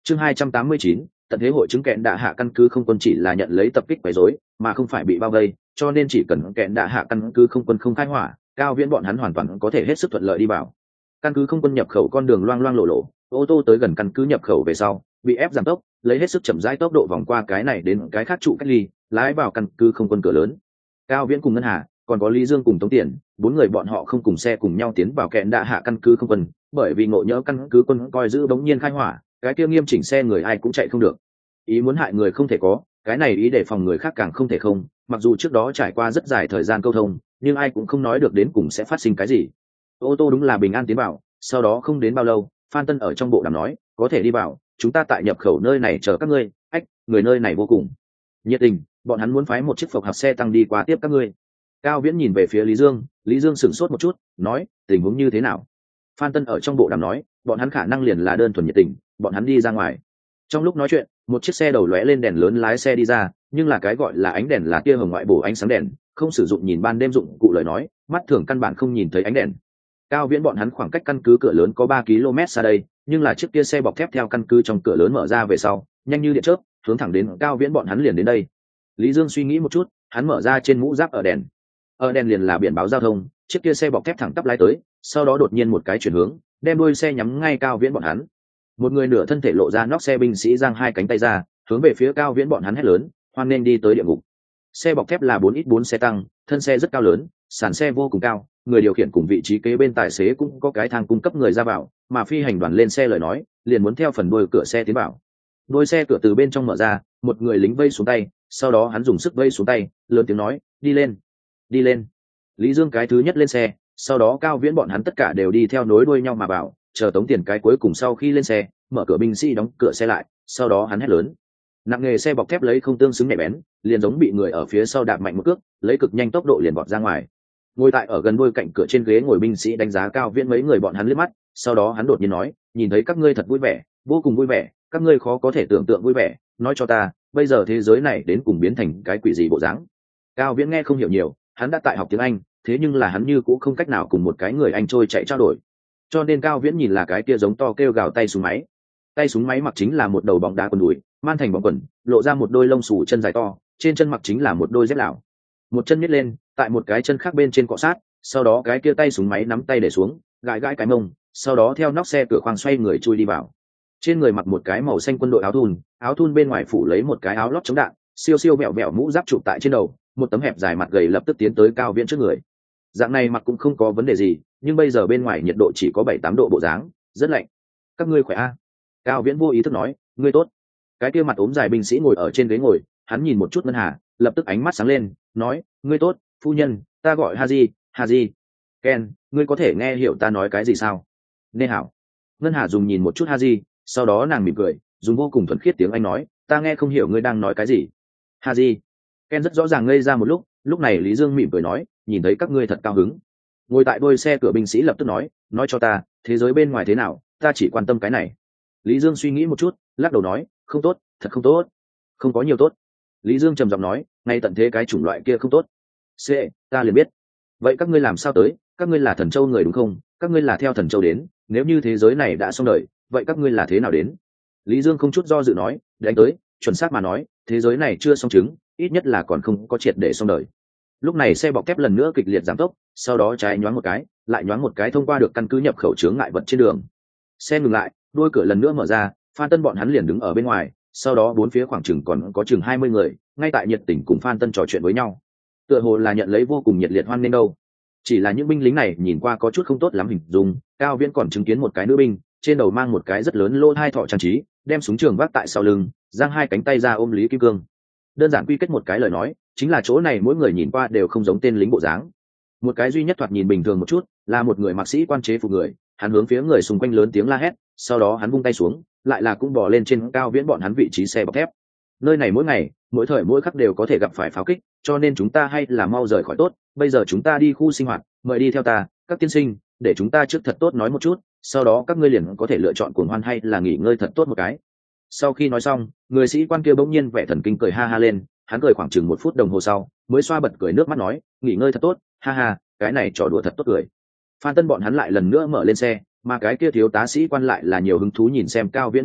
Chương 289, tận thế hội chứng kẹn đạ hạ căn cứ không quân chỉ là nhận lấy tập kích quấy rối, mà không phải bị bao vây, cho nên chỉ cần kẹn đạ hạ căn cứ không quân không khai hỏa, Cao Viễn bọn hắn hoàn toàn có thể hết sức thuận lợi đi vào. Căn cứ không quân nhập khẩu con đường loang loang lộ lộ, ô tô tới gần căn cứ nhập khẩu về sau, bị ép giảm tốc, lấy hết sức chậm rãi tốc độ vòng qua cái này đến cái khác trụ cách ly, lái vào căn cứ không quân cửa lớn. Cao Viễn cùng Ngân Hà, còn có Lý Dương cùng Tống Tiền, bốn người bọn họ không cùng xe cùng nhau tiến vào kẹn đạ hạ căn cứ không quân, bởi vì ngộ nhỡ căn cứ quân coi giữ bỗng nhiên khai hỏa, cái kia nghiêm chỉnh xe người ai cũng chạy không được. Ý muốn hại người không thể có, cái này ý để phòng người khác càng không thể không, mặc dù trước đó trải qua rất dài thời gian câu thông, nhưng ai cũng không nói được đến cùng sẽ phát sinh cái gì. Ô tô đúng là bình an tiến vào, sau đó không đến bao lâu, Phan Tân ở trong bộ đàm nói, có thể đi vào, chúng ta tại nhập khẩu nơi này chờ các ngươi. Ách, người nơi này vô cùng nhiệt tình, bọn hắn muốn phái một chiếc phộc hợp xe tăng đi qua tiếp các ngươi. Cao Viễn nhìn về phía Lý Dương sửng sốt một chút, nói, tình huống như thế nào? Phan Tân ở trong bộ đàm nói, bọn hắn khả năng liền là đơn thuần nhiệt tình, bọn hắn đi ra ngoài. Trong lúc nói chuyện, một chiếc xe đầu lóe lên đèn lớn lái xe đi ra, nhưng là cái gọi là ánh đèn là tia hồng ngoại bổ ánh sáng đèn, không sử dụng nhìn ban đêm dụng cụ lời nói, mắt thường căn bản không nhìn thấy ánh đèn. Cao Viễn bọn hắn khoảng cách căn cứ cửa lớn có 3 km xa đây, nhưng là chiếc kia xe bọc thép theo căn cứ trong cửa lớn mở ra về sau, nhanh như điện chớp, hướng thẳng đến Cao Viễn bọn hắn liền đến đây. Lý Dương suy nghĩ một chút, hắn mở ra trên mũ giáp ở đèn liền là biển báo giao thông, chiếc kia xe bọc thép thẳng tắp lái tới, sau đó đột nhiên một cái chuyển hướng, đem đuôi xe nhắm ngay Cao Viễn bọn hắn. Một người nửa thân thể lộ ra nóc xe binh sĩ giang hai cánh tay ra, hướng về phía Cao Viễn bọn hắn hét lớn, hoan nên đi tới địa ngục. Xe bọc thép là 4x4 xe tăng, thân xe rất cao lớn, sàn xe vô cùng cao, người điều khiển cùng vị trí kế bên tài xế cũng có cái thang cung cấp người ra vào, mà phi hành đoàn lên xe lời nói, liền muốn theo phần đuôi cửa xe tiến vào. Đuôi xe cửa từ bên trong mở ra, một người lính vây xuống tay, sau đó hắn dùng sức vây xuống tay, lớn tiếng nói, đi lên, đi lên. Lý Dương cái thứ nhất lên xe, sau đó Cao Viễn bọn hắn tất cả đều đi theo nối đuôi nhau mà vào, chờ Tống Tiền cái cuối cùng sau khi lên xe, mở cửa binh sĩ đóng cửa xe lại, sau đó hắn hét lớn. Nặng nghề xe bọc thép lấy không tương xứng nhạy bén, liền giống bị người ở phía sau đạp mạnh một cước, lấy cực nhanh tốc độ liền bọt ra ngoài. Ngồi tại ở gần đuôi cạnh cửa trên ghế ngồi binh sĩ đánh giá Cao Viễn mấy người bọn hắn liếc mắt, sau đó hắn đột nhiên nói, nhìn thấy các ngươi thật vui vẻ, vô cùng vui vẻ, các ngươi khó có thể tưởng tượng vui vẻ, nói cho ta, bây giờ thế giới này đến cùng biến thành cái quỷ gì bộ dáng. Cao Viễn nghe không hiểu nhiều, hắn đã tại học tiếng Anh, thế nhưng là hắn như cũng không cách nào cùng một cái người Anh trôi chạy trao đổi, cho nên Cao Viễn nhìn là cái kia giống to kêu gào tay súng máy mặc chính là một đầu bóng đá quần đùi, man thành bóng quần, lộ ra một đôi lông xù chân dài to, trên chân mặc chính là một đôi dép lào, một chân nhét lên, tại một cái chân khác bên trên cọ sát, sau đó cái kia tay súng máy nắm tay để xuống, gãi gãi cái mông, sau đó theo nóc xe cửa khoang xoay người chui đi vào. Trên người mặc một cái màu xanh quân đội áo thun bên ngoài phủ lấy một cái áo lót chống đạn, siêu siêu mẹo mẹo mũ giáp chụp tại trên đầu, một tấm hẹp dài mặt gầy lập tức tiến tới Cao Viễn trước người. Dạng này mặc cũng không có vấn đề gì, nhưng bây giờ bên ngoài nhiệt độ chỉ có 7-8 độ bộ dáng, rất lạnh. Các ngươi khỏe a? Cao Viễn vô ý thức nói, ngươi tốt. Cái kia mặt ốm dài binh sĩ ngồi ở trên ghế ngồi, hắn nhìn một chút Ngân Hà, lập tức ánh mắt sáng lên, nói, ngươi tốt, phu nhân, ta gọi Haji. Ken, ngươi có thể nghe hiểu ta nói cái gì sao? Nê hảo. Ngân Hà dùng nhìn một chút Haji, sau đó nàng mỉm cười, dùng vô cùng thuần khiết tiếng Anh nói, ta nghe không hiểu ngươi đang nói cái gì. Haji. Ken rất rõ ràng ngây ra một lúc này Lý Dương mỉm cười nói, nhìn thấy các ngươi thật cao hứng. Ngồi tại đuôi xe cửa binh sĩ lập tức nói cho ta, thế giới bên ngoài thế nào, ta chỉ quan tâm cái này. Lý Dương suy nghĩ một chút, lắc đầu nói, không tốt, thật không tốt, không có nhiều tốt. Lý Dương trầm giọng nói, ngay tận thế cái chủng loại kia không tốt. C, ta liền biết. Vậy các ngươi làm sao tới, các ngươi là Thần Châu người đúng không, các ngươi là theo Thần Châu đến, nếu như thế giới này đã xong đời, vậy các ngươi là thế nào đến? Lý Dương không chút do dự nói, đánh tới, chuẩn xác mà nói, thế giới này chưa xong chứng, ít nhất là còn không có triệt để xong đời. Lúc này xe bọc thép lần nữa kịch liệt giảm tốc, sau đó trái nhoáng một cái, lại nhoáng một cái thông qua được căn cứ nhập khẩu chướng ngại vật trên đường. Xe ngừng lại, đuôi cửa lần nữa mở ra, Phan Tân bọn hắn liền đứng ở bên ngoài, sau đó bốn phía khoảng chừng còn có chừng 20 người, ngay tại nhiệt tình cùng Phan Tân trò chuyện với nhau. Tựa hồ là nhận lấy vô cùng nhiệt liệt hoan nghênh đâu. Chỉ là những binh lính này nhìn qua có chút không tốt lắm hình dung, Cao Viễn còn chứng kiến một cái nữ binh, trên đầu mang một cái rất lớn lỗ hai thọ trang trí, đem súng trường vác tại sau lưng, giang hai cánh tay ra ôm Lý Kim Cương. Đơn giản quy kết một cái lời nói, chính là chỗ này mỗi người nhìn qua đều không giống tên lính bộ dáng. Một cái duy nhất thoạt nhìn bình thường một chút, là một người mặc sĩ quan chế phục người, hắn hướng phía người xung quanh lớn tiếng la hét, sau đó hắn vung tay xuống, lại là cũng bò lên trên Cao Viễn bọn hắn vị trí xe bọc thép. Nơi này mỗi ngày, mỗi thời mỗi khắc đều có thể gặp phải pháo kích, cho nên chúng ta hay là mau rời khỏi tốt. Bây giờ chúng ta đi khu sinh hoạt, mời đi theo ta, các tiên sinh, để chúng ta trước thật tốt nói một chút, sau đó các ngươi liền có thể lựa chọn cuồng hoan hay là nghỉ ngơi thật tốt một cái. Sau khi nói xong, người sĩ quan kia bỗng nhiên vẻ thần kinh cười ha ha lên, hắn cười khoảng chừng 1 phút đồng hồ sau, mới xoa bật cười nước mắt nói, nghỉ ngơi thật tốt, ha ha, cái này trò đùa thật tốt cười. Phan Tân bọn hắn lại lần nữa mở lên xe, mà cái kia thiếu tá sĩ quan lại là nhiều hứng thú nhìn xem Cao Viễn bọn hắn,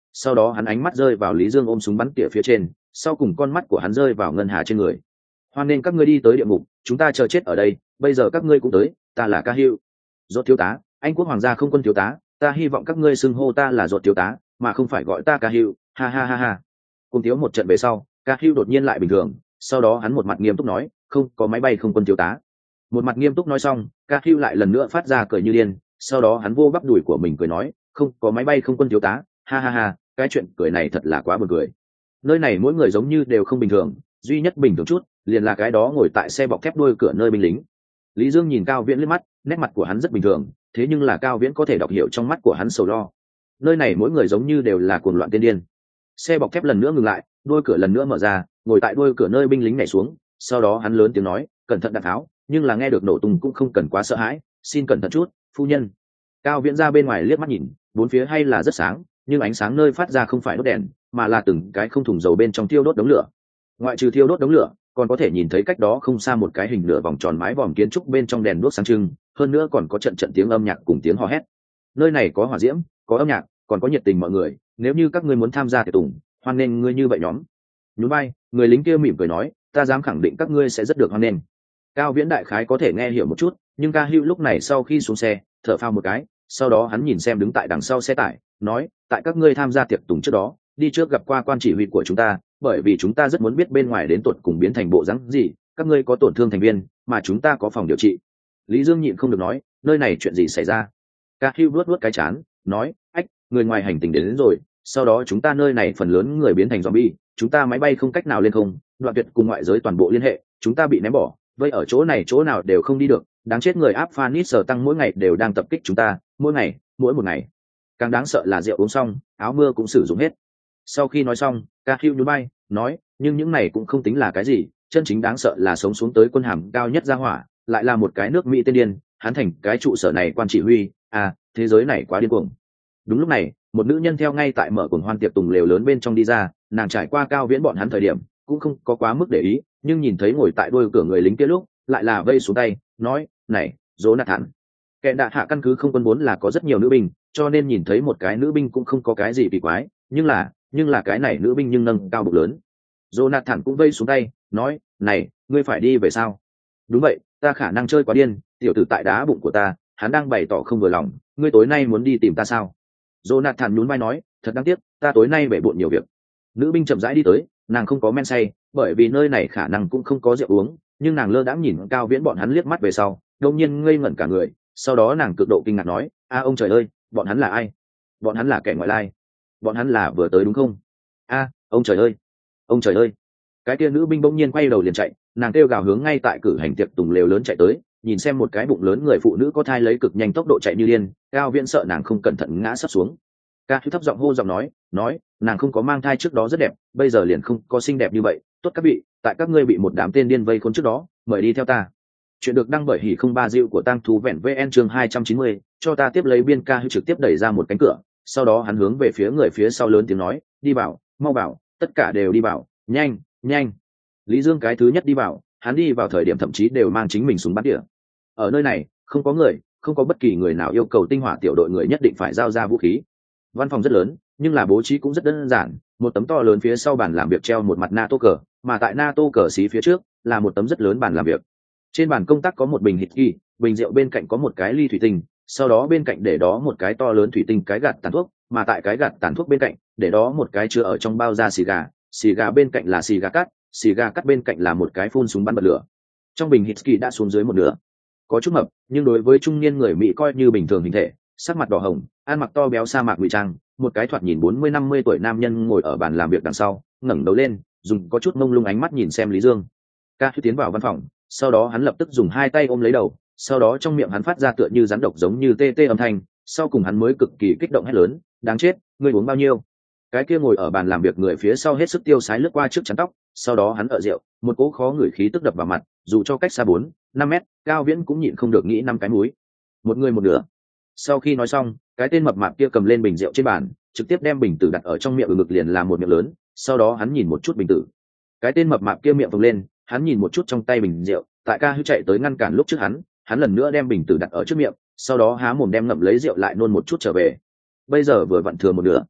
sau đó hắn ánh mắt rơi vào Lý Dương ôm súng bắn tỉa phía trên, sau cùng con mắt của hắn rơi vào ngân hà trên người. Hoan nên các ngươi đi tới địa ngục, chúng ta chờ chết ở đây, bây giờ các ngươi cũng tới, ta là Ca Hữu. Rốt thiếu tá, Anh quốc hoàng gia không quân thiếu tá, ta hy vọng các ngươi xưng hô ta là Rốt thiếu tá, mà không phải gọi ta Ca Hữu, ha ha ha ha. Cùng thiếu một trận về sau, Ca Hữu đột nhiên lại bình thường, sau đó hắn một mặt nghiêm túc nói, không có máy bay không quân thiếu tá. Một mặt nghiêm túc nói xong, Ca Hữu lại lần nữa phát ra cười như điên, sau đó hắn vô bắp đùi của mình cười nói, không có máy bay không quân thiếu tá, ha ha ha, cái chuyện cười này thật là quá buồn cười. Nơi này mỗi người giống như đều không bình thường, duy nhất bình thường chút liền là cái đó ngồi tại xe bọc thép đuôi cửa nơi binh lính. Lý Dương nhìn Cao Viễn liếc mắt, nét mặt của hắn rất bình thường, thế nhưng là Cao Viễn có thể đọc hiểu trong mắt của hắn sầu lo. Nơi này mỗi người giống như đều là cuồng loạn tiên điên. Xe bọc thép lần nữa ngừng lại, đuôi cửa lần nữa mở ra, ngồi tại đuôi cửa nơi binh lính nhảy xuống, sau đó hắn lớn tiếng nói, cẩn thận đạn tháo, nhưng là nghe được nổ tung cũng không cần quá sợ hãi, xin cẩn thận chút, phu nhân. Cao Viễn ra bên ngoài liếc mắt nhìn, bốn phía hay là rất sáng, nhưng ánh sáng nơi phát ra không phải đốt đèn, mà là từng cái không thùng dầu bên trong thiêu đốt đống lửa. Ngoại trừ thiêu đốt đống lửa, còn có thể nhìn thấy cách đó không xa một cái hình lửa vòng tròn mái vòm kiến trúc bên trong đèn đuốc sáng trưng, hơn nữa còn có trận trận tiếng âm nhạc cùng tiếng hò hét. Nơi này có hỏa diễm, có âm nhạc, còn có nhiệt tình mọi người, nếu như các ngươi muốn tham gia tiệc tùng, hoan nghênh ngươi như vậy nhóm. Nhún vai, người lính kia mỉm cười nói, ta dám khẳng định các ngươi sẽ rất được hoan nghênh. Cao Viễn đại khái có thể nghe hiểu một chút, nhưng Ca Hữu lúc này sau khi xuống xe, thở phào một cái, sau đó hắn nhìn xem đứng tại đằng sau xe tải, nói, tại các ngươi tham gia tiệc tùng trước đó, đi trước gặp qua quan chỉ huy của chúng ta, bởi vì chúng ta rất muốn biết bên ngoài đến tột cùng biến thành bộ dáng gì, các ngươi có tổn thương thành viên, mà chúng ta có phòng điều trị. Lý Dương nhịn không được nói, nơi này chuyện gì xảy ra? Ca Hữu vuốt vuốt cái chán, nói, ách, người ngoài hành tinh đến rồi, sau đó chúng ta nơi này phần lớn người biến thành zombie, chúng ta máy bay không cách nào lên không, đoạn tuyệt cùng ngoại giới toàn bộ liên hệ, chúng ta bị ném bỏ, vây ở chỗ này chỗ nào đều không đi được, đáng chết người áp Phanis sở tăng mỗi ngày đều đang tập kích chúng ta, mỗi ngày, mỗi một ngày. Càng đáng sợ là rượu uống xong, áo mưa cũng sử dụng hết. Sau khi nói xong, Ca Hữu nhún vai, nói, nhưng những này cũng không tính là cái gì, chân chính đáng sợ là sống xuống tới quân hàm cao nhất ra hỏa, lại là một cái nước Mỹ tiên điên, hắn thành cái trụ sở này quan chỉ huy, à, thế giới này quá điên cuồng. Đúng lúc này, một nữ nhân theo ngay tại mở cuồng hoan tiệc tùng lều lớn bên trong đi ra, nàng trải qua Cao Viễn bọn hắn thời điểm, cũng không có quá mức để ý, nhưng nhìn thấy ngồi tại đuôi cửa người lính kia lúc, lại là vây xuống tay, nói, này, Jonathan. Kẻ đạ hạ căn cứ không quân vốn là có rất nhiều nữ binh, cho nên nhìn thấy một cái nữ binh cũng không có cái gì kỳ quái, nhưng là cái này nữ binh nhưng nâng cao bụng lớn. Jonathan cũng vây xuống tay, nói, này, ngươi phải đi về sao? Đúng vậy, ta khả năng chơi quá điên, tiểu tử tại đá bụng của ta, hắn đang bày tỏ không vừa lòng, ngươi tối nay muốn đi tìm ta sao? Jonathan nhún vai nói, thật đáng tiếc, ta tối nay bể bộn nhiều việc. Nữ binh chậm rãi đi tới, nàng không có men say, bởi vì nơi này khả năng cũng không có rượu uống, nhưng nàng lơ đãng nhìn Cao Viễn bọn hắn liếc mắt về sau, đột nhiên ngây ngẩn cả người, sau đó nàng cực độ kinh ngạc nói, a ông trời ơi, bọn hắn là ai? Bọn hắn là kẻ ngoại lai. Bọn hắn là vừa tới đúng không? A, ông trời ơi, ông trời ơi. Cái kia nữ binh bỗng nhiên quay đầu liền chạy, nàng kêu gào hướng ngay tại cử hành tiệc tùng lều lớn chạy tới, nhìn xem một cái bụng lớn người phụ nữ có thai lấy cực nhanh tốc độ chạy như điên, Cao Viễn sợ nàng không cẩn thận ngã sắp xuống. Ca Hữu thấp giọng hô giọng nói, nàng không có mang thai trước đó rất đẹp, bây giờ liền không có xinh đẹp như vậy, tốt các vị, tại các ngươi bị một đám tên điên vây khốn trước đó, mời đi theo ta. Chuyện được đăng bởi hỉ không ba diệu của tang thú vẹn vn chương 290, cho ta tiếp lấy biên. Ca Hữu trực tiếp đẩy ra một cánh cửa, sau đó hắn hướng về phía người phía sau lớn tiếng nói, đi vào, mau vào, tất cả đều đi vào, nhanh, nhanh. Lý Dương cái thứ nhất đi vào, hắn đi vào thời điểm thậm chí đều mang chính mình súng bắn tỉa. Ở nơi này, không có người, không có bất kỳ người nào yêu cầu tinh hỏa tiểu đội người nhất định phải giao ra vũ khí. Văn phòng rất lớn, nhưng là bố trí cũng rất đơn giản, một tấm to lớn phía sau bàn làm việc treo một mặt NATO cờ, mà tại NATO cờ xí phía trước là một tấm rất lớn bàn làm việc. Trên bàn công tác có một bình hít ghi, bình rượu bên cạnh có một cái ly thủy tinh, sau đó bên cạnh để đó một cái to lớn thủy tinh cái gạt tàn thuốc, mà tại cái gạt tàn thuốc bên cạnh để đó một cái chứa ở trong bao da xì gà bên cạnh là xì gà cắt bên cạnh là một cái phun súng bắn bật lửa. Trong bình hít ghi đã xuống dưới một nửa, có chút mập, nhưng đối với trung niên người Mỹ coi như bình thường hình thể, sắc mặt đỏ hồng, ăn mặc to béo sa mạc ngụy trang, một cái thoạt nhìn 40-50 tuổi nam nhân ngồi ở bàn làm việc đằng sau, ngẩng đầu lên, dùng có chút mông lung ánh mắt nhìn xem Lý Dương. Ca Hữu tiến vào văn phòng, sau đó hắn lập tức dùng hai tay ôm lấy đầu, sau đó trong miệng hắn phát ra tựa như rắn độc giống như tê tê âm thanh, sau cùng hắn mới cực kỳ kích động hét lớn, đáng chết, ngươi uống bao nhiêu? Cái kia ngồi ở bàn làm việc người phía sau hết sức tiêu sái lướt qua trước chắn tóc, sau đó hắn ở rượu, một cỗ khó ngửi khí tức đập vào mặt, dù cho cách xa 4-5 mét, Cao Viễn cũng nhịn không được nghĩ 5 cái múi. Một người một nửa. Sau khi nói xong, cái tên mập mạp kia cầm lên bình rượu trên bàn, trực tiếp đem bình tử đặt ở trong miệng ngực liền làm một miệng lớn, sau đó hắn nhìn một chút bình tử. Cái tên mập mạp kia miệng phồng lên, hắn nhìn một chút trong tay bình rượu, tại Ca Hữu chạy tới ngăn cản lúc trước hắn lần nữa đem bình tử đặt ở trước miệng, sau đó há mồm đem ngậm lấy rượu lại nôn một chút trở về. Bây giờ vừa vặn thừa một nửa.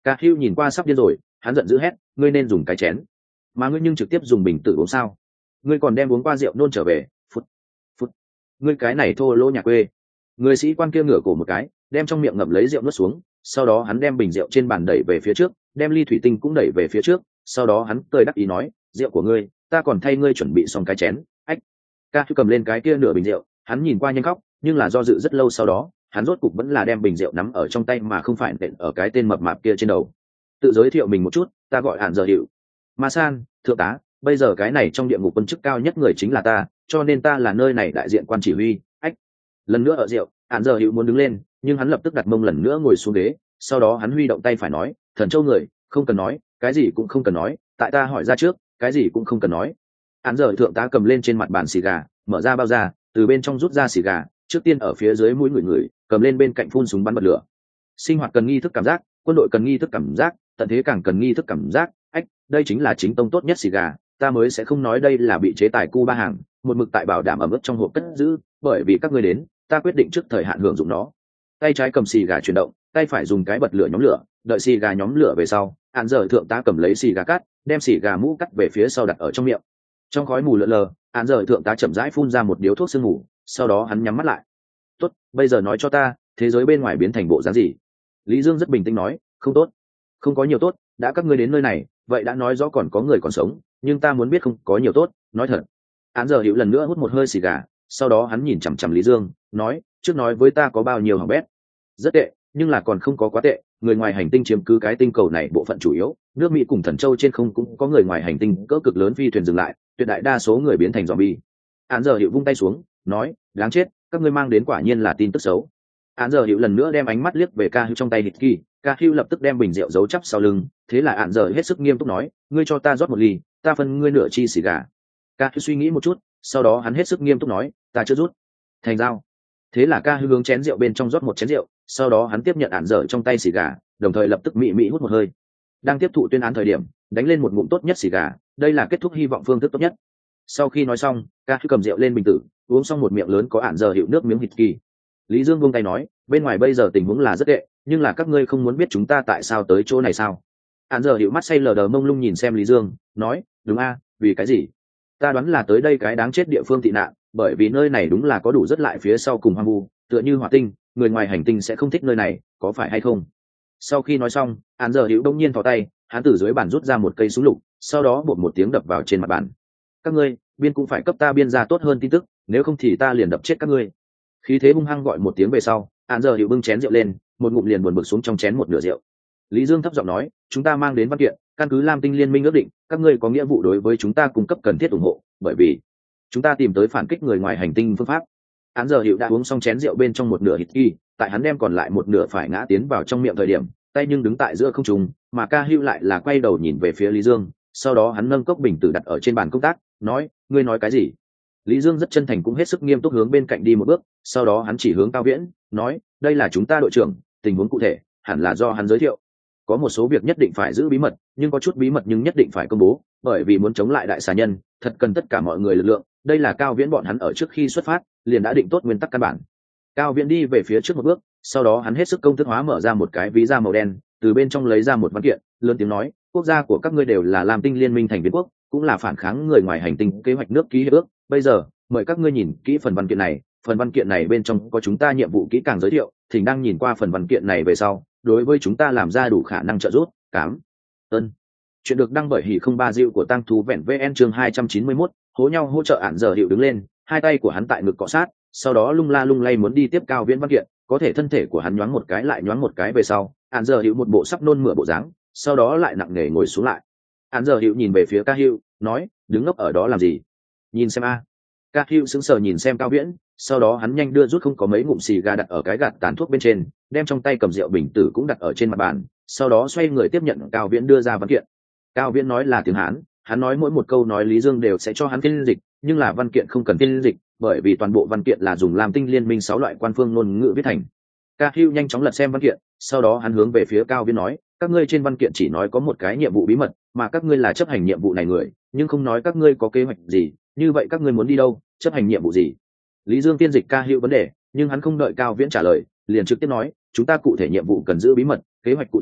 Ca Hưu nhìn qua sắp điên rồi, hắn giận dữ hét, ngươi nên dùng cái chén, mà ngươi nhưng trực tiếp dùng bình tự uống sao? Ngươi còn đem uống qua rượu nôn trở về, phút phút, ngươi cái này thô lỗ nhà quê. Người sĩ quan kia ngửa cổ một cái, đem trong miệng ngậm lấy rượu nuốt xuống, sau đó hắn đem bình rượu trên bàn đẩy về phía trước, đem ly thủy tinh cũng đẩy về phía trước, sau đó hắn cười đắc ý nói, rượu của ngươi, ta còn thay ngươi chuẩn bị xong cái chén. Ách. Ca Hưu cầm lên cái kia nửa bình rượu, hắn nhìn qua nhanh khóc, nhưng là do dự rất lâu, sau đó hắn rốt cục vẫn là đem bình rượu nắm ở trong tay mà không phải nện ở cái tên mập mạp kia trên đầu. Tự giới thiệu mình một chút, ta gọi Hạn Giờ Hiệu. Ma San, thượng tá, bây giờ cái này trong địa ngục quân chức cao nhất người chính là ta, cho nên ta là nơi này đại diện quan chỉ huy. Ách. Lần nữa ở rượu, Hạn Giờ Hiệu muốn đứng lên, nhưng hắn lập tức đặt mông lần nữa ngồi xuống ghế, sau đó hắn huy động tay phải nói, Thần Châu người, không cần nói, cái gì cũng không cần nói, tại ta hỏi ra trước, cái gì cũng không cần nói. Hạn Giờ thượng tá cầm lên trên mặt bàn xì gà, mở ra bao da, từ bên trong rút ra xì gà, trước tiên ở phía dưới mũi người, cầm lên bên cạnh phun súng bắn bật lửa. Sinh hoạt cần nghi thức cảm giác, quân đội cần nghi thức cảm giác, tận thế càng cần nghi thức cảm giác. Ách, đây chính là chính tông tốt nhất xì gà, ta mới sẽ không nói đây là bị chế tài Cuba hàng, một mực tại bảo đảm ẩm ướt trong hộp cất giữ, bởi vì các ngươi đến, ta quyết định trước thời hạn hưởng dụng nó. Tay trái cầm xì gà chuyển động, tay phải dùng cái bật lửa nhóm lửa, đợi xì gà nhóm lửa về sau, Hạn Giờ thượng tá cầm lấy xì gà cắt, đem xì gà mũ cắt về phía sau đặt ở trong miệng. Trong khói mù lượn lờ, Hạn Giờ thượng tá chậm rãi phun ra một điếu thuốc sương mù, sau đó hắn nhắm mắt lại. Tốt, bây giờ nói cho ta, thế giới bên ngoài biến thành bộ dáng gì? Lý Dương rất bình tĩnh nói, không tốt, không có nhiều tốt, đã các ngươi đến nơi này, vậy đã nói rõ còn có người còn sống, nhưng ta muốn biết không có nhiều tốt, nói thật. Hạn Giờ Hiệu lần nữa hút một hơi xì gà, sau đó hắn nhìn chằm chằm Lý Dương, nói, trước nói với ta có bao nhiêu hỏng bét. Rất tệ, nhưng là còn không có quá tệ, người ngoài hành tinh chiếm cứ cái tinh cầu này bộ phận chủ yếu, nước Mỹ cùng Thần Châu trên không cũng có người ngoài hành tinh cỡ cực lớn phi thuyền dừng lại, tuyệt đại đa số người biến thành zombie. Hạn Giờ Hiệu vung tay xuống, nói, đáng chết, các ngươi mang đến quả nhiên là tin tức xấu. Hạn Giờ Hiệu lần nữa đem ánh mắt liếc về Ca Hưu trong tay hít kỳ, Ca Hưu lập tức đem bình rượu giấu chắp sau lưng, thế là Hạn Giờ hết sức nghiêm túc nói, ngươi cho ta rót một ly, ta phân ngươi nửa chi xì gà. Ca Hưu suy nghĩ một chút, sau đó hắn hết sức nghiêm túc nói, ta chưa rút. Thành giao. Thế là Ca Hưu hướng chén rượu bên trong rót một chén rượu, sau đó hắn tiếp nhận Hạn Giờ trong tay xì gà, đồng thời lập tức mị hút một hơi. Đang tiếp thụ tuyên án thời điểm, đánh lên một ngụm tốt nhất xì gà, đây là kết thúc hy vọng phương thức tốt nhất. Sau khi nói xong, Ca Hưu cầm rượu lên bình tử, uống xong một miệng lớn có Hạn Giờ Hiệu nước miếng hít kỳ. Lý Dương buông tay nói, bên ngoài bây giờ tình huống là rất tệ, nhưng là các ngươi không muốn biết chúng ta tại sao tới chỗ này sao? Hạn Giờ Hiệu mắt say lờ đờ mông lung nhìn xem Lý Dương, nói, đúng a, vì cái gì? Ta đoán là tới đây cái đáng chết địa phương tị nạn, bởi vì nơi này đúng là có đủ rất lại phía sau cùng hoang vu, tựa như hỏa tinh, người ngoài hành tinh sẽ không thích nơi này, có phải hay không? Sau khi nói xong, Hạn Giờ Hiệu đông nhiên thò tay, hắn từ dưới bàn rút ra một cây súng lục, sau đó bột một tiếng đập vào trên mặt bàn. Các ngươi, biên cũng phải cấp ta biên ra tốt hơn tin tức, nếu không thì ta liền đập chết các ngươi. Khí thế hung hăng gọi một tiếng về sau, Hạn Giờ Hiệu bưng chén rượu lên, một ngụm liền buồn bực xuống trong chén một nửa rượu. Lý Dương thấp giọng nói, chúng ta mang đến văn kiện, căn cứ Lam Tinh Liên minh ước định, các ngươi có nghĩa vụ đối với chúng ta cung cấp cần thiết ủng hộ, bởi vì chúng ta tìm tới phản kích người ngoài hành tinh phương pháp. Hạn Giờ Hiệu đã uống xong chén rượu bên trong một nửa hít kỳ, tại hắn đem còn lại một nửa phải ngã tiến vào trong miệng thời điểm, tay nhưng đứng tại giữa không trung, mà Ca Hưu lại là quay đầu nhìn về phía Lý Dương, sau đó hắn nâng cốc bình tử đặt ở trên bàn công tác, nói, ngươi nói cái gì? Lý Dương rất chân thành cũng hết sức nghiêm túc hướng bên cạnh đi một bước, sau đó hắn chỉ hướng Cao Viễn, nói, đây là chúng ta đội trưởng, tình huống cụ thể hẳn là do hắn giới thiệu. Có một số việc nhất định phải giữ bí mật, nhưng có chút bí mật nhưng nhất định phải công bố, bởi vì muốn chống lại đại xà nhân, thật cần tất cả mọi người lực lượng, đây là Cao Viễn bọn hắn ở trước khi xuất phát, liền đã định tốt nguyên tắc căn bản. Cao Viễn đi về phía trước một bước, sau đó hắn hết sức công thức hóa mở ra một cái ví da màu đen, từ bên trong lấy ra một văn kiện, lớn tiếng nói, quốc gia của các ngươi đều là Lam Tinh Liên minh thành viên quốc, cũng là phản kháng người ngoài hành tinh kế hoạch nước ký hiệp ước, bây giờ mời các ngươi nhìn kỹ phần văn kiện này bên trong có chúng ta nhiệm vụ kỹ càng giới thiệu, thỉnh đang nhìn qua phần văn kiện này về sau, đối với chúng ta làm ra đủ khả năng trợ giúp, cảm ơn. Chuyện được đăng bởi Hỉ không ba diệu của tăng thú vẹn VN chương 291, hố nhau hỗ trợ Hạn Giờ Hiệu đứng lên, hai tay của hắn tại ngực cọ sát, sau đó lung la lung lay muốn đi tiếp Cao Viễn văn kiện, có thể thân thể của hắn nhoáng một cái lại nhoáng một cái về sau, Hạn Giờ Hiệu một bộ sắp nôn mửa bộ dáng, sau đó lại nặng nề ngồi xuống lại. Hạn Giờ Hiệu nhìn về phía Ca Hưu, nói, đứng ngốc ở đó làm gì? Nhìn xem a. Ca Hưu sững sờ nhìn xem Cao Viễn, sau đó hắn nhanh đưa rút không có mấy ngụm xì gà đặt ở cái gạt tàn thuốc bên trên, đem trong tay cầm rượu bình tử cũng đặt ở trên mặt bàn, sau đó xoay người tiếp nhận Cao Viễn đưa ra văn kiện. Cao Viễn nói là tiếng Hán, hắn nói mỗi một câu nói Lý Dương đều sẽ cho hắn phiên dịch, nhưng là văn kiện không cần phiên dịch, bởi vì toàn bộ văn kiện là dùng Lam Tinh Liên minh 6 loại quan phương ngôn ngữ viết thành. Ca Hưu nhanh chóng lật xem văn kiện, sau đó hắn hướng về phía Cao Viễn nói, các ngươi trên văn kiện chỉ nói có một cái nhiệm vụ bí mật, mà các ngươi là chấp hành nhiệm vụ này người, nhưng không nói các ngươi có kế hoạch gì, như vậy các ngươi muốn đi đâu, chấp hành nhiệm vụ gì? Lý Dương phiên dịch Ca Hưu vấn đề, nhưng hắn không đợi Cao Viễn trả lời, liền trực tiếp nói, chúng ta cụ thể nhiệm vụ cần giữ bí mật, kế hoạch cụ thể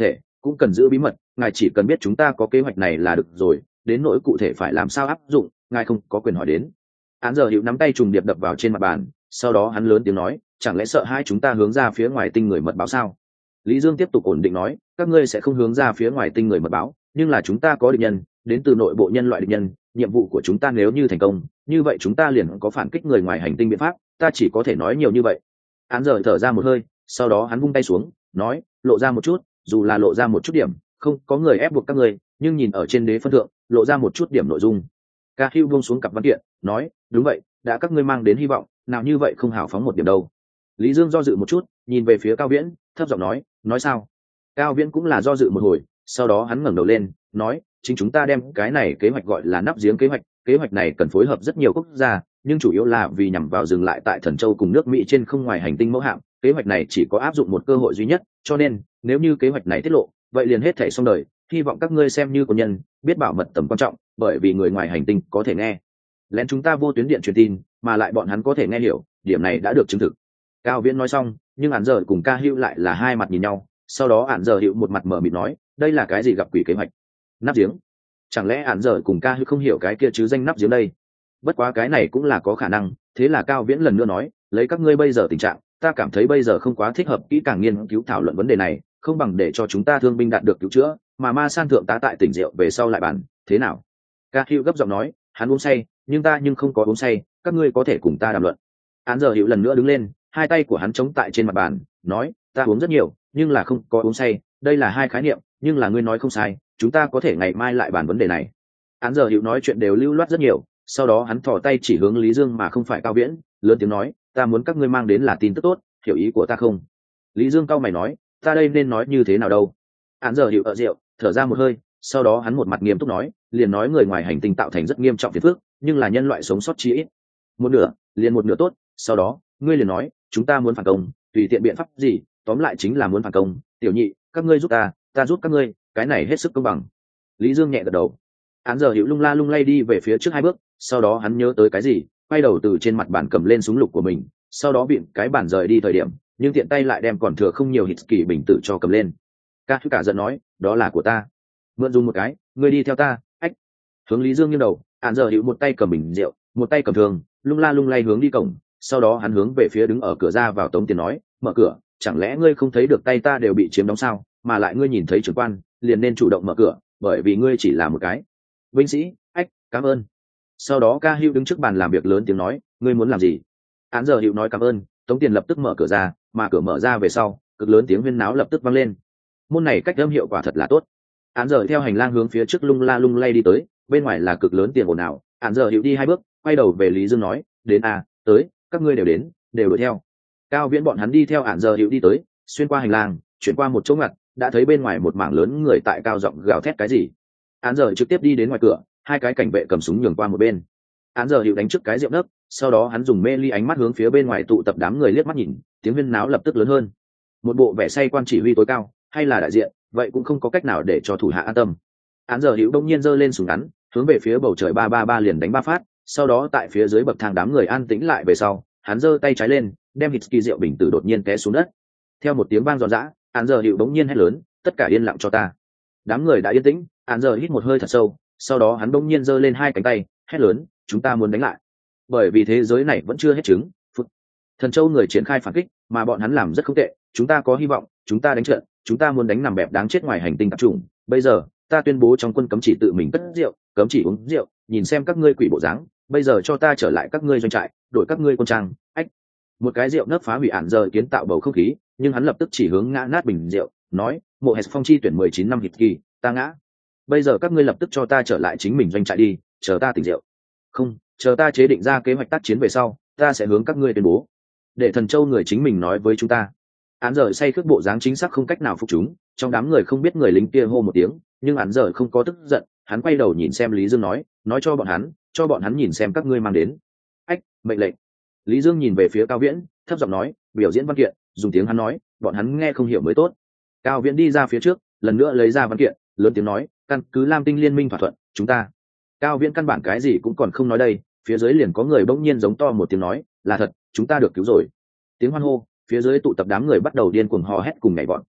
cũng cần giữ bí mật, ngài chỉ cần biết chúng ta có kế hoạch này là được rồi, đến nỗi cụ thể phải làm sao áp dụng ngài không có quyền hỏi đến. Án giờ hiệu nắm tay trùng điệp đập vào trên mặt bàn, sau đó hắn lớn tiếng nói, chẳng lẽ sợ hai chúng ta hướng ra phía ngoài tinh người mật báo sao? Lý Dương tiếp tục ổn định nói, các ngươi sẽ không hướng ra phía ngoài tinh người mật báo, nhưng là chúng ta có địch nhân, đến từ nội bộ nhân loại địch nhân, nhiệm vụ của chúng ta nếu như thành công, như vậy chúng ta liền có phản kích người ngoài hành tinh biện pháp, ta chỉ có thể nói nhiều như vậy. Án giờ thở ra một hơi, sau đó hắn vung tay xuống, nói, lộ ra một chút, dù là lộ ra một chút điểm, không có người ép buộc các ngươi, nhưng nhìn ở trên đế phân thượng, lộ ra một chút điểm nội dung. Ca Hưu buông xuống cặp văn kiện, nói, đúng vậy, đã các ngươi mang đến hy vọng, nào như vậy không hào phóng một điểm đâu. Lý Dương do dự một chút, nhìn về phía Cao Viễn, thấp giọng nói sao? Cao Viễn cũng là do dự một hồi, sau đó hắn ngẩng đầu lên, nói, chính chúng ta đem cái này kế hoạch gọi là nắp giếng kế hoạch này cần phối hợp rất nhiều quốc gia, nhưng chủ yếu là vì nhằm vào dừng lại tại Thần Châu cùng nước Mỹ trên không ngoài hành tinh mẫu hạm, kế hoạch này chỉ có áp dụng một cơ hội duy nhất, cho nên nếu như kế hoạch này tiết lộ, vậy liền hết thảy xong đời, hy vọng các ngươi xem như quân nhân, biết bảo mật tầm quan trọng, bởi vì người ngoài hành tinh có thể nghe lén chúng ta vô tuyến điện truyền tin, mà lại bọn hắn có thể nghe hiểu, điểm này đã được chứng thực. Cao Viễn nói xong, nhưng Án giờ cùng Ca Hưu lại là hai mặt nhìn nhau, sau đó Án giờ hiệu một mặt mở mịt nói, đây là cái gì gặp quỷ kế hoạch? Nắp giếng? Chẳng lẽ Án giờ cùng Ca Hưu không hiểu cái kia chứ danh nắp giếng đây? Bất quá cái này cũng là có khả năng, thế là Cao Viễn lần nữa nói, lấy các ngươi bây giờ tình trạng, ta cảm thấy bây giờ không quá thích hợp kỹ càng nghiên cứu thảo luận vấn đề này, không bằng để cho chúng ta thương binh đạt được cứu chữa, mà Ma San thượng tá tại tỉnh rượu về sau lại bàn, thế nào? Ca Hưu gấp giọng nói, hắn uống say, nhưng ta không có uống say, các ngươi có thể cùng ta đàm luận. Án giờ hiệu lần nữa đứng lên, hai tay của hắn chống tại trên mặt bàn, nói, ta uống rất nhiều, nhưng là không có uống say, đây là hai khái niệm, nhưng là ngươi nói không sai, chúng ta có thể ngày mai lại bàn vấn đề này. Án giờ hiệu nói chuyện đều lưu loát rất nhiều, sau đó hắn thò tay chỉ hướng Lý Dương mà không phải Cao Viễn, lớn tiếng nói, ta muốn các ngươi mang đến là tin tức tốt, hiểu ý của ta không? Lý Dương cau mày nói, ta đây nên nói như thế nào đâu? Án giờ hiệu rượu, thở ra một hơi, sau đó hắn một mặt nghiêm túc nói, liền nói người ngoài hành tinh tạo thành rất nghiêm trọng phiền phức, nhưng là nhân loại sống sót chí ít một nửa, liền một nửa tốt, sau đó ngươi liền nói, chúng ta muốn phản công, tùy tiện biện pháp gì, tóm lại chính là muốn phản công, tiểu nhị, các ngươi giúp ta giúp các ngươi, cái này hết sức công bằng. Lý Dương nhẹ gật đầu. Án giờ hiệu lung la lung lay đi về phía trước hai bước, sau đó hắn nhớ tới cái gì, quay đầu từ trên mặt bàn cầm lên súng lục của mình, sau đó bịn cái bàn rời đi thời điểm, nhưng tiện tay lại đem còn thừa không nhiều hít kỳ bình tự cho cầm lên. Ca Thứ cả giận nói, đó là của ta, mượn dùng một cái, ngươi đi theo ta. Ách. Hướng Lý Dương nghiêng đầu, án giờ hiệu một tay cầm bình rượu, một tay cầm thường, lung la lung lay hướng đi cổng, sau đó hắn hướng về phía đứng ở cửa ra vào Tống Tiền nói, mở cửa, chẳng lẽ ngươi không thấy được tay ta đều bị chiếm đóng sao, mà lại ngươi nhìn thấy trưởng quan liền nên chủ động mở cửa, bởi vì ngươi chỉ là một cái binh sĩ. Ách, cảm ơn. Sau đó Ca Hưu đứng trước bàn làm việc lớn tiếng nói, ngươi muốn làm gì? Án giờ Hưu nói cảm ơn, Tống Tiền lập tức mở cửa ra, mà cửa mở ra về sau, cực lớn tiếng huyên náo lập tức vang lên. Môn này cách âm hiệu quả thật là tốt. Án giờ theo hành lang hướng phía trước lung la lung lay đi tới, bên ngoài là cực lớn tiền ồn ào. Án giờ Hưu đi hai bước, quay đầu về Lý Dương nói, đến tới, các ngươi đều đến, đều đuổi theo. Cao Viễn bọn hắn đi theo Án giờ Hưu đi tới, xuyên qua hành lang, chuyển qua một chỗ ngặt, đã thấy bên ngoài một mảng lớn người tại cao giọng gào thét cái gì. Án giờ trực tiếp đi đến ngoài cửa, hai cái cảnh vệ cầm súng nhường qua một bên. Án giờ Hưu đánh trước cái rượu nấc, sau đó hắn dùng mê ly ánh mắt hướng phía bên ngoài tụ tập đám người liếc mắt nhìn, tiếng huyên náo lập tức lớn hơn. Một bộ vẻ say quan chỉ huy tối cao, hay là đại diện, vậy cũng không có cách nào để cho thủ hạ an tâm. Án giờ Hữu đông nhiên giơ lên súng ngắn, hướng về phía bầu trời 333 liền đánh 3 phát, sau đó tại phía dưới bậc thang đám người an tĩnh lại về sau, hắn giơ tay trái lên, đem hít kỳ rượu bình tử đột nhiên té xuống đất. Theo một tiếng vang giòn giã, Án giờ Hữu đống nhiên hét lớn, tất cả yên lặng cho ta. Đám người đã yên tĩnh, Án giờ hít một hơi thật sâu, sau đó hắn đống nhiên giơ lên hai cánh tay, hét lớn, chúng ta muốn đánh lại. Bởi vì thế giới này vẫn chưa hết trứng. Thần Châu người triển khai phản kích, mà bọn hắn làm rất không tệ, chúng ta có hy vọng, chúng ta đánh trận, chúng ta muốn đánh nằm bẹp đáng chết ngoài hành tinh tạp chủng. Bây giờ ta tuyên bố trong quân cấm chỉ tự mình cất rượu, cấm chỉ uống rượu, nhìn xem các ngươi quỷ bộ dáng, bây giờ cho ta trở lại các ngươi doanh trại, đổi các ngươi quân trang. Ách. Một cái rượu nấc phá hủy Án giờ kiến tạo bầu không khí, nhưng hắn lập tức chỉ hướng ngã nát bình rượu, nói, mộ hệ phong chi tuyển 19 năm hít kỳ, ta ngã. Bây giờ các ngươi lập tức cho ta trở lại chính mình doanh trại đi, chờ ta tỉnh rượu. Không, chờ ta chế định ra kế hoạch tác chiến về sau, ta sẽ hướng các ngươi tuyên bố. Để Thần Châu người chính mình nói với chúng ta. Án giờ say khước bộ dáng chính xác không cách nào phục chúng, trong đám người không biết người lính kia hô một tiếng, nhưng Án giờ không có tức giận, hắn quay đầu nhìn xem Lý Dương nói cho bọn hắn nhìn xem các ngươi mang đến. Ách, mệnh lệnh. Lý Dương nhìn về phía Cao Viễn, thấp giọng nói, biểu diễn văn kiện, dùng tiếng hắn nói, bọn hắn nghe không hiểu mới tốt. Cao Viễn đi ra phía trước, lần nữa lấy ra văn kiện, lớn tiếng nói, căn cứ Lam Tinh liên minh thỏa thuận, chúng ta. Cao Viễn căn bản cái gì cũng còn không nói đây, phía dưới liền có người bỗng nhiên giống to một tiếng nói, là thật, chúng ta được cứu rồi. Tiếng hoan hô, phía dưới tụ tập đám người bắt đầu điên cuồng hò hét cùng nhảy vọt,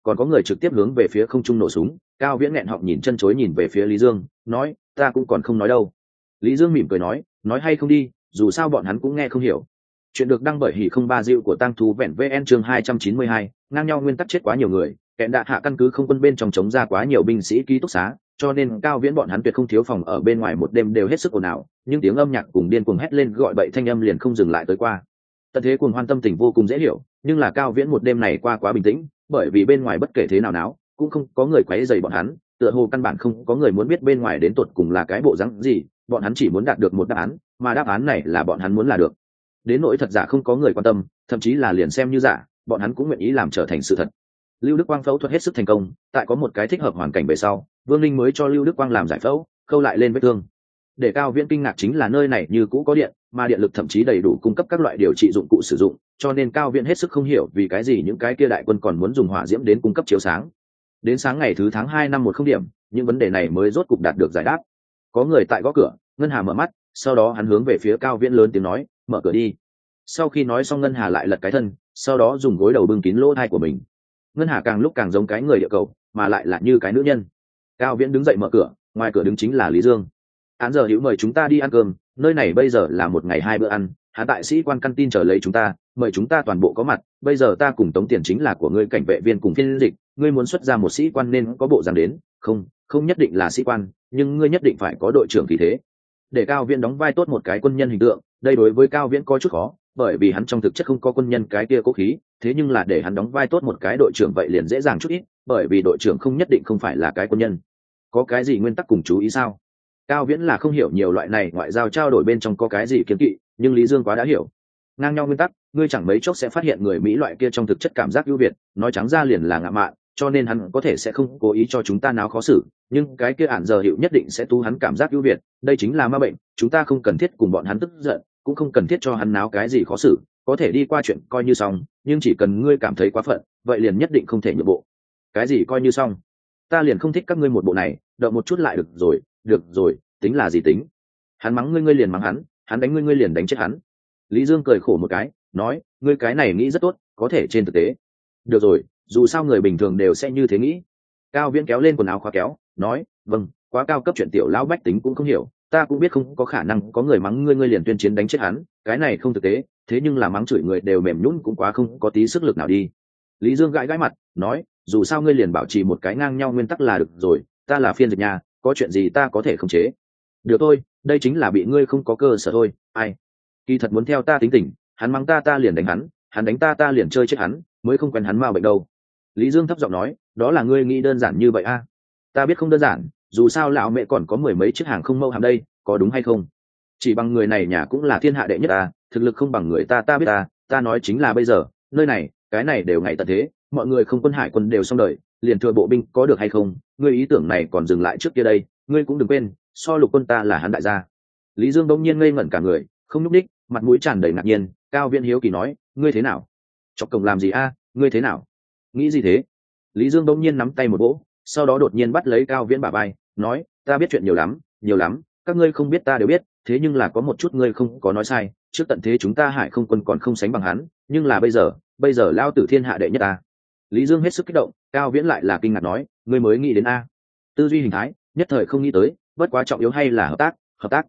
còn có người trực tiếp hướng về phía không trung nổ súng. Cao Viễn nghẹn họng nhìn chân chối nhìn về phía Lý Dương, nói, ta cũng còn không nói đâu. Lý Dương mỉm cười nói hay không đi, dù sao bọn hắn cũng nghe không hiểu. Chuyện được đăng bởi Hỉ không ba diệu của Tang Thú Vẹn VN chương 292, ngang nhau nguyên tắc chết quá nhiều người, kẹn đạ hạ căn cứ không quân bên trong chống ra quá nhiều binh sĩ ký túc xá, cho nên Cao Viễn bọn hắn tuyệt không thiếu phòng ở bên ngoài một đêm đều hết sức ồn ào, nhưng tiếng âm nhạc cùng điên cuồng hét lên gọi bậy thanh âm liền không dừng lại tới qua. Tận thế cuồng hoan tâm tình vô cùng dễ hiểu, nhưng là Cao Viễn một đêm này qua quá bình tĩnh, bởi vì bên ngoài bất kể thế nào náo, cũng không có người quấy rầy bọn hắn, tựa hồ căn bản không có người muốn biết bên ngoài đến tột cùng là cái bộ dáng gì, bọn hắn chỉ muốn đạt được một đáp án, mà đáp án này là bọn hắn muốn là được. Đến nỗi thật giả không có người quan tâm, thậm chí là liền xem như giả, bọn hắn cũng nguyện ý làm trở thành sự thật. Lưu Đức Quang phẫu thuật hết sức thành công, tại có một cái thích hợp hoàn cảnh về sau, Vương Linh mới cho Lưu Đức Quang làm giải phẫu, khâu lại lên vết thương. Để Cao Viễn kinh ngạc chính là nơi này như cũ có điện, mà điện lực thậm chí đầy đủ cung cấp các loại điều trị dụng cụ sử dụng, cho nên Cao Viễn hết sức không hiểu vì cái gì những cái kia đại quân còn muốn dùng hỏa diễm đến cung cấp chiếu sáng. Đến sáng ngày thứ tháng 2 năm 10 điểm, những vấn đề này mới rốt cục đạt được giải đáp. Có người tại gõ cửa, Ngân Hà mở mắt, sau đó hắn hướng về phía Cao Viễn lớn tiếng nói, mở cửa đi. Sau khi nói xong Ngân Hà lại lật cái thân, sau đó dùng gối đầu bưng kín lỗ tai của mình. Ngân Hà càng lúc càng giống cái người địa cầu, mà lại là như cái nữ nhân. Cao Viễn đứng dậy mở cửa, ngoài cửa đứng chính là Lý Dương. Án giờ hữu mời chúng ta đi ăn cơm, nơi này bây giờ là một ngày 2 bữa ăn, hạ tại sĩ quan căn tin chờ lấy chúng ta, mời chúng ta toàn bộ có mặt, bây giờ ta cùng tống tiền chính là của ngươi cảnh vệ viên cùng phiên dịch, ngươi muốn xuất ra một sĩ quan nên có bộ dáng đến, không nhất định là sĩ quan, nhưng ngươi nhất định phải có đội trưởng khí thế. Để Cao Viễn đóng vai tốt một cái quân nhân hình tượng, đây đối với Cao Viễn có chút khó, bởi vì hắn trong thực chất không có quân nhân cái kia cố khí, thế nhưng là để hắn đóng vai tốt một cái đội trưởng vậy liền dễ dàng chút ít, bởi vì đội trưởng không nhất định không phải là cái quân nhân. Có cái gì nguyên tắc cùng chú ý sao? Cao Viễn là không hiểu nhiều loại này ngoại giao trao đổi bên trong có cái gì kiến kỵ, nhưng Lý Dương quá đã hiểu. Ngang nhau nguyên tắc, ngươi chẳng mấy chốc sẽ phát hiện người Mỹ loại kia trong thực chất cảm giác ưu việt, nói trắng ra liền là ngạo mạn, cho nên hắn có thể sẽ không cố ý cho chúng ta náo khó xử, nhưng cái kia ản giờ hiệu nhất định sẽ tu hắn cảm giác ưu việt, đây chính là ma bệnh, chúng ta không cần thiết cùng bọn hắn tức giận, cũng không cần thiết cho hắn náo cái gì khó xử, có thể đi qua chuyện coi như xong, nhưng chỉ cần ngươi cảm thấy quá phận, vậy liền nhất định không thể nhượng bộ. Cái gì coi như xong? Ta liền không thích các ngươi một bộ này, đợi một chút lại được rồi, tính là gì tính? Hắn mắng ngươi ngươi liền mắng hắn đánh ngươi ngươi liền đánh chết hắn. Lý Dương cười khổ một cái, nói, ngươi cái này nghĩ rất tốt, có thể trên thực tế. Được rồi, dù sao người bình thường đều sẽ như thế nghĩ. Cao Viễn kéo lên quần áo khóa kéo, nói, vâng, quá cao cấp chuyện tiểu lão bách tính cũng không hiểu, ta cũng biết không có khả năng có người mắng ngươi ngươi liền tuyên chiến đánh chết hắn, cái này không thực tế, thế nhưng là mắng chửi người đều mềm nhũn cũng quá không có tí sức lực nào đi. Lý Dương gãi mặt, nói, dù sao ngươi liền bảo trì một cái ngang nhau nguyên tắc là được rồi, ta là phiên dịch nhà, có chuyện gì ta có thể khống chế. Được thôi, đây chính là bị ngươi không có cơ sở thôi, ai. Kỳ thật muốn theo ta tính tình, hắn mắng ta liền đánh hắn đánh ta liền chơi chết hắn, mới không quen hắn mau bệnh đâu. Lý Dương thấp giọng nói, đó là ngươi nghĩ đơn giản như vậy a? Ta biết không đơn giản, dù sao lão mẹ còn có 10 mấy chiếc hàng không mâu hàm đây, có đúng hay không? Chỉ bằng người này nhà cũng là thiên hạ đệ nhất à, thực lực không bằng người ta biết ta nói chính là bây giờ, nơi này, cái này đều ngày tận thế, mọi người không quân hải quân đều xong đời, liền thừa bộ binh có được hay không? Ngươi ý tưởng này còn dừng lại trước kia đây, ngươi cũng đừng quên, so lục quân ta là hắn đại gia. Lý Dương bỗng nhiên ngây ngẩn cả người, không nhúc đích, mặt mũi tràn đầy ngạc nhiên. Cao Viễn hiếu kỳ nói, ngươi thế nào? Chọc cổng làm gì a? Ngươi thế nào? Nghĩ gì thế? Lý Dương bỗng nhiên nắm tay một vỗ, sau đó đột nhiên bắt lấy Cao Viễn bả vai, nói, ta biết chuyện nhiều lắm, các ngươi không biết ta đều biết, thế nhưng là có một chút ngươi không có nói sai, trước tận thế chúng ta hải không quân còn không sánh bằng hắn, nhưng là bây giờ lao tử thiên hạ đệ nhất ta. Lý Dương hết sức kích động, Cao Viễn lại là kinh ngạc nói, ngươi mới nghĩ đến a? Tư duy hình thái, nhất thời không nghĩ tới, bất quá trọng yếu hay là hợp tác.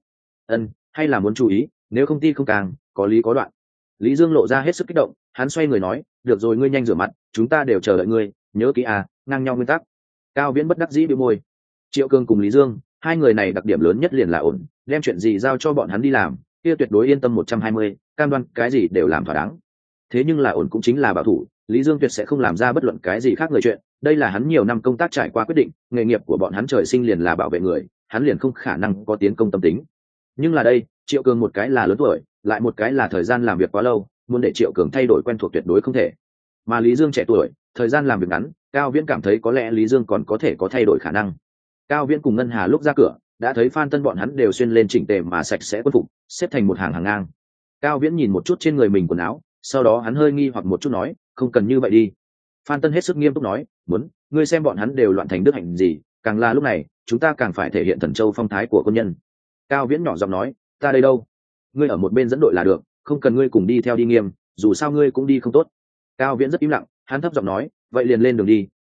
Hay là muốn chú ý, nếu không ti không càng, có lý có đoạn. Lý Dương lộ ra hết sức kích động, hắn xoay người nói, được rồi ngươi nhanh rửa mặt, chúng ta đều chờ đợi ngươi, nhớ kỹ à, ngang nhau nguyên tắc. Cao Viễn bất đắc dĩ bĩu môi. Triệu Cương cùng Lý Dương, hai người này đặc điểm lớn nhất liền là ổn, đem chuyện gì giao cho bọn hắn đi làm, kia tuyệt đối yên tâm 120, cam đoan cái gì đều làm thỏa đáng. Thế nhưng là ổn cũng chính là bảo thủ, Lý Dương tuyệt sẽ không làm ra bất luận cái gì khác người chuyện, đây là hắn nhiều năm công tác trải qua quyết định, nghề nghiệp của bọn hắn trời sinh liền là bảo vệ người, hắn liền không khả năng có tiến công tâm tính. Nhưng là đây, Triệu Cường một cái là lớn tuổi, lại một cái là thời gian làm việc quá lâu, muốn để Triệu Cường thay đổi quen thuộc tuyệt đối không thể. Mà Lý Dương trẻ tuổi, thời gian làm việc ngắn, Cao Viễn cảm thấy có lẽ Lý Dương còn có thể có thay đổi khả năng. Cao Viễn cùng Ngân Hà lúc ra cửa, đã thấy Phan Tân bọn hắn đều xuyên lên chỉnh tề mà sạch sẽ quân phục, xếp thành một hàng ngang. Cao Viễn nhìn một chút trên người mình quần áo, sau đó hắn hơi nghi hoặc một chút nói, không cần như vậy đi. Phan Tân hết sức nghiêm túc nói, muốn, ngươi xem bọn hắn đều loạn thành đức hạnh gì, càng là lúc này, chúng ta càng phải thể hiện Thần Châu phong thái của quân nhân. Cao Viễn nhỏ giọng nói, ta đây đâu? Ngươi ở một bên dẫn đội là được, không cần ngươi cùng đi theo đi nghiêm, dù sao ngươi cũng đi không tốt. Cao Viễn rất im lặng, hắn thấp giọng nói, vậy liền lên đường đi,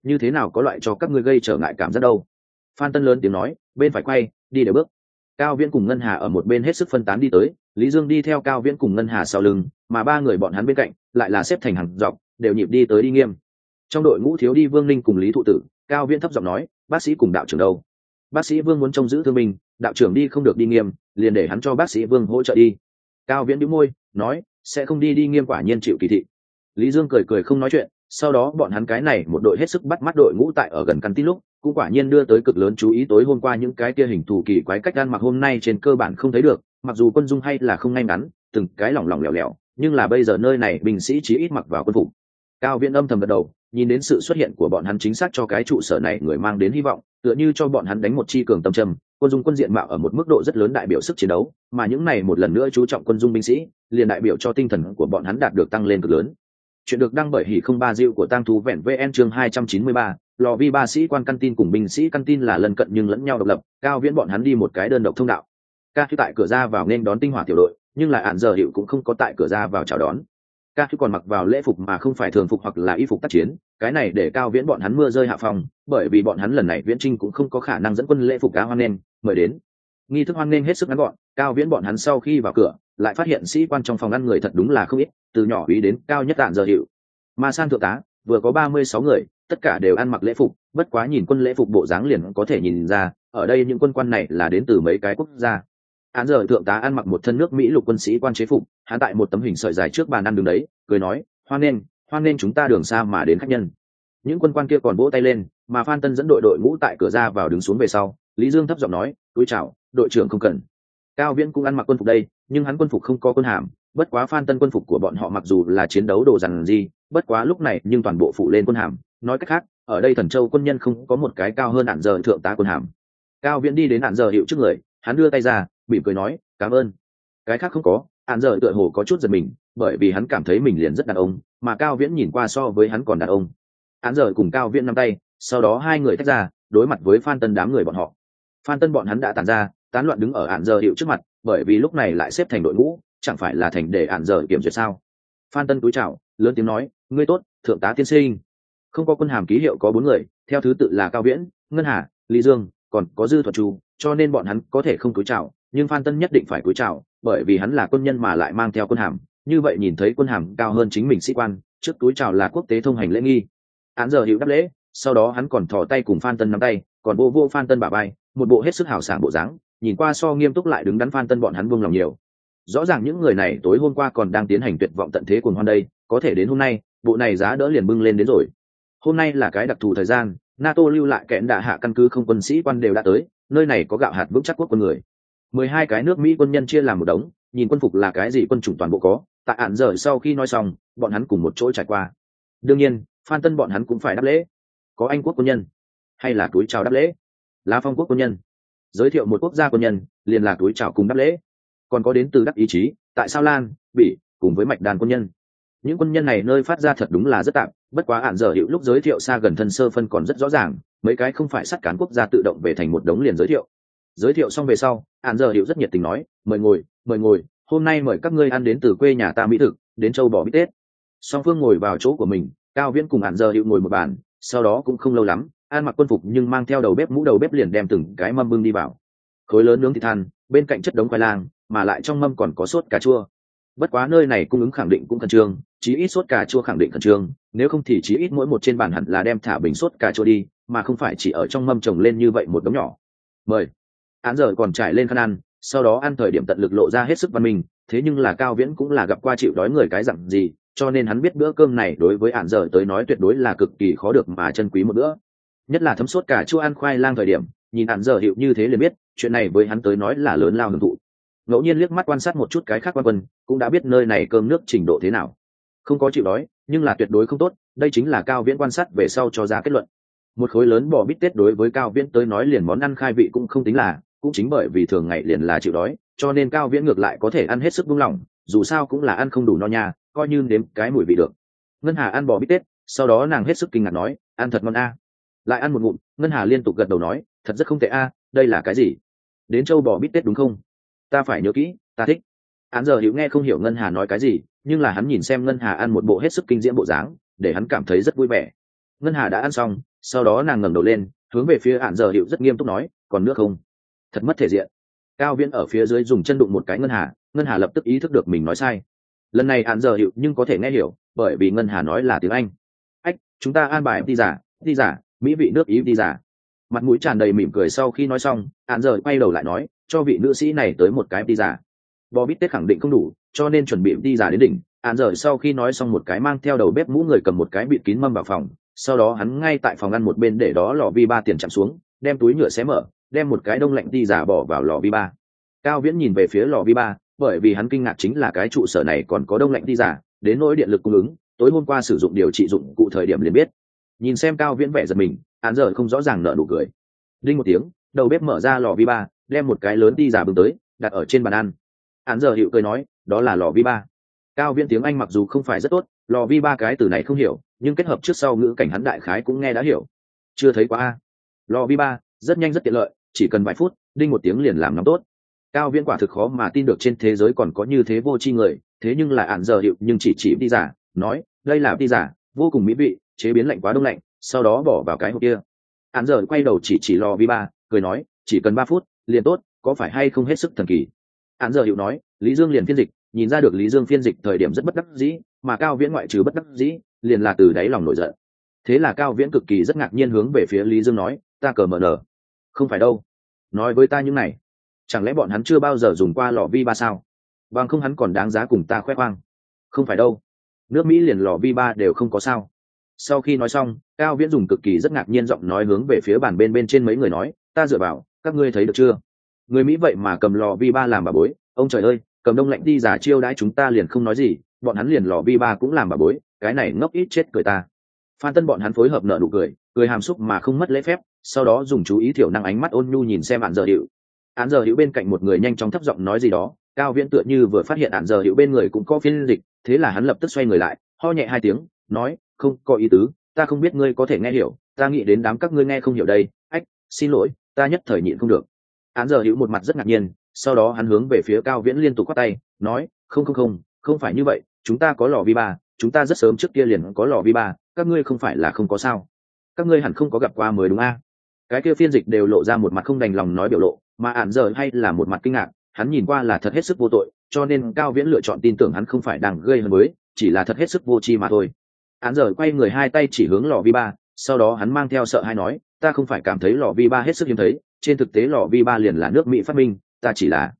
như thế nào có loại cho các ngươi gây trở ngại cảm giác đâu. Phan Tân lớn tiếng nói, bên phải quay đi đều bước. Cao Viễn cùng Ngân Hà ở một bên hết sức phân tán đi tới, Lý Dương đi theo Cao Viễn cùng Ngân Hà sau lưng, mà ba người bọn hắn bên cạnh lại là xếp thành hàng dọc, đều nhịp đi tới đi nghiêm. Trong đội ngũ thiếu đi Vương Ninh cùng Lý Thụ Tử, Cao Viễn thấp giọng nói, bác sĩ cùng đạo trưởng đâu? Bác sĩ Vương muốn trông giữ thương binh, đạo trưởng đi không được đi nghiêm, liền để hắn cho bác sĩ Vương hỗ trợ đi. Cao Viễn nhíu môi, nói, sẽ không đi đi nghiêm, quả nhiên chịu kỳ thị. Lý Dương cười cười không nói chuyện, sau đó bọn hắn cái này một đội hết sức bắt mắt đội ngũ tại ở gần căn tin lúc, cũng quả nhiên đưa tới cực lớn chú ý. Tối hôm qua những cái kia hình thù kỳ quái cách ăn mặc hôm nay trên cơ bản không thấy được, mặc dù quân dung hay là không ngay ngắn, từng cái lỏng lỏng lẻo lẻo, nhưng là bây giờ nơi này binh sĩ chí ít mặc vào quân phục. Cao Viễn âm thầm gật đầu, nhìn đến sự xuất hiện của bọn hắn chính xác cho cái trụ sở này người mang đến hy vọng, tựa như cho bọn hắn đánh một chi cường tâm trầm, quân dung quân diện mạo ở một mức độ rất lớn đại biểu sức chiến đấu, mà những này một lần nữa chú trọng quân dung binh sĩ, liền đại biểu cho tinh thần của bọn hắn đạt được tăng lên cực lớn. Chuyện được đăng bởi hỉ không ba diệu của tang thú vẹn VN chương 293, lò vi ba sĩ quan căn tin cùng binh sĩ căn tin là lần cận nhưng lẫn nhau độc lập, Cao Viễn bọn hắn đi một cái đơn độc thông đạo. Ca Thư tại cửa ra vào nên đón tinh hỏa tiểu đội, nhưng là Án Giờ Hiệu cũng không có tại cửa ra vào chào đón. Ca Thư còn mặc vào lễ phục mà không phải thường phục hoặc là y phục tác chiến, cái này để Cao Viễn bọn hắn mưa rơi hạ phòng, bởi vì bọn hắn lần này viễn trinh cũng không có khả năng dẫn quân lễ phục cá hoan nghênh, mời đến. Nghi thức hoan nghênh hết sức ngắn gọn, Cao Viễn bọn hắn sau khi vào cửa, lại phát hiện sĩ quan trong phòng ăn người thật đúng là không ít, từ nhỏ úy đến cao nhất Án Giờ Hiệu. Ma San thượng tá vừa có 36 người, tất cả đều ăn mặc lễ phục, bất quá nhìn quân lễ phục bộ dáng liền có thể nhìn ra, ở đây những quân quan này là đến từ mấy cái quốc gia. Án Giờ thượng tá ăn mặc một thân nước Mỹ lục quân sĩ quan chế phục, hắn tại một tấm hình sợi dài trước bàn ăn đứng đấy, cười nói, hoan nghênh chúng ta đường xa mà đến khách nhân. Những quân quan kia còn vỗ tay lên, mà Phan Tân dẫn đội ngũ tại cửa ra vào đứng xuống về sau, Lý Dương thấp giọng nói, túi chào, đội trưởng không cần. Cao Viễn cũng ăn mặc quân phục đây, nhưng hắn quân phục không có quân hàm, bất quá Phan Tân quân phục của bọn họ mặc dù là chiến đấu đồ dằn gì, bất quá lúc này nhưng toàn bộ phụ lên quân hàm, nói cách khác, ở đây Thần Châu quân nhân không có một cái cao hơn Án Giờ thượng tá quân hàm. Cao Viễn đi đến Án Giờ Hiệu trước người, hắn đưa tay ra, mỉm cười nói, cảm ơn. Cái khác không có, Án Giờ tựa hồ có chút giật mình, bởi vì hắn cảm thấy mình liền rất đàn ông, mà Cao Viễn nhìn qua so với hắn còn đàn ông. Án Giờ cùng Cao Viễn nắm tay, sau đó hai người tách ra, đối mặt với Phan Tân đám người bọn họ. Phan Tân bọn hắn đã tản ra, tán loạn đứng ở Án Giờ Hiệu trước mặt, bởi vì lúc này lại xếp thành đội ngũ, chẳng phải là thành để Án Giờ kiểm duyệt sao? Phan Tân cúi chào, lớn tiếng nói, ngươi tốt, thượng tá tiên sinh. Không có quân hàm ký hiệu có 4 người, theo thứ tự là Cao Viễn, Ngân Hà, Lý Dương, còn có Dư Thuật Chu, cho nên bọn hắn có thể không cúi chào, nhưng Phan Tân nhất định phải cúi chào, bởi vì hắn là quân nhân mà lại mang theo quân hàm, như vậy nhìn thấy quân hàm cao hơn chính mình sĩ quan, trước cúi chào là quốc tế thông hành lễ nghi. Án Giờ Hiệu đáp lễ, sau đó hắn còn thò tay cùng Phan Tân nắm tay, còn vô Phan Tân bả vai, một bộ hết sức hào sảng bộ dáng, nhìn qua so nghiêm túc lại đứng đắn Phan Tân bọn hắn buông lòng nhiều. Rõ ràng những người này tối hôm qua còn đang tiến hành tuyệt vọng tận thế cuồng hoan đây, có thể đến hôm nay, bộ này giá đỡ liền bưng lên đến rồi. Hôm nay là cái đặc thù thời gian, NATO lưu lại kẽn đạ hạ căn cứ không quân sĩ quan đều đã tới, nơi này có gạo hạt vững chắc quốc quân người. 12 cái nước Mỹ quân nhân chia làm một đống, nhìn quân phục là cái gì quân chủng toàn bộ có, tại Án Giờ sau khi nói xong, bọn hắn cùng một chỗ trải qua. Đương nhiên, Phan Tân bọn hắn cũng phải đáp lễ. Có Anh quốc quân nhân, hay là túi chào đáp lễ. Lá Phong quốc quân nhân, giới thiệu một quốc gia quân nhân, liền là túi chào cùng đáp lễ. Còn có đến từ Đắc Ý Chí, tại Sao Lan, Bỉ, cùng với Mạch Đàn quân nhân. Những quân nhân này nơi phát ra thật đúng là rất tạm, bất quá Án Giờ Hiệu lúc giới thiệu xa gần thân sơ phân còn rất rõ ràng, mấy cái không phải sát cán quốc gia tự động về thành một đống liền giới thiệu. Giới thiệu xong về sau, Án Giờ Hiệu rất nhiệt tình nói, mời ngồi, hôm nay mời các ngươi ăn đến từ quê nhà ta mỹ thực, đến châu bò bít tết. Song phương ngồi vào chỗ của mình, Cao Viễn cùng Án Giờ Hiệu ngồi một bàn, sau đó cũng không lâu lắm, ăn mặc quân phục nhưng mang theo đầu bếp mũ đầu bếp liền đem từng cái mâm bưng đi vào. Khối lớn nướng thịt than, bên cạnh chất đống khoai lang, mà lại trong mâm còn có sốt cà chua. Bất quá nơi này cung ứng khẳng định cũng khẩn trương, chí ít sốt cà chua khẳng định khẩn trương, nếu không thì chí ít mỗi một trên bàn hẳn là đem thả bình sốt cà chua đi, mà không phải chỉ ở trong mâm trồng lên như vậy một đống nhỏ. Mời. Án Giờ còn trải lên khăn ăn, sau đó ăn thời điểm tận lực lộ ra hết sức văn minh, thế nhưng là Cao Viễn cũng là gặp qua chịu đói người cái dặn gì, cho nên hắn biết bữa cơm này đối với Án Giờ tới nói tuyệt đối là cực kỳ khó được mà chân quý một bữa. Nhất là thấm sốt cà chua ăn khoai lang thời điểm, nhìn Án Giờ Hiệu như thế liền biết, chuyện này với hắn tới nói là lớn lao hưởng thụ. Ngẫu nhiên liếc mắt quan sát một chút cái khác quan quân, cũng đã biết nơi này cơm nước trình độ thế nào. Không có chịu đói, nhưng là tuyệt đối không tốt, đây chính là Cao Viễn quan sát về sau cho ra kết luận. Một khối lớn bò bít tết đối với Cao Viễn tới nói liền món ăn khai vị cũng không tính là, cũng chính bởi vì thường ngày liền là chịu đói, cho nên Cao Viễn ngược lại có thể ăn hết sức buông lỏng, dù sao cũng là ăn không đủ no nha, coi như nếm cái mùi vị được. Ngân Hà ăn bò bít tết, sau đó nàng hết sức kinh ngạc nói, ăn thật ngon a. Lại ăn một ngụm, Ngân Hà liên tục gật đầu nói, thật rất không tệ a, đây là cái gì? Đến châu bò bít tết đúng không? Ta phải nhớ kỹ, ta thích. Án Giờ Hiệu nghe không hiểu Ngân Hà nói cái gì, nhưng là hắn nhìn xem Ngân Hà ăn một bộ hết sức kinh diễm bộ dáng, để hắn cảm thấy rất vui vẻ. Ngân Hà đã ăn xong, sau đó nàng ngẩng đầu lên hướng về phía ạn giờ hiệu rất nghiêm túc nói, còn nước không? Thật mất thể diện. Cao viễn ở phía dưới dùng chân đụng một cái ngân hà lập tức ý thức được mình nói sai. Lần này ạn giờ hiệu nhưng có thể nghe hiểu, bởi vì ngân hà nói là tiếng Anh. Ách, chúng ta an bài đi giả mỹ vị nước ý đi giả. Mặt mũi tràn đầy mỉm cười sau khi nói xong, ạn giờ quay đầu lại nói, cho vị nữ sĩ này tới một cái đi giả. Bò bít tết khẳng định không đủ, cho nên chuẩn bị đi giả đến đỉnh. Ạn giờ sau khi nói xong một cái mang theo đầu bếp mũ người cầm một cái bịt kín mâm vào phòng, sau đó hắn ngay tại phòng ăn một bên để đó lò vi ba tiền chạm xuống, đem túi nhựa xé mở, đem một cái đông lạnh đi giả bỏ vào lò vi ba. Cao viễn nhìn về phía lò vi ba, bởi vì hắn kinh ngạc chính là cái trụ sở này còn có đông lạnh đi giả, đến nỗi điện lực cung ứng tối hôm qua sử dụng điều trị dụng cụ thời điểm liền biết. Nhìn xem Cao viễn vẻ giật mình, án giờ không rõ ràng nở nụ cười. Đinh một tiếng, đầu bếp mở ra lò vi ba, đem một cái lớn đi giả bưng tới, đặt ở trên bàn ăn. Án giờ hiệu cười nói, đó là lò vi ba. Cao viễn tiếng Anh mặc dù không phải rất tốt, lò vi ba cái từ này không hiểu, nhưng kết hợp trước sau ngữ cảnh hắn đại khái cũng nghe đã hiểu. Chưa thấy quá a. Lò vi ba rất nhanh rất tiện lợi, chỉ cần vài phút, đinh một tiếng liền làm nóng tốt. Cao viễn quả thực khó mà tin được trên thế giới còn có như thế vô tri người, thế nhưng là ạn giờ hiệu nhưng chỉ đi giả, nói đây là đi giả, vô cùng mỹ vị, chế biến lạnh quá đông lạnh, sau đó bỏ vào cái hộp kia. Ạn giờ quay đầu chỉ lò vi ba, cười nói chỉ cần 3 phút liền tốt, có phải hay không hết sức thần kỳ. Ạn giờ hiệu nói Lý Dương liền phiên dịch, nhìn ra được Lý Dương phiên dịch thời điểm rất bất đắc dĩ, mà Cao viễn ngoại trừ bất đắc dĩ liền là từ đáy lòng nổi giận. Thế là Cao viễn cực kỳ rất ngạc nhiên hướng về phía Lý Dương nói, ta cờ mờ nở. Không phải đâu, nói với ta những này, chẳng lẽ bọn hắn chưa bao giờ dùng qua lò vi ba sao? Bằng không hắn còn đáng giá cùng ta khoe khoang. Không phải đâu, nước Mỹ liền lò vi ba đều không có sao. Sau khi nói xong, Cao viễn dùng cực kỳ rất ngạc nhiên giọng nói hướng về phía bàn bên trên mấy người nói, ta dựa vào, các ngươi thấy được chưa? Người Mỹ vậy mà cầm lò vi ba làm bà bối, ông trời ơi, cầm đông lạnh đi giả chiêu đãi chúng ta liền không nói gì, bọn hắn liền lò vi ba cũng làm bà bối, cái này ngốc ít chết cười ta. Phan Tân bọn hắn phối hợp nở nụ cười, cười hàm xúc mà không mất lễ phép, sau đó dùng chú ý thiểu năng ánh mắt ôn nhu nhìn xem Án giờ hiệu. Án giờ hiệu bên cạnh một người nhanh chóng thấp giọng nói gì đó, Cao viễn tựa như vừa phát hiện Án giờ hiệu bên người cũng có phiên dịch, thế là hắn lập tức xoay người lại, ho nhẹ 2 tiếng, nói, không có ý tứ, ta không biết ngươi có thể nghe hiểu, ta nghĩ đến đám các ngươi nghe không hiểu đây, ách, xin lỗi, ta nhất thời nhịn không được. Án giờ hiệu một mặt rất ngạc nhiên, sau đó hắn hướng về phía Cao viễn liên tục quát tay, nói, không phải như vậy, chúng ta có lò vi ba, chúng ta rất sớm trước kia liền có lò vi ba, các ngươi không phải là không có sao? Các ngươi hẳn không có gặp qua mới đúng a? Cái kia phiên dịch đều lộ ra một mặt không đành lòng nói biểu lộ, mà Án giờ hay là một mặt kinh ngạc, hắn nhìn qua là thật hết sức vô tội, cho nên Cao viễn lựa chọn tin tưởng hắn không phải đang gây hấn với, chỉ là thật hết sức vô tri mà thôi. Án giờ quay người 2 tay chỉ hướng lò vi ba, sau đó hắn mang theo sợ hãi nói, ta không phải cảm thấy lò vi ba hết sức hiếm thấy, trên thực tế lò vi ba liền là nước Mỹ phát minh, ta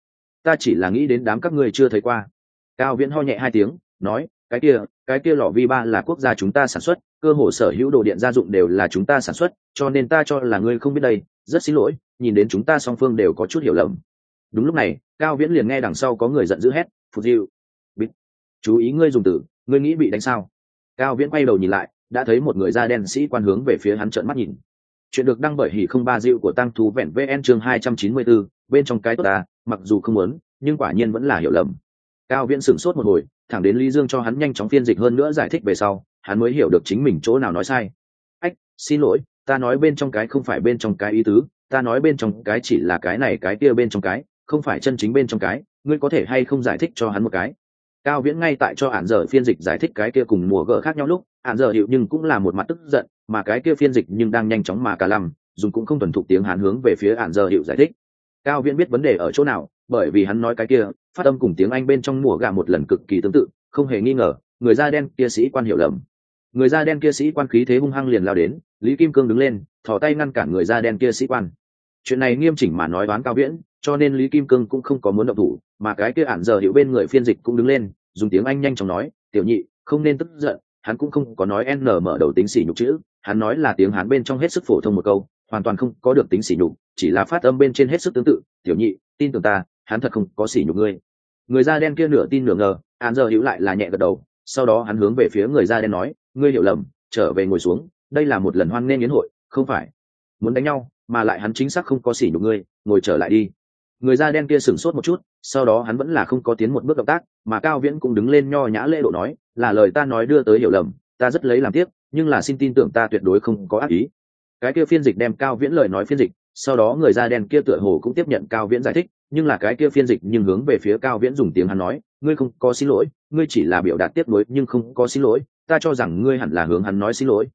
chỉ là nghĩ đến đám các ngươi chưa thấy qua. Cao viễn ho nhẹ 2 tiếng, nói, cái kia lò vi ba là quốc gia chúng ta sản xuất, cơ hồ sở hữu đồ điện gia dụng đều là chúng ta sản xuất, cho nên ta cho là ngươi không biết đây, rất xin lỗi, nhìn đến chúng ta song phương đều có chút hiểu lầm. Đúng lúc này, Cao viễn liền nghe đằng sau có người giận dữ hét, phụt diệu, bít, chú ý ngươi dùng từ, ngươi nghĩ bị đánh sao? Cao viễn quay đầu nhìn lại, đã thấy một người da đen sĩ quan hướng về phía hắn trợn mắt nhìn. Chuyện được đăng bởi hỉ không ba diệu của tăng thú vẹn vn chương 294, bên trong cái tốt ta, mặc dù không muốn, nhưng quả nhiên vẫn là hiểu lầm. Cao viễn sửng sốt một hồi, thẳng đến Lý Dương cho hắn nhanh chóng phiên dịch hơn nữa giải thích về sau, hắn mới hiểu được chính mình chỗ nào nói sai. Ách, xin lỗi, ta nói bên trong cái không phải bên trong cái ý tứ, ta nói bên trong cái chỉ là cái này cái kia bên trong cái, không phải chân chính bên trong cái, ngươi có thể hay không giải thích cho hắn một cái? Cao viễn ngay tại cho Án giờ phiên dịch giải thích cái kia cùng mùa gỡ khác nhau lúc, Án giờ hiệu nhưng cũng là một mặt tức giận, mà cái kia phiên dịch nhưng đang nhanh chóng mà cả lăm, dùng cũng không thuần thục tiếng Hán hướng về phía Án giờ hiệu giải thích. Cao viễn biết vấn đề ở chỗ nào, bởi vì hắn nói cái kia phát âm cùng tiếng Anh bên trong mùa gà một lần cực kỳ tương tự, không hề nghi ngờ, người da đen kia sĩ quan hiểu lầm. Người da đen kia sĩ quan khí thế hung hăng liền lao đến, Lý Kim Cương đứng lên, thò tay ngăn cản người da đen kia sĩ quan. Chuyện này nghiêm chỉnh mà nói đoán Cao viễn, cho nên Lý Kim Cương cũng không có muốn động thủ, mà cái kia Án giờ hiệu bên người phiên dịch cũng đứng lên, dùng tiếng Anh nhanh chóng nói, tiểu nhị, không nên tức giận, hắn cũng không có nói n mở đầu tính sỉ nhục chữ, hắn nói là tiếng Hán bên trong hết sức phổ thông một câu, hoàn toàn không có được tính sỉ nhục, chỉ là phát âm bên trên hết sức tương tự, tiểu nhị, tin tưởng ta, hắn thật không có sỉ nhục ngươi. Người da đen kia nửa tin nửa ngờ, Án giờ hiệu lại là nhẹ gật đầu, sau đó hắn hướng về phía người da đen nói, ngươi hiểu lầm, trở về ngồi xuống, đây là một lần hoan nghênh yến hội, không phải muốn đánh nhau, mà lại hắn chính xác không có sỉ nhục ngươi, ngồi trở lại đi. Người da đen kia sửng sốt một chút, sau đó hắn vẫn là không có tiến một bước động tác, mà Cao viễn cũng đứng lên nho nhã lễ độ nói, là lời ta nói đưa tới hiểu lầm, ta rất lấy làm tiếc, nhưng là xin tin tưởng ta tuyệt đối không có ác ý. Cái kia phiên dịch đem Cao viễn lời nói phiên dịch, sau đó người da đen kia tựa hồ cũng tiếp nhận Cao viễn giải thích, nhưng là cái kia phiên dịch nhưng hướng về phía Cao viễn dùng tiếng hắn nói, ngươi không có xin lỗi, ngươi chỉ là biểu đạt tiếc nuối nhưng không có xin lỗi, ta cho rằng ngươi hẳn là hướng hắn nói xin lỗi.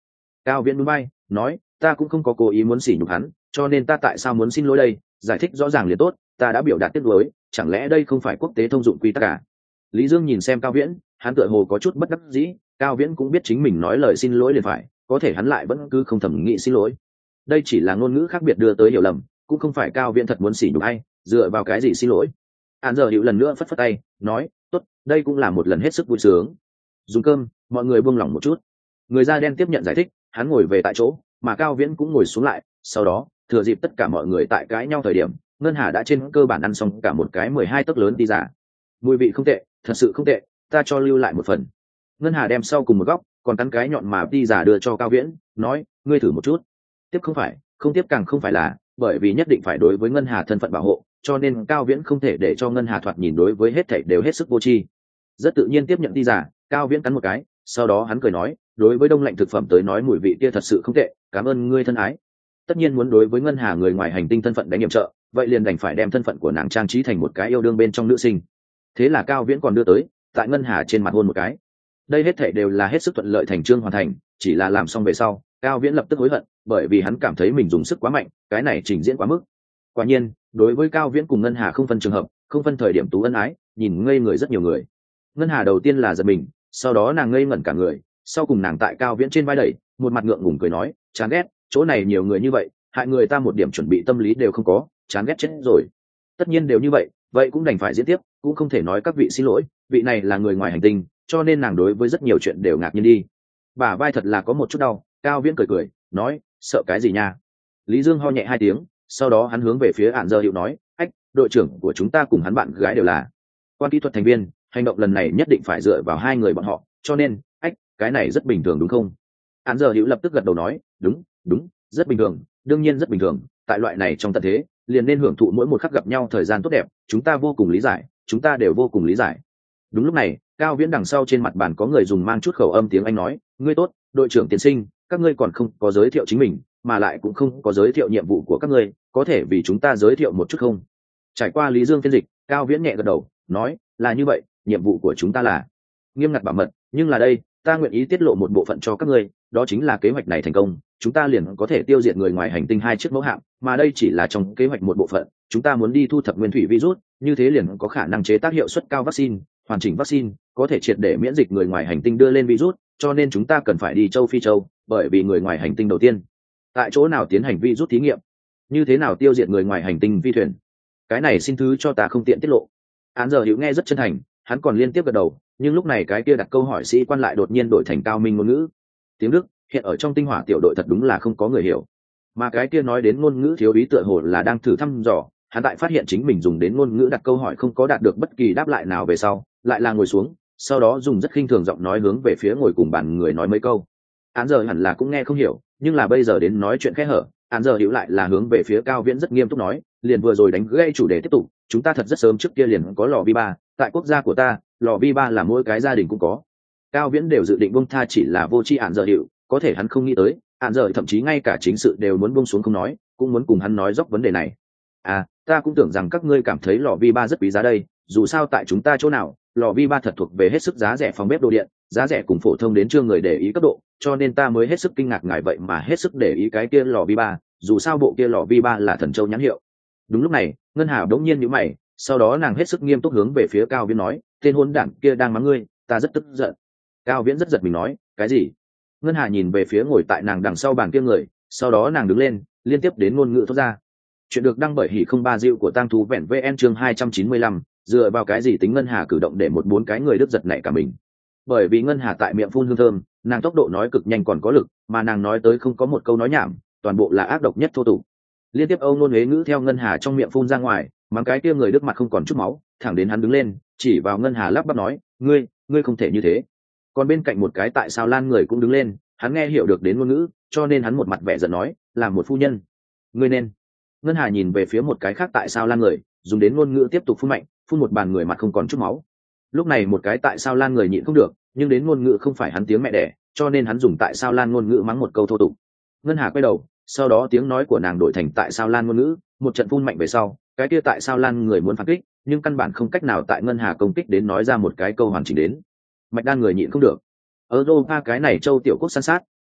Cao Viễn núi bay nói, ta cũng không có cố ý muốn sỉ nhục hắn, cho nên ta tại sao muốn xin lỗi đây? Giải thích rõ ràng liền tốt, ta đã biểu đạt tiếc nuối, chẳng lẽ đây không phải quốc tế thông dụng quy tắc à? Lý Dương nhìn xem Cao Viễn, hắn tựa hồ có chút bất đắc dĩ. Cao Viễn cũng biết chính mình nói lời xin lỗi liền phải, có thể hắn lại vẫn cứ không thẩm nghĩ xin lỗi. Đây chỉ là ngôn ngữ khác biệt đưa tới hiểu lầm, cũng không phải Cao Viễn thật muốn sỉ nhục ai, dựa vào cái gì xin lỗi? Án giờ Hữu lần nữa phất phất tay, nói, tốt, đây cũng là một lần hết sức vui sướng. Dùng cơm, mọi người buông lỏng một chút. Người da đen tiếp nhận giải thích, hắn ngồi về tại chỗ, mà Cao Viễn cũng ngồi xuống lại. Sau đó, thừa dịp tất cả mọi người tại cãi nhau thời điểm, Ngân Hà đã trên cơ bản ăn xong cả một cái 12 tấc lớn đi giả. Mùi vị không tệ, thật sự không tệ, ta cho lưu lại một phần. Ngân Hà đem sau cùng một góc, còn cắn cái nhọn mà đi giả đưa cho Cao Viễn, nói, ngươi thử một chút. Tiếp không phải, không tiếp càng không phải là, bởi vì nhất định phải đối với Ngân Hà thân phận bảo hộ, cho nên Cao Viễn không thể để cho Ngân Hà thoạt nhìn đối với hết thảy đều hết sức vô tri. Rất tự nhiên tiếp nhận đi giả, Cao Viễn cắn một cái, sau đó hắn cười nói, đối với đông lạnh thực phẩm tới nói mùi vị kia thật sự không tệ, cảm ơn ngươi thân ái. Tất nhiên muốn đối với Ngân Hà người ngoài hành tinh thân phận đánh nhiệm trợ, vậy liền đành phải đem thân phận của nàng trang trí thành một cái yêu đương bên trong nữ sinh. Thế là Cao Viễn còn đưa tới, tại Ngân Hà trên mặt hôn một cái. Đây hết thảy đều là hết sức thuận lợi thành chương hoàn thành, chỉ là làm xong về sau, Cao Viễn lập tức hối hận, bởi vì hắn cảm thấy mình dùng sức quá mạnh, cái này trình diễn quá mức. Quả nhiên, đối với Cao Viễn cùng Ngân Hà không phân trường hợp, không phân thời điểm tú ân ái, nhìn ngây người rất nhiều người. Ngân Hà đầu tiên là giật mình, sau đó nàng ngây ngẩn cả người, sau cùng nàng tại Cao Viễn trên vai đẩy, một mặt ngượng ngùng cười nói, chán ghét, chỗ này nhiều người như vậy, hại người ta một điểm chuẩn bị tâm lý đều không có, chán ghét chết rồi. Tất nhiên đều như vậy, vậy cũng đành phải diễn tiếp, cũng không thể nói các vị xin lỗi, vị này là người ngoài hành tinh, cho nên nàng đối với rất nhiều chuyện đều ngạc nhiên đi. Bả vai thật là có một chút đau. Cao Viễn cười cười nói, sợ cái gì nha? Lý Dương ho nhẹ hai tiếng, sau đó hắn hướng về phía Ản Dơ Hiệu nói, ách, đội trưởng của chúng ta cùng hắn bạn gái đều là quan kỹ thuật thành viên, hành động lần này nhất định phải dựa vào hai người bọn họ, cho nên ách, cái này rất bình thường đúng không? Ản Dơ Hiệu lập tức gật đầu nói, đúng đúng, rất bình thường, đương nhiên rất bình thường, tại loại này trong tận thế liền nên hưởng thụ mỗi một khắc gặp nhau thời gian tốt đẹp, chúng ta vô cùng lý giải, chúng ta đều vô cùng lý giải. Đúng lúc này, Cao Viễn đằng sau trên mặt bàn có người dùng mang chút khẩu âm tiếng Anh nói, ngươi tốt, đội trưởng tiên sinh, các ngươi còn không có giới thiệu chính mình, mà lại cũng không có giới thiệu nhiệm vụ của các ngươi, có thể vì chúng ta giới thiệu một chút không? Trải qua Lý Dương phiên dịch, Cao Viễn nhẹ gật đầu, nói, là như vậy, nhiệm vụ của chúng ta là nghiêm ngặt bảo mật, nhưng là đây, ta nguyện ý tiết lộ một bộ phận cho các ngươi, đó chính là kế hoạch này thành công, chúng ta liền có thể tiêu diệt người ngoài hành tinh 2 chiếc mẫu hạm, mà đây chỉ là trong kế hoạch một bộ phận, chúng ta muốn đi thu thập nguyên thủy virus, như thế liền có khả năng chế tác hiệu suất cao vaccine, hoàn chỉnh vaccine, có thể triệt để miễn dịch người ngoài hành tinh đưa lên virus, cho nên chúng ta cần phải đi châu Phi châu, bởi vì người ngoài hành tinh đầu tiên tại chỗ nào tiến hành virus thí nghiệm, như thế nào tiêu diệt người ngoài hành tinh vi thuyền, cái này xin thứ cho ta không tiện tiết lộ. Án giờ Hữu nghe rất chân thành, hắn còn liên tiếp gật đầu, nhưng lúc này cái kia đặt câu hỏi sĩ quan lại đột nhiên đổi thành cao minh ngôn ngữ. Tiếng Đức hiện ở trong tinh hỏa tiểu đội thật đúng là không có người hiểu, mà cái kia nói đến ngôn ngữ thiếu ý tựa hồ là đang thử thăm dò. Hắn tại phát hiện chính mình dùng đến ngôn ngữ đặt câu hỏi không có đạt được bất kỳ đáp lại nào về sau, lại là ngồi xuống, sau đó dùng rất khinh thường giọng nói hướng về phía ngồi cùng bàn người nói mấy câu. Án giờ hẳn là cũng nghe không hiểu, nhưng là bây giờ đến nói chuyện khẽ hở, Án giờ Hữu lại là hướng về phía Cao Viễn rất nghiêm túc nói, liền vừa rồi đánh gây chủ đề tiếp tục, chúng ta thật rất sớm trước kia liền có lò vi ba, tại quốc gia của ta, lò vi ba là mỗi cái gia đình cũng có. Cao Viễn đều dự định buông tha chỉ là vô tri Án giờ Hữu, có thể hắn không nghĩ tới, Án giờ thậm chí ngay cả chính sự đều muốn buông xuống không nói, cũng muốn cùng hắn nói dốc vấn đề này. À, ta cũng tưởng rằng các ngươi cảm thấy lò vi ba rất quý giá đây, dù sao tại chúng ta chỗ nào, lò vi ba thật thuộc về hết sức giá rẻ phòng bếp đồ điện, giá rẻ cùng phổ thông đến chưa người để ý cấp độ, cho nên ta mới hết sức kinh ngạc ngài vậy mà hết sức để ý cái kia lò vi ba, dù sao bộ kia lò vi ba là thần châu nhãn hiệu. Đúng lúc này, Ngân Hà đống nhiên nhíu mày, sau đó nàng hết sức nghiêm túc hướng về phía Cao Viễn nói, tên hỗn đản kia đang mắng ngươi, ta rất tức giận. Cao Viễn rất giật mình nói, cái gì? Ngân Hà nhìn về phía ngồi tại nàng đằng sau bàn kia người, sau đó nàng đứng lên, liên tiếp đến ngôn ngữ thốt ra. Chuyện được đăng bởi hỉ không ba diệu của tang thú vẹn vn chương 295, dựa vào cái gì tính Ngân Hà cử động để một bốn cái người đứt giật nảy cả mình. Bởi vì Ngân Hà tại miệng phun hương thơm, nàng tốc độ nói cực nhanh còn có lực, mà nàng nói tới không có một câu nói nhảm, toàn bộ là ác độc nhất thô tục. Liên tiếp âu nôn huế ngữ theo Ngân Hà trong miệng phun ra ngoài, mắng cái kia người đứt mặt không còn chút máu, thẳng đến hắn đứng lên, chỉ vào Ngân Hà lắp bắp nói, ngươi không thể như thế. Còn bên cạnh một cái tại sao Lan người cũng đứng lên, hắn nghe hiểu được đến ngôn ngữ, cho nên hắn một mặt vẻ giận nói, làm một phu nhân, ngươi nên. Ngân Hà nhìn về phía một cái khác tại sao Lan người, dùng đến ngôn ngữ tiếp tục phun mạnh, phun một bàn người mặt không còn chút máu. Lúc này một cái tại sao Lan người nhịn không được, nhưng đến ngôn ngữ không phải hắn tiếng mẹ đẻ, cho nên hắn dùng tại sao Lan ngôn ngữ mắng một câu thô tục. Ngân Hà quay đầu, sau đó tiếng nói của nàng đổi thành tại sao Lan ngôn ngữ, một trận phun mạnh về sau, cái kia tại sao Lan người muốn phản kích, nhưng căn bản không cách nào tại Ngân Hà công kích đến nói ra một cái câu hoàn chỉnh đến. Mạch Đan người nhịn không được. Europa cái này châu tiểu quốc san sát,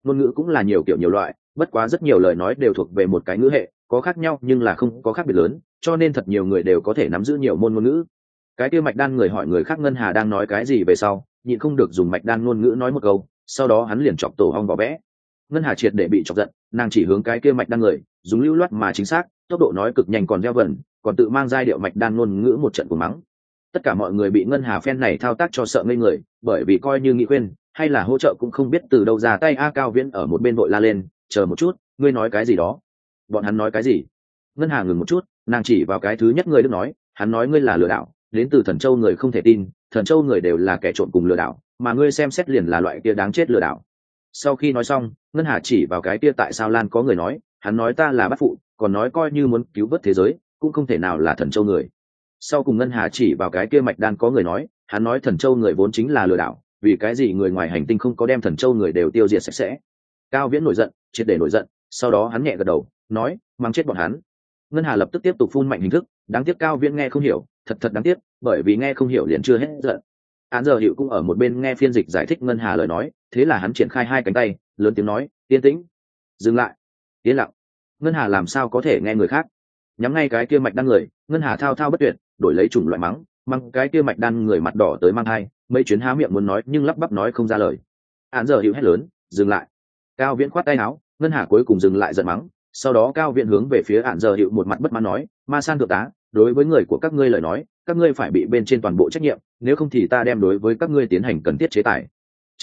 ngôn ngữ cũng là nhiều kiểu nhiều loại, bất quá rất nhiều lời nói đều thuộc về một cái ngữ hệ, có khác nhau nhưng là không có khác biệt lớn, cho nên thật nhiều người đều có thể nắm giữ nhiều môn ngôn ngữ. Cái kia mạch đan người hỏi người khác ngân hà đang nói cái gì về sau, nhịn không được dùng mạch đan ngôn ngữ nói một câu, sau đó hắn liền chọc tổ hong vỏ vẽ. Ngân hà triệt để bị chọc giận, nàng chỉ hướng cái kia mạch đan người, dùng lưu loát mà chính xác, tốc độ nói cực nhanh còn gieo vẩn, còn tự mang giai điệu mạch đan ngôn ngữ một trận của mắng. Tất cả mọi người bị ngân hà phen này thao tác cho sợ ngây người, bởi vì coi như nghị khuyên hay là hỗ trợ cũng không biết từ đâu ra tay. Cao Viễn ở một bên vội la lên, chờ một chút, ngươi nói cái gì đó? Bọn hắn nói cái gì? Ngân hà ngừng một chút, nàng chỉ vào cái thứ nhất người đức nói, hắn nói ngươi là lừa đảo, đến từ Thần Châu người không thể tin, Thần Châu người đều là kẻ trộm cùng lừa đảo, mà ngươi xem xét liền là loại kia đáng chết lừa đảo. Sau khi nói xong, ngân hà chỉ vào cái kia tại sao Lan có người nói, hắn nói ta là bắt phụ, còn nói coi như muốn cứu vớt thế giới cũng không thể nào là Thần Châu người. Sau cùng ngân hà chỉ vào cái kia mạch đan có người nói, hắn nói Thần Châu người vốn chính là lừa đảo, vì cái gì người ngoài hành tinh không có đem Thần Châu người đều tiêu diệt sạch sẽ. Cao Viễn nổi giận, triệt để nổi giận, sau đó hắn nhẹ gật đầu nói, mang chết bọn hắn. Ngân hà lập tức tiếp tục phun mạnh hình thức, đáng tiếc Cao Viễn nghe không hiểu, thật đáng tiếc, bởi vì nghe không hiểu liền chưa hết giận. Án giờ Hiệu cũng ở một bên nghe phiên dịch giải thích ngân hà lời nói, thế là hắn triển khai hai cánh tay, lớn tiếng nói, yên tĩnh, dừng lại, yên lặng. Ngân hà làm sao có thể nghe người khác? Nhắm ngay cái kia mạch đan người, ngân hà thao thao bất tuyệt, đổi lấy chủng loại mắng cái kia mạch đan người mặt đỏ tới mang hai, mấy chuyến há miệng muốn nói nhưng lắp bắp nói không ra lời. Án giờ Hiệu hét lớn, dừng lại. Cao Viễn khoát tay áo, ngân hà cuối cùng dừng lại giận mắng, sau đó Cao Viễn hướng về phía Án giờ Hiệu một mặt bất mãn nói, Ma San thượng tá, đối với người của các ngươi lời nói, các ngươi phải bị bên trên toàn bộ trách nhiệm, nếu không thì ta đem đối với các ngươi tiến hành cần thiết chế tài.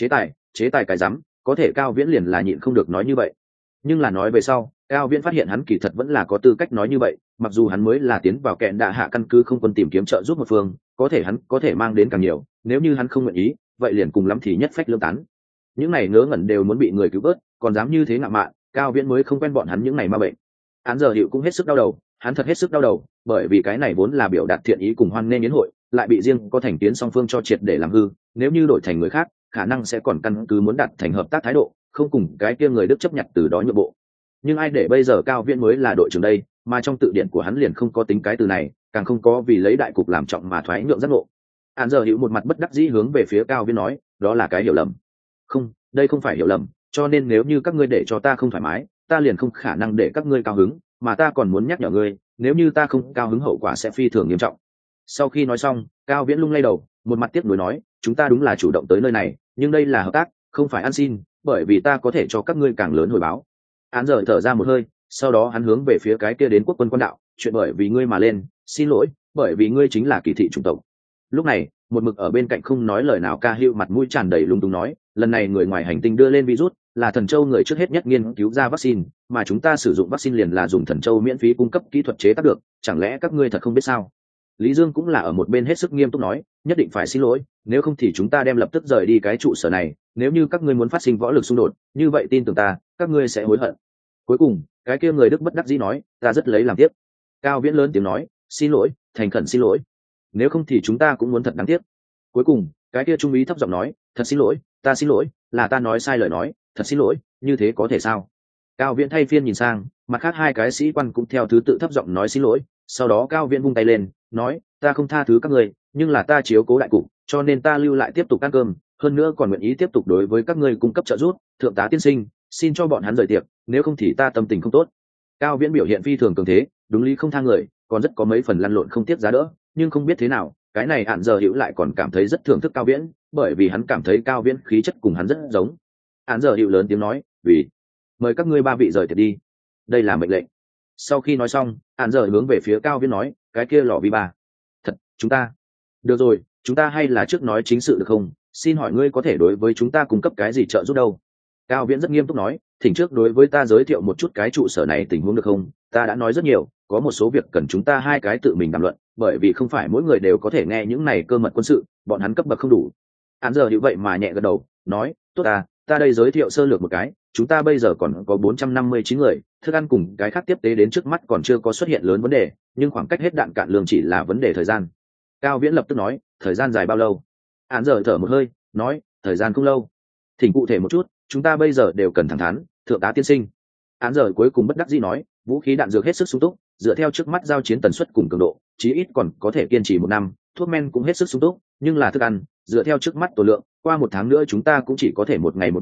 Chế tài cái rắm, có thể Cao Viễn liền là nhịn không được nói như vậy. Nhưng là nói về sau, Cao Viễn phát hiện hắn kỳ thật vẫn là có tư cách nói như vậy, mặc dù hắn mới là tiến vào kẹn đạ hạ căn cứ không quân tìm kiếm trợ giúp một phương, có thể hắn có thể mang đến càng nhiều, nếu như hắn không nguyện ý, vậy liền cùng lắm thì nhất phách lương tán. Những này ngớ ngẩn đều muốn bị người cứu vớt, còn dám như thế ngạo mạn, Cao Viễn mới không quen bọn hắn những này ma bệnh. Án giờ Hiệu cũng hết sức đau đầu, hắn thật hết sức đau đầu, bởi vì cái này vốn là biểu đạt thiện ý cùng hoan nghênh yến hội, lại bị riêng có thành kiến song phương cho triệt để làm hư, nếu như đổi thành người khác, khả năng sẽ còn căn cứ muốn đặt thành hợp tác thái độ, không cùng cái kia người Đức chấp nhận từ đó nhượng bộ. Nhưng ai để bây giờ Cao Viễn mới là đội trưởng đây, mà trong tự điển của hắn liền không có tính cái từ này, càng không có vì lấy đại cục làm trọng mà thoái nhượng giác ngộ. Án giờ Hữu một mặt bất đắc dĩ hướng về phía Cao Viễn nói, đó là cái hiểu lầm. Không, đây không phải hiểu lầm, cho nên nếu như các ngươi để cho ta không thoải mái, ta liền không khả năng để các ngươi cao hứng, mà ta còn muốn nhắc nhở ngươi, nếu như ta không cao hứng hậu quả sẽ phi thường nghiêm trọng. Sau khi nói xong, Cao Viễn lung lay đầu, một mặt tiếc nuối nói, chúng ta đúng là chủ động tới nơi này, nhưng đây là hợp tác, không phải ăn xin, bởi vì ta có thể cho các ngươi càng lớn hồi báo. Án giờ thở ra một hơi, sau đó hắn hướng về phía cái kia đến quốc quân quân đạo, chuyện bởi vì ngươi mà lên, xin lỗi, bởi vì ngươi chính là kỳ thị chủng tộc. Lúc này, một mực ở bên cạnh không nói lời nào Ca Hữu mặt mũi tràn đầy lung tung nói, lần này người ngoài hành tinh đưa lên virus, là Thần Châu người trước hết nhất nghiên cứu ra vaccine, mà chúng ta sử dụng vaccine liền là dùng Thần Châu miễn phí cung cấp kỹ thuật chế tác được, chẳng lẽ các ngươi thật không biết sao? Lý Dương cũng là ở một bên hết sức nghiêm túc nói, nhất định phải xin lỗi, nếu không thì chúng ta đem lập tức rời đi cái trụ sở này, nếu như các ngươi muốn phát sinh võ lực xung đột, như vậy tin tưởng ta, các ngươi sẽ hối hận. Cuối cùng, cái kia người Đức bất đắc dĩ nói, ta rất lấy làm tiếc. Cao Viễn lớn tiếng nói, xin lỗi, thành khẩn xin lỗi. Nếu không thì chúng ta cũng muốn thật đáng tiếc. Cuối cùng, cái kia trung úy thấp giọng nói, thật xin lỗi, ta xin lỗi, là ta nói sai lời nói, thật xin lỗi, như thế có thể sao? Cao Viễn thay phiên nhìn sang, mặt khác hai cái sĩ quan cũng theo thứ tự thấp giọng nói xin lỗi, sau đó Cao Viễn vung tay lên, nói, ta không tha thứ các ngươi, nhưng là ta chiếu cố đại cục, cho nên ta lưu lại tiếp tục ăn cơm, hơn nữa còn nguyện ý tiếp tục đối với các ngươi cung cấp trợ giúp, thượng tá tiên sinh, xin cho bọn hắn rời tiệc, nếu không thì ta tâm tình không tốt. Cao Viễn biểu hiện phi thường cường thế, đúng lý không tha người, còn rất có mấy phần lăn lộn không tiếc giá đỡ, nhưng không biết thế nào, cái này Hạn Giờ Hữu lại còn cảm thấy rất thưởng thức Cao Viễn, bởi vì hắn cảm thấy Cao Viễn khí chất cùng hắn rất giống. Hạn Giờ Hữu lớn tiếng nói, vì mời các ngươi ba vị rời tiệc đi, đây là mệnh lệnh. Sau khi nói xong, Hạn Giờ hướng về phía Cao Viễn nói, cái kia lò vi ba, thật, chúng ta, được rồi, chúng ta hay là trước nói chính sự được không? Xin hỏi ngươi có thể đối với chúng ta cung cấp cái gì trợ giúp đâu? Cao Viễn rất nghiêm túc nói, thỉnh trước đối với ta giới thiệu một chút cái trụ sở này tình huống được không? Ta đã nói rất nhiều, có một số việc cần chúng ta hai cái tự mình đàm luận, bởi vì không phải mỗi người đều có thể nghe những này cơ mật quân sự, bọn hắn cấp bậc không đủ. Án giờ như vậy mà nhẹ gật đầu, nói, tốt ta đây giới thiệu sơ lược một cái, chúng ta bây giờ còn có 459 người, thức ăn cùng cái khác tiếp tế đến trước mắt còn chưa có xuất hiện lớn vấn đề, nhưng khoảng cách hết đạn cạn lương chỉ là vấn đề thời gian. Cao Viễn lập tức nói, thời gian dài bao lâu? Án giờ thở một hơi, nói, thời gian không lâu. Thỉnh cụ thể một chút, chúng ta bây giờ đều cần thẳng thắn, thượng tá tiên sinh. Án giờ cuối cùng bất đắc dĩ nói, vũ khí đạn dược hết sức sung túc, dựa theo trước mắt giao chiến tần suất cùng cường độ, chí ít còn có thể kiên trì 1 năm, thuốc men cũng hết sức sung túc, nhưng là thức ăn, dựa theo trước mắt tổ lượng, qua 1 tháng nữa chúng ta cũng chỉ có thể 1 ngày 1 bữa,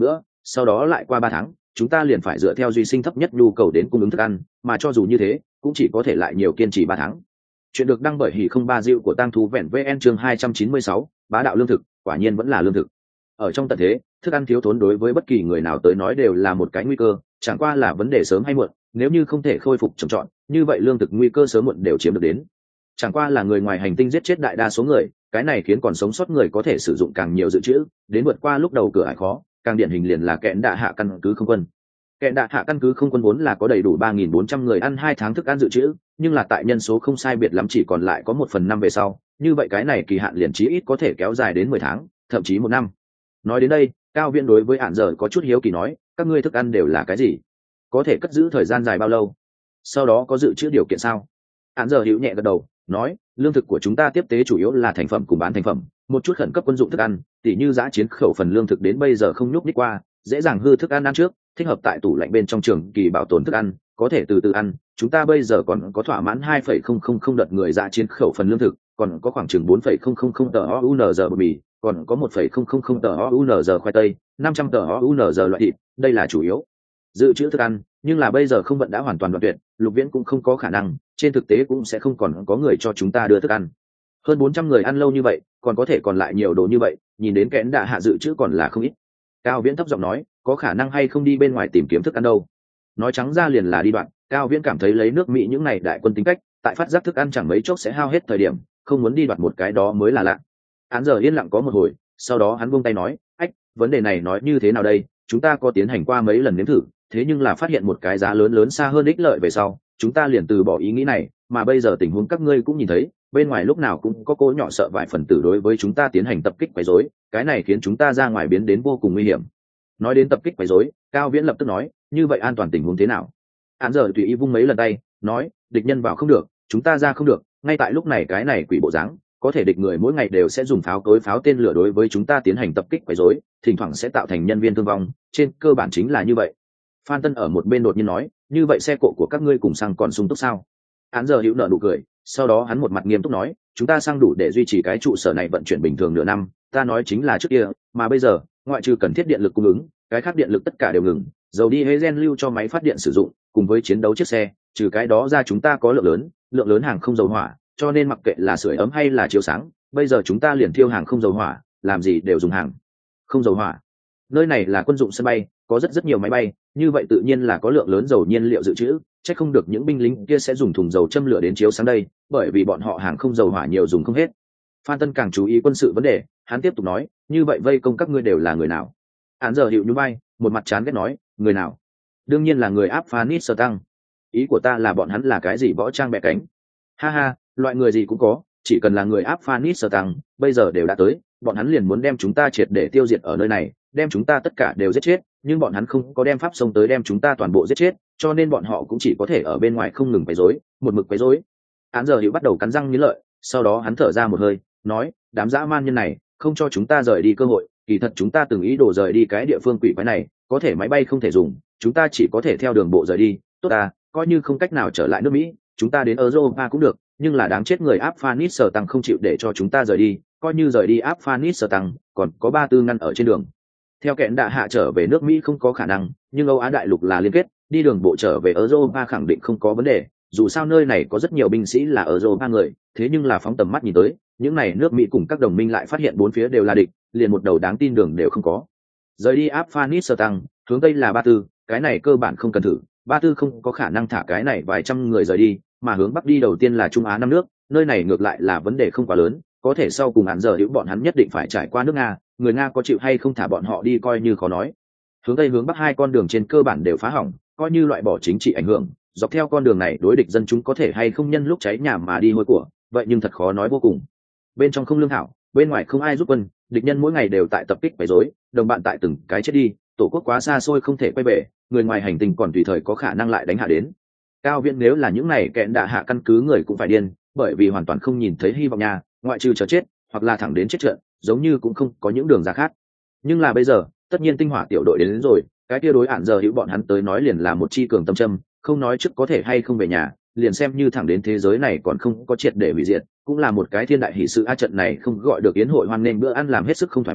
sau đó lại qua 3 tháng chúng ta liền phải dựa theo duy sinh thấp nhất nhu cầu đến cung ứng thức ăn, mà cho dù như thế cũng chỉ có thể lại nhiều kiên trì 3 tháng. Chuyện được đăng bởi Hỉ không ba diệu của Tang Thú Vẹn VN chương 296, bá đạo lương thực, quả nhiên vẫn là lương thực. Ở trong tận thế, thức ăn thiếu thốn đối với bất kỳ người nào tới nói đều là một cái nguy cơ, chẳng qua là vấn đề sớm hay muộn, nếu như không thể khôi phục trồng trọt, như vậy lương thực nguy cơ sớm muộn đều chiếm được đến. Chẳng qua là người ngoài hành tinh giết chết đại đa số người, cái này khiến còn sống sót người có thể sử dụng càng nhiều dự trữ, đến vượt qua lúc đầu cửa ải khó, càng điển hình liền là Kẽn Đạ Hạ căn cứ không quân. Kẽn Đạ Hạ căn cứ không quân vốn là có đầy đủ 3.400 người ăn 2 tháng thức ăn dự trữ, nhưng là tại nhân số không sai biệt lắm chỉ còn lại có 1/5 về sau, như vậy cái này kỳ hạn liền chí ít có thể kéo dài đến 10 tháng, thậm chí 1 năm. Nói đến đây, Cao Viễn đối với Án Giờ có chút hiếu kỳ nói, các ngươi thức ăn đều là cái gì? Có thể cất giữ thời gian dài bao lâu? Sau đó có dự trữ điều kiện sao? Án Giờ hữu nhẹ gật đầu, nói, lương thực của chúng ta tiếp tế chủ yếu là thành phẩm cùng bán thành phẩm, một chút khẩn cấp quân dụng thức ăn, tỉ như giã chiến khẩu phần lương thực đến bây giờ không nhúc nhích qua, dễ dàng hư thức ăn ăn trước, thích hợp tại tủ lạnh bên trong trường kỳ bảo tồn thức ăn, có thể từ từ ăn. Chúng ta bây giờ còn có thỏa mãn 2,000 đợt người giã chiến khẩu phần lương thực, còn có khoảng chừng 4,000 tờ OUNZ bột mì, còn có 1,000 tờ OUNZ khoai tây, 500 tờ OUNZ loại thịt, đây là chủ yếu dự trữ thức ăn, nhưng là bây giờ không vận đã hoàn toàn đoạn tuyệt, Lục Viễn cũng không có khả năng, trên thực tế cũng sẽ không còn có người cho chúng ta đưa thức ăn. Hơn 400 người ăn lâu như vậy, còn có thể còn lại nhiều đồ như vậy, nhìn đến Kẽn Đạ Hạ dự trữ còn là không ít. Cao Viễn thấp giọng nói, có khả năng hay không đi bên ngoài tìm kiếm thức ăn đâu? Nói trắng ra liền là đi đoạn. Cao Viễn cảm thấy lấy nước Mỹ những này đại quân tính cách, tại phát giác thức ăn chẳng mấy chốc sẽ hao hết thời điểm, không muốn đi đoạt một cái đó mới là lạ. Án Giờ yên lặng có một hồi, sau đó hắn buông tay nói, ách, vấn đề này nói như thế nào đây? Chúng ta có tiến hành qua mấy lần nếm thử, thế nhưng là phát hiện một cái giá lớn lớn xa hơn ích lợi về sau, chúng ta liền từ bỏ ý nghĩ này, mà bây giờ tình huống các ngươi cũng nhìn thấy, bên ngoài lúc nào cũng có cỗ nhỏ sợ vài phần tử đối với chúng ta tiến hành tập kích quấy rối, cái này khiến chúng ta ra ngoài biến đến vô cùng nguy hiểm. Nói đến tập kích quấy rối, Cao Viễn lập tức nói, như vậy an toàn tình huống thế nào? Án Giờ tùy ý vung mấy lần tay, nói, địch nhân vào không được, chúng ta ra không được, ngay tại lúc này cái này quỷ bộ dáng, có thể địch người mỗi ngày đều sẽ dùng pháo cối pháo tên lửa đối với chúng ta tiến hành tập kích quấy rối, thỉnh thoảng sẽ tạo thành nhân viên thương vong, trên cơ bản chính là như vậy. Phan Tân ở một bên đột nhiên nói, như vậy xe cộ của các ngươi cùng xăng còn sung túc sao? Án Giờ hữu nợ nụ cười, sau đó hắn một mặt nghiêm túc nói, chúng ta xăng đủ để duy trì cái trụ sở này vận chuyển bình thường nửa năm, ta nói chính là trước kia, mà bây giờ, ngoại trừ cần thiết điện lực cung ứng, cái khác điện lực tất cả đều ngừng, dầu đi diesel lưu cho máy phát điện sử dụng, cùng với chiến đấu chiếc xe, trừ cái đó ra chúng ta có lượng lớn hàng không dầu hỏa, cho nên mặc kệ là sưởi ấm hay là chiếu sáng, bây giờ chúng ta liền thiêu hàng không dầu hỏa, làm gì đều dùng hàng không dầu hỏa. Nơi này là quân dụng sân bay, có rất nhiều máy bay, như vậy tự nhiên là có lượng lớn dầu nhiên liệu dự trữ, chắc không được những binh lính kia sẽ dùng thùng dầu châm lửa đến chiếu sáng đây, bởi vì bọn họ hàng không dầu hỏa nhiều dùng không hết. Phan Tân càng chú ý quân sự vấn đề, hắn tiếp tục nói, như vậy vây công các ngươi đều là người nào? Án Giờ hiệu nhún vai, một mặt chán ghét nói, người nào? Đương nhiên là người Afghanistan. Ý của ta là bọn hắn là cái gì võ trang bẻ cánh? Ha ha, loại người gì cũng có, chỉ cần là người Afghanistan, bây giờ đều đã tới, bọn hắn liền muốn đem chúng ta triệt để tiêu diệt ở nơi này, đem chúng ta tất cả đều giết chết, nhưng bọn hắn không có đem pháp xông tới đem chúng ta toàn bộ giết chết, cho nên bọn họ cũng chỉ có thể ở bên ngoài không ngừng quấy rối, một mực quấy rối. Án Giờ hiệu bắt đầu cắn răng nghiến lợi, sau đó hắn thở ra một hơi, nói, đám dã man nhân này, không cho chúng ta rời đi cơ hội, kỳ thật chúng ta từng ý đồ rời đi cái địa phương quỷ quái này, có thể máy bay không thể dùng, chúng ta chỉ có thể theo đường bộ rời đi, tốt à, coi như không cách nào trở lại nước Mỹ, chúng ta đến Europa cũng được, nhưng là đáng chết người Afghanistan không chịu để cho chúng ta rời đi, coi như rời đi Afghanistan, còn có Ba Tư ngăn ở trên đường. Theo Kẽn Đạ Hạ trở về nước Mỹ không có khả năng, nhưng Âu Á đại lục là liên kết, đi đường bộ trở về Europa khẳng định không có vấn đề, dù sao nơi này có rất nhiều binh sĩ là Europa người, thế nhưng là phóng tầm mắt nhìn tới, những này nước Mỹ cùng các đồng minh lại phát hiện bốn phía đều là địch, liền một đầu đáng tin đường đều không có. Rời đi Afghanistan, hướng tây là Ba Tư, cái này cơ bản không cần thử, Ba Tư không có khả năng thả cái này vài trăm người rời đi, mà hướng bắc đi đầu tiên là Trung Á 5 nước, nơi này ngược lại là vấn đề không quá lớn, có thể sau cùng Án Giờ hữu bọn hắn nhất định phải trải qua nước Nga, người Nga có chịu hay không thả bọn họ đi coi như khó nói. Hướng tây hướng bắc hai con đường trên cơ bản đều phá hỏng, coi như loại bỏ chính trị ảnh hưởng, dọc theo con đường này đối địch dân chúng có thể hay không nhân lúc cháy nhà mà đi hôi của, vậy nhưng thật khó nói vô cùng. Bên trong không lương thảo, bên ngoài không ai giúp quân, địch nhân mỗi ngày đều tại tập kích quấy rối, đồng bạn tại từng cái chết đi, tổ quốc quá xa xôi không thể quay về, người ngoài hành tinh còn tùy thời có khả năng lại đánh hạ đến. Cao Viễn nếu là những này Kẽn Đạ Hạ căn cứ người cũng phải điên, bởi vì hoàn toàn không nhìn thấy hy vọng nhà, ngoại trừ chờ chết, hoặc là thẳng đến chết trận, giống như cũng không có những đường ra khác. Nhưng là bây giờ, tất nhiên tinh hỏa tiểu đội đến rồi, cái kia đối Án Giờ hữu bọn hắn tới nói liền là một chi cường tâm châm, không nói trước có thể hay không về nhà, liền xem như thẳng đến thế giới này còn không có triệt để hủy diệt, cũng là một cái thiên đại hỷ sự. A trận này không gọi được yến hội hoan nghênh bữa ăn làm hết sức không thoải mái,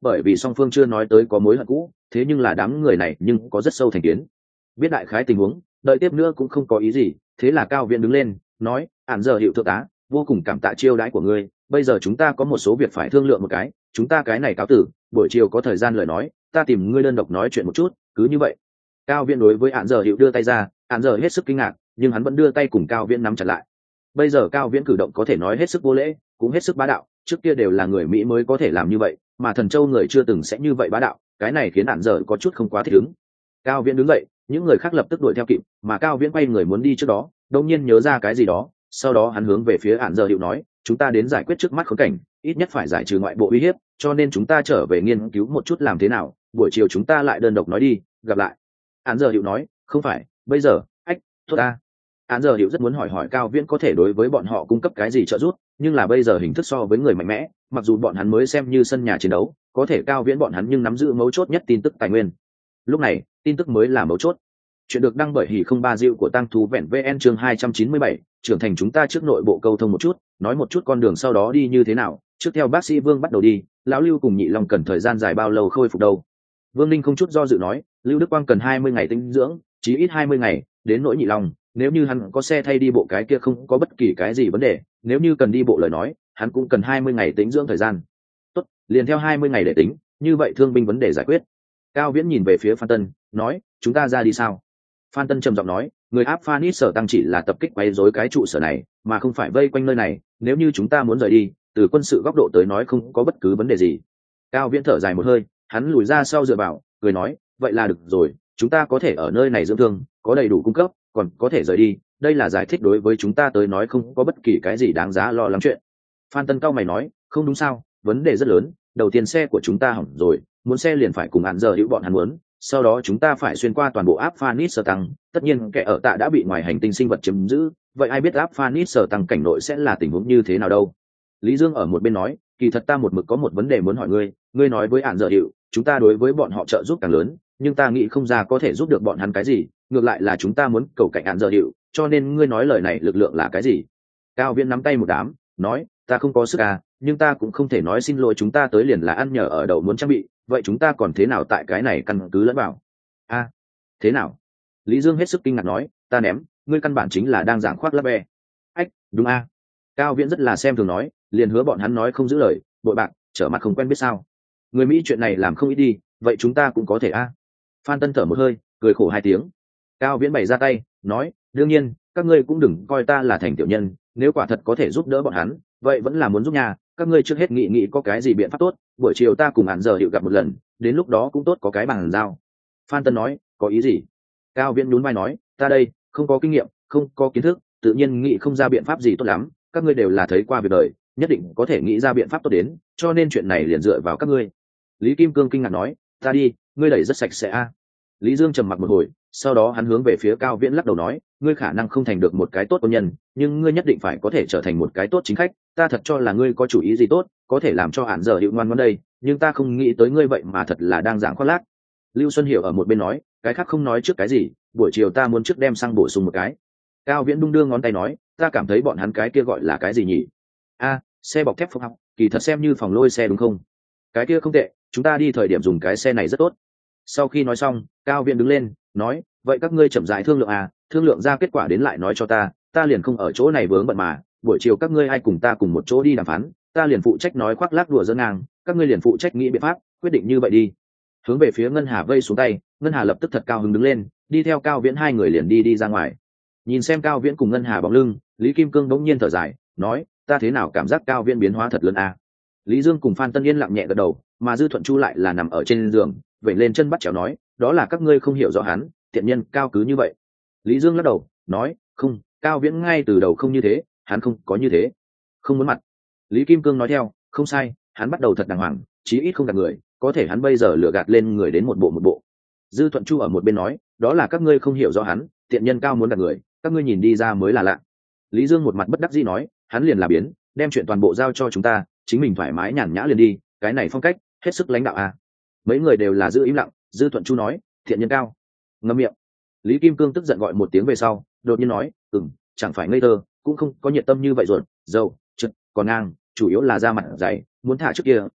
bởi vì song phương chưa nói tới có mối hận cũ, thế nhưng là đám người này nhưng có rất sâu thành kiến. Biết đại khái tình huống, đợi tiếp nữa cũng không có ý gì, thế là Cao Viễn đứng lên nói, ản giờ hiệu thượng tá, vô cùng cảm tạ chiêu đãi của ngươi, bây giờ chúng ta có một số việc phải thương lượng một cái, chúng ta cái này cáo tử, buổi chiều có thời gian lời nói, ta tìm ngươi đơn độc nói chuyện một chút, cứ như vậy. Cao Viễn đối với ản giờ hiệu đưa tay ra, ản giờ hết sức kinh ngạc, nhưng hắn vẫn đưa tay cùng Cao Viễn nắm chặt lại. Bây giờ Cao Viễn cử động có thể nói hết sức vô lễ, cũng hết sức bá đạo, trước kia đều là người Mỹ mới có thể làm như vậy, mà Thần Châu người chưa từng sẽ như vậy bá đạo, cái này khiến ản giờ có chút không quá thích ứng. Cao Viễn đứng dậy, những người khác lập tức đuổi theo kịp, mà Cao Viễn quay người muốn đi trước đó, đột nhiên nhớ ra cái gì đó, sau đó hắn hướng về phía ản giờ hiệu nói, chúng ta đến giải quyết trước mắt khốn cảnh, ít nhất phải giải trừ ngoại bộ uy hiếp, cho nên chúng ta trở về nghiên cứu một chút làm thế nào, buổi chiều chúng ta lại đơn độc nói đi, gặp lại. Ản giờ hiệu nói, không phải, bây giờ, tốt ta. Ản giờ hiệu rất muốn hỏi hỏi Cao Viễn có thể đối với bọn họ cung cấp cái gì trợ giúp, nhưng là bây giờ hình thức so với người mạnh mẽ, mặc dù bọn hắn mới xem như sân nhà chiến đấu, có thể Cao Viễn bọn hắn nhưng nắm giữ mấu chốt nhất tin tức tài nguyên. Lúc này, tin tức mới là mấu chốt. Chuyện được đăng bởi Hỉ không ba diệu của Tăng Thú Vẹn VN chương 297, trưởng thành chúng ta trước nội bộ câu thông một chút, nói một chút con đường sau đó đi như thế nào, trước theo bác sĩ Vương bắt đầu đi, lão Lưu cùng Nhị Long cần thời gian dài bao lâu khôi phục đâu. Vương Ninh không chút do dự nói, Lưu Đức Quang cần 20 ngày tĩnh dưỡng, chí ít 20 ngày, đến nỗi Nhị Long, nếu như hắn có xe thay đi bộ cái kia không có bất kỳ cái gì vấn đề, nếu như cần đi bộ lời nói, hắn cũng cần 20 ngày tĩnh dưỡng thời gian. Tốt, liền theo 20 ngày để tính, như vậy thương binh vấn đề giải quyết. Cao Viễn nhìn về phía Phan Tân, nói, chúng ta ra đi sao? Phan Tân trầm giọng nói, người áp Phanis sở tăng chỉ là tập kích quấy rối cái trụ sở này, mà không phải vây quanh nơi này, nếu như chúng ta muốn rời đi, từ quân sự góc độ tới nói không có bất cứ vấn đề gì. Cao Viễn thở dài một hơi, hắn lùi ra sau dựa vào, cười nói, vậy là được rồi, chúng ta có thể ở nơi này dưỡng thương, có đầy đủ cung cấp, còn có thể rời đi, đây là giải thích đối với chúng ta tới nói không có bất kỳ cái gì đáng giá lo lắng chuyện. Phan Tân cao mày nói, không đúng sao, vấn đề rất lớn, đầu tiên xe của chúng ta hỏng rồi, muốn xe liền phải cùng hạn giờ hữu bọn hắn muốn, sau đó chúng ta phải xuyên qua toàn bộ áp Phanis sở tăng, tất nhiên kẻ ở tạ đã bị ngoài hành tinh sinh vật chiếm giữ, vậy ai biết áp Phanis sở tăng cảnh nội sẽ là tình huống như thế nào đâu. Lý Dương ở một bên nói, kỳ thật ta một mực có một vấn đề muốn hỏi ngươi nói với hạn giờ hữu, chúng ta đối với bọn họ trợ giúp càng lớn, nhưng ta nghĩ không ra có thể giúp được bọn hắn cái gì, ngược lại là chúng ta muốn cầu cạnh hạn giờ hữu, cho nên ngươi nói lời này lực lượng là cái gì? Cao Viễn nắm tay một đám, nói, ta không có sức à, nhưng ta cũng không thể nói xin lỗi, chúng ta tới liền là ăn nhờ ở đậu muốn trang bị, vậy chúng ta còn thế nào tại cái này căn cứ lẫn vào? A, thế nào? Lý Dương hết sức kinh ngạc nói, ta ném, ngươi căn bản chính là đang giảng khoác lác bè. Ách, đúng a. Cao Viễn rất là xem thường nói, liền hứa bọn hắn nói không giữ lời, bội bạc, trở mặt không quen biết sao? Người Mỹ chuyện này làm không ít đi, vậy chúng ta cũng có thể a. Phan Tân thở một hơi, cười khổ hai tiếng. Cao Viễn bày ra tay, nói, đương nhiên, các ngươi cũng đừng coi ta là thành tiểu nhân, nếu quả thật có thể giúp đỡ bọn hắn, vậy vẫn là muốn giúp nhà, các ngươi trước hết nghĩ có cái gì biện pháp tốt, buổi chiều ta cùng hạn giờ hiệu gặp một lần, đến lúc đó cũng tốt có cái bàn giao. Phan Tân nói, có ý gì? Cao Viễn nhún vai nói, ta đây không có kinh nghiệm, không có kiến thức, tự nhiên nghĩ không ra biện pháp gì tốt lắm, các ngươi đều là thấy qua việc đời, nhất định có thể nghĩ ra biện pháp tốt đến, cho nên chuyện này liền dựa vào các ngươi. Lý Kim Cương kinh ngạc nói, ta đi, ngươi đẩy rất sạch sẽ a. Lý Dương trầm mặc một hồi, sau đó hắn hướng về phía Cao Viễn lắc đầu nói, ngươi khả năng không thành được một cái tốt quân nhân, nhưng ngươi nhất định phải có thể trở thành một cái tốt chính khách, ta thật cho là ngươi có chủ ý gì tốt, có thể làm cho hạn giờ hiệu ngoan ngoãn đây, nhưng ta không nghĩ tới ngươi vậy mà thật là đang giảng khoác lác. Lưu Xuân Hiểu ở một bên nói, cái khác không nói trước cái gì, buổi chiều ta muốn trước đem xăng bổ sung một cái. Cao Viễn đung đưa ngón tay nói, ta cảm thấy bọn hắn cái kia gọi là cái gì nhỉ? A, xe bọc thép phúc học, kỳ thật xem như phòng lôi xe đúng không? Cái kia không tệ, chúng ta đi thời điểm dùng cái xe này rất tốt. Sau khi nói xong, Cao Viễn đứng lên, nói, vậy các ngươi chậm rãi thương lượng à, thương lượng ra kết quả đến lại nói cho ta liền không ở chỗ này vướng bận mà, buổi chiều các ngươi ai cùng ta cùng một chỗ đi đàm phán, ta liền phụ trách nói khoác lác đùa giỡn ngang, các ngươi liền phụ trách nghĩ biện pháp, quyết định như vậy đi. Hướng về phía Ngân Hà vây xuống tay, Ngân Hà lập tức thật cao hứng đứng lên, đi theo Cao Viễn hai người liền đi ra ngoài. Nhìn xem Cao Viễn cùng Ngân Hà bóng lưng, Lý Kim Cương đống nhiên thở dài, nói, ta thế nào cảm giác Cao Viễn biến hóa thật lớn à. Lý Dương cùng Phan Tân Yên lặng nhẹ gật đầu, mà Dư Thuận Chu lại là nằm ở trên giường, vẩy lên chân bắt chéo nói, đó là các ngươi không hiểu rõ hắn, tiện nhân Cao cứ như vậy. Lý Dương lắc đầu, nói, không, Cao Viễn ngay từ đầu không như thế, hắn không có như thế, không muốn mặt. Lý Kim Cương nói theo, không sai, hắn bắt đầu thật đàng hoàng, chí ít không gạt người, có thể hắn bây giờ lừa gạt lên người đến một bộ. Dư Thuận Chu ở một bên nói, đó là các ngươi không hiểu rõ hắn, tiện nhân Cao muốn gạt người, các ngươi nhìn đi ra mới là lạ. Lý Dương một mặt bất đắc dĩ nói, hắn liền là biến, đem chuyện toàn bộ giao cho chúng ta, chính mình thoải mái nhàn nhã liền đi, cái này phong cách hết sức lãnh đạo à. Mấy người đều là giữ im lặng. Dư Thuận Chu nói, thiện nhân Cao ngậm miệng. Lý Kim Cương tức giận gọi một tiếng về sau, đột nhiên nói, chẳng phải ngây thơ, cũng không có nhiệt tâm như vậy rồi, dâu trực còn ngang, chủ yếu là da mặt dày, muốn thả trước kia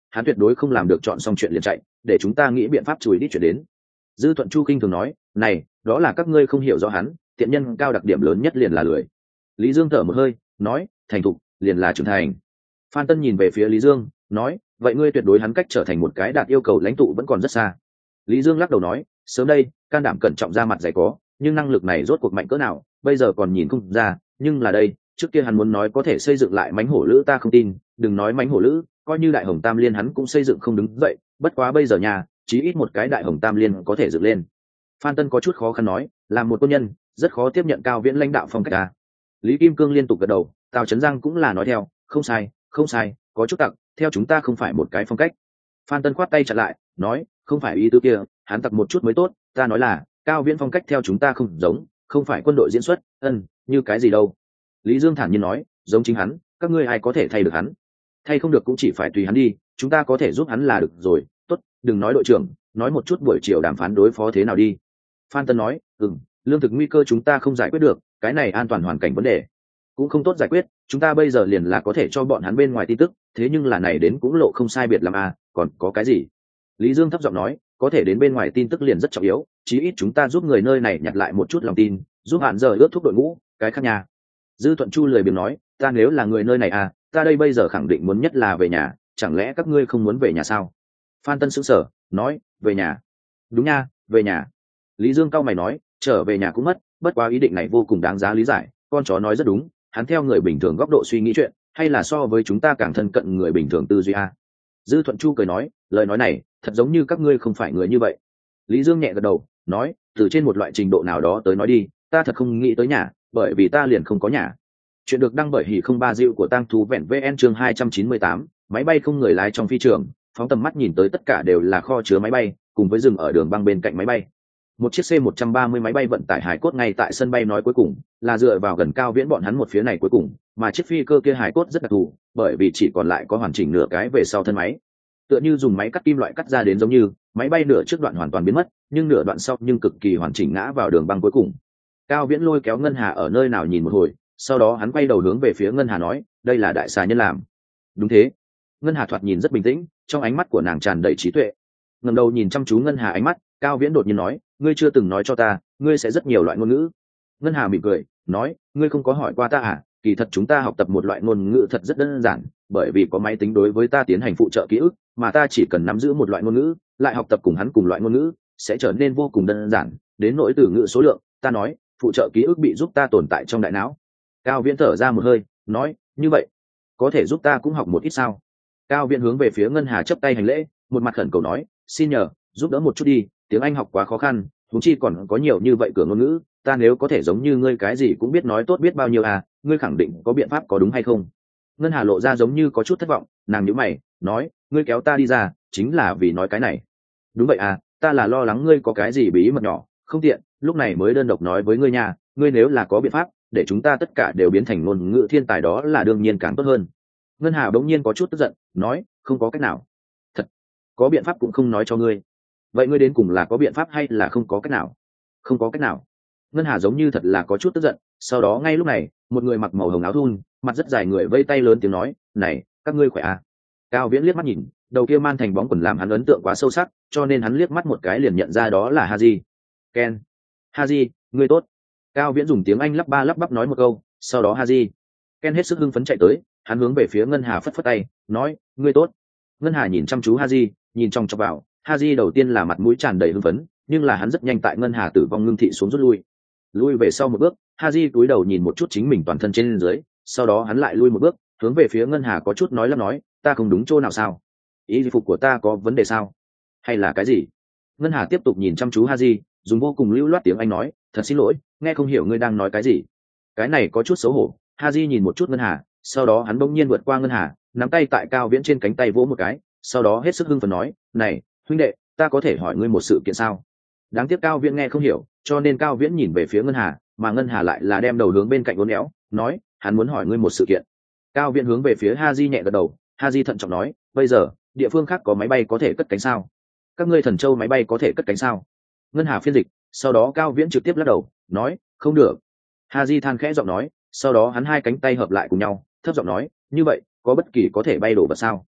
hắn tuyệt đối không làm được chọn xong chuyện liền chạy, để chúng ta nghĩ biện pháp chùi đi chuyện đến. Dư Thuận Chu kinh thường nói, này đó là các ngươi không hiểu rõ hắn, tiện nhân cao đặc điểm lớn nhất liền là lười. Lý Dương thở một hơi nói, thành thục liền là trưởng thành. Phan Tân nhìn về phía Lý Dương nói, vậy ngươi tuyệt đối hắn cách trở thành một cái đạt yêu cầu lãnh tụ vẫn còn rất xa. Lý Dương lắc đầu nói, sớm đây can đảm cẩn trọng ra mặt dày có, nhưng năng lực này rốt cuộc mạnh cỡ nào bây giờ còn nhìn không ra. Nhưng là đây, trước kia hắn muốn nói có thể xây dựng lại mánh hổ lữ ta không tin, đừng nói mánh hổ lữ, coi như đại hồng tam liên hắn cũng xây dựng không đứng dậy. Bất quá bây giờ nhà chí ít một cái đại hồng tam liên có thể dựng lên. Phan Tân có chút khó khăn nói, làm một quân nhân rất khó tiếp nhận Cao Viễn lãnh đạo phong cách ta. Lý Kim Cương liên tục gật đầu, Tào Chấn Giang cũng là nói theo, không sai không sai, có chút tặc, theo chúng ta không phải một cái phong cách. Phan Tân khoát tay chặn lại nói, không phải ý tứ kia, hắn tặc một chút mới tốt, ta nói là Cao Viễn phong cách theo chúng ta không giống, không phải quân đội diễn xuất. Như cái gì đâu. Lý Dương thản nhiên nói, giống chính hắn, các ngươi ai có thể thay được hắn? Thay không được cũng chỉ phải tùy hắn đi, chúng ta có thể giúp hắn là được rồi. Tốt, đừng nói đội trưởng, nói một chút buổi chiều đàm phán đối phó thế nào đi. Phan Tân nói, lương thực nguy cơ chúng ta không giải quyết được, cái này an toàn hoàn cảnh vấn đề cũng không tốt giải quyết, chúng ta bây giờ liền là có thể cho bọn hắn bên ngoài tin tức, thế nhưng là này đến cũng lộ không sai biệt làm còn có cái gì? Lý Dương thấp giọng nói, có thể đến bên ngoài tin tức liền rất trọng yếu, chí ít chúng ta giúp người nơi này nhặt lại một chút lòng tin, giúp hạn giờ ước thúc đội ngũ, cái khác nhà. Dư Thuận Chu lười biếng nói, ta nếu là người nơi này ta đây bây giờ khẳng định muốn nhất là về nhà, chẳng lẽ các ngươi không muốn về nhà sao? Phan Tân sững sờ, nói, về nhà? Đúng nha, về nhà. Lý Dương cau mày nói, trở về nhà cũng mất, bất quá ý định này vô cùng đáng giá lý giải, con chó nói rất đúng, hắn theo người bình thường góc độ suy nghĩ chuyện, hay là so với chúng ta càng thân cận người bình thường tư duy Dư Thuận Chu cười nói, lời nói này thật giống như các ngươi không phải người như vậy. Lý Dương nhẹ gật đầu nói, từ trên một loại trình độ nào đó tới nói đi, ta thật không nghĩ tới nhà, bởi vì ta liền không có nhà. Chuyện được đăng bởi Hỉ không ba diệu của Tang Thú Vẹn VN chương 298, máy bay không người lái trong phi trường, phóng tầm mắt nhìn tới tất cả đều là kho chứa máy bay, cùng với rừng ở đường băng bên cạnh máy bay. Một chiếc C-130 máy bay vận tải hải cốt ngay tại sân bay nói cuối cùng, là dựa vào gần Cao Viễn bọn hắn một phía này cuối cùng, mà chiếc phi cơ kia hải cốt rất đặc thù, bởi vì chỉ còn lại có hoàn chỉnh nửa cái về sau thân máy. Tựa như dùng máy cắt kim loại cắt ra đến giống như, máy bay nửa trước đoạn hoàn toàn biến mất, nhưng nửa đoạn sau nhưng cực kỳ hoàn chỉnh ngã vào đường băng cuối cùng. Cao Viễn lôi kéo Ngân Hà ở nơi nào nhìn một hồi, sau đó hắn quay đầu hướng về phía Ngân Hà nói, đây là đại xà nhân làm. Đúng thế. Ngân Hà thoạt nhìn rất bình tĩnh, trong ánh mắt của nàng tràn đầy trí tuệ. Ngẩng đầu nhìn chăm chú Ngân Hà ánh mắt, Cao Viễn đột nhiên nói, ngươi chưa từng nói cho ta, ngươi sẽ rất nhiều loại ngôn ngữ. Ngân Hà mỉm cười nói, ngươi không có hỏi qua ta kỳ thật chúng ta học tập một loại ngôn ngữ thật rất đơn giản, bởi vì có máy tính đối với ta tiến hành phụ trợ ký ức, mà ta chỉ cần nắm giữ một loại ngôn ngữ, lại học tập cùng hắn cùng loại ngôn ngữ, sẽ trở nên vô cùng đơn giản, đến nỗi từ ngữ số lượng, ta nói, phụ trợ ký ức bị giúp ta tồn tại trong đại não. Cao Viễn thở ra một hơi, nói, như vậy, có thể giúp ta cũng học một ít sao? Cao Viễn hướng về phía Ngân Hà chắp tay hành lễ, một mặt khẩn cầu nói, xin nhờ, giúp đỡ một chút đi, tiếng Anh học quá khó khăn, huống chi còn có nhiều như vậy cửa ngôn ngữ, ta nếu có thể giống như ngươi cái gì cũng biết nói tốt biết bao nhiêu ngươi khẳng định có biện pháp có đúng hay không? Ngân Hà lộ ra giống như có chút thất vọng, nàng nhíu mày, nói, ngươi kéo ta đi ra, chính là vì nói cái này. Đúng vậy ta là lo lắng ngươi có cái gì bí mật nhỏ, không tiện, lúc này mới đơn độc nói với ngươi nha, ngươi nếu là có biện pháp, để chúng ta tất cả đều biến thành ngôn ngữ thiên tài đó là đương nhiên càng tốt hơn. Ngân Hà bỗng nhiên có chút tức giận, nói, không có cách nào. Thật, có biện pháp cũng không nói cho ngươi. Vậy ngươi đến cùng là có biện pháp hay là không có cách nào? Không có cách nào. Ngân Hà giống như thật là có chút tức giận, sau đó ngay lúc này, một người mặc màu hồng áo thun, mặt rất dài người vây tay lớn tiếng nói, này, các ngươi khỏe Cao Viễn liếc mắt nhìn, đầu kia man thành bóng quần làm hắn ấn tượng quá sâu sắc, cho nên hắn liếc mắt một cái liền nhận ra đó là Haji. Ken. Haji, ngươi tốt. Cao Viễn dùng tiếng Anh lắp ba lắp bắp nói một câu, sau đó Haji. Ken hết sức hưng phấn chạy tới, hắn hướng về phía Ngân Hà phất phất tay, nói, ngươi tốt. Ngân Hà nhìn chăm chú Haji, nhìn trong chọc vào, Haji đầu tiên là mặt mũi tràn đầy hưng phấn, nhưng là hắn rất nhanh tại Ngân Hà tử vong ngưng thị xuống rút lui về sau một bước. Haji cúi đầu nhìn một chút chính mình toàn thân trên dưới, sau đó hắn lại lui một bước, hướng về phía Ngân Hà có chút nói lắp nói, ta không đúng chỗ nào sao? Y phục của ta có vấn đề sao? Hay là cái gì? Ngân Hà tiếp tục nhìn chăm chú Haji, dùng vô cùng lưu loát tiếng Anh nói, thật xin lỗi, nghe không hiểu ngươi đang nói cái gì. Cái này có chút xấu hổ. Haji nhìn một chút Ngân Hà, sau đó hắn bỗng nhiên vượt qua Ngân Hà, nắm tay tại Cao Viễn trên cánh tay vỗ một cái, sau đó hết sức hưng phấn nói, này, huynh đệ, ta có thể hỏi ngươi một sự kiện sao? Đáng tiếc Cao Viễn nghe không hiểu, cho nên Cao Viễn nhìn về phía Ngân Hà, mà Ngân Hà lại là đem đầu hướng bên cạnh uốn éo, nói, hắn muốn hỏi ngươi một sự kiện. Cao Viễn hướng về phía Haji nhẹ gật đầu, Haji thận trọng nói, bây giờ địa phương khác có máy bay có thể cất cánh sao? Các ngươi Thần Châu máy bay có thể cất cánh sao? Ngân Hà phiên dịch, sau đó Cao Viễn trực tiếp lắc đầu, nói, không được. Haji than khẽ giọng nói, sau đó hắn hai cánh tay hợp lại cùng nhau, thấp giọng nói, như vậy có bất kỳ có thể bay đổ vật sao?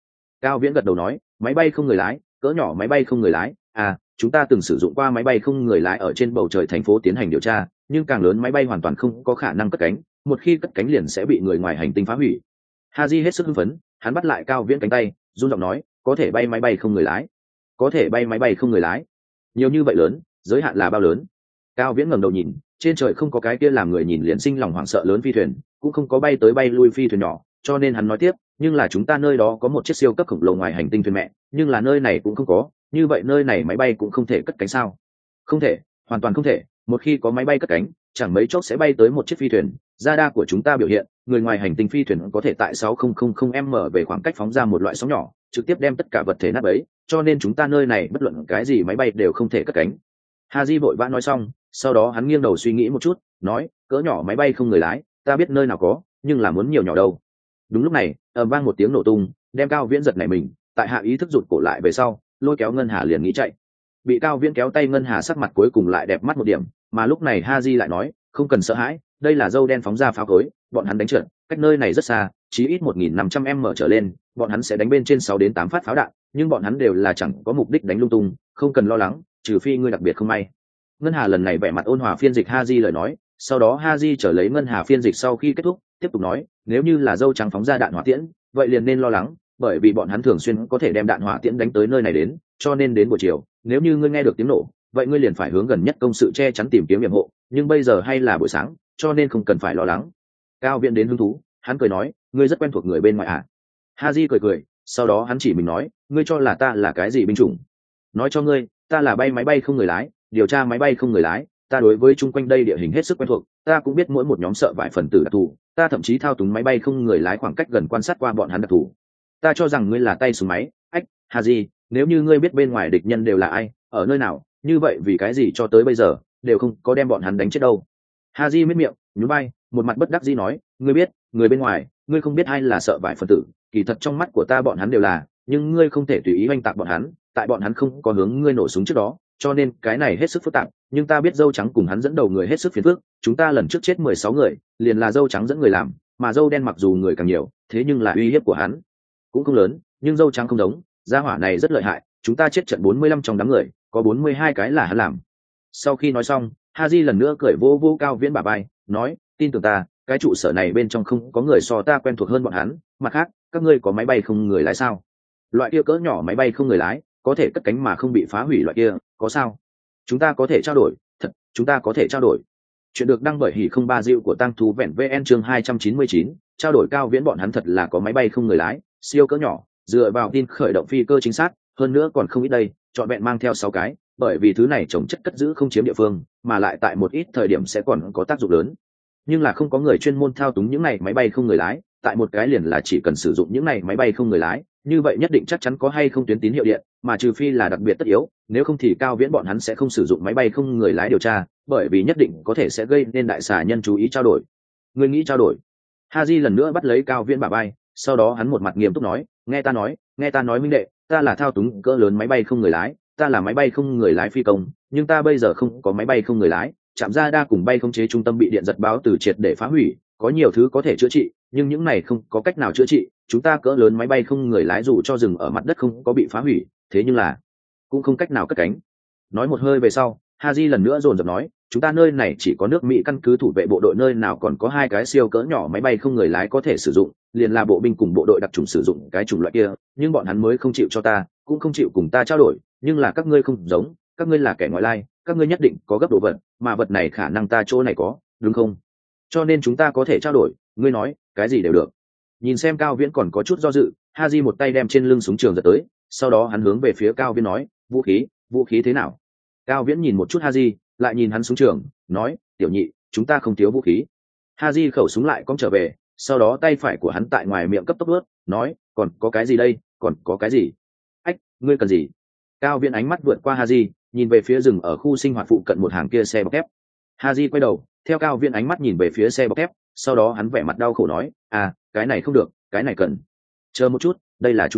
Cao Viễn gật đầu nói, máy bay không người lái, cỡ nhỏ máy bay không người lái, à, chúng ta từng sử dụng qua máy bay không người lái ở trên bầu trời thành phố tiến hành điều tra, nhưng càng lớn máy bay hoàn toàn không có khả năng cất cánh, một khi cất cánh liền sẽ bị người ngoài hành tinh phá hủy. Haji hết sức hưng phấn, hắn bắt lại Cao Viễn cánh tay, run giọng nói, có thể bay máy bay không người lái, có thể bay máy bay không người lái. Nhiều như vậy lớn, giới hạn là bao lớn? Cao Viễn ngẩng đầu nhìn, trên trời không có cái kia làm người nhìn liền sinh lòng hoảng sợ lớn phi thuyền, cũng không có bay tới bay lui phi thuyền nhỏ, cho nên hắn nói tiếp, nhưng là chúng ta nơi đó có một chiếc siêu cấp khổng lồ ngoài hành tinh thuyền mẹ, nhưng là nơi này cũng không có, như vậy nơi này máy bay cũng không thể cất cánh sao? Không thể, hoàn toàn không thể, một khi có máy bay cất cánh, chẳng mấy chốc sẽ bay tới một chiếc phi thuyền. Radar của chúng ta biểu hiện, người ngoài hành tinh phi thuyền có thể tại 6000m về khoảng cách phóng ra một loại sóng nhỏ, trực tiếp đem tất cả vật thể nát bấy, cho nên chúng ta nơi này bất luận cái gì máy bay đều không thể cất cánh. Haji vội vã nói xong, sau đó hắn nghiêng đầu suy nghĩ một chút, nói, cỡ nhỏ máy bay không người lái, ta biết nơi nào có, nhưng là muốn nhiều nhỏ đâu. Đúng lúc này, ầm vang một tiếng nổ tung, đem Cao Viễn giật nảy mình, tại hạ ý thức rụt cổ lại về sau, lôi kéo Ngân Hà liền nghĩ chạy. Bị Cao Viễn kéo tay Ngân Hà sắc mặt cuối cùng lại đẹp mắt một điểm, mà lúc này Haji lại nói, không cần sợ hãi, đây là dâu đen phóng ra pháo cối, bọn hắn đánh trượt, cách nơi này rất xa, chí ít 1500m trở lên, bọn hắn sẽ đánh bên trên 6 đến 8 phát pháo đạn, nhưng bọn hắn đều là chẳng có mục đích đánh lung tung, không cần lo lắng, trừ phi ngươi đặc biệt không may. Ngân Hà lần này vẻ mặt ôn hòa phiên dịch Haji lời nói, sau đó Haji trở lấy Ngân Hà phiên dịch sau khi kết thúc, tiếp tục nói, nếu như là dâu trắng phóng ra đạn hỏa tiễn, vậy liền nên lo lắng, bởi vì bọn hắn thường xuyên có thể đem đạn hỏa tiễn đánh tới nơi này đến, cho nên đến buổi chiều, nếu như ngươi nghe được tiếng nổ, vậy ngươi liền phải hướng gần nhất công sự che chắn tìm kiếm yểm hộ, nhưng bây giờ hay là buổi sáng, cho nên không cần phải lo lắng. Cao Viễn đến hứng thú, hắn cười nói, ngươi rất quen thuộc người bên ngoài à? Haji cười cười, sau đó hắn chỉ mình nói, ngươi cho là ta là cái gì binh chủng? Nói cho ngươi, ta là bay máy bay không người lái, điều tra máy bay không người lái, ta đối với chung quanh đây địa hình hết sức quen thuộc, ta cũng biết mỗi một nhóm sợ vài phần tử đặc thù, ta thậm chí thao túng máy bay không người lái khoảng cách gần quan sát qua bọn hắn đặc thù. Ta cho rằng ngươi là tay súng máy, ách, Haji, nếu như ngươi biết bên ngoài địch nhân đều là ai, ở nơi nào, như vậy vì cái gì cho tới bây giờ đều không có đem bọn hắn đánh chết đâu? Haji miết miệng, nhún vai, một mặt bất đắc dĩ nói, ngươi biết, người bên ngoài, ngươi không biết ai là sợ vài phần tử, kỳ thật trong mắt của ta bọn hắn đều là, nhưng ngươi không thể tùy ý oanh tạc bọn hắn, tại bọn hắn không có hướng ngươi nổ súng trước đó, cho nên cái này hết sức phức tạp, nhưng ta biết dâu trắng cùng hắn dẫn đầu người hết sức phiền phức, chúng ta lần trước chết 16 người, liền là dâu trắng dẫn người làm, mà dâu đen mặc dù người càng nhiều, thế nhưng là uy hiếp của hắn cũng không lớn, nhưng dâu trắng không giống, gia hỏa này rất lợi hại, chúng ta chết trận 45 trong đám người, có 42 cái là hắn làm. Sau khi nói xong, Haji lần nữa cười vô vô Cao Viễn bả vai, nói, tin tưởng ta, cái trụ sở này bên trong không có người so ta quen thuộc hơn bọn hắn, mặt khác, các ngươi có máy bay không người lái sao? Loại kia cỡ nhỏ máy bay không người lái, có thể cất cánh mà không bị phá hủy loại kia, có sao? Chúng ta có thể trao đổi, thật, chúng ta có thể trao đổi. Chuyện được đăng bởi hỉ không ba diệu của tăng thú vẹn VN chương 299, trao đổi Cao Viễn bọn hắn thật là có máy bay không người lái, siêu cỡ nhỏ, dựa vào tin khởi động phi cơ chính xác, hơn nữa còn không ít đây, chọn vẹn mang theo 6 cái, bởi vì thứ này trồng chất cất giữ không chiếm địa phương, mà lại tại một ít thời điểm sẽ còn có tác dụng lớn. Nhưng là không có người chuyên môn thao túng những này máy bay không người lái, tại một cái liền là chỉ cần sử dụng những này máy bay không người lái, như vậy nhất định chắc chắn có hay không tuyến tín hiệu điện, mà trừ phi là đặc biệt tất yếu, nếu không thì Cao Viễn bọn hắn sẽ không sử dụng máy bay không người lái điều tra, bởi vì nhất định có thể sẽ gây nên đại xà nhân chú ý trao đổi. Người nghĩ trao đổi? Haji lần nữa bắt lấy Cao Viễn bả vai, sau đó hắn một mặt nghiêm túc nói, nghe ta nói minh đệ, ta là thao túng cỡ lớn máy bay không người lái, ta là máy bay không người lái phi công, nhưng ta bây giờ không có máy bay không người lái, chạm ra đa cùng bay khống chế trung tâm bị điện giật báo từ triệt để phá hủy, có nhiều thứ có thể chữa trị, nhưng những này không có cách nào chữa trị, chúng ta cỡ lớn máy bay không người lái dù cho dừng ở mặt đất không có bị phá hủy, thế nhưng là cũng không cách nào cất cánh. Nói một hơi về sau, Haji lần nữa dồn dập nói, chúng ta nơi này chỉ có nước Mỹ căn cứ thủ vệ bộ đội nơi nào còn có 2 cái siêu cỡ nhỏ máy bay không người lái có thể sử dụng, liền là bộ binh cùng bộ đội đặc trùng sử dụng cái chủng loại kia, nhưng bọn hắn mới không chịu cho ta, cũng không chịu cùng ta trao đổi, nhưng là các ngươi không giống, các ngươi là kẻ ngoại lai, các ngươi nhất định có gấp đồ vật, mà vật này khả năng ta chỗ này có, đúng không? Cho nên chúng ta có thể trao đổi, ngươi nói, cái gì đều được. Nhìn xem Cao Viễn còn có chút do dự, Haji một tay đem trên lưng súng trường giật tới, sau đó hắn hướng về phía Cao Viễn nói, vũ khí thế nào? Cao Viễn nhìn một chút Haji, lại nhìn hắn súng trường, nói, tiểu nhị, chúng ta không thiếu vũ khí. Haji khẩu súng lại cong trở về, sau đó tay phải của hắn tại ngoài miệng cấp tốc ướt, nói, còn có cái gì đây, còn có cái gì? Ách, ngươi cần gì? Cao Viễn ánh mắt vượt qua Haji, nhìn về phía rừng ở khu sinh hoạt phụ cận một hàng kia xe bọc thép. Haji quay đầu, theo Cao Viễn ánh mắt nhìn về phía xe bọc thép, sau đó hắn vẻ mặt đau khổ nói, à, cái này không được, cái này cần. Chờ một chút, đây là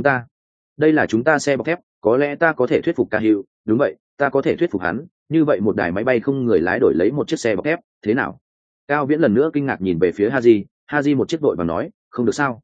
chúng ta xe bọc thép, có lẽ ta có thể thuyết phục Ca Hữu, đúng vậy, ta có thể thuyết phục hắn, như vậy một đài máy bay không người lái đổi lấy một chiếc xe bọc thép, thế nào? Cao Viễn lần nữa kinh ngạc nhìn về phía Haji một chiếc đội và nói, không được sao?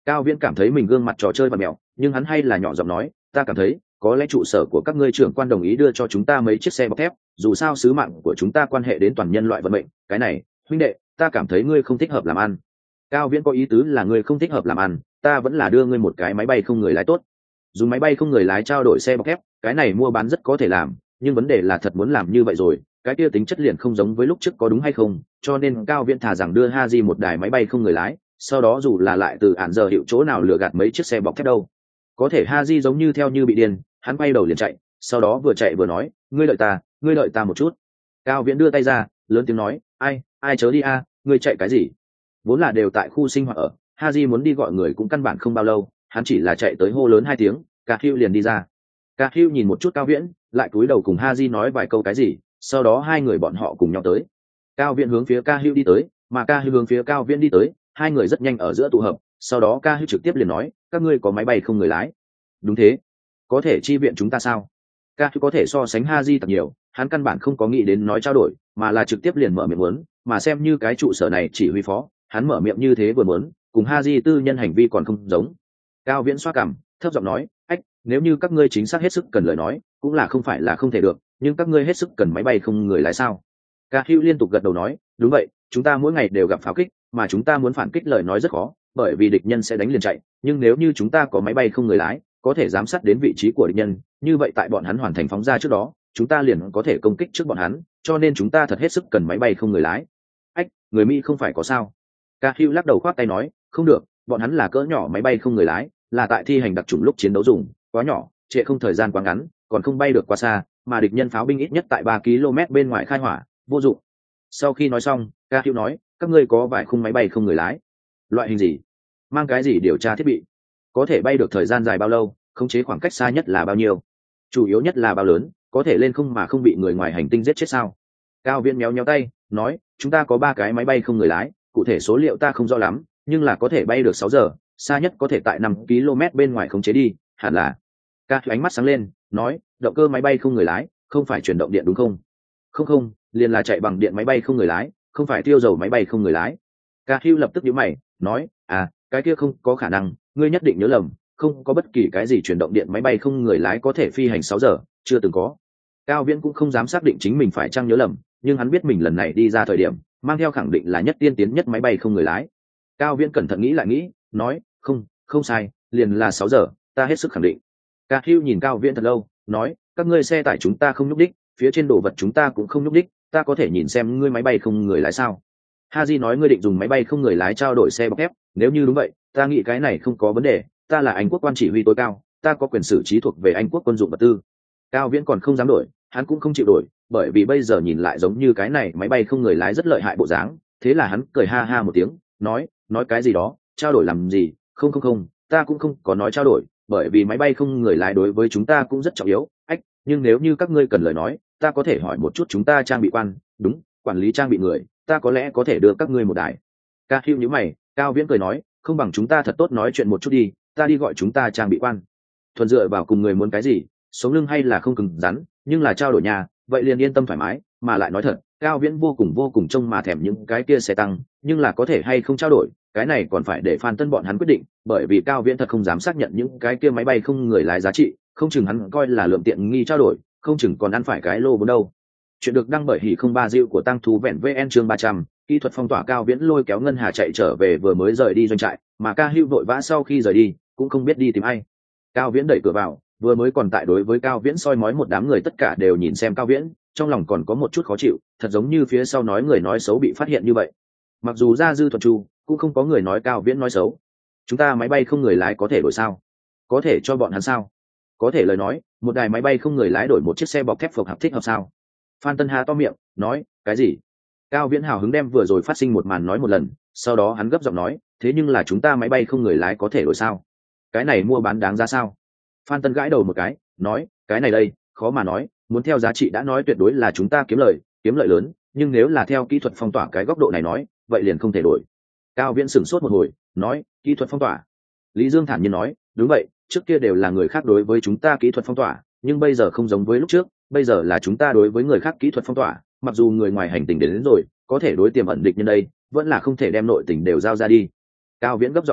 Cao Viễn cảm thấy mình gương mặt trò chơi và mèo, nhưng hắn hay là nhỏ giọng nói, ta cảm thấy có lẽ trụ sở của các ngươi trưởng quan đồng ý đưa cho chúng ta mấy chiếc xe bọc thép, dù sao sứ mạng của chúng ta quan hệ đến toàn nhân loại vận mệnh. Cái này, huynh đệ, ta cảm thấy ngươi không thích hợp làm ăn. Cao Viễn có ý tứ là ngươi không thích hợp làm ăn, ta vẫn là đưa ngươi một cái máy bay không người lái tốt. Dùng máy bay không người lái trao đổi xe bọc thép, cái này mua bán rất có thể làm, nhưng vấn đề là thật muốn làm như vậy rồi, cái kia tính chất liền không giống với lúc trước, có đúng hay không? Cho nên Cao Viễn thà rằng đưa Haji một đài máy bay không người lái, sau đó dù là lại từ ản giờ hiệu chỗ nào lừa gạt mấy chiếc xe bọc thép đâu. Có thể Haji giống như theo như bị điên, hắn quay đầu liền chạy, sau đó vừa chạy vừa nói, ngươi đợi ta một chút. Cao Viễn đưa tay ra, lớn tiếng nói, ai chớ đi a, ngươi chạy cái gì? Vốn là đều tại khu sinh hoạt ở, Haji muốn đi gọi người cũng căn bản không bao lâu, hắn chỉ là chạy tới hô lớn 2 tiếng, Ca Hưu liền đi ra. Ca Hưu nhìn một chút Cao Viễn, lại cúi đầu cùng Haji nói vài câu cái gì, sau đó hai người bọn họ cùng nhau tới. Cao Viễn hướng phía Ca Hưu đi tới, mà Ca Hưu hướng phía Cao Viễn đi tới, hai người rất nhanh ở giữa tụ hợp. Sau đó Ca Hưu trực tiếp liền nói, các ngươi có máy bay không người lái? Đúng thế. Có thể chi viện chúng ta sao? Ca Hưu có thể so sánh Haji thật nhiều, hắn căn bản không có nghĩ đến nói trao đổi, mà là trực tiếp liền mở miệng muốn, mà xem như cái trụ sở này chỉ huy phó, hắn mở miệng như thế vừa muốn, cùng Haji tư nhân hành vi còn không giống. Cao Viễn xoa cằm, thấp giọng nói, nếu như các ngươi chính xác hết sức cần lời nói, cũng là không phải là không thể được, nhưng các ngươi hết sức cần máy bay không người lái sao? Ca Hưu liên tục gật đầu nói, đúng vậy, chúng ta mỗi ngày đều gặp pháo kích, mà chúng ta muốn phản kích lời nói rất khó, bởi vì địch nhân sẽ đánh liền chạy, nhưng nếu như chúng ta có máy bay không người lái, có thể giám sát đến vị trí của địch nhân, như vậy tại bọn hắn hoàn thành phóng ra trước đó, chúng ta liền có thể công kích trước bọn hắn, cho nên chúng ta thật hết sức cần máy bay không người lái. Người Mỹ không phải có sao? Ca Hưu lắc đầu khoát tay nói, không được, bọn hắn là cỡ nhỏ máy bay không người lái, là tại thi hành đặc chủng lúc chiến đấu dùng, quá nhỏ, trễ không thời gian quá ngắn, còn không bay được quá xa, mà địch nhân pháo binh ít nhất tại 3 km bên ngoài khai hỏa, vô dụng. Sau khi nói xong, Ca Hưu nói, các ngươi có vài khung máy bay không người lái? Loại hình gì? Mang cái gì điều tra thiết bị? Có thể bay được thời gian dài bao lâu? Khống chế khoảng cách xa nhất là bao nhiêu? Chủ yếu nhất là bao lớn, có thể lên không mà không bị người ngoài hành tinh giết chết sao? Cao Viễn méo méo tay, nói, chúng ta có 3 cái máy bay không người lái, cụ thể số liệu ta không rõ lắm, nhưng là có thể bay được 6 giờ, xa nhất có thể tại 5 km bên ngoài khống chế đi, hẳn là. Ca ánh mắt sáng lên, nói, động cơ máy bay không người lái, không phải chuyển động điện đúng không? Không, liền là chạy bằng điện máy bay không người lái, không phải tiêu dầu máy bay không người lái. Ca Hưu lập tức nhíu mày, nói, cái kia không có khả năng, ngươi nhất định nhớ lầm, không có bất kỳ cái gì chuyển động điện máy bay không người lái có thể phi hành 6 giờ, chưa từng có. Cao Viễn cũng không dám xác định chính mình phải chăng nhớ lầm, nhưng hắn biết mình lần này đi ra thời điểm, mang theo khẳng định là nhất tiên tiến nhất máy bay không người lái. Cao Viễn cẩn thận nghĩ lại nghĩ, nói, không sai, liền là 6 giờ, ta hết sức khẳng định. Ca Hưu nhìn Cao Viễn thật lâu, nói, các ngươi xe tải chúng ta không nhúc đích, phía trên đồ vật chúng ta cũng không nhúc đích, ta có thể nhìn xem ngươi máy bay không người lái sao? Haji nói ngươi định dùng máy bay không người lái trao đổi xe bọc thép, nếu như đúng vậy, ta nghĩ cái này không có vấn đề, ta là Anh quốc quan chỉ huy tối cao, ta có quyền xử trí thuộc về Anh quốc quân dụng vật tư. Cao Viễn còn không dám đổi, hắn cũng không chịu đổi, bởi vì bây giờ nhìn lại giống như cái này máy bay không người lái rất lợi hại bộ dáng, thế là hắn cười ha ha một tiếng, nói cái gì đó, trao đổi làm gì? Không, ta cũng không có nói trao đổi, bởi vì máy bay không người lái đối với chúng ta cũng rất trọng yếu. Nhưng nếu như các ngươi cần lời nói, ta có thể hỏi một chút chúng ta trang bị quan, đúng, quản lý trang bị người, ta có lẽ có thể đưa các ngươi một đài. Ca Hưu nhíu mày, Cao Viễn cười nói, không bằng chúng ta thật tốt nói chuyện một chút đi, ta đi gọi chúng ta trang bị quan. Thuần dựa vào cùng người muốn cái gì, sống lưng hay là không cứng rắn, nhưng là trao đổi nhà, vậy liền yên tâm thoải mái, mà lại nói thật, Cao Viễn vô cùng trông mà thèm những cái kia xe tăng, nhưng là có thể hay không trao đổi, cái này còn phải để Phan Tân bọn hắn quyết định, bởi vì Cao Viễn thật không dám xác nhận những cái kia máy bay không người lái giá trị, không chừng hắn coi là lượng tiện nghi trao đổi, không chừng còn ăn phải cái lô vốn đâu. Chuyện được đăng bởi Hỉ không ba Diệu của Tăng Thú Vẹn VN chương 300, kỹ thuật phong tỏa. Cao Viễn lôi kéo Ngân Hà chạy trở về vừa mới rời đi doanh trại, mà Ca Hưu vội vã sau khi rời đi, cũng không biết đi tìm ai. Cao Viễn đẩy cửa vào, vừa mới còn tại đối với Cao Viễn soi mói một đám người tất cả đều nhìn xem Cao Viễn, trong lòng còn có một chút khó chịu, thật giống như phía sau nói người nói xấu bị phát hiện như vậy. Mặc dù ra dư thuận chu, cũng không có người nói Cao Viễn nói xấu. Chúng ta máy bay không người lái có thể đổi sao? Có thể cho bọn hắn sao? Có thể lời nói, một đài máy bay không người lái đổi một chiếc xe bọc thép phộc hợp thích hợp sao? Phan Tân Hà to miệng, nói, cái gì? Cao Viễn hào hứng đem vừa rồi phát sinh một màn nói một lần, sau đó hắn gấp giọng nói, thế nhưng là chúng ta máy bay không người lái có thể đổi sao? Cái này mua bán đáng giá sao? Phan Tân gãi đầu một cái, nói, cái này đây, khó mà nói, muốn theo giá trị đã nói tuyệt đối là chúng ta kiếm lợi lớn, nhưng nếu là theo kỹ thuật phong tỏa cái góc độ này nói, vậy liền không thể đổi. Cao Viễn sửng sốt một hồi, nói, kỹ thuật phong tỏa. Lý Dương thản nhiên nói, đúng vậy, trước kia đều là người khác đối với chúng ta kỹ thuật phong tỏa, nhưng bây giờ không giống với lúc trước, bây giờ là chúng ta đối với người khác kỹ thuật phong tỏa, mặc dù người ngoài hành tinh đến rồi, có thể đối tiềm ẩn địch nhân đây, vẫn là không thể đem nội tình đều giao ra đi. Cao Viễn gấp giọng nói,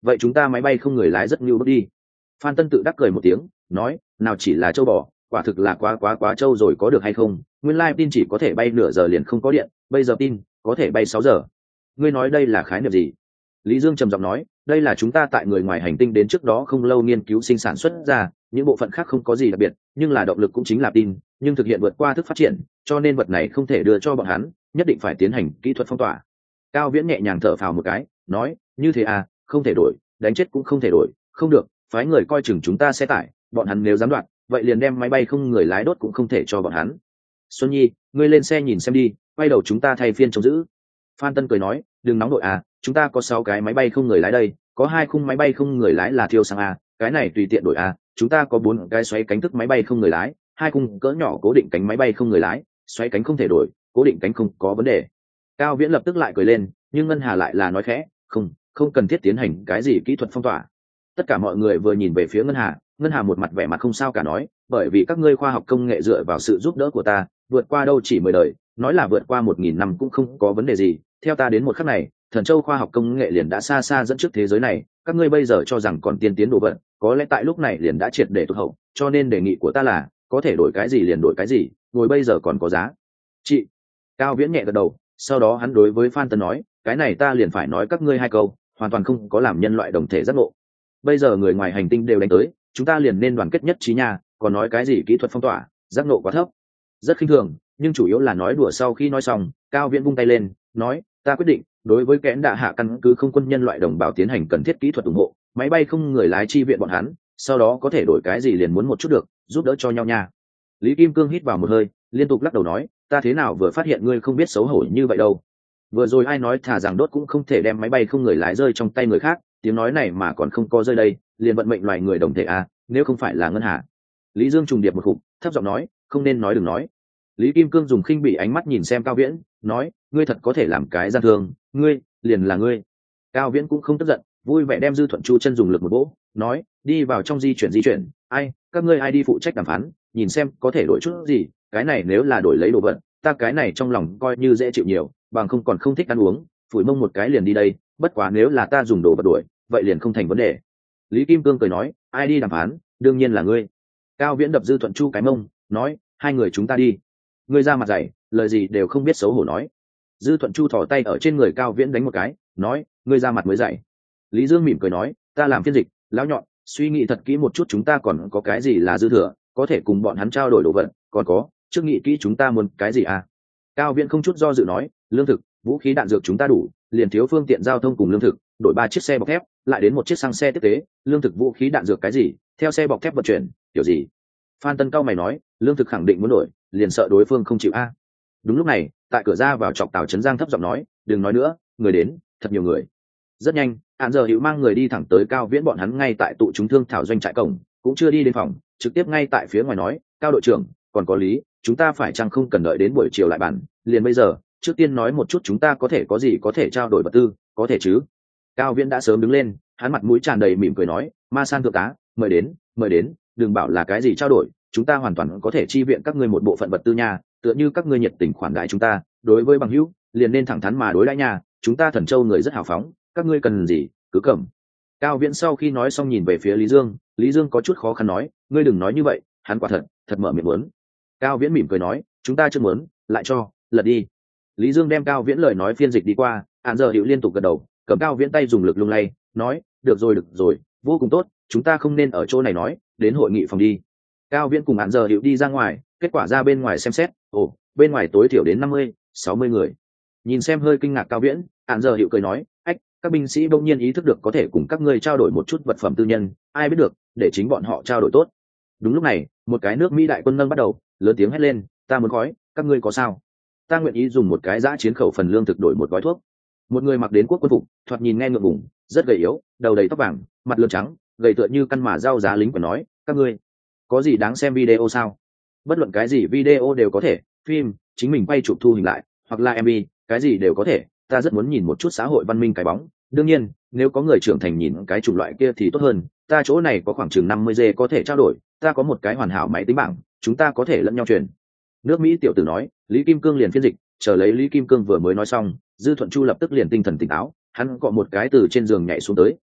vậy chúng ta máy bay không người lái rất ngưu bước đi. Phan Tân tự đắc cười một tiếng, nói, nào chỉ là châu bò, quả thực là quá trâu rồi, có được hay không? Nguyên lai tin chỉ có thể bay nửa giờ liền không có điện, bây giờ tin có thể bay 6 giờ. Ngươi nói đây là khái niệm gì? Lý Dương trầm giọng nói, đây là chúng ta tại người ngoài hành tinh đến trước đó không lâu nghiên cứu sinh sản xuất ra, những bộ phận khác không có gì đặc biệt, nhưng là động lực cũng chính là tin, nhưng thực hiện vượt qua thức phát triển, cho nên vật này không thể đưa cho bọn hắn, nhất định phải tiến hành kỹ thuật phong tỏa. Cao Viễn nhẹ nhàng thở phào một cái, nói, như thế à, không thể đổi, đánh chết cũng không thể đổi, không được, phái người coi chừng chúng ta xe tải, bọn hắn nếu dám đoạt, vậy liền đem máy bay không người lái đốt cũng không thể cho bọn hắn. Xuân Nhi, ngươi lên xe nhìn xem đi, quay đầu chúng ta thay phiên trông giữ. Phan Tân cười nói, đừng nóng đội à, chúng ta có 6 cái máy bay không người lái đây, có 2 khung máy bay không người lái là thiêu sang à, cái này tùy tiện đổi à, chúng ta có 4 cái xoáy cánh thức máy bay không người lái, 2 khung cỡ nhỏ cố định cánh máy bay không người lái, xoáy cánh không thể đổi, cố định cánh không có vấn đề. Cao Viễn lập tức lại cười lên, nhưng Ngân Hà lại là nói khẽ, không cần thiết tiến hành cái gì kỹ thuật phong tỏa. Tất cả mọi người vừa nhìn về phía Ngân Hà một mặt vẻ mặt không sao cả nói, bởi vì các ngươi khoa học công nghệ dựa vào sự giúp đỡ của ta, vượt qua đâu chỉ 10 đời, nói là vượt qua 1000 năm cũng không có vấn đề gì, theo ta đến một khắc này, Thần Châu khoa học công nghệ liền đã xa xa dẫn trước thế giới này, các ngươi bây giờ cho rằng còn tiên tiến đồ vật, có lẽ tại lúc này liền đã triệt để tụt hậu, cho nên đề nghị của ta là, có thể đổi cái gì liền đổi cái gì, ngồi bây giờ còn có giá. Chị. Cao Viễn nhẹ gật đầu, sau đó hắn đối với Phan Tân nói, cái này ta liền phải nói các ngươi 2 câu, hoàn toàn không có làm nhân loại đồng thể giác ngộ. Bây giờ người ngoài hành tinh đều đánh tới, chúng ta liền nên đoàn kết nhất trí nha, còn nói cái gì kỹ thuật phong tỏa, giác ngộ quá thấp. Rất khinh thường, nhưng chủ yếu là nói đùa. Sau khi nói xong, Cao Viễn vung tay lên, nói, ta quyết định, đối với kẽn đạ hạ căn cứ không quân nhân loại đồng bào tiến hành cần thiết kỹ thuật ủng hộ, máy bay không người lái chi viện bọn hắn, sau đó có thể đổi cái gì liền muốn một chút được, giúp đỡ cho nhau nha. Lý Kim Cương hít vào một hơi, liên tục lắc đầu nói, ta thế nào vừa phát hiện ngươi không biết xấu hổ như vậy đâu. Vừa rồi ai nói thả rằng đốt cũng không thể đem máy bay không người lái rơi trong tay người khác, tiếng nói này mà còn không có rơi đây, liền vận mệnh loài người đồng thể à, nếu không phải là Ngân Hà. Lý Dương trùng điệp một khúc, thấp giọng nói, không nên nói đừng nói. Lý Kim Cương dùng khinh bỉ ánh mắt nhìn xem Cao Viễn, nói, ngươi thật có thể làm cái gian thương, ngươi liền là ngươi. Cao Viễn cũng không tức giận, vui vẻ đem Dư Thuận Chu chân dùng lực một vỗ, nói, đi vào trong di chuyển, ai, các ngươi ai đi phụ trách đàm phán, nhìn xem có thể đổi chút gì, cái này nếu là đổi lấy đồ vật, ta cái này trong lòng coi như dễ chịu nhiều, bằng không còn không thích ăn uống, phủi mông một cái liền đi đây, bất quá nếu là ta dùng đồ vật đuổi, vậy liền không thành vấn đề. Lý Kim Cương cười nói, ai đi đàm phán, đương nhiên là ngươi. Cao Viễn đập Dư Thuận Chu cái mông, nói, 2 người chúng ta đi. Ngươi ra mặt dày, lời gì đều không biết xấu hổ nói. Dư Thuận Chu thò tay ở trên người Cao Viễn đánh một cái, nói, ngươi ra mặt mới dày. Lý Dương mỉm cười nói, ta làm phiên dịch, lão nhọn, suy nghĩ thật kỹ một chút chúng ta còn có cái gì là dư thừa, có thể cùng bọn hắn trao đổi đồ vật, còn có, trước nghĩ kỹ chúng ta muốn cái gì à. Cao Viễn không chút do dự nói, lương thực, vũ khí đạn dược chúng ta đủ, liền thiếu phương tiện giao thông cùng lương thực, đổi 3 chiếc xe bọc thép, lại đến 1 chiếc xăng xe tiếp tế, lương thực vũ khí đạn dược cái gì, theo xe bọc thép vận chuyển, kiểu gì. Phan Tân cao mày nói, lương thực khẳng định muốn đổi, liền sợ đối phương không chịu a. Đúng lúc này, tại cửa ra vào chọc Tào Trấn Giang thấp giọng nói, đừng nói nữa, người đến, thật nhiều người. Rất nhanh, Án Giờ Hữu mang người đi thẳng tới Cao Viễn bọn hắn ngay tại tụ chúng thương thảo doanh trại cổng, cũng chưa đi đến phòng, trực tiếp ngay tại phía ngoài nói, Cao đội trưởng, còn có Lý, chúng ta phải chăng không cần đợi đến buổi chiều lại bàn, liền bây giờ, trước tiên nói một chút chúng ta có thể có gì có thể trao đổi vật tư, có thể chứ. Cao Viễn đã sớm đứng lên, hắn mặt mũi tràn đầy mỉm cười nói, Ma San thượng tá, mời đến, đừng bảo là cái gì trao đổi, chúng ta hoàn toàn có thể chi viện các ngươi một bộ phận vật tư nha, tựa như các ngươi nhiệt tình khoản đãi chúng ta, đối với bằng hữu, liền nên thẳng thắn mà đối đãi nha, chúng ta Thần Châu người rất hào phóng, các ngươi cần gì, cứ cầm. Cao Viễn sau khi nói xong nhìn về phía Lý Dương có chút khó khăn nói, ngươi đừng nói như vậy, hắn quả thật mở miệng muốn. Cao Viễn mỉm cười nói, chúng ta chưa muốn, lại cho, lật đi. Lý Dương đem Cao Viễn lời nói phiên dịch đi qua, Án Giờ Hữu liên tục gật đầu, cầm Cao Viễn tay dùng lực lung lay, nói, được rồi, vô cùng tốt, chúng ta không nên ở chỗ này nói, đến hội nghị phòng đi. Cao Viễn cùng Án Giờ Hữu đi ra ngoài, kết quả ra bên ngoài xem xét, bên ngoài tối thiểu đến 50-60 người. Nhìn xem hơi kinh ngạc Cao Viễn, Án Giờ Hữu cười nói, các binh sĩ bỗng nhiên ý thức được có thể cùng các ngươi trao đổi một chút vật phẩm tư nhân, ai biết được, để chính bọn họ trao đổi tốt. Đúng lúc này, một cái nước Mỹ đại quân nâng bắt đầu, lớn tiếng hét lên, ta muốn khói, các ngươi có sao? Ta nguyện ý dùng một cái giã chiến khẩu phần lương thực đổi một gói thuốc. Một người mặc đến quốc quân phục, thoạt nhìn nghe ngượng ngùng, rất gầy yếu, đầu đầy tóc vàng, mặt lươn trắng, gầy tựa như căn mà dao giá lính của nói, các ngươi có gì đáng xem video sao? Bất luận cái gì video đều có thể, phim, chính mình quay chụp thu hình lại, hoặc là MV, cái gì đều có thể, ta rất muốn nhìn một chút xã hội văn minh cái bóng. Đương nhiên, nếu có người trưởng thành nhìn cái chủng loại kia thì tốt hơn, ta chỗ này có khoảng chừng 50 giây có thể trao đổi, ta có một cái hoàn hảo máy tính bảng, chúng ta có thể lẫn nhau truyền. Nước Mỹ tiểu tử nói, Lý Kim Cương liền phiên dịch, chờ lấy Lý Kim Cương vừa mới nói xong, Dư Thuận Chu lập tức liền tinh thần tỉnh táo, hắn cọ một cái từ trên giường nhảy xuống tới,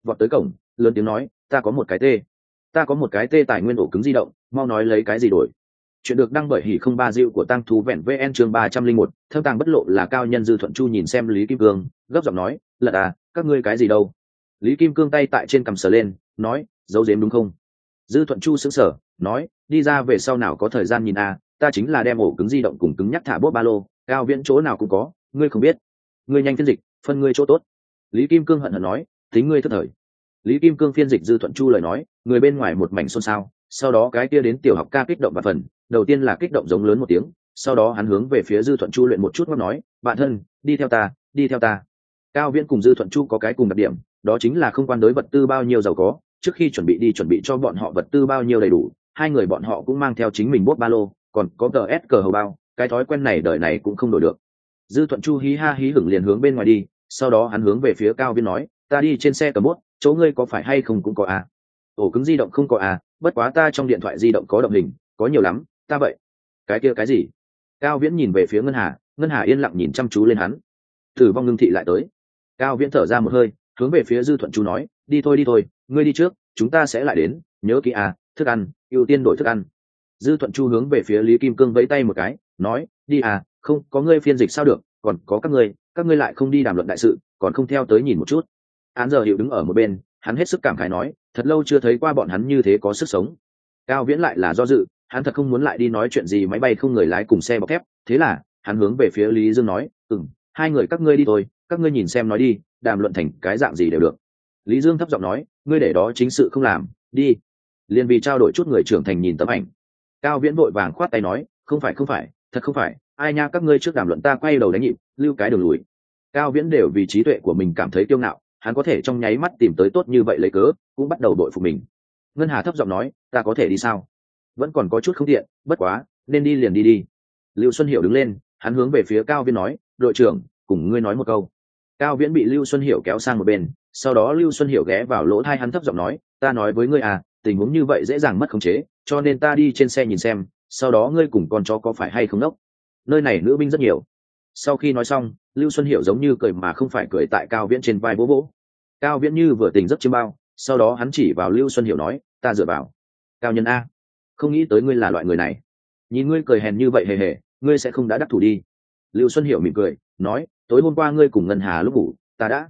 vọt tới cổng lớn tiếng nói, ta có một cái tê, ta có một cái tê tài nguyên ổ cứng di động, mau nói lấy cái gì đổi. Chuyện được đăng bởi hỉ không ba diệu của tăng thú vẹn vn chương 301, thâm tàng bất lộ là cao nhân. Dư Thuận Chu nhìn xem Lý Kim Cương, gấp giọng nói, lật à, các ngươi cái gì đâu. Lý Kim Cương tay tại trên cằm sờ lên, nói, giấu giếm đúng không. Dư Thuận Chu sững sờ, nói, đi ra về sau nào có thời gian nhìn à, ta chính là đem ổ cứng di động cùng cứng nhắc thả bốt ba lô, cao viễn chỗ nào cũng có, ngươi không biết. Ngươi nhanh phiên dịch, phân ngươi chỗ tốt. Lý Kim Cương hận hận nói, tính ngươi thất thời. Lý Kim Cương phiên dịch Dư Thuận Chu lời nói, người bên ngoài một mảnh xôn xao, sau đó cái kia đến tiểu học ca kích động và phần, đầu tiên là kích động giống lớn một tiếng, sau đó hắn hướng về phía Dư Thuận Chu luyện một chút ngóc nói, bạn thân, đi theo ta, đi theo ta. Cao Viễn cùng Dư Thuận Chu có cái cùng đặc điểm, đó chính là không quan đối vật tư bao nhiêu giàu có, trước khi chuẩn bị cho bọn họ vật tư bao nhiêu đầy đủ, hai người bọn họ cũng mang theo chính mình bốt ba lô, còn có GS cờ hầu bao, cái thói quen này đời này cũng không đổi được. Dư Thuận Chu hí ha hí hửng liền hướng bên ngoài đi, sau đó hắn hướng về phía Cao Viễn nói, ta đi trên xe cầm bốt, chỗ ngươi có phải hay không cũng có à? Ổ cứng di động không có à, bất quá ta trong điện thoại di động có động hình, có nhiều lắm, ta vậy. Cái kia cái gì? Cao Viễn nhìn về phía Ngân Hà yên lặng nhìn chăm chú lên hắn. Tử vong ngưng thị lại tới. Cao Viễn thở ra một hơi, hướng về phía Dư Thuận Chu nói, đi thôi, ngươi đi trước, chúng ta sẽ lại đến, nhớ kỹ à, thức ăn, ưu tiên đổi thức ăn. Dư Thuận Chu hướng về phía Lý Kim Cương vẫy tay một cái, nói, đi à, không có ngươi phiên dịch sao được, còn có các ngươi lại không đi đàm luận đại sự, còn không theo tới nhìn một chút. Án giờ Hiệu đứng ở một bên, hắn hết sức cảm khái nói, thật lâu chưa thấy qua bọn hắn như thế có sức sống. Cao Viễn lại là do dự, hắn thật không muốn lại đi nói chuyện gì máy bay không người lái cùng xe bọc thép, thế là hắn hướng về phía Lý Dương nói, hai người các ngươi đi thôi, các ngươi nhìn xem nói đi, đàm luận thành cái dạng gì đều được. Lý Dương thấp giọng nói, ngươi để đó chính sự không làm, đi. Liên vì trao đổi chút người trưởng thành nhìn tấm ảnh. Cao Viễn vội vàng khoát tay nói, không phải, thật không phải, ai nha, các ngươi trước đàm luận ta quay đầu đánh nhịp, lưu cái đường lùi. Cao Viễn đều vì trí tuệ của mình cảm thấy kiêu ngạo, hắn có thể trong nháy mắt tìm tới tốt như vậy lấy cớ, cũng bắt đầu đội phục mình. Ngân Hà thấp giọng nói, ta có thể đi sao? Vẫn còn có chút không tiện, bất quá, nên đi liền đi. Lưu Xuân Hiểu đứng lên, hắn hướng về phía Cao Viễn nói, đội trưởng, cùng ngươi nói một câu. Cao Viễn bị Lưu Xuân Hiểu kéo sang một bên, sau đó Lưu Xuân Hiểu ghé vào lỗ tai hắn thấp giọng nói, ta nói với ngươi à, tình huống như vậy dễ dàng mất khống chế, cho nên ta đi trên xe nhìn xem, sau đó ngươi cùng con chó có phải hay không đốc. Nơi này nữ binh rất nhiều. Sau khi nói xong, Lưu Xuân Hiểu giống như cười mà không phải cười tại Cao Viễn trên vai vỗ vỗ. Cao Viễn như vừa tỉnh giấc chiêm bao, sau đó hắn chỉ vào Lưu Xuân Hiểu nói, ta dựa vào. Cao nhân a, không nghĩ tới ngươi là loại người này. Nhìn ngươi cười hèn như vậy hề hề, ngươi sẽ không đã đắc thủ đi. Lưu Xuân Hiểu mỉm cười, nói, tối hôm qua ngươi cùng Ngân Hà lúc ngủ, ta đã.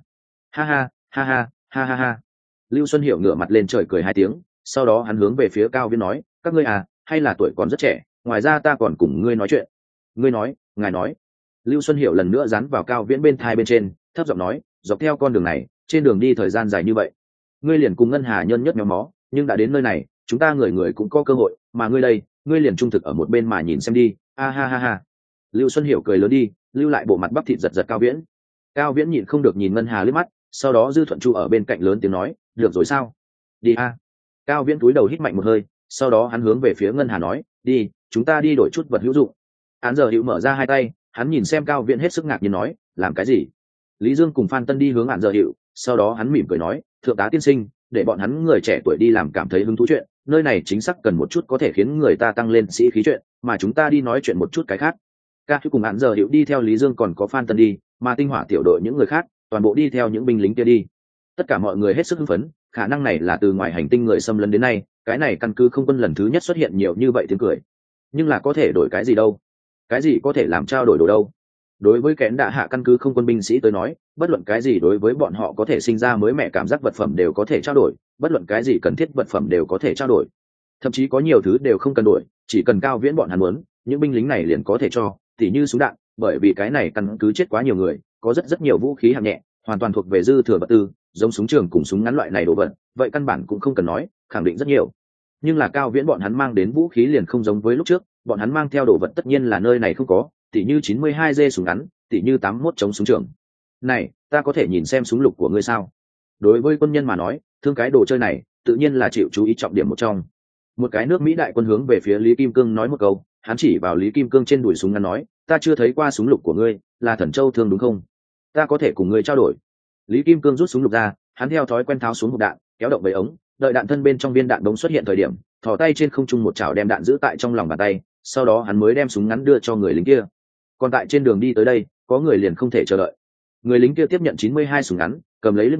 Ha. Lưu Xuân Hiểu ngửa mặt lên trời cười hai tiếng, sau đó hắn hướng về phía Cao Viễn nói, các ngươi à, hay là tuổi còn rất trẻ, ngoài ra ta còn cùng ngươi nói chuyện. Ngươi nói, ngài nói. Lưu Xuân Hiểu lần nữa dán vào Cao Viễn bên thai bên trên, thấp giọng nói, dọc theo con đường này, trên đường đi thời gian dài như vậy, ngươi liền cùng Ngân Hà nhân nhất méo mó, nhưng đã đến nơi này, chúng ta người cũng có cơ hội, mà ngươi đây, ngươi liền trung thực ở một bên mà nhìn xem đi. Ha. Lưu Xuân Hiểu cười lớn đi, lưu lại bộ mặt bắp thịt giật Cao Viễn. Cao Viễn nhịn không được nhìn Ngân Hà liếc mắt, sau đó Dư Thuận Chu ở bên cạnh lớn tiếng nói, được rồi sao? Đi a. Cao Viễn cúi đầu hít mạnh một hơi, sau đó hắn hướng về phía Ngân Hà nói, đi, chúng ta đi đổi chút vật hữu dụng. Án giờ Hữu mở ra hai tay, hắn nhìn xem Cao Viễn hết sức ngạc nhiên nói, làm cái gì? Lý Dương cùng Phan Tân đi hướng Án giờ Hữu, sau đó hắn mỉm cười nói, thượng tá tiên sinh, để bọn hắn người trẻ tuổi đi làm cảm thấy hứng thú chuyện, nơi này chính xác cần một chút có thể khiến người ta tăng lên sĩ khí chuyện, mà chúng ta đi nói chuyện một chút cái khác. Ca cùng Án giờ Hữu đi theo Lý Dương còn có Phan Tân đi, mà tinh hỏa tiểu đội những người khác toàn bộ đi theo những binh lính kia đi. Tất cả mọi người hết sức hưng phấn, khả năng này là từ ngoài hành tinh người xâm lấn đến nay, cái này căn cứ không quân lần thứ nhất xuất hiện nhiều như vậy tiếng cười. Nhưng là có thể đổi cái gì đâu? Cái gì có thể làm trao đổi đồ đâu? Đối với kén đạ hạ căn cứ không quân binh sĩ tới nói, bất luận cái gì đối với bọn họ có thể sinh ra mới mẻ cảm giác vật phẩm đều có thể trao đổi, bất luận cái gì cần thiết vật phẩm đều có thể trao đổi. Thậm chí có nhiều thứ đều không cần đổi, chỉ cần Cao Viễn bọn hắn muốn, những binh lính này liền có thể cho, tỉ như súng đạn, bởi vì cái này căn cứ chết quá nhiều người, có rất nhiều vũ khí hạng nhẹ, hoàn toàn thuộc về dư thừa vật tư, giống súng trường cùng súng ngắn loại này đồ vật, vậy căn bản cũng không cần nói, khẳng định rất nhiều. Nhưng là Cao Viễn bọn hắn mang đến vũ khí liền không giống với lúc trước, bọn hắn mang theo đồ vật tất nhiên là nơi này không có, tỉ như 92G súng ngắn, tỉ như 81 chống súng trường. Này, ta có thể nhìn xem súng lục của ngươi sao? Đối với quân nhân mà nói, thương cái đồ chơi này, tự nhiên là chịu chú ý trọng điểm một trong. Một cái nước Mỹ đại quân hướng về phía Lý Kim Cương nói một câu, hắn chỉ vào Lý Kim Cương trên đùi súng ngắn nói, ta chưa thấy qua súng lục của ngươi, là Thần Châu thương đúng không? Ta có thể cùng ngươi trao đổi. Lý Kim Cương rút súng lục ra, hắn theo thói quen tháo xuống hộp đạn, kéo động với ống, đợi đạn thân bên trong viên đạn bóng xuất hiện thời điểm, thò tay trên không trung một chảo đem đạn giữ tại trong lòng bàn tay, sau đó hắn mới đem súng ngắn đưa cho người lính kia. Còn tại trên đường đi tới đây, có người liền không thể chờ đợi. Người lính kia tiếp nhận 92 súng ngắn, cầm lấy liếc nhìn,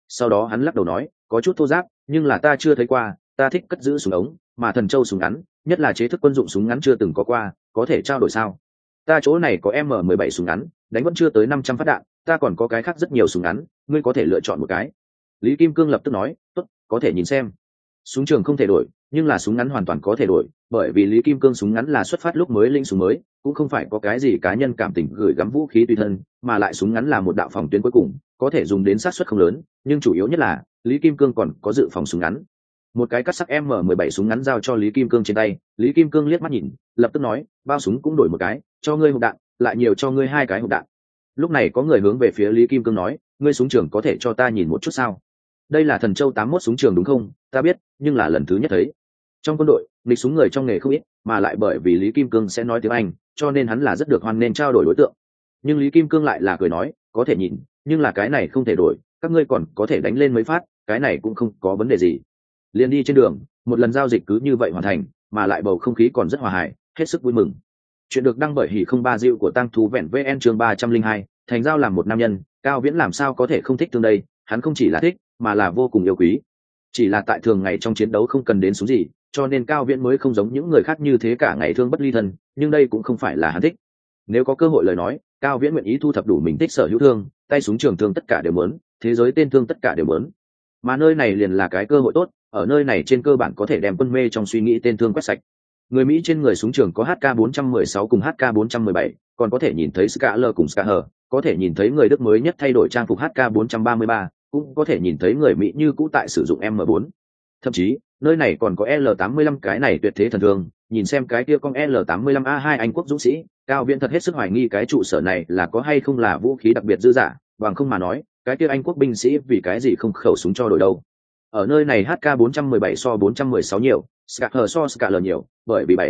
Sau đó hắn lắc đầu nói, có chút thô giáp, nhưng là ta chưa thấy qua, ta thích cất giữ súng ống, mà Thần Châu súng ngắn, nhất là chế thức quân dụng súng ngắn chưa từng có qua, có thể trao đổi sao? Ta chỗ này có M17 súng ngắn, đánh vẫn chưa tới 500 phát đạn, ta còn có cái khác rất nhiều súng ngắn, ngươi có thể lựa chọn một cái. Lý Kim Cương lập tức nói, tốt, có thể nhìn xem. Súng trường không thể đổi, nhưng là súng ngắn hoàn toàn có thể đổi, bởi vì Lý Kim Cương súng ngắn là xuất phát lúc mới linh súng mới, cũng không phải có cái gì cá nhân cảm tình gửi gắm vũ khí tùy thân, mà lại súng ngắn là một đạo phòng tuyến cuối cùng, có thể dùng đến sát suất không lớn, nhưng chủ yếu nhất là Lý Kim Cương còn có dự phòng súng ngắn. Một cái cắt sắc M17 súng ngắn giao cho Lý Kim Cương trên tay, Lý Kim Cương liếc mắt nhìn, lập tức nói, bao súng cũng đổi một cái, cho ngươi hộp đạn, lại nhiều cho ngươi 2 cái hộp đạn. Lúc này có người hướng về phía Lý Kim Cương nói, ngươi súng trường có thể cho ta nhìn một chút sao? Đây là Thần Châu 81 súng trường đúng không? Ta biết, nhưng là lần thứ nhất thấy. Trong quân đội, nghịch súng người trong nghề không ít, mà lại bởi vì Lý Kim Cương sẽ nói tiếng Anh, cho nên hắn là rất được hoan nên trao đổi đối tượng. Nhưng Lý Kim Cương lại là cười nói, có thể nhìn, nhưng là cái này không thể đổi, các ngươi còn có thể đánh lên mấy phát, cái này cũng không có vấn đề gì. Liên đi trên đường, một lần giao dịch cứ như vậy hoàn thành, mà lại bầu không khí còn rất hòa hài, hết sức vui mừng. Chuyện được đăng bởi Hỉ không ba diệu của Tăng Thú Vẹn VN chương 302, thành giao làm một nam nhân, Cao Viễn làm sao có thể không thích thương đây, hắn không chỉ là thích, mà là vô cùng yêu quý. Chỉ là tại thường ngày trong chiến đấu không cần đến súng gì, cho nên Cao Viễn mới không giống những người khác như thế cả ngày thương bất ly thân, nhưng đây cũng không phải là hắn thích. Nếu có cơ hội lời nói, Cao Viễn nguyện ý thu thập đủ mình thích sở hữu thương, tay súng trường thương tất cả đều muốn, thế giới tên thương tất cả đều muốn. Mà nơi này liền là cái cơ hội tốt, ở nơi này trên cơ bản có thể đem quân mê trong suy nghĩ tên thương quét sạch. Người Mỹ trên người súng trường có HK416 cùng HK417, còn có thể nhìn thấy Scar cùng Scar, có thể nhìn thấy người Đức mới nhất thay đổi trang phục HK433, cũng có thể nhìn thấy người Mỹ như cũ tại sử dụng M4. Thậm chí, nơi này còn có L85 cái này tuyệt thế thần thương, nhìn xem cái kia con L85A2 Anh quốc dũng sĩ, Cao Viễn thật hết sức hoài nghi cái trụ sở này là có hay không là vũ khí đặc biệt dư dả, bằng không mà nói, cái kia Anh quốc binh sĩ vì cái gì không khẩu súng cho đổi đâu. Ở nơi này HK417 so 416 nhiều, Scar so Scar nhiều, bởi vì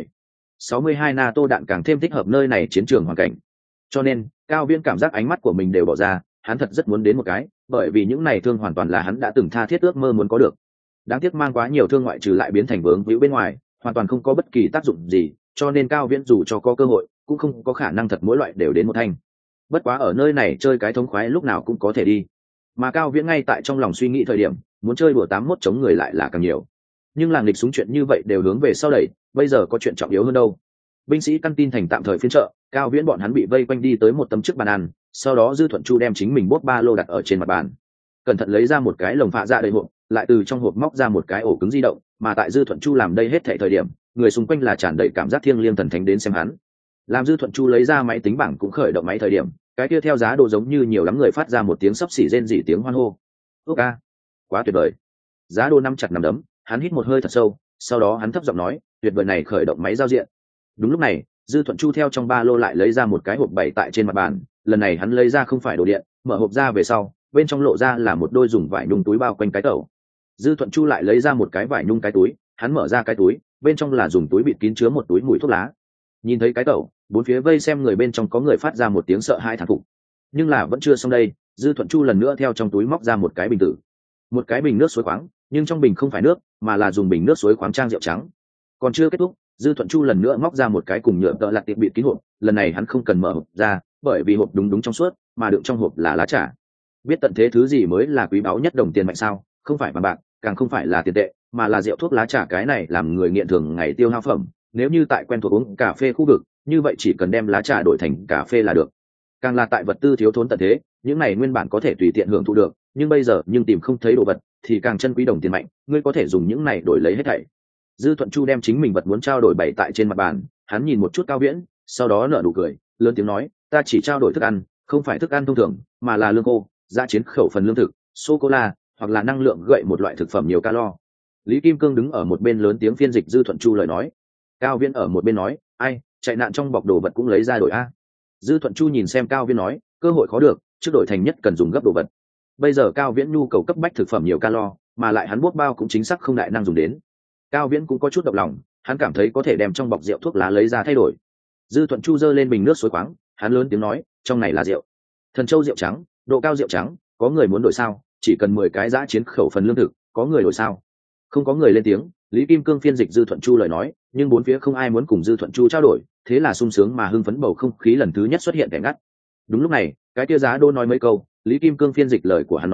762 NATO đạn càng thêm thích hợp nơi này chiến trường hoàn cảnh. Cho nên, Cao Viễn cảm giác ánh mắt của mình đều bỏ ra, hắn thật rất muốn đến một cái, bởi vì những này thương hoàn toàn là hắn đã từng tha thiết ước mơ muốn có được. Đáng tiếc mang quá nhiều thương ngoại trừ lại biến thành vướng víu bên ngoài, hoàn toàn không có bất kỳ tác dụng gì, cho nên Cao Viễn dù cho có cơ hội, cũng không có khả năng thật mỗi loại đều đến một thanh. Bất quá ở nơi này chơi cái thống khoái lúc nào cũng có thể đi. Mà Cao Viễn ngay tại trong lòng suy nghĩ thời điểm, muốn chơi đùa 81 chống người lại là càng nhiều. Nhưng làng địch súng chuyện như vậy đều hướng về sau đẩy, bây giờ có chuyện trọng yếu hơn đâu. Binh sĩ căn tin thành tạm thời phiên trợ, Cao Viễn bọn hắn bị vây quanh đi tới một tấm trước bàn ăn, sau đó Dư Thuận Chu đem chính mình bốt ba lô đặt ở trên mặt bàn, cẩn thận lấy ra một cái lồng phạ dạ đầy hộp, lại từ trong hộp móc ra một cái ổ cứng di động, mà tại Dư Thuận Chu làm đây hết thảy thời điểm, người xung quanh là tràn đầy cảm giác thiêng liêng thần thánh đến xem hắn. Làm Dư Thuận Chu lấy ra máy tính bảng cũng khởi động máy thời điểm, cái kia theo giá đồ giống như nhiều lắm người phát ra một tiếng xấp xỉ rên rỉ tiếng hoan hô. "Ốc a, quá tuyệt vời." Giá đồ nắm chặt nắm đấm, hắn hít một hơi thật sâu, sau đó hắn thấp giọng nói, "Tuyệt vời này khởi động máy giao diện." Đúng lúc này, Dư Thuận Chu theo trong ba lô lại lấy ra một cái hộp bày tại trên mặt bàn, lần này hắn lấy ra không phải đồ điện, mở hộp ra về sau, bên trong lộ ra là một đôi dùng vải nhung túi bao quanh cái tẩu. Dư Thuận Chu lại lấy ra một cái vải nhung cái túi, hắn mở ra cái túi, bên trong là dùng túi bịt kín chứa một túi mùi thuốc lá. Nhìn thấy cái tẩu, bốn phía vây xem người bên trong có người phát ra một tiếng sợ hãi thán phục. Nhưng là vẫn chưa xong đây, Dư Thuận Chu lần nữa theo trong túi móc ra một cái bình tử, một cái bình nước suối khoáng, nhưng trong bình không phải nước, mà là dùng bình nước suối khoáng trang rượu trắng. Còn chưa kết thúc, Dư Thuận Chu lần nữa móc ra một cái cùng nhựa tợ lặt tiệp bịt kín hộp, lần này hắn không cần mở hộp ra, bởi vì hộp đúng trong suốt, mà đựng trong hộp là lá trà. Biết tận thế thứ gì mới là quý báu nhất đồng tiền mạnh sao? Không phải vàng bạc, càng không phải là tiền tệ, mà là rượu thuốc lá trà, cái này làm người nghiện thường ngày tiêu hao phẩm. Nếu như tại quen thuộc uống cà phê khu vực, như vậy chỉ cần đem lá trà đổi thành cà phê là được. Càng là tại vật tư thiếu thốn tận thế, những này nguyên bản có thể tùy tiện hưởng thụ được, nhưng bây giờ tìm không thấy đồ vật, thì càng chân quý đồng tiền mạnh, ngươi có thể dùng những này đổi lấy hết thảy. Dư Thuận Chu đem chính mình vật muốn trao đổi bày tại trên mặt bàn, hắn nhìn một chút Cao Viễn, sau đó nở nụ cười, lớn tiếng nói, ta chỉ trao đổi thức ăn, không phải thức ăn thông thường, mà là lương khô, dã chiến khẩu phần lương thực, sô cô la, hoặc là năng lượng gậy, một loại thực phẩm nhiều calo. Lý Kim Cương đứng ở một bên lớn tiếng phiên dịch Dư Thuận Chu lời nói. Cao Viễn ở một bên nói, ai, chạy nạn trong bọc đồ vật cũng lấy ra đổi a. Dư Thuận Chu nhìn xem Cao Viễn nói, cơ hội khó được, trước đổi thành nhất cần dùng gấp đồ vật. Bây giờ Cao Viễn nhu cầu cấp bách thực phẩm nhiều calo, mà lại hắn bốt bao cũng chính xác không đại năng dùng đến. Cao Viễn cũng có chút động lòng, hắn cảm thấy có thể đem trong bọc rượu thuốc lá lấy ra thay đổi. Dư Thuận Chu giơ lên bình nước suối khoáng, hắn lớn tiếng nói, trong này là rượu Thần Châu rượu trắng, độ cao rượu trắng, có người muốn đổi sao? Chỉ cần 10 cái dã chiến khẩu phần lương thực, có người đổi sao? Không có người lên tiếng. Lý Kim Cương phiên dịch Dư Thuận Chu lời nói, nhưng bốn phía không ai muốn cùng Dư Thuận Chu trao đổi, thế là sung sướng mà hưng phấn bầu không khí lần thứ nhất xuất hiện kẻ ngắt. Đúng lúc này, cái kia giá đô nói mấy câu, Lý Kim Cương phiên dịch lời của hắn nói,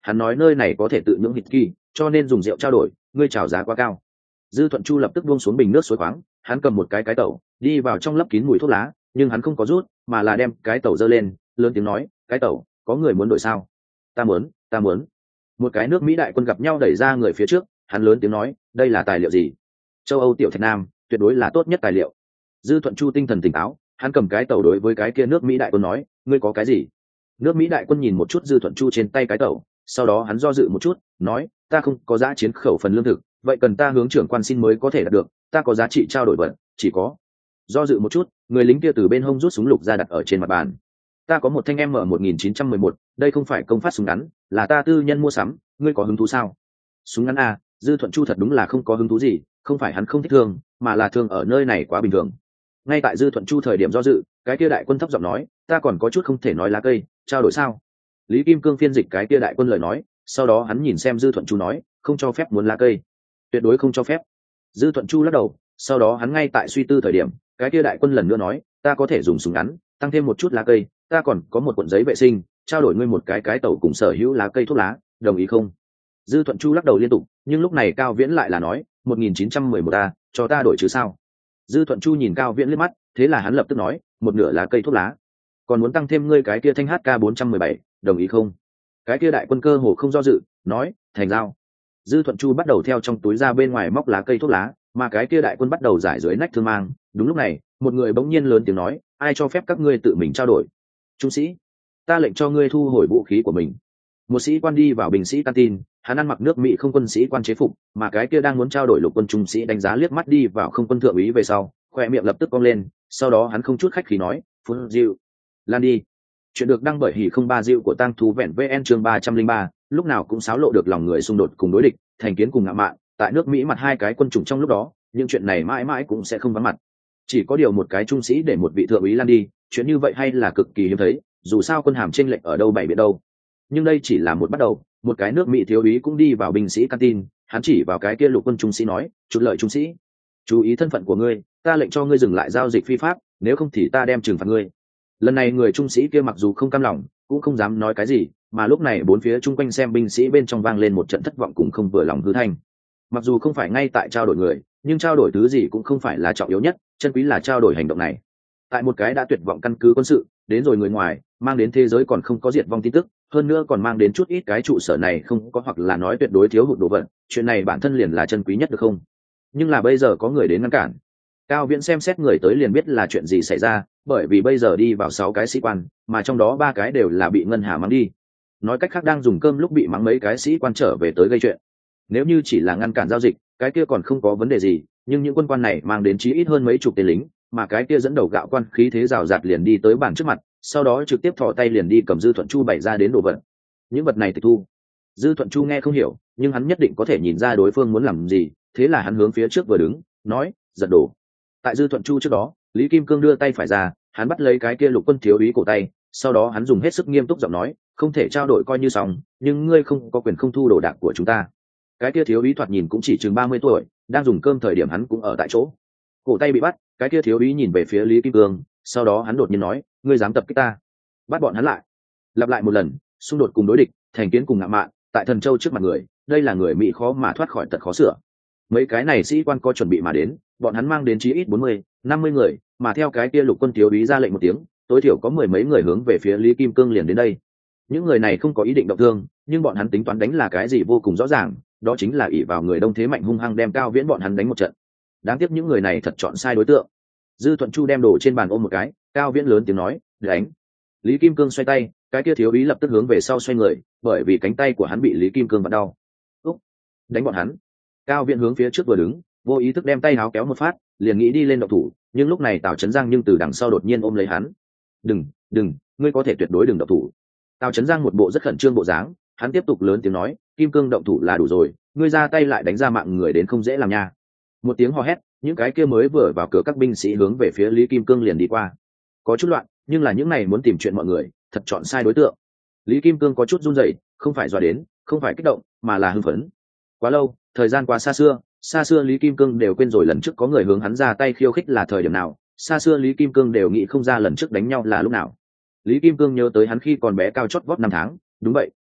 hắn nói nơi này có thể tự nhưỡng hít kỳ, cho nên dùng rượu trao đổi, ngươi chào giá quá cao. Dư Thuận Chu lập tức buông xuống bình nước suối khoáng, hắn cầm một cái tẩu đi vào trong lấp kín mùi thuốc lá, nhưng hắn không có rút mà là đem cái tẩu giơ lên, lớn tiếng nói, cái tẩu có người muốn đổi sao? Ta muốn. Một cái nước Mỹ đại quân gặp nhau đẩy ra người phía trước, hắn lớn tiếng nói, đây là tài liệu gì? Châu Âu tiểu thạch nam, tuyệt đối là tốt nhất tài liệu. Dư Thuận Chu tinh thần tỉnh táo, hắn cầm cái tẩu đối với cái kia nước Mỹ đại quân nói, ngươi có cái gì? Nước Mỹ đại quân nhìn một chút Dư Thuận Chu trên tay cái tẩu, sau đó hắn do dự một chút, nói, ta không có giá chiến khẩu phần lương thực, vậy cần ta hướng trưởng quan xin mới có thể đạt được, ta có giá trị trao đổi vật, chỉ có. Do dự một chút, người lính kia từ bên hông rút súng lục ra đặt ở trên mặt bàn. Ta có một thanh M1911, đây không phải công phát súng ngắn, là ta tư nhân mua sắm, ngươi có hứng thú sao? Súng ngắn à? Dư Thuận Chu thật đúng là không có hứng thú gì, không phải hắn không thích thương, mà là thương ở nơi này quá bình thường. Ngay tại Dư Thuận Chu thời điểm do dự, cái kia đại quân thấp giọng nói, ta còn có chút không thể nói lá cây, trao đổi sao? Lý Kim Cương phiên dịch cái kia đại quân lời nói, sau đó hắn nhìn xem Dư Thuận Chu nói, không cho phép muốn lá cây, tuyệt đối không cho phép. Dư Thuận Chu lắc đầu, sau đó hắn ngay tại suy tư thời điểm, cái kia đại quân lần nữa nói, ta có thể dùng súng ngắn, tăng thêm một chút lá cây, ta còn có một cuộn giấy vệ sinh, trao đổi ngươi một cái tẩu cùng sở hữu lá cây thuốc lá, đồng ý không? Dư Thuận Chu lắc đầu liên tục, nhưng lúc này Cao Viễn lại là nói, 1911 ta, cho ta đổi chứ sao? Dư Thuận Chu nhìn Cao Viễn liếc mắt, thế là hắn lập tức nói, một nửa lá cây thuốc lá, còn muốn tăng thêm ngươi cái kia thanh HK 417, đồng ý không? Cái kia đại quân cơ hồ không do dự, nói, thành giao. Dư Thuận Chu bắt đầu theo trong túi ra bên ngoài móc lá cây thuốc lá, mà cái kia đại quân bắt đầu giải dưới nách thương mang. Đúng lúc này, một người bỗng nhiên lớn tiếng nói, ai cho phép các ngươi tự mình trao đổi? Trung sĩ, ta lệnh cho ngươi thu hồi vũ khí của mình. Một sĩ quan đi vào binh sĩ canteen, hắn ăn mặc nước Mỹ không quân sĩ quan chế phục, mà cái kia đang muốn trao đổi lục quân trung sĩ đánh giá liếc mắt đi vào không quân thượng úy về sau, khoe miệng lập tức cong lên, sau đó hắn không chút khách khí nói, phun diệu, lan đi. Chuyện được đăng bởi hỉ không ba diệu của tăng thú vẹn VN chương 303, lúc nào cũng xáo lộ được lòng người xung đột cùng đối địch, thành kiến cùng ngạo mạn, tại nước Mỹ mặt hai cái quân chủng trong lúc đó, những chuyện này mãi mãi cũng sẽ không vắng mặt. Chỉ có điều một cái trung sĩ để một vị thượng úy lan đi, chuyện như vậy hay là cực kỳ hiếm thấy, dù sao quân hàm chênh lệch ở đâu bảy biệt đâu. Nhưng đây chỉ là một bắt đầu, một cái nước Mỹ thiếu úy cũng đi vào binh sĩ canteen, hắn chỉ vào cái kia lục quân trung sĩ nói, chút lợi trung sĩ, chú ý thân phận của ngươi, ta lệnh cho ngươi dừng lại giao dịch phi pháp, nếu không thì ta đem trừng phạt ngươi. Lần này người trung sĩ kia mặc dù không cam lòng, cũng không dám nói cái gì, mà lúc này bốn phía chung quanh xem binh sĩ bên trong vang lên một trận thất vọng cùng không vừa lòng hư thanh. Mặc dù không phải ngay tại trao đổi người, nhưng trao đổi thứ gì cũng không phải là trọng yếu nhất, chân quý là trao đổi hành động này. Tại một cái đã tuyệt vọng căn cứ quân sự, đến rồi người ngoài, mang đến thế giới còn không có diệt vong tin tức, hơn nữa còn mang đến chút ít cái trụ sở này không có hoặc là nói tuyệt đối thiếu hụt đồ vật, chuyện này bản thân liền là chân quý nhất được không? Nhưng là bây giờ có người đến ngăn cản. Cao Viễn xem xét người tới liền biết là chuyện gì xảy ra, bởi vì bây giờ đi vào 6 cái sĩ quan, mà trong đó 3 cái đều là bị ngân hà mắng đi. Nói cách khác đang dùng cơm lúc bị mắng mấy cái sĩ quan trở về tới gây chuyện. Nếu như chỉ là ngăn cản giao dịch, cái kia còn không có vấn đề gì, nhưng những quân quan này mang đến chí ít hơn mấy chục tên lính, mà cái kia dẫn đầu gạo quan khí thế rào rạt liền đi tới bàn trước mặt, sau đó trực tiếp thò tay liền đi cầm Dư Thuận Chu bày ra đến đồ vật. Những vật này tịch thu. Dư Thuận Chu nghe không hiểu, nhưng hắn nhất định có thể nhìn ra đối phương muốn làm gì, thế là hắn hướng phía trước vừa đứng, nói, giật đồ. Tại Dư Thuận Chu trước đó, Lý Kim Cương đưa tay phải ra, hắn bắt lấy cái kia lục quân thiếu úy cổ tay, sau đó hắn dùng hết sức nghiêm túc giọng nói, không thể trao đổi coi như xong, nhưng ngươi không có quyền không thu đồ đạc của chúng ta. Cái kia thiếu úy thoạt nhìn cũng chỉ chừng 30 tuổi, đang dùng cơm thời điểm hắn cũng ở tại chỗ. Cổ tay bị bắt, cái kia thiếu úy nhìn về phía Lý Kim Cương, sau đó hắn đột nhiên nói, ngươi dám tập kích ta? Bắt bọn hắn lại. Lặp lại một lần, xung đột cùng đối địch, thành kiến cùng ngạo mạn, tại Thần Châu trước mặt người, đây là người Mỹ khó mà thoát khỏi tật khó sửa. Mấy cái này sĩ quan có chuẩn bị mà đến, bọn hắn mang đến chí ít 40, 50 người, mà theo cái kia lục quân thiếu úy ra lệnh một tiếng, tối thiểu có 10 mấy người hướng về phía Lý Kim Cương liền đến đây. Những người này không có ý định động thương, nhưng bọn hắn tính toán đánh là cái gì vô cùng rõ ràng, đó chính là ỷ vào người đông thế mạnh hung hăng đem Cao Viễn bọn hắn đánh một trận. Đáng tiếc những người này thật chọn sai đối tượng. Dư Thuận Chu đem đồ trên bàn ôm một cái, Cao Viễn lớn tiếng nói, đánh. Lý Kim Cương xoay tay, cái kia thiếu úy lập tức hướng về sau xoay người, bởi vì cánh tay của hắn bị Lý Kim Cương vặn đau. Úc, đánh bọn hắn. Cao Viễn hướng phía trước vừa đứng, vô ý thức đem tay áo kéo một phát, liền nghĩ đi lên động thủ, nhưng lúc này Tào Chấn Giang nhưng từ đằng sau đột nhiên ôm lấy hắn. Đừng, ngươi có thể tuyệt đối đừng động thủ. Tào Chấn Giang một bộ rất khẩn trương bộ dáng, hắn tiếp tục lớn tiếng nói, Kim Cương động thủ là đủ rồi, ngươi ra tay lại đánh ra mạng người đến không dễ làm nha. Một tiếng hò hét, những cái kia mới vừa vào cửa các binh sĩ hướng về phía Lý Kim Cương liền đi qua. Có chút loạn, nhưng là những này muốn tìm chuyện mọi người, thật chọn sai đối tượng. Lý Kim Cương có chút run rẩy, không phải dọa đến, không phải kích động, mà là hưng phấn. Quá lâu, thời gian quá xa xưa Lý Kim Cương đều quên rồi lần trước có người hướng hắn ra tay khiêu khích là thời điểm nào, xa xưa Lý Kim Cương đều nghĩ không ra lần trước đánh nhau là lúc nào. Lý Kim Cương nhớ tới hắn khi còn bé cao chót vót 5 tháng, đúng vậy,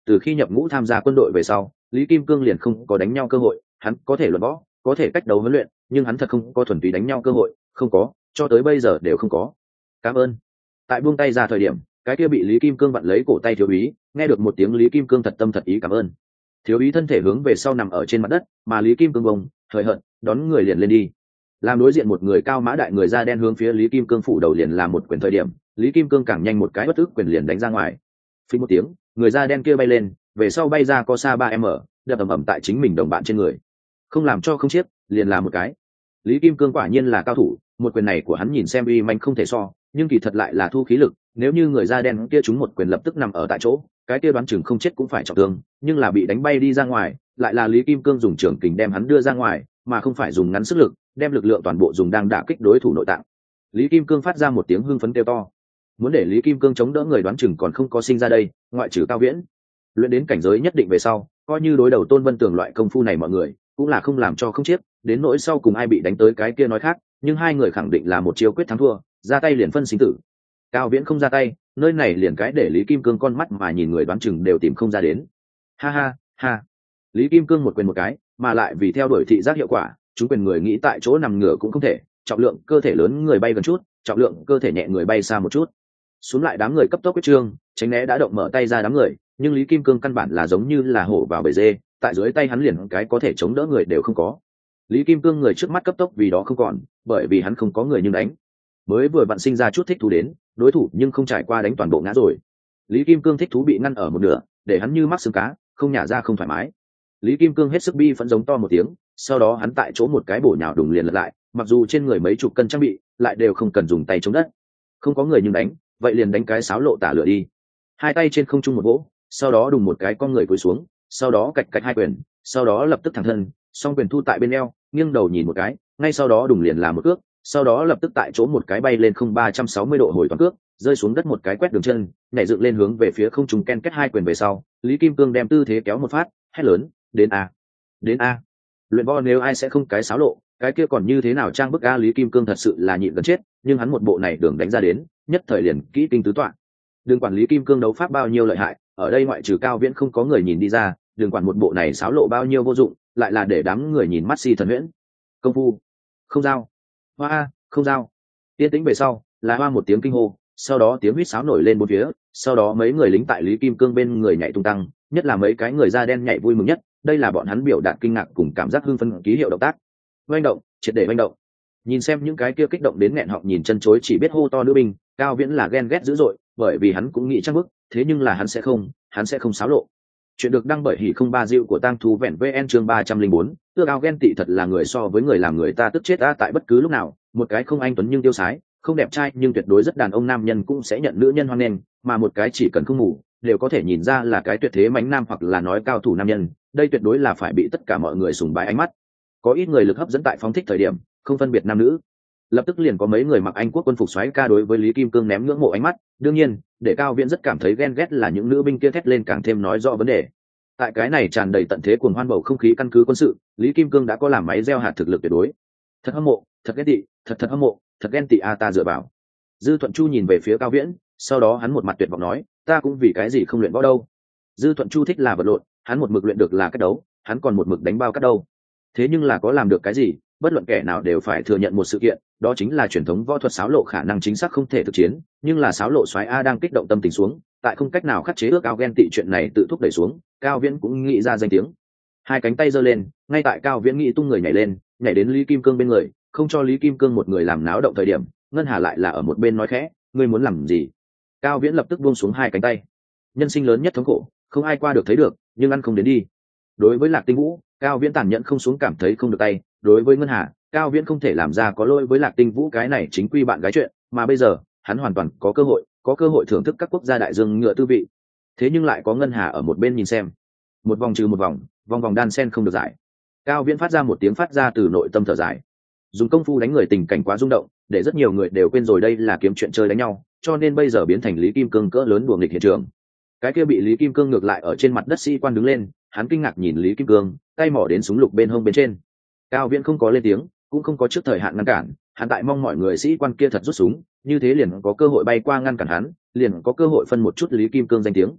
từ khi nhập ngũ tham gia quân đội về sau, Lý Kim Cương liền không có đánh nhau cơ hội. Hắn có thể luận võ, có thể cách đấu huấn luyện, nhưng hắn thật không có thuần túy đánh nhau cơ hội, không có, cho tới bây giờ đều không có. Cảm ơn. Tại buông tay ra thời điểm, cái kia bị Lý Kim Cương vặn lấy cổ tay thiếu úy, nghe được một tiếng Lý Kim Cương thật tâm thật ý cảm ơn. Thiếu úy thân thể hướng về sau nằm ở trên mặt đất, mà Lý Kim Cương bông, hời hợt, đón người liền lên đi. Làm đối diện một người cao mã đại người da đen hướng phía Lý Kim Cương phủ đầu liền làm một quyền thời điểm, Lý Kim Cương càng nhanh một cái bất ức quyền liền đánh ra ngoài. Phí một tiếng, người da đen kia bay lên, về sau bay ra có xa 3m, đập ầm ầm tại chính mình đồng bạn trên người. Không làm cho không chết, liền làm một cái. Lý Kim Cương quả nhiên là cao thủ, một quyền này của hắn nhìn xem uy manh không thể so, nhưng kỳ thật lại là thu khí lực, nếu như người da đen kia trúng một quyền lập tức nằm ở tại chỗ, cái kia đoán chừng không chết cũng phải trọng thương, nhưng là bị đánh bay đi ra ngoài, lại là Lý Kim Cương dùng trường kình đem hắn đưa ra ngoài, mà không phải dùng ngắn sức lực, đem lực lượng toàn bộ dùng đang đả kích đối thủ nội tạng. Lý Kim Cương phát ra một tiếng hưng phấn kêu to. Muốn để Lý Kim Cương chống đỡ người đoán chừng còn không có sinh ra đây, ngoại trừ Cao Viễn. Luyện đến cảnh giới nhất định về sau, coi như đối đầu Tôn Vân Tường loại công phu này mọi người, cũng là không làm cho không chết, đến nỗi sau cùng ai bị đánh tới cái kia nói khác, nhưng hai người khẳng định là một chiêu quyết thắng thua, ra tay liền phân sinh tử. Cao Viễn không ra tay, nơi này liền cái để Lý Kim Cương con mắt mà nhìn người đoán chừng đều tìm không ra đến. Ha ha, ha. Lý Kim Cương một quyền một cái, mà lại vì theo đuổi thị giác hiệu quả, chúng quyền người nghĩ tại chỗ nằm ngửa cũng không thể, trọng lượng cơ thể lớn người bay gần chút, trọng lượng cơ thể nhẹ người bay xa một chút. Xuống lại đám người cấp tốc quyết trương, tránh né đã động mở tay ra đám người, nhưng Lý Kim Cương căn bản là giống như là hổ vào bầy dê, tại dưới tay hắn liền cái có thể chống đỡ người đều không có. Lý Kim Cương người trước mắt cấp tốc vì đó không còn, bởi vì hắn không có người nhưng đánh. Mới vừa vặn sinh ra chút thích thú đến, đối thủ nhưng không trải qua đánh toàn bộ ngã rồi. Lý Kim Cương thích thú bị ngăn ở một nửa, để hắn như mắc xương cá, không nhả ra không thoải mái. Lý Kim Cương hết sức bi phẫn giống to một tiếng, sau đó hắn tại chỗ một cái bổ nhào đùng liền lật lại, mặc dù trên người mấy chục cân trang bị, lại đều không cần dùng tay chống đất. Không có người nhưng đánh, vậy liền đánh cái sáo lộ tả lửa đi. Hai tay trên không trung một vỗ, sau đó đùng một cái con người cúi xuống, sau đó cạch cạch hai quyền, sau đó lập tức thẳng thân, song quyền thu tại bên eo, nghiêng đầu nhìn một cái, ngay sau đó đùng liền làm một cước, sau đó lập tức tại chỗ một cái bay lên không 360 độ hồi toàn cước, rơi xuống đất một cái quét đường chân, nhảy dựng lên hướng về phía không trung ken kết hai quyền về sau, Lý Kim Cương đem tư thế kéo một phát, hét lớn, đến a, đến a. Luyện võ nếu ai sẽ không cái sáo lộ, cái kia còn như thế nào trang bức a. Lý Kim Cương thật sự là nhịn gần chết, nhưng hắn một bộ này đường đánh ra đến, nhất thời liền kỹ kinh tứ toạn. Đừng quản Lý Kim Cương đấu pháp bao nhiêu lợi hại, ở đây ngoại trừ Cao Viễn không có người nhìn đi ra, đừng quản một bộ này sáo lộ bao nhiêu vô dụng, lại là để đám người nhìn mắt si thần huyễn. Công phu, không giao, hoa, không giao. Yên tĩnh về sau, là hoa một tiếng kinh hô, sau đó tiếng huýt sáo nổi lên bốn phía, sau đó mấy người lính tại Lý Kim Cương bên người nhảy tung tăng, nhất là mấy cái người da đen nhảy vui mừng nhất, đây là bọn hắn biểu đạt kinh ngạc cùng cảm giác hưng phấn ký hiệu động tác. Oanh động, triệt để oanh động. Nhìn xem những cái kia kích động đến nghẹn họng nhìn chân chối chỉ biết hô to nữ binh, Cao Viễn là ghen ghét dữ dội, bởi vì hắn cũng nghĩ chắc bức, thế nhưng là hắn sẽ không xáo lộ. Chuyện được đăng bởi hỉ không ba diệu của tang thú vẹn vn chương 304, ước ao ghen tị thật là người so với người làm người ta tức chết ta. Tại bất cứ lúc nào, một cái không anh tuấn nhưng tiêu sái, không đẹp trai nhưng tuyệt đối rất đàn ông nam nhân cũng sẽ nhận nữ nhân hoan nghênh, mà một cái chỉ cần không ngủ đều có thể nhìn ra là cái tuyệt thế mãnh nam hoặc là nói cao thủ nam nhân, đây tuyệt đối là phải bị tất cả mọi người sùng bái ánh mắt. Có ít người lực hấp dẫn tại phóng thích thời điểm, không phân biệt nam nữ, lập tức liền có mấy người mặc Anh quốc quân phục xoáy ca đối với Lý Kim Cương ném ngưỡng mộ ánh mắt. Đương nhiên, để Cao Viễn rất cảm thấy ghen ghét là những nữ binh kia thét lên càng thêm nói rõ vấn đề. Tại cái này tràn đầy tận thế cuồng hoan bầu không khí căn cứ quân sự, Lý Kim Cương đã có làm máy gieo hạt thực lực tuyệt đối. Thật hâm mộ, thật ghen tị, thật hâm mộ, thật ghen tị a. Ta dựa vào. Dư Thuận Chu nhìn về phía Cao Viễn, sau đó hắn một mặt tuyệt vọng nói, ta cũng vì cái gì không luyện võ đâu. Dư Thuận Chu thích là vật lộn, hắn một mực luyện được là cách đấu, hắn còn một mực đánh bao cắt đâu. Thế nhưng là có làm được cái gì, bất luận kẻ nào đều phải thừa nhận một sự kiện, đó chính là truyền thống võ thuật sáo lộ khả năng chính xác không thể thực chiến, nhưng là sáo lộ xoáy a đang kích động tâm tình xuống, tại không cách nào khắc chế ước ao ghen tị chuyện này tự thúc đẩy xuống, Cao Viễn cũng nghĩ ra danh tiếng. Hai cánh tay giơ lên, ngay tại Cao Viễn nghĩ tung người nhảy lên, nhảy đến Lý Kim Cương bên người, không cho Lý Kim Cương một người làm náo động thời điểm, Ngân Hà lại là ở một bên nói khẽ, ngươi muốn làm gì? Cao Viễn lập tức buông xuống hai cánh tay. Nhân sinh lớn nhất thống khổ, không ai qua được thấy được, nhưng ăn không đến đi. Đối với Lạc Tinh Vũ, Cao Viễn tàn nhẫn không xuống cảm thấy không được tay, đối với Ngân Hà, Cao Viễn không thể làm ra có lỗi với Lạc Tinh Vũ cái này chính quy bạn gái chuyện, mà bây giờ, hắn hoàn toàn có cơ hội thưởng thức các quốc gia đại dương ngựa tư vị. Thế nhưng lại có Ngân Hà ở một bên nhìn xem. Một vòng trừ một vòng, vòng vòng đan sen không được giải. Cao Viễn phát ra một tiếng phát ra từ nội tâm thở dài. Dùng công phu đánh người tình cảnh quá rung động, để rất nhiều người đều quên rồi đây là kiếm chuyện chơi đánh nhau, cho nên bây giờ biến thành Lý Kim Cương cỡ lớn đùa nghịch hiện trường. Cái kia bị Lý Kim Cương ngược lại ở trên mặt đất sĩ quan đứng lên, hắn kinh ngạc nhìn Lý Kim Cương, tay mỏ đến súng lục bên hông bên trên. Cao Viễn không có lên tiếng, cũng không có trước thời hạn ngăn cản, hắn tại mong mọi người sĩ quan kia thật rút súng, như thế liền có cơ hội bay qua ngăn cản hắn, liền có cơ hội phân một chút Lý Kim Cương danh tiếng.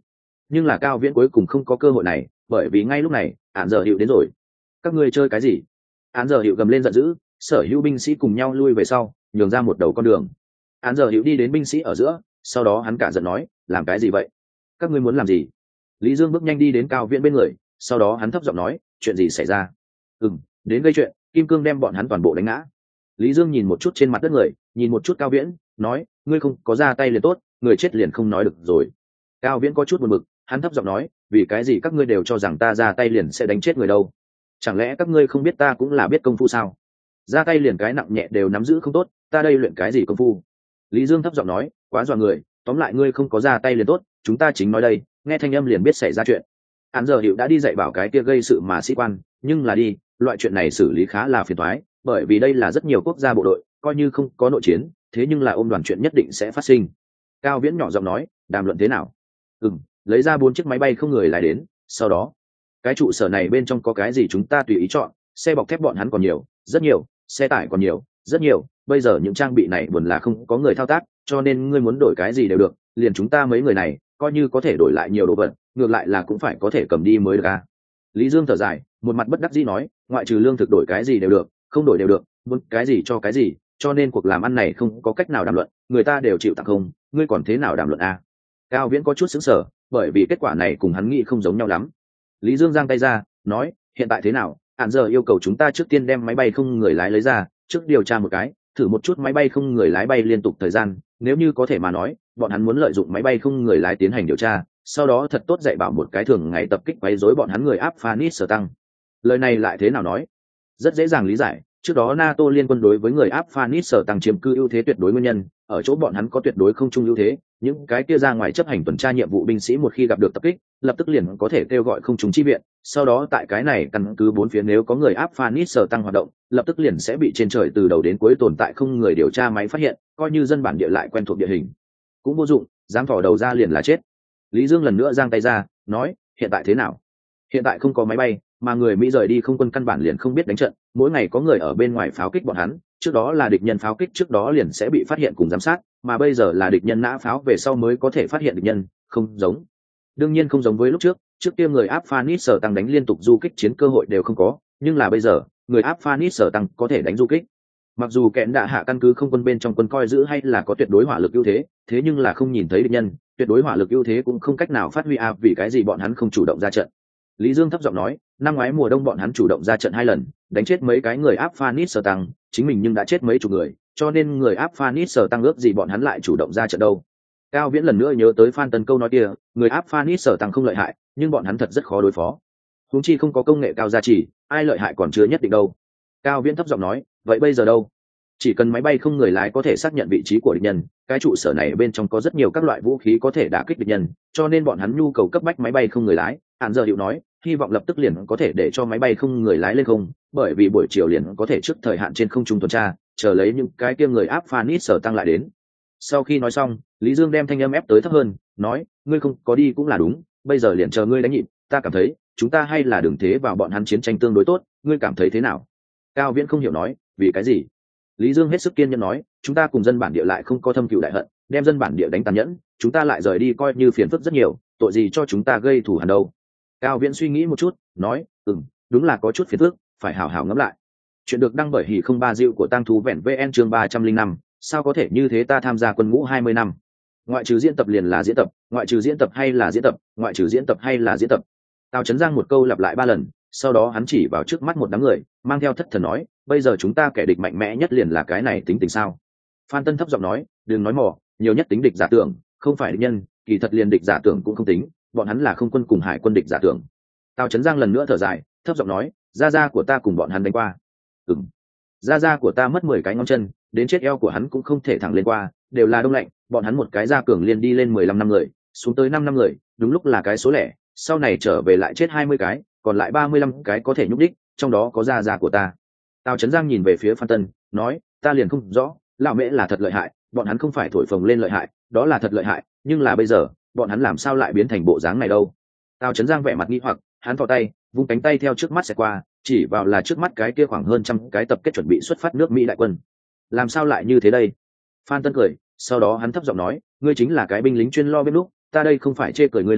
nhưng là Cao Viễn cuối cùng không có cơ hội này, bởi vì ngay lúc này Án Giờ Hiệu đến rồi. Các ngươi chơi cái gì? Án Giờ Hiệu gầm lên giận dữ, sở hữu binh sĩ cùng nhau lui về sau, nhường ra một đầu con đường. Án Giờ Hiệu đi đến binh sĩ ở giữa, sau đó hắn cả giận nói, làm cái gì vậy? Các ngươi muốn làm gì? Lý Dương bước nhanh đi đến Cao Viễn bên người, sau đó hắn thấp giọng nói, chuyện gì xảy ra? Đến gây chuyện, kim cương đem bọn hắn toàn bộ đánh ngã. Lý Dương nhìn một chút trên mặt đất người, nhìn một chút Cao Viễn, nói, ngươi không có ra tay liền tốt, người chết liền không nói được rồi. Cao Viễn có chút buồn bực, hắn thấp giọng nói, vì cái gì các ngươi đều cho rằng ta ra tay liền sẽ đánh chết người đâu? Chẳng lẽ các ngươi không biết ta cũng là biết công phu sao? Ra tay liền cái nặng nhẹ đều nắm giữ không tốt, ta đây luyện cái gì công phu? Lý Dương thấp giọng nói, quá dọa người, tóm lại ngươi không có ra tay liền tốt, chúng ta chính nói đây, nghe thanh âm liền biết xảy ra chuyện. Án Giờ Hiệu đã đi dạy bảo cái kia gây sự mà sĩ quan, nhưng là đi, loại chuyện này xử lý khá là phiền toái, bởi vì đây là rất nhiều quốc gia bộ đội, coi như không có nội chiến, thế nhưng là ôm đoàn chuyện nhất định sẽ phát sinh. Cao Viễn nhỏ giọng nói, đàm luận thế nào? Lấy ra 4 chiếc máy bay không người lái đến, sau đó, cái trụ sở này bên trong có cái gì chúng ta tùy ý chọn, xe bọc thép bọn hắn còn nhiều, rất nhiều, xe tải còn nhiều, rất nhiều, bây giờ những trang bị này buồn là không có người thao tác, cho nên ngươi muốn đổi cái gì đều được, liền chúng ta mấy người này, coi như có thể đổi lại nhiều đồ vật, ngược lại là cũng phải có thể cầm đi mới được à. Lý Dương thở dài, một mặt bất đắc dĩ nói, ngoại trừ lương thực đổi cái gì đều được, không đổi đều được, muốn cái gì cho cái gì, cho nên cuộc làm ăn này không có cách nào đàm luận, người ta đều chịu tặng không, ngươi còn thế nào đàm luận à? Cao Viễn có chút sững sờ, bởi vì kết quả này cùng hắn nghĩ không giống nhau lắm. Lý Dương giang tay ra, nói, hiện tại thế nào? Án Giờ yêu cầu chúng ta trước tiên đem máy bay không người lái lấy ra, trước điều tra một cái, thử một chút máy bay không người lái bay liên tục thời gian, nếu như có thể mà nói, bọn hắn muốn lợi dụng máy bay không người lái tiến hành điều tra, sau đó thật tốt dạy bảo một cái thường ngày tập kích quấy rối bọn hắn người Afghanistan. Lời này lại thế nào nói? Rất dễ dàng lý giải, trước đó NATO liên quân đối với người Afghanistan chiếm cư ưu thế tuyệt đối nguyên nhân, ở chỗ bọn hắn có tuyệt đối không chung ưu thế, những cái kia ra ngoài chấp hành tuần tra nhiệm vụ binh sĩ một khi gặp được tập kích, lập tức liền có thể kêu gọi không chung chi viện, sau đó tại cái này căn cứ 4 phía nếu có người Afghanistan hoạt động, lập tức liền sẽ bị trên trời từ đầu đến cuối tồn tại không người điều tra máy phát hiện, coi như dân bản địa lại quen thuộc địa hình, cũng vô dụng, dám thò đầu ra liền là chết. Lý Dương lần nữa giang tay ra, nói, hiện tại thế nào? Hiện tại không có máy bay, mà người Mỹ rời đi không quân căn bản liền không biết đánh trận, mỗi ngày có người ở bên ngoài pháo kích bọn hắn, trước đó là địch nhân pháo kích trước đó liền sẽ bị phát hiện cùng giám sát, mà bây giờ là địch nhân nã pháo về sau mới có thể phát hiện địch nhân, không giống. Đương nhiên không giống với lúc trước kia người Afghanistan đánh liên tục du kích chiến cơ hội đều không có, nhưng là bây giờ, người Afghanistan có thể đánh du kích. Mặc dù kẽn đạ hạ căn cứ không quân bên trong quân coi giữ hay là có tuyệt đối hỏa lực ưu thế, thế nhưng là không nhìn thấy địch nhân, tuyệt đối hỏa lực ưu thế cũng không cách nào phát huy vì cái gì bọn hắn không chủ động ra trận. Lý Dương thấp giọng nói, năm ngoái mùa đông bọn hắn chủ động ra trận 2 lần, đánh chết mấy cái người Afghanistan, chính mình nhưng đã chết mấy chục người, cho nên người Afghanistan ước gì bọn hắn lại chủ động ra trận đâu. Cao Viễn lần nữa nhớ tới Phan Tân câu nói kia, người Afghanistan không lợi hại, nhưng bọn hắn thật rất khó đối phó. Huống chi không có công nghệ cao gia trì, ai lợi hại còn chưa nhất định đâu. Cao Viễn thấp giọng nói, vậy bây giờ đâu? Chỉ cần máy bay không người lái có thể xác nhận vị trí của địch nhân, cái trụ sở này bên trong có rất nhiều các loại vũ khí có thể đả kích địch nhân, cho nên bọn hắn nhu cầu cấp bách máy bay không người lái. Án Giờ Hiệu nói, hy vọng lập tức liền có thể để cho máy bay không người lái lên không, bởi vì buổi chiều liền có thể trước thời hạn trên không trung tuần tra, chờ lấy những cái kia người Afghanistan lại đến. Sau khi nói xong, Lý Dương đem thanh âm ép tới thấp hơn, nói, ngươi không có đi cũng là đúng, bây giờ liền chờ ngươi đánh nhịp, ta cảm thấy, chúng ta hay là đừng thế vào bọn hắn chiến tranh tương đối tốt, ngươi cảm thấy thế nào? Cao Viễn không hiểu nói, vì cái gì? Lý Dương hết sức kiên nhẫn nói, chúng ta cùng dân bản địa lại không có thâm cừu đại hận, đem dân bản địa đánh tàn nhẫn, chúng ta lại rời đi coi như phiền phức rất nhiều, tội gì cho chúng ta gây thù hằn đâu. Cao Viễn suy nghĩ một chút, nói, đúng là có chút phiền phức, phải hảo hảo ngẫm lại. Chuyện được đăng bởi Hỉ không ba diệu của Tang Thú Vẹn VN chương 305, sao có thể như thế, ta tham gia quân ngũ 20 năm. Ngoại trừ diễn tập liền là diễn tập, ngoại trừ diễn tập hay là diễn tập, ngoại trừ diễn tập hay là diễn tập. Tào Chấn Giang một câu lặp lại 3 lần, sau đó hắn chỉ vào trước mắt một đám người, mang theo thất thần nói, bây giờ chúng ta kẻ địch mạnh mẽ nhất liền là cái này tính tình sao? Phan Tân thấp giọng nói, đừng nói mỏ, nhiều nhất tính địch giả tưởng, không phải địch nhân, kỳ thật liền địch giả tưởng cũng không tính, bọn hắn là không quân cùng hải quân địch giả tưởng. Tào Chấn Giang lần nữa thở dài, thấp giọng nói, gia của ta cùng bọn hắn đánh qua. Gia của ta mất 10 cái ngón chân, đến chết eo của hắn cũng không thể thẳng lên qua, đều là đông lạnh, bọn hắn một cái gia cường liên đi lên 15 năm người, xuống tới 5 năm người, đúng lúc là cái số lẻ, sau này trở về lại chết 20 cái, còn lại 35 cái có thể nhúc đích, trong đó có gia của ta. Tào Chấn Giang nhìn về phía Phan Tân, nói, ta liền không rõ, lão mễ là thật lợi hại, bọn hắn không phải thổi phồng lên lợi hại, đó là thật lợi hại, nhưng là bây giờ, bọn hắn làm sao lại biến thành bộ dáng này đâu? Tào Chấn Giang vẻ mặt nghi hoặc, hắn thò tay, vung cánh tay theo trước mắt sẽ qua, chỉ vào là trước mắt cái kia khoảng hơn 100 cái tập kết chuẩn bị xuất phát nước Mỹ đại quân. Làm sao lại như thế đây? Phan Tân cười, sau đó hắn thấp giọng nói, ngươi chính là cái binh lính chuyên lo bếp núc, ta đây không phải chê cười ngươi đây,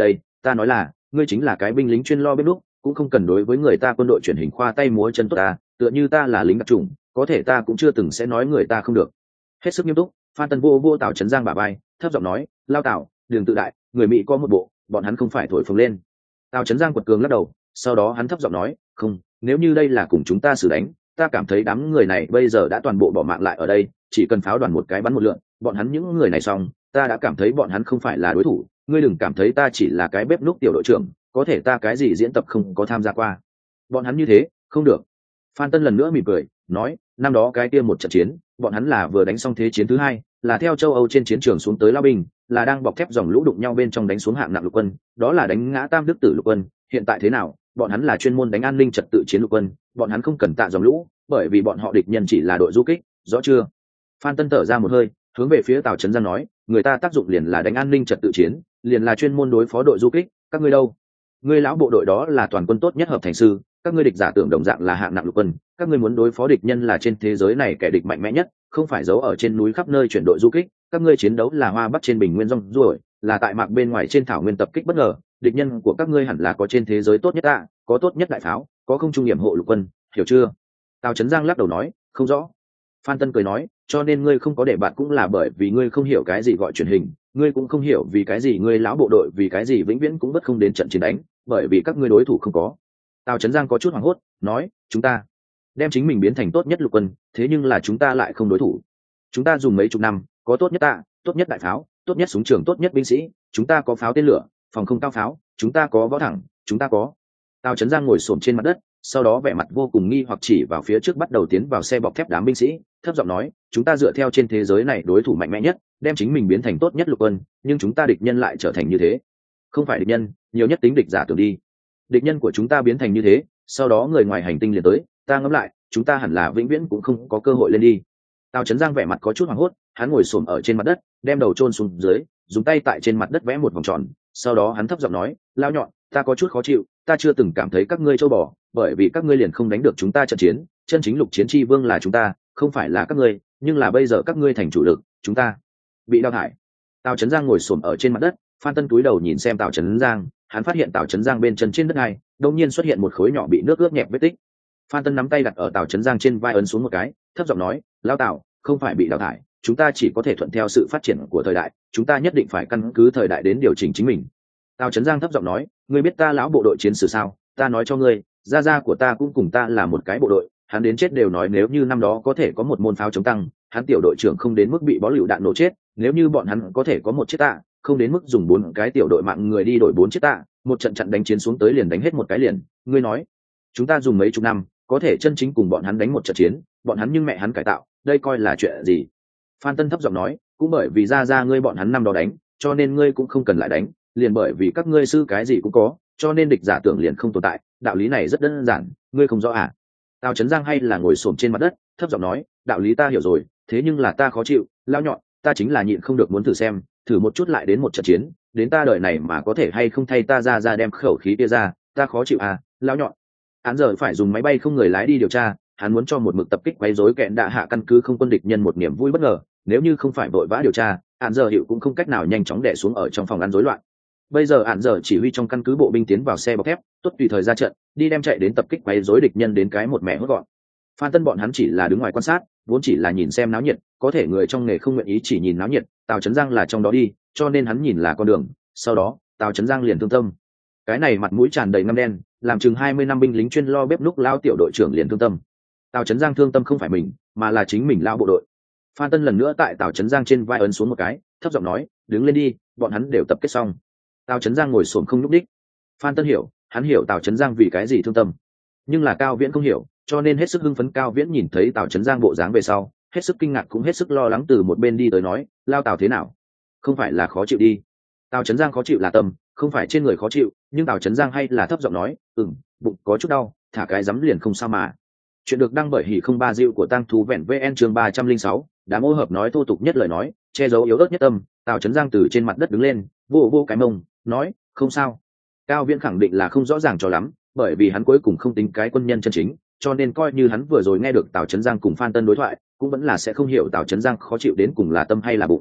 ta nói là ngươi chính là cái binh lính chuyên lo bếp núc, cũng không cần đối với người ta quân đội truyền hình khoa tay múa chân tốt ta, tựa như ta là lính đặc trùng, có thể ta cũng chưa từng sẽ nói người ta không được. Hết sức nghiêm túc, Phan Tân vô vô Tào Chấn Giang bả vai, thấp giọng nói, lao Tào, đừng tự đại, người Mỹ có một bộ, bọn hắn không phải thổi phồng lên. Tào Chấn Giang quật cường lắc đầu, sau đó hắn thấp giọng nói, không, nếu như đây là cùng chúng ta xử đánh, ta cảm thấy đám người này bây giờ đã toàn bộ bỏ mạng lại ở đây, chỉ cần pháo đoàn một cái bắn một lượn, bọn hắn những người này xong, ta đã cảm thấy bọn hắn không phải là đối thủ. Ngươi đừng cảm thấy ta chỉ là cái bếp núc tiểu đội trưởng, có thể ta cái gì diễn tập không có tham gia qua. Bọn hắn như thế, không được. Phan Tân lần nữa mỉm cười, nói, năm đó cái kia một trận chiến, bọn hắn là vừa đánh xong thế chiến thứ hai, là theo châu Âu trên chiến trường xuống tới lao binh, là đang bọc thép dòng lũ đụng nhau bên trong đánh xuống hạng nặng lục quân, đó là đánh ngã Tam Đức Tử lục quân. Hiện tại thế nào? Bọn hắn là chuyên môn đánh an ninh trật tự chiến lục quân, bọn hắn không cần tạ dòng lũ, bởi vì bọn họ địch nhân chỉ là đội du kích, rõ chưa? Phan Tân thở ra một hơi, hướng về phía Tào Chấn Giang nói, người ta tác dụng liền là đánh an ninh trật tự chiến, liền là chuyên môn đối phó đội du kích, các ngươi đâu? Ngươi lão bộ đội đó là toàn quân tốt nhất hợp thành sư, các ngươi địch giả tưởng đồng dạng là hạng nặng lục quân, các ngươi muốn đối phó địch nhân là trên thế giới này kẻ địch mạnh mẽ nhất, không phải giấu ở trên núi khắp nơi chuyển đội du kích, các ngươi chiến đấu là hoa bắc trên bình nguyên rong ruổi, là tại mạc bên ngoài trên thảo nguyên tập kích bất ngờ, địch nhân của các ngươi hẳn là có trên thế giới tốt nhất ạ, có tốt nhất đại pháo, có không trung nghiệm hộ lục quân, hiểu chưa? Tào Chấn Giang lắc đầu nói, không rõ. Phan Tân cười nói, cho nên ngươi không có để bạn cũng là bởi vì ngươi không hiểu cái gì gọi truyền hình, ngươi cũng không hiểu vì cái gì ngươi lão bộ đội vì cái gì vĩnh viễn cũng bất không đến trận chiến đánh, bởi vì các ngươi đối thủ không có. Tào Chấn Giang có chút hoảng hốt, nói, chúng ta đem chính mình biến thành tốt nhất lục quân, thế nhưng là chúng ta lại không đối thủ. Chúng ta dùng mấy chục năm, có tốt nhất tạ, tốt nhất đại pháo, tốt nhất súng trường, tốt nhất binh sĩ, chúng ta có pháo tên lửa, phòng không cao pháo, chúng ta có võ thẳng, chúng ta có. Tào Chấn Giang ngồi xổm trên mặt đất, sau đó vẻ mặt vô cùng nghi hoặc chỉ vào phía trước bắt đầu tiến vào xe bọc thép đám binh sĩ, thấp giọng nói, chúng ta dựa theo trên thế giới này đối thủ mạnh mẽ nhất, đem chính mình biến thành tốt nhất lục quân, nhưng chúng ta địch nhân lại trở thành như thế. Không phải địch nhân, nhiều nhất tính địch giả tưởng đi. Địch nhân của chúng ta biến thành như thế, sau đó người ngoài hành tinh liền tới, ta ngẫm lại, chúng ta hẳn là vĩnh viễn cũng không có cơ hội lên đi. Tào Chấn Giang vẻ mặt có chút hoảng hốt, hắn ngồi xổm ở trên mặt đất, đem đầu chôn xuống dưới, dùng tay tại trên mặt đất vẽ một vòng tròn, sau đó hắn thấp giọng nói, lao nhọn, ta có chút khó chịu, ta chưa từng cảm thấy các ngươi châu bò, bởi vì các ngươi liền không đánh được chúng ta trận chiến, chân chính lục chiến tri vương là chúng ta, không phải là các ngươi, nhưng là bây giờ các ngươi thành chủ lực, chúng ta bị đào thải. Tào Chấn Giang ngồi xổm ở trên mặt đất, Phan Tân cúi đầu nhìn xem Tào Chấn Giang, hắn phát hiện Tào Chấn Giang bên chân trên đất này, đột nhiên xuất hiện một khối nhỏ bị nước ướt nhẹp vết tích. Phan Tân nắm tay đặt ở Tào Chấn Giang trên vai ấn xuống một cái, thấp giọng nói, lao Tào, không phải bị đào thải, chúng ta chỉ có thể thuận theo sự phát triển của thời đại, chúng ta nhất định phải căn cứ thời đại đến điều chỉnh chính mình. Tào Chấn Giang thấp giọng nói, ngươi biết ta lão bộ đội chiến sử sao? Ta nói cho ngươi, gia gia của ta cũng cùng ta là một cái bộ đội, hắn đến chết đều nói nếu như năm đó có thể có một môn pháo chống tăng, hắn tiểu đội trưởng không đến mức bị bó lựu đạn nổ chết, nếu như bọn hắn có thể có một chiếc tạ, không đến mức dùng 4 cái tiểu đội mạng người đi đổi 4 chiếc tạ, một trận trận đánh chiến xuống tới liền đánh hết một cái liền. Ngươi nói, chúng ta dùng mấy chục năm, có thể chân chính cùng bọn hắn đánh một trận chiến, bọn hắn nhưng mẹ hắn cải tạo, đây coi là chuyện gì? Phan Tân thấp giọng nói, cũng bởi vì gia gia ngươi bọn hắn năm đó đánh, cho nên ngươi cũng không cần lại đánh, liền bởi vì các ngươi sư cái gì cũng có, cho nên địch giả tưởng liền không tồn tại, đạo lý này rất đơn giản, ngươi không rõ à? Tào Chấn Giang hay là ngồi xổm trên mặt đất, thấp giọng nói, đạo lý ta hiểu rồi, thế nhưng là ta khó chịu, lao nhọn, ta chính là nhịn không được muốn thử xem, thử một chút lại đến một trận chiến, đến ta đời này mà có thể hay không thay ta ra đem khẩu khí kia ra, ta khó chịu à, lao nhọn. Hắn giờ phải dùng máy bay không người lái đi điều tra, hắn muốn cho một mực tập kích quấy rối kẹn đạ hạ căn cứ không quân địch nhân một niềm vui bất ngờ, nếu như không phải vội vã điều tra, hắn giờ hiệu cũng không cách nào nhanh chóng đè xuống ở trong phòng ăn rối loạn. Bây giờ hắn giờ chỉ huy trong căn cứ bộ binh tiến vào xe bọc thép, tốt tùy thời ra trận, đi đem chạy đến tập kích quấy rối địch nhân đến cái một mẹ hốt gọn. Phan Tân bọn hắn chỉ là đứng ngoài quan sát, vốn chỉ là nhìn xem náo nhiệt, có thể người trong nghề không nguyện ý chỉ nhìn náo nhiệt, Tào Chấn Giang là trong đó đi, cho nên hắn nhìn là con đường, sau đó, Tào Chấn Giang liền thương tâm. Cái này mặt mũi tràn đầy ngăm đen, làm chừng 20 năm binh lính chuyên lo bếp núc lao tiểu đội trưởng liền thương tâm. Tào Chấn Giang thương tâm không phải mình, mà là chính mình lao bộ đội. Phan Tân lần nữa tại Tào Chấn Giang trên vai ấn xuống một cái, thấp giọng nói, đứng lên đi, bọn hắn đều tập kết xong. Tào Chấn Giang ngồi xổm không nhúc nhích. Phan Tân hiểu, hắn hiểu Tào Chấn Giang vì cái gì thương tâm, nhưng là Cao Viễn không hiểu, cho nên hết sức hưng phấn. Cao Viễn nhìn thấy Tào Chấn Giang bộ dáng về sau, hết sức kinh ngạc cũng hết sức lo lắng từ một bên đi tới nói, lao Tào thế nào? Không phải là khó chịu đi? Tào Chấn Giang khó chịu là tâm, không phải trên người khó chịu, nhưng Tào Chấn Giang hay là thấp giọng nói, bụng có chút đau, thả cái giấm liền không sao mà. Chuyện được đăng bởi Hỉ không ba diệu của Tang Thú Vẹn VN chương 306, đám ô hợp nói thô tục nhất lời nói, che giấu yếu ớt nhất tâm. Tào Chấn Giang từ trên mặt đất đứng lên, vô cái mông, nói, không sao. Cao Viễn khẳng định là không rõ ràng cho lắm, bởi vì hắn cuối cùng không tính cái quân nhân chân chính, cho nên coi như hắn vừa rồi nghe được Tào Chấn Giang cùng Phan Tân đối thoại, cũng vẫn là sẽ không hiểu Tào Chấn Giang khó chịu đến cùng là tâm hay là bụng.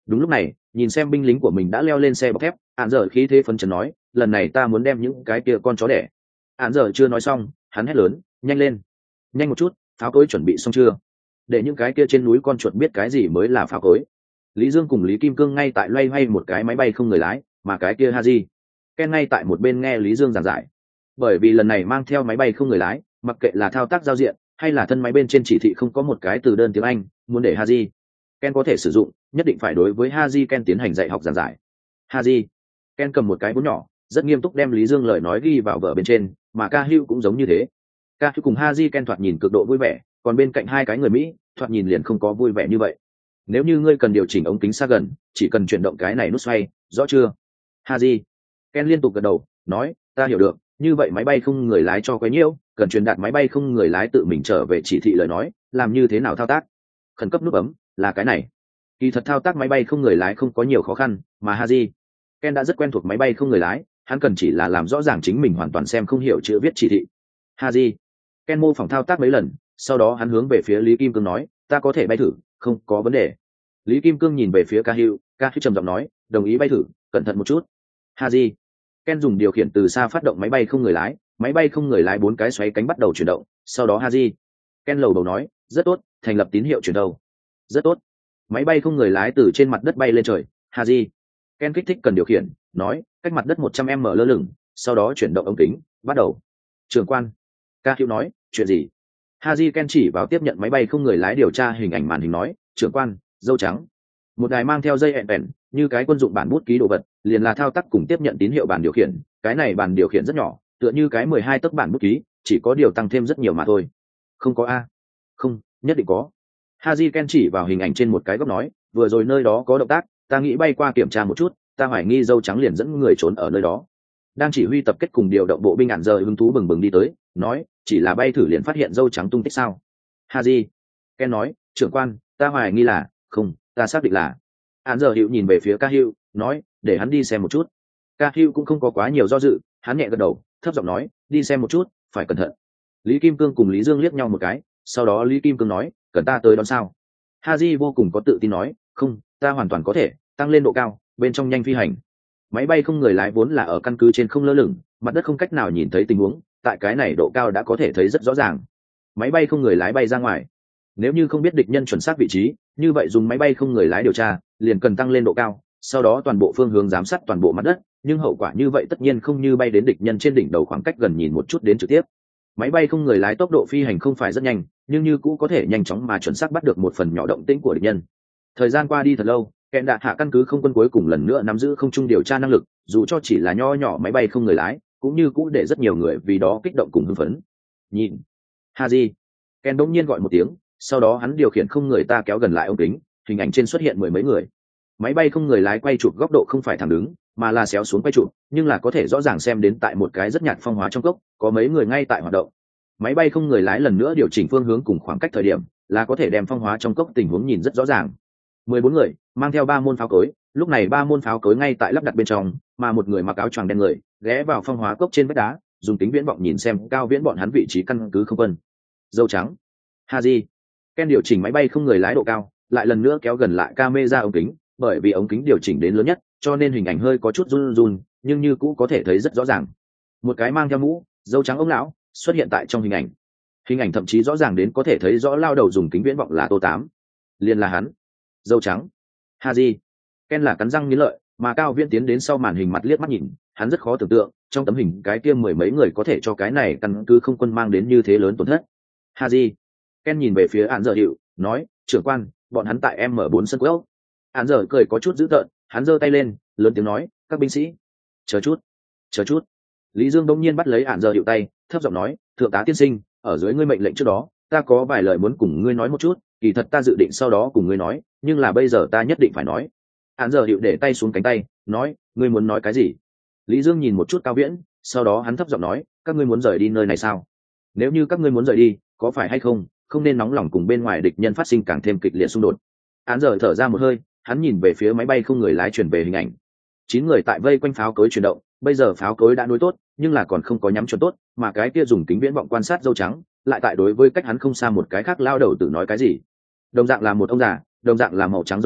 Đúng lúc này nhìn xem binh lính của mình đã leo lên xe bọc thép, hạn giờ khí thế phấn chấn nói, lần này ta muốn đem những cái kia con chó đẻ. Hạn giờ chưa nói xong, hắn hét lớn, nhanh lên, nhanh một chút, pháo cối chuẩn bị xong chưa, để những cái kia trên núi con chuột biết cái gì mới là pháo cối. Lý Dương cùng Lý Kim Cương ngay tại loay hoay một cái máy bay không người lái, mà cái kia Haji Ken ngay tại một bên nghe Lý Dương giảng giải. Bởi vì lần này mang theo máy bay không người lái, mặc kệ là thao tác giao diện hay là thân máy bên trên chỉ thị không có một cái từ đơn tiếng Anh, muốn để Haji Ken có thể sử dụng, nhất định phải đối với Haji Ken tiến hành dạy học giảng giải. Haji Ken cầm một cái bút nhỏ, rất nghiêm túc đem Lý Dương lời nói ghi vào vở bên trên, mà Ca Hưu cũng giống như thế. Ca Hưu cùng Haji Ken thoạt nhìn cực độ vui vẻ, còn bên cạnh hai cái người Mỹ thoạt nhìn liền không có vui vẻ như vậy. Nếu như ngươi cần điều chỉnh ống kính xa gần, chỉ cần chuyển động cái này nút xoay, rõ chưa? Haji Ken liên tục gật đầu, nói, ta hiểu được. Như vậy máy bay không người lái cho quấy nhiễu, cần truyền đạt máy bay không người lái tự mình trở về chỉ thị lời nói, làm như thế nào thao tác? Khẩn cấp nút bấm là cái này. Kỳ thật thao tác máy bay không người lái không có nhiều khó khăn, mà Haji Ken đã rất quen thuộc máy bay không người lái, hắn cần chỉ là làm rõ ràng chính mình hoàn toàn xem không hiểu chữ viết chỉ thị. Haji Ken mô phỏng thao tác mấy lần, sau đó hắn hướng về phía Lý Kim Cương nói, ta có thể bay thử, không có vấn đề. Lý Kim Cương nhìn về phía Ca Hưu trầm giọng nói, đồng ý bay thử, cẩn thận một chút. Haji Ken dùng điều khiển từ xa phát động máy bay không người lái, máy bay không người lái 4 cái xoáy cánh bắt đầu chuyển động, sau đó Haji Ken lầu đầu nói, rất tốt, thành lập tín hiệu chuyển đầu. Rất tốt. Máy bay không người lái từ trên mặt đất bay lên trời. Haji Ken kích thích cần điều khiển, nói, cách mặt đất 100m lơ lửng, sau đó chuyển động ống kính, bắt đầu. Trưởng quan. Ca Hữu nói, chuyện gì? Haji Ken chỉ vào tiếp nhận máy bay không người lái điều tra hình ảnh màn hình nói, trưởng quan, dâu trắng. Một đài mang theo dây hẹn bèn, như cái quân dụng bản bút ký đồ vật, liền là thao tác cùng tiếp nhận tín hiệu bàn điều khiển. Cái này bàn điều khiển rất nhỏ, tựa như cái 12 tấc bản bút ký, chỉ có điều tăng thêm rất nhiều mà thôi. Không có a? Không, nhất định có. Haji Ken chỉ vào hình ảnh trên một cái góc nói, vừa rồi nơi đó có động tác, ta nghĩ bay qua kiểm tra một chút, ta hoài nghi dâu trắng liền dẫn người trốn ở nơi đó. Đang chỉ huy tập kết cùng điều động bộ binh ản giờ hứng thú bừng bừng đi tới, nói, chỉ là bay thử liền phát hiện dâu trắng tung tích sao? Haji Ken nói, trưởng quan, ta hoài nghi là, không, ta xác định là. Ản giờ Hữu nhìn về phía Ca Hữu, nói, để hắn đi xem một chút. Ca Hữu cũng không có quá nhiều do dự, hắn nhẹ gật đầu, thấp giọng nói, đi xem một chút, phải cẩn thận. Lý Kim Cương cùng Lý Dương liếc nhau một cái, sau đó Lý Kim Cương nói, cần ta tới đón sao? Haji vô cùng có tự tin nói, không, ta hoàn toàn có thể tăng lên độ cao, bên trong nhanh phi hành. Máy bay không người lái vốn là ở căn cứ trên không lơ lửng, mặt đất không cách nào nhìn thấy tình huống, tại cái này độ cao đã có thể thấy rất rõ ràng. Máy bay không người lái bay ra ngoài. Nếu như không biết địch nhân chuẩn xác vị trí, như vậy dùng máy bay không người lái điều tra, liền cần tăng lên độ cao, sau đó toàn bộ phương hướng giám sát toàn bộ mặt đất, nhưng hậu quả như vậy tất nhiên không như bay đến địch nhân trên đỉnh đầu khoảng cách gần nhìn một chút đến trực tiếp. Máy bay không người lái tốc độ phi hành không phải rất nhanh, nhưng như cũ có thể nhanh chóng mà chuẩn xác bắt được một phần nhỏ động tĩnh của địch nhân. Thời gian qua đi thật lâu, Kẹn Đạ Hạ căn cứ không quân cuối cùng lần nữa nắm giữ không trung điều tra năng lực, dù cho chỉ là nho nhỏ máy bay không người lái, cũng như cũ để rất nhiều người vì đó kích động cùng hưng phấn. Nhìn, Haji Ken đột nhiên gọi một tiếng, sau đó hắn điều khiển không người ta kéo gần lại ống kính, hình ảnh trên xuất hiện mười mấy người. Máy bay không người lái quay chụp góc độ không phải thẳng đứng, mà là xéo xuống quay chụp, nhưng là có thể rõ ràng xem đến tại một cái rất nhạt phong hóa trong cốc, có mấy người ngay tại hoạt động. Máy bay không người lái lần nữa điều chỉnh phương hướng cùng khoảng cách thời điểm, là có thể đem phong hóa trong cốc tình huống nhìn rất rõ ràng. 14 người mang theo 3 môn pháo cối, lúc này 3 môn pháo cối ngay tại lắp đặt bên trong, mà một người mặc áo choàng đen người ghé vào phong hóa cốc trên vách đá, dùng kính viễn vọng nhìn xem cao viễn bọn hắn vị trí căn cứ không quân. Dâu trắng. Haji Ken điều chỉnh máy bay không người lái độ cao, lại lần nữa kéo gần lại camera ống kính, bởi vì ống kính điều chỉnh đến lớn nhất, cho nên hình ảnh hơi có chút run run, nhưng như cũ có thể thấy rất rõ ràng. Một cái mang theo mũ, dâu trắng ông lão xuất hiện tại trong hình ảnh. Hình ảnh thậm chí rõ ràng đến có thể thấy rõ lao đầu dùng kính viễn vọng là Tô Tám, liền là hắn. Dâu trắng. Haji Ken là cắn răng nghiến lợi, mà Cao Viễn tiến đến sau màn hình mặt liếc mắt nhìn, hắn rất khó tưởng tượng, trong tấm hình cái kia mười mấy người có thể cho cái này căn cứ không quân mang đến như thế lớn tổn thất. Haji Ken nhìn về phía Án Dở Hiệu, nói, trưởng quan, bọn hắn tại M4 sân quốc. Án Dở cười có chút dữ tợn, hắn giơ tay lên, lớn tiếng nói, các binh sĩ, chờ chút. Lý Dương đông nhiên bắt lấy Án Dở Hiệu tay, thấp giọng nói, thượng tá tiên sinh, ở dưới ngươi mệnh lệnh trước đó, ta có vài lời muốn cùng ngươi nói một chút, kỳ thật ta dự định sau đó cùng ngươi nói, nhưng là bây giờ ta nhất định phải nói. Án Dở Hiệu để tay xuống cánh tay, nói, ngươi muốn nói cái gì? Lý Dương nhìn một chút Cao Viễn, sau đó hắn thấp giọng nói, các ngươi muốn rời đi nơi này sao? Nếu như các ngươi muốn rời đi, có phải hay không nên nóng lòng cùng bên ngoài địch nhân phát sinh càng thêm kịch liệt xung đột. Án Dở thở ra một hơi, hắn nhìn về phía máy bay không người lái chuyển về hình ảnh. 9 người tại vây quanh pháo cối chuyển động, bây giờ pháo cối đã nối tốt, nhưng là còn không có nhắm chuẩn tốt, mà cái kia dùng kính viễn vọng quan sát dâu trắng, lại tại đối với cách hắn không xa một cái khác lao đầu tự nói cái gì. Đồng dạng là một ông già, đồng dạng là màu trắng râu mép,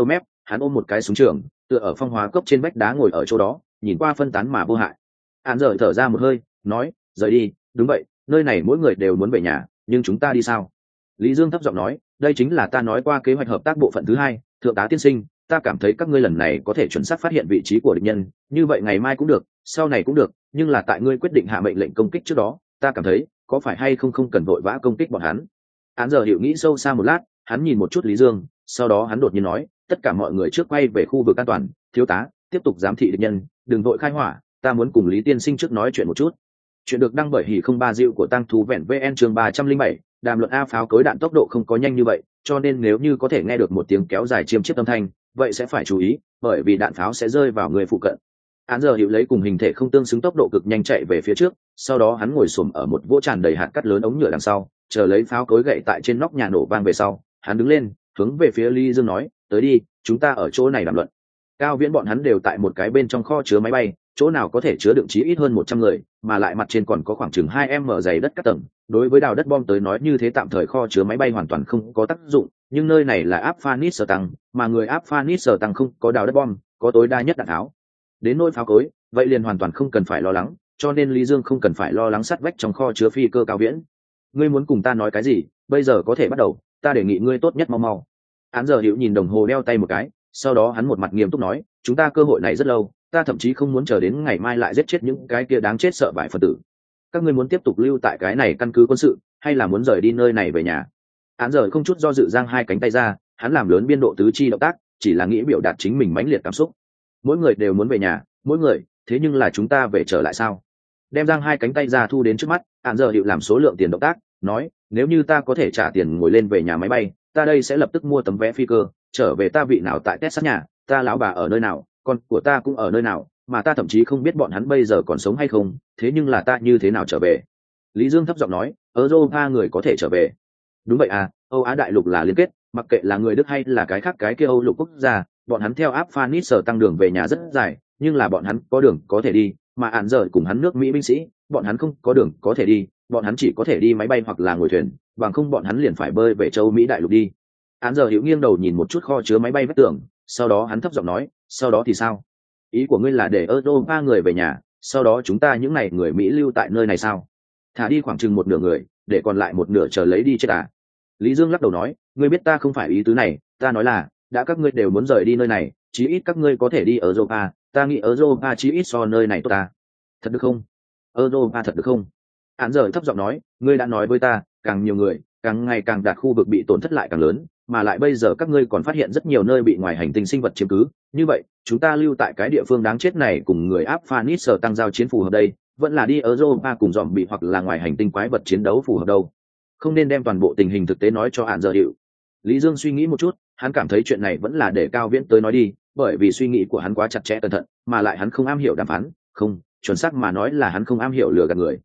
hắn ôm một cái súng trường tựa ở phong hóa cốc trên vách đá ngồi ở chỗ đó nhìn qua phân tán mà vô hại. Án giờ thở ra một hơi nói rời đi. Đúng vậy, nơi này mỗi người đều muốn về nhà, nhưng chúng ta đi sao? Lý Dương thấp giọng nói, đây chính là ta nói qua kế hoạch hợp tác bộ phận thứ hai. Thượng tá tiên sinh, ta cảm thấy các ngươi lần này có thể chuẩn xác phát hiện vị trí của địch nhân, như vậy ngày mai cũng được, sau này cũng được, nhưng là tại ngươi quyết định hạ mệnh lệnh công kích trước đó, ta cảm thấy có phải hay không không cần vội vã công kích bọn hắn. Án giờ hiểu nghĩ sâu xa một lát, hắn nhìn một chút Lý Dương, sau đó hắn đột nhiên nói, tất cả mọi người trước quay về khu vực an toàn, thiếu tá tiếp tục giám thị địch nhân, đừng vội khai hỏa, ta muốn cùng Lý tiên sinh trước nói chuyện một chút. Chuyện được đăng bởi Hỉ không ba diệu của Tăng Thú Vẹn VN chương 307, đàm luận A pháo cối đạn tốc độ không có nhanh như vậy, cho nên nếu như có thể nghe được một tiếng kéo dài chiêm chiếp âm thanh, vậy sẽ phải chú ý, bởi vì đạn pháo sẽ rơi vào người phụ cận. Án giờ hiểu lấy cùng hình thể không tương xứng tốc độ cực nhanh chạy về phía trước, sau đó hắn ngồi xổm ở một vỗ tràn đầy hạt cát lớn ống nhựa đằng sau, chờ lấy pháo cối gậy tại trên nóc nhà nổ vang về sau, hắn đứng lên, hướng về phía Lý Dương nói, tới đi, chúng ta ở chỗ này đàm luận. Cao Viễn bọn hắn đều tại một cái bên trong kho chứa máy bay, chỗ nào có thể chứa đựng chí ít hơn 100 người, mà lại mặt trên còn có khoảng chừng 2m dày đất các tầng. Đối với đào đất bom tới nói như thế tạm thời kho chứa máy bay hoàn toàn không có tác dụng, nhưng nơi này là áp Afghanistan, mà người Afghanistan không có đào đất bom, có tối đa nhất đạn tháo. Đến nỗi pháo cối, vậy liền hoàn toàn không cần phải lo lắng, cho nên Lý Dương không cần phải lo lắng sát vách trong kho chứa phi cơ Cao Viễn. Ngươi muốn cùng ta nói cái gì, bây giờ có thể bắt đầu, ta đề nghị ngươi tốt nhất mau mau. Án giờ Hữu nhìn đồng hồ đeo tay một cái, sau đó hắn một mặt nghiêm túc nói, chúng ta cơ hội này rất lâu, ta thậm chí không muốn chờ đến ngày mai lại giết chết những cái kia đáng chết sợ vải phần tử. Các ngươi muốn tiếp tục lưu tại cái này căn cứ quân sự, hay là muốn rời đi nơi này về nhà? Án giờ không chút do dự giang hai cánh tay ra, hắn làm lớn biên độ tứ chi động tác, chỉ là nghĩ biểu đạt chính mình mãnh liệt cảm xúc. Mỗi người đều muốn về nhà, mỗi người, thế nhưng là chúng ta về trở lại sao? Đem giang hai cánh tay ra thu đến trước mắt, án giờ hiệu làm số lượng tiền động tác, nói, nếu như ta có thể trả tiền ngồi lên về nhà máy bay, ta đây sẽ lập tức mua tấm vé phi cơ, trở về ta vị nào tại Texas nhà, ta lão bà ở nơi nào, con của ta cũng ở nơi nào, mà ta thậm chí không biết bọn hắn bây giờ còn sống hay không, thế nhưng là ta như thế nào trở về? Lý Dương thấp giọng nói, Europa người có thể trở về. Đúng vậy à, Âu Á đại lục là liên kết, mặc kệ là người Đức hay là cái khác cái kia Âu lục quốc gia, bọn hắn theo Afghanistan tăng đường về nhà rất dài, nhưng là bọn hắn có đường có thể đi, mà ản giờ cùng hắn nước Mỹ binh sĩ, bọn hắn không có đường có thể đi, bọn hắn chỉ có thể đi máy bay hoặc là ngồi thuyền, bằng không bọn hắn liền phải bơi về châu Mỹ đại lục đi. Án giờ Hữu nghiêng đầu nhìn một chút kho chứa máy bay vách tường, sau đó hắn thấp giọng nói, sau đó thì sao? Ý của ngươi là để Europa người về nhà, sau đó chúng ta những này người Mỹ lưu tại nơi này sao? Thả đi khoảng chừng một nửa người, để còn lại một nửa chờ lấy đi chết à? Lý Dương lắc đầu nói, ngươi biết ta không phải ý tứ này, ta nói là, đã các ngươi đều muốn rời đi nơi này, chí ít các ngươi có thể đi ở Europa, ta nghĩ ở Europa chí ít so nơi này tốt ta. Thật được không? Europa thật được không? Án giờ thấp giọng nói, ngươi đã nói với ta, càng nhiều người, càng ngày càng đạt khu vực bị tổn thất lại càng lớn, mà lại bây giờ các ngươi còn phát hiện rất nhiều nơi bị ngoài hành tinh sinh vật chiếm cứ, như vậy, chúng ta lưu tại cái địa phương đáng chết này cùng người Afghanistan tăng giao chiến phù hợp đây, vẫn là đi ở Europa cùng dòm bị hoặc là ngoài hành tinh quái vật chiến đấu phù hợp đâu. Không nên đem toàn bộ tình hình thực tế nói cho Án giờ hiệu. Lý Dương suy nghĩ một chút, hắn cảm thấy chuyện này vẫn là để Cao Viễn tới nói đi, bởi vì suy nghĩ của hắn quá chặt chẽ cẩn thận, mà lại hắn không am hiểu đàm phán, không, chuẩn xác mà nói là hắn không am hiểu lừa gạt người.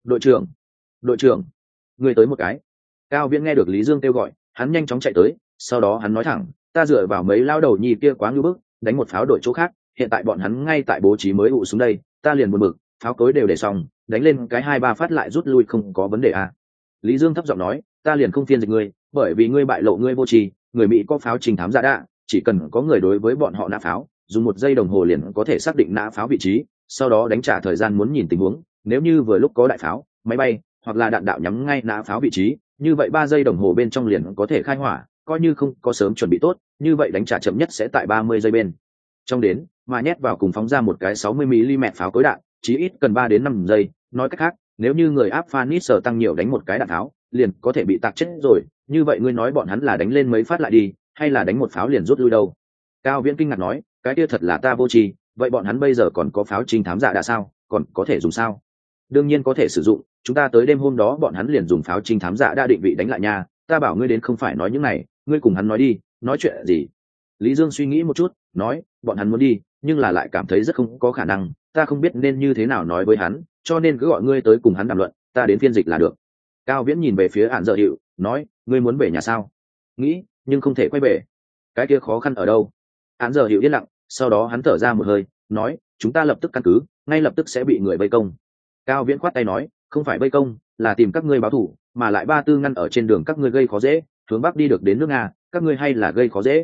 Đội trưởng, người tới một cái. Cao Viễn nghe được Lý Dương kêu gọi, hắn nhanh chóng chạy tới, sau đó hắn nói thẳng, ta dựa vào mấy lao đầu nhì kia quá ngưu bức, đánh một pháo đội chỗ khác, hiện tại bọn hắn ngay tại bố trí mới ụ xuống đây, ta liền buồn bực, pháo cối đều để xong, đánh lên cái 2-3 phát lại rút lui không có vấn đề à. Lý Dương thấp giọng nói, ta liền không phiên dịch ngươi, bởi vì ngươi bại lộ ngươi vô tri, người Mỹ có pháo trình thám giả đạ, chỉ cần có người đối với bọn họ nã pháo, dùng 1 giây đồng hồ liền có thể xác định nã pháo vị trí, sau đó đánh trả thời gian muốn nhìn tình huống, nếu như vừa lúc có đại pháo, máy bay hoặc là đạn đạo nhắm ngay nã pháo vị trí, như vậy 3 giây đồng hồ bên trong liền có thể khai hỏa, coi như không có sớm chuẩn bị tốt, như vậy đánh trả chậm nhất sẽ tại 30 giây bên trong đến, mà nhét vào cùng phóng ra một cái 60 mm pháo cối đạn, chí ít cần 3 đến 5 giây, nói cách khác, nếu như người Afghanistan tăng nhiều đánh một cái đạn tháo, liền có thể bị tạc chết rồi, như vậy ngươi nói bọn hắn là đánh lên mấy phát lại đi, hay là đánh một pháo liền rút lui đâu? Cao Viễn kinh ngạc nói, cái kia thật là ta vô tri, vậy bọn hắn bây giờ còn có pháo trinh thám giả đã sao, còn có thể dùng sao? Đương nhiên có thể sử dụng, chúng ta tới đêm hôm đó bọn hắn liền dùng pháo trinh thám giả đã định vị đánh lại nha, ta bảo ngươi đến không phải nói những này, ngươi cùng hắn nói đi, nói chuyện gì? Lý Dương suy nghĩ một chút, nói, bọn hắn muốn đi, nhưng là lại cảm thấy rất không có khả năng, ta không biết nên như thế nào nói với hắn, cho nên cứ gọi ngươi tới cùng hắn đàm luận, ta đến phiên dịch là được. Cao Viễn nhìn về phía Án giờ hiệu, nói, ngươi muốn về nhà sao? Nghĩ, nhưng không thể quay về. Cái kia khó khăn ở đâu? Án giờ hiệu yên lặng, sau đó hắn thở ra một hơi, nói, chúng ta lập tức căn cứ, ngay lập tức sẽ bị người vây công. Cao Viễn khoát tay nói, không phải vây công, là tìm các ngươi báo thù, mà lại Ba Tư ngăn ở trên đường các ngươi gây khó dễ, hướng bắc đi được đến nước Nga, các ngươi hay là gây khó dễ?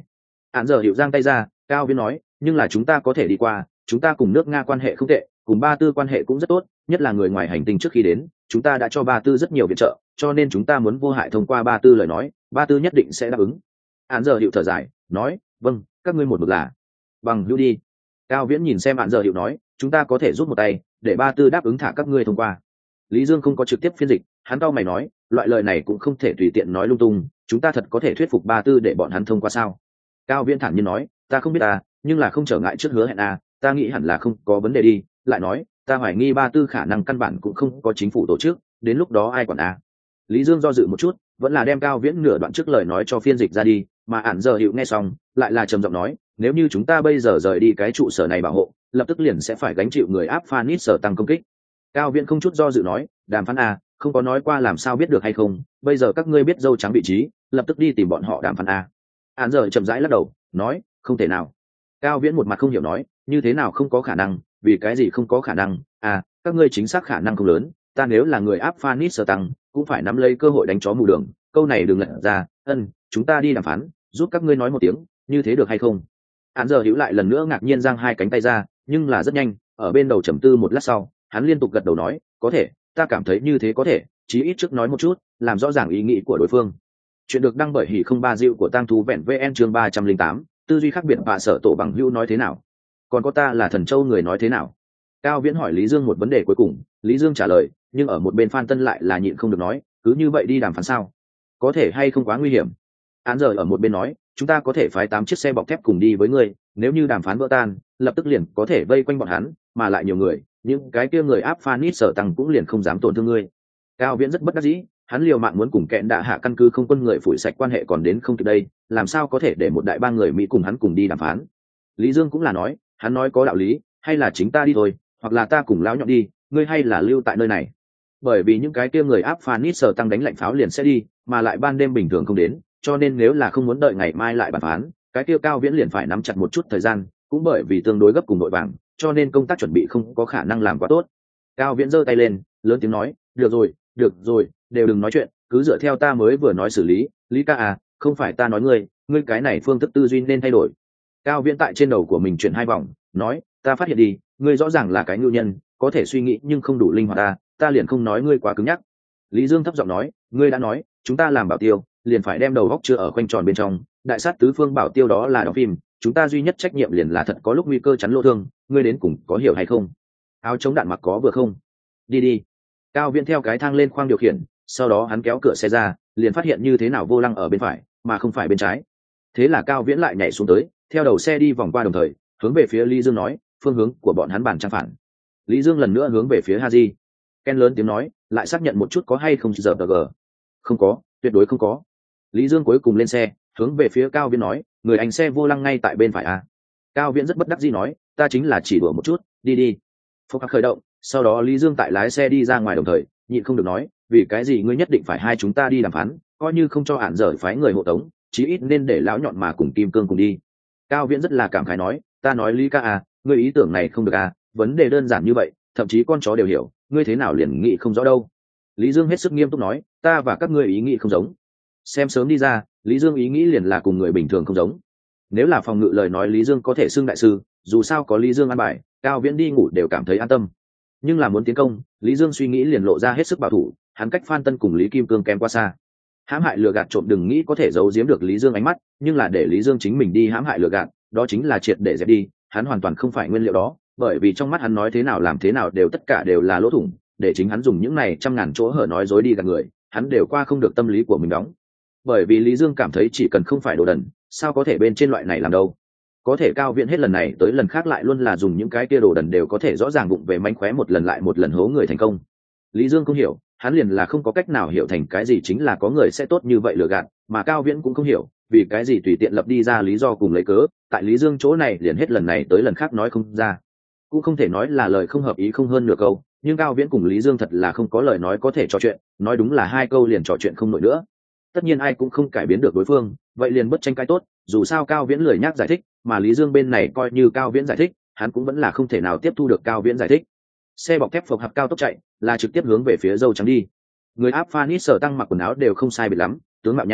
Án giờ hiệu giang tay ra, Cao Viễn nói, nhưng là chúng ta có thể đi qua, chúng ta cùng nước Nga quan hệ không tệ, cùng Ba Tư quan hệ cũng rất tốt, nhất là người ngoài hành tinh trước khi đến, chúng ta đã cho Ba Tư rất nhiều viện trợ, cho nên chúng ta muốn vô hại thông qua Ba Tư lời nói, Ba Tư nhất định sẽ đáp ứng. Án giờ hiệu thở dài, nói, vâng, các ngươi một mực là bằng hữu đi. Cao Viễn nhìn xem Án giờ hiệu nói, chúng ta có thể rút một tay, để Ba Tư đáp ứng thả các ngươi thông qua. Lý Dương không có trực tiếp phiên dịch, hắn cau mày nói, loại lời này cũng không thể tùy tiện nói lung tung, chúng ta thật có thể thuyết phục Ba Tư để bọn hắn thông qua sao? Cao Viễn thản nhiên nói, ta không biết nhưng là không trở ngại trước hứa hẹn ta nghĩ hẳn là không có vấn đề đi. Lại nói, ta hoài nghi Ba Tư khả năng căn bản cũng không có chính phủ tổ chức, đến lúc đó ai quản Lý Dương do dự một chút, vẫn là đem Cao Viễn nửa đoạn trước lời nói cho phiên dịch ra đi, mà Ản giờ hiệu nghe xong, lại là trầm giọng nói, nếu như chúng ta bây giờ rời đi cái trụ sở này bảo hộ, lập tức liền sẽ phải gánh chịu người áp Phanis sở tăng công kích. Cao Viễn không chút do dự nói, đàm phán không có nói qua làm sao biết được hay không, bây giờ các ngươi biết dâu trắng vị trí, lập tức đi tìm bọn họ đàm phán Ản giờ chậm rãi lắc đầu, nói, không thể nào. Cao Viễn một mặt không hiểu nói, như thế nào không có khả năng, vì cái gì không có khả năng? Các ngươi chính xác khả năng không lớn, ta nếu là người áp Phanis sở tăng, cũng phải nắm lấy cơ hội đánh chó mù đường, câu này đừng lật ra, chúng ta đi đàm phán, giúp các ngươi nói một tiếng, như thế được hay không? Án giờ hữu lại lần nữa ngạc nhiên giang hai cánh tay ra, nhưng là rất nhanh, ở bên đầu trầm tư một lát sau, hắn liên tục gật đầu nói, có thể, ta cảm thấy như thế có thể, chí ít trước nói một chút, làm rõ ràng ý nghĩ của đối phương. Chuyện được đăng bởi Hỉ không ba dịu của Tang Thú Vẹn VN chương 308, tư duy khác biệt và sở tổ bằng hữu nói thế nào? Còn có ta là Thần Châu người nói thế nào? Cao Viễn hỏi Lý Dương một vấn đề cuối cùng, Lý Dương trả lời, nhưng ở một bên Phan Tân lại là nhịn không được nói, cứ như vậy đi đàm phán sao? Có thể hay không quá nguy hiểm? Án giờ ở một bên nói, chúng ta có thể phái 8 chiếc xe bọc thép cùng đi với ngươi, nếu như đàm phán vỡ tan, lập tức liền có thể vây quanh bọn hắn, mà lại nhiều người, những cái kia người áp Phanis sở tăng cũng liền không dám tổn thương ngươi. Cao Viễn rất bất đắc dĩ, hắn liều mạng muốn cùng kẹn đạ hạ căn cứ không quân người phủi sạch quan hệ còn đến không kịp đây, làm sao có thể để một đại bang người Mỹ cùng hắn cùng đi đàm phán? Lý Dương cũng là nói, hắn nói có đạo lý, hay là chính ta đi thôi, hoặc là ta cùng lão nhọn đi, ngươi hay là lưu tại nơi này. Bởi vì những cái kia người áp Phanis sở tăng đánh lạnh pháo liền sẽ đi, mà lại ban đêm bình thường không đến, cho nên nếu là không muốn đợi ngày mai lại bàn phán, cái kia Cao Viễn liền phải nắm chặt một chút thời gian, cũng bởi vì tương đối gấp cùng nội vàng, cho nên công tác chuẩn bị không có khả năng làm quá tốt. Cao Viễn giơ tay lên, lớn tiếng nói, được rồi, đều đừng nói chuyện, cứ dựa theo ta mới vừa nói xử lý, Lý ca không phải ta nói ngươi cái này phương thức tư duy nên thay đổi. Cao Viễn tại trên đầu của mình chuyển 2 vòng, nói, ta phát hiện đi, ngươi rõ ràng là cái nhu nhân, có thể suy nghĩ nhưng không đủ linh hoạt ta liền không nói ngươi quá cứng nhắc. Lý Dương thấp giọng nói, ngươi đã nói, chúng ta làm bảo tiêu, liền phải đem đầu góc chưa ở khoanh tròn bên trong, đại sát tứ phương bảo tiêu đó là đóng phim, chúng ta duy nhất trách nhiệm liền là thật có lúc nguy cơ chắn lỗ thương, ngươi đến cùng có hiểu hay không? Áo chống đạn mặc có vừa không? Đi. Cao Viễn theo cái thang lên khoang điều khiển, sau đó hắn kéo cửa xe ra, liền phát hiện như thế nào vô lăng ở bên phải, mà không phải bên trái. Thế là Cao Viễn lại nhảy xuống tới, theo đầu xe đi vòng qua đồng thời, hướng về phía Lý Dương nói, phương hướng của bọn hắn bản trang phản. Lý Dương lần nữa hướng về phía Haji. Ken lớn tiếng nói, lại xác nhận một chút có hay không giờ g. Không có, tuyệt đối không có. Lý Dương cuối cùng lên xe, hướng về phía Cao Viễn nói, người anh xe vô lăng ngay tại bên phải Cao Viễn rất bất đắc dĩ nói, ta chính là chỉ đùa một chút, đi. Phốc khởi động, sau đó Lý Dương tại lái xe đi ra ngoài đồng thời, nhịn không được nói, vì cái gì ngươi nhất định phải hai chúng ta đi đàm phán, coi như không cho Ản dở phái người hộ tống, chí ít nên để lão nhọn mà cùng Kim Cương cùng đi. Cao Viễn rất là cảm khái nói, ta nói Lý ca ngươi ý tưởng này không được vấn đề đơn giản như vậy, thậm chí con chó đều hiểu, ngươi thế nào liền nghĩ không rõ đâu. Lý Dương hết sức nghiêm túc nói, ta và các ngươi ý nghĩ không giống. Xem sớm đi ra, Lý Dương ý nghĩ liền là cùng người bình thường không giống. Nếu là phòng ngự lời nói Lý Dương có thể xưng đại sư, dù sao có Lý Dương ăn bài, Cao Viễn đi ngủ đều cảm thấy an tâm. Nhưng là muốn tiến công, Lý Dương suy nghĩ liền lộ ra hết sức bảo thủ, hắn cách Phan Tân cùng Lý Kim Cương kém quá xa. Hãm hại lừa gạt trộm đừng nghĩ có thể giấu giếm được Lý Dương ánh mắt, nhưng là để Lý Dương chính mình đi hãm hại lừa gạt, đó chính là triệt để dẹp đi, hắn hoàn toàn không phải nguyên liệu đó, bởi vì trong mắt hắn nói thế nào làm thế nào đều tất cả đều là lỗ thủng, để chính hắn dùng những này trăm ngàn chỗ hở nói dối đi gạt người, hắn đều qua không được tâm lý của mình đóng. Bởi vì Lý Dương cảm thấy chỉ cần không phải đồ đần, sao có thể bên trên loại này làm đâu. Có thể Cao Viễn hết lần này tới lần khác lại luôn là dùng những cái kia đồ đần đều có thể rõ ràng bụng về mánh khóe một lần lại một lần hố người thành công. Lý Dương không hiểu, hắn liền là không có cách nào hiểu thành cái gì chính là có người sẽ tốt như vậy lừa gạt, mà Cao Viễn cũng không hiểu, vì cái gì tùy tiện lập đi ra lý do cùng lấy cớ, tại Lý Dương chỗ này liền hết lần này tới lần khác nói không ra. Cũng không thể nói là lời không hợp ý không hơn nửa câu, nhưng Cao Viễn cùng Lý Dương thật là không có lời nói có thể trò chuyện, nói đúng là 2 câu liền trò chuyện không nổi nữa. Tất nhiên ai cũng không cải biến được đối phương, vậy liền bất tranh cãi tốt, dù sao Cao Viễn lười nhác giải thích, mà Lý Dương bên này coi như Cao Viễn giải thích, hắn cũng vẫn là không thể nào tiếp thu được Cao Viễn giải thích. Xe bọc thép phộc hạp cao tốc chạy, là trực tiếp hướng về phía dâu trắng đi. Người áp Phanis sở tăng mặc quần áo đều không sai biệt lắm, tướng mạo nha,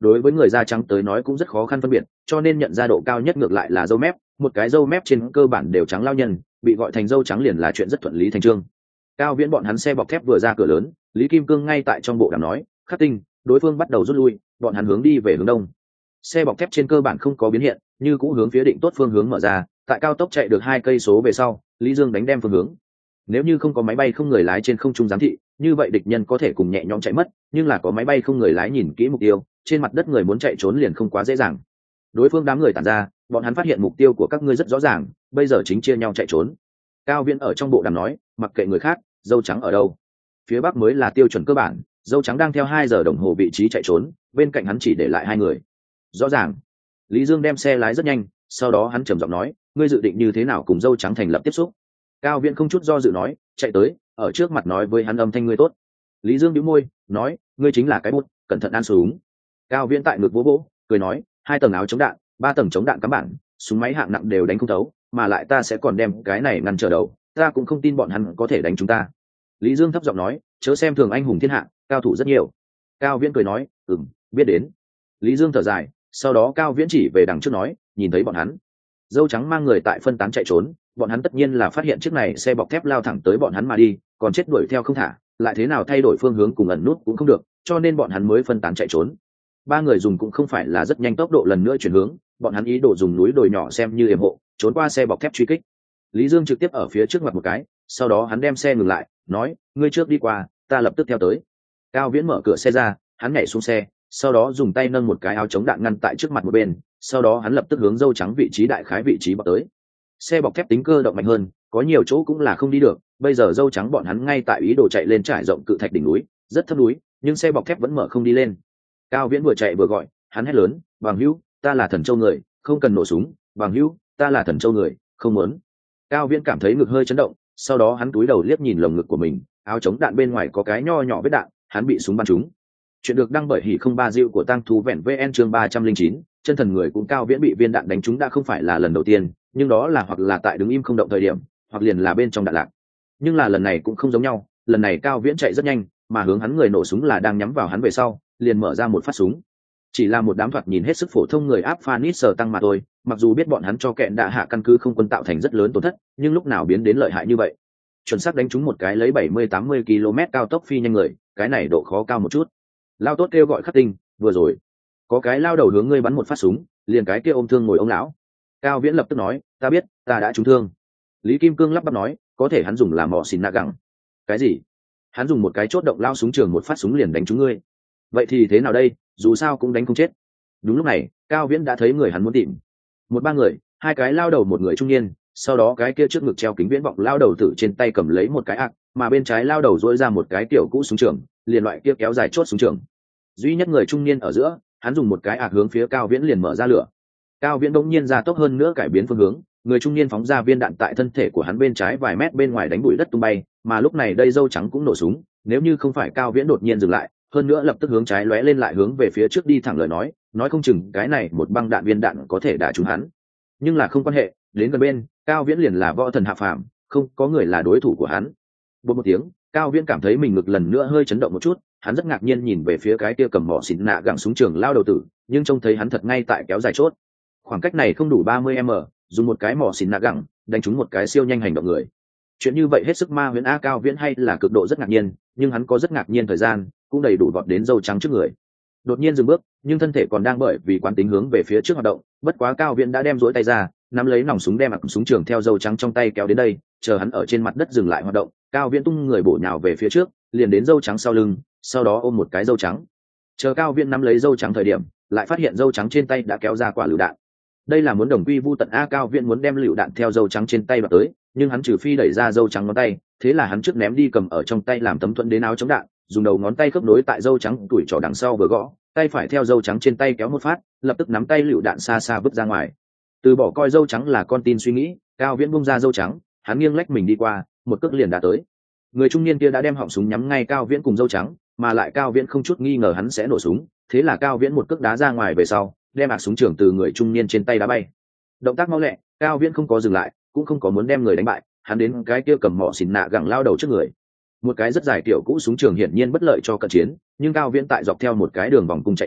đối với người da trắng tới nói cũng rất khó khăn phân biệt, cho nên nhận ra độ cao nhất ngược lại là râu mép. Một cái râu mép trên cơ bản đều trắng lao nhân, bị gọi thành râu trắng liền là chuyện rất thuận lý thành trương. Cao Viễn bọn hắn xe bọc thép vừa ra cửa lớn, Lý Kim Cương ngay tại trong bộ đàm nói, Khắc Tinh, đối phương bắt đầu rút lui, bọn hắn hướng đi về hướng đông. Xe bọc thép trên cơ bản không có biến hiện, như cũ hướng phía định tốt phương hướng mở ra. Tại cao tốc chạy được 2 cây số về sau, Lý Dương đánh đem phương hướng. Nếu như không có máy bay không người lái trên không trung giám thị, như vậy địch nhân có thể cùng nhẹ nhõm chạy mất, nhưng là có máy bay không người lái nhìn kỹ mục tiêu, trên mặt đất người muốn chạy trốn liền không quá dễ dàng. Đối phương đám người tản ra, bọn hắn phát hiện mục tiêu của các ngươi rất rõ ràng, bây giờ chính chia nhau chạy trốn. Cao Viễn ở trong bộ đàm nói, mặc kệ người khác, dâu trắng ở đâu, phía bắc mới là tiêu chuẩn cơ bản. Dâu trắng đang theo 2 giờ đồng hồ vị trí chạy trốn, bên cạnh hắn chỉ để lại 2 người. Rõ ràng. Lý Dương đem xe lái rất nhanh, sau đó hắn trầm giọng nói, ngươi dự định như thế nào cùng dâu trắng thành lập tiếp xúc? Cao Viễn không chút do dự nói, chạy tới, ở trước mặt nói với hắn âm thanh ngươi tốt. Lý Dương nhíu môi, nói, ngươi chính là cái bút, cẩn thận ăn súng. Cao Viễn tại ngực vỗ vỗ, cười nói, 2 tầng áo chống đạn, 3 tầng chống đạn cắm bản, súng máy hạng nặng đều đánh không thấu, mà lại ta sẽ còn đem cái này ngăn trở đầu, ta cũng không tin bọn hắn có thể đánh chúng ta. Lý Dương thấp giọng nói, chớ xem thường anh hùng thiên hạ, cao thủ rất nhiều. Cao Viễn cười nói, biết đến. Lý Dương thở dài, sau đó Cao Viễn chỉ về đằng trước nói, nhìn thấy bọn hắn. Dâu trắng mang người tại phân tán chạy trốn, bọn hắn tất nhiên là phát hiện chiếc này xe bọc thép lao thẳng tới bọn hắn mà đi, còn chết đuổi theo không thả, lại thế nào thay đổi phương hướng cùng ẩn nút cũng không được, cho nên bọn hắn mới phân tán chạy trốn. 3 người dùng cũng không phải là rất nhanh tốc độ lần nữa chuyển hướng, bọn hắn ý đồ dùng núi đồi nhỏ xem như yểm hộ, trốn qua xe bọc thép truy kích. Lý Dương trực tiếp ở phía trước mặt một cái, sau đó hắn đem xe ngừng lại, nói, ngươi trước đi qua, ta lập tức theo tới. Cao Viễn mở cửa xe ra, hắn nhảy xuống xe, sau đó dùng tay nâng một cái áo chống đạn ngăn tại trước mặt một bên, sau đó hắn lập tức hướng dâu trắng vị trí đại khái vị trí bọc tới. Xe bọc thép tính cơ động mạnh hơn, có nhiều chỗ cũng là không đi được, bây giờ dâu trắng bọn hắn ngay tại ý đồ chạy lên trải rộng cự thạch đỉnh núi, rất thấp núi, nhưng xe bọc thép vẫn mở không đi lên. Cao Viễn vừa chạy vừa gọi, hắn hét lớn, bằng hữu, ta là Thần Châu người, không cần nổ súng, bằng hữu, ta là Thần Châu người, không muốn. Cao Viễn cảm thấy ngực hơi chấn động, sau đó hắn cúi đầu liếc nhìn lồng ngực của mình, áo chống đạn bên ngoài có cái nho nhỏ vết đạn, hắn bị súng bắn trúng. Chuyện được đăng bởi hỉ không ba diệu của tăng thú vẹn vn chương 309, chân thần người cũng Cao Viễn bị viên đạn đánh trúng đã không phải là lần đầu tiên, nhưng đó là hoặc là tại đứng im không động thời điểm, hoặc liền là bên trong đạn lạc. Nhưng là lần này cũng không giống nhau, lần này Cao Viễn chạy rất nhanh, mà hướng hắn người nổ súng là đang nhắm vào hắn về sau, liền mở ra một phát súng. Chỉ là một đám thoạt nhìn hết sức phổ thông người áp Phanis sở tăng mà thôi, mặc dù biết bọn hắn cho kẹn đạ hạ căn cứ không quân tạo thành rất lớn tổn thất, nhưng lúc nào biến đến lợi hại như vậy. Chuẩn xác đánh trúng một cái lấy 70-80 km cao tốc phi nhanh người, cái này độ khó cao một chút. Lao tốt kêu gọi Khắc Tinh, vừa rồi có cái lao đầu hướng ngươi bắn một phát súng, liền cái kia ôm thương ngồi ông lão. Cao Viễn lập tức nói, ta biết, ta đã trúng thương. Lý Kim Cương lắp bắp nói, có thể hắn dùng làm mỏ xìn nạ gẳng. Cái gì? Hắn dùng một cái chốt động lao súng trường một phát súng liền đánh trúng ngươi. Vậy thì thế nào đây, dù sao cũng đánh không chết. Đúng lúc này, Cao Viễn đã thấy người hắn muốn tìm. 1-3 người, 2 cái lao đầu một người trung niên, sau đó cái kia trước ngực treo kính viễn vọng lao đầu tử trên tay cầm lấy một cái ạc, mà bên trái lao đầu dỗi ra một cái tiểu cũ súng trường, liền loại kia kéo dài chốt súng trường. Duy nhất người trung niên ở giữa, hắn dùng một cái ạc hướng phía Cao Viễn liền mở ra lửa. Cao Viễn đột nhiên ra tốc hơn nữa cải biến phương hướng, người trung niên phóng ra viên đạn tại thân thể của hắn bên trái vài mét bên ngoài đánh bụi đất tung bay, mà lúc này đây dâu trắng cũng nổ súng, nếu như không phải Cao Viễn đột nhiên dừng lại, hơn nữa lập tức hướng trái lóe lên lại hướng về phía trước đi thẳng lời nói không chừng cái này một băng đạn viên đạn có thể đả trúng hắn. Nhưng là không quan hệ, đến gần bên, Cao Viễn liền là võ thần hạ phàm, không có người là đối thủ của hắn. Một tiếng, Cao Viễn cảm thấy mình ngực lần nữa hơi chấn động một chút, hắn rất ngạc nhiên nhìn về phía cái kia cầm mỏ xịn nạ gặng súng trường lao đầu tử, nhưng trông thấy hắn thật ngay tại kéo dài chốt. Khoảng cách này không đủ 30m, dùng một cái mỏ xịn nạ gặng đánh trúng một cái siêu nhanh hành động người. Chuyện như vậy hết sức ma huyễn a. Cao Viễn hay là cực độ rất ngạc nhiên, nhưng hắn có rất ngạc nhiên thời gian, cũng đầy đủ vọt đến dâu trắng trước người. Đột nhiên dừng bước, nhưng thân thể còn đang bởi vì quán tính hướng về phía trước hoạt động, bất quá Cao Viễn đã đem duỗi tay ra, nắm lấy nòng súng đem mặc súng trường theo dâu trắng trong tay kéo đến đây, chờ hắn ở trên mặt đất dừng lại hoạt động, Cao Viễn tung người bổ nhào về phía trước, liền đến dâu trắng sau lưng, sau đó ôm một cái dâu trắng. Chờ Cao Viễn nắm lấy dâu trắng thời điểm, lại phát hiện dâu trắng trên tay đã kéo ra quả lựu đạn. Đây là muốn đồng quy vu tận a. Cao Viễn muốn đem lựu đạn theo dâu trắng trên tay vào tới, nhưng hắn trừ phi đẩy ra dâu trắng ngón tay, thế là hắn trước ném đi cầm ở trong tay làm tấm thuẫn đến áo chống đạn, dùng đầu ngón tay khớp nối tại dâu trắng tuổi trỏ đằng sau vừa gõ, tay phải theo dâu trắng trên tay kéo một phát, lập tức nắm tay lựu đạn xa xa vứt ra ngoài. Từ bỏ coi dâu trắng là con tin suy nghĩ, Cao Viễn bung ra dâu trắng, hắn nghiêng lách mình đi qua, một cước liền đã tới. Người trung niên kia đã đem họng súng nhắm ngay Cao Viễn cùng dâu trắng, mà lại Cao Viễn không chút nghi ngờ hắn sẽ nổ súng, thế là Cao Viễn một cước đá ra ngoài về sau, đem ạc súng trường từ người trung niên trên tay đá bay. Động tác mau lẹ, Cao Viễn không có dừng lại, cũng không có muốn đem người đánh bại, hắn đến cái kia cầm mỏ xỉn nạ gẳng lao đầu trước người. Một cái rất dài kiểu cũ súng trường hiển nhiên bất lợi cho cận chiến, nhưng Cao Viễn tại dọc theo một cái đường vòng cung chạy tới,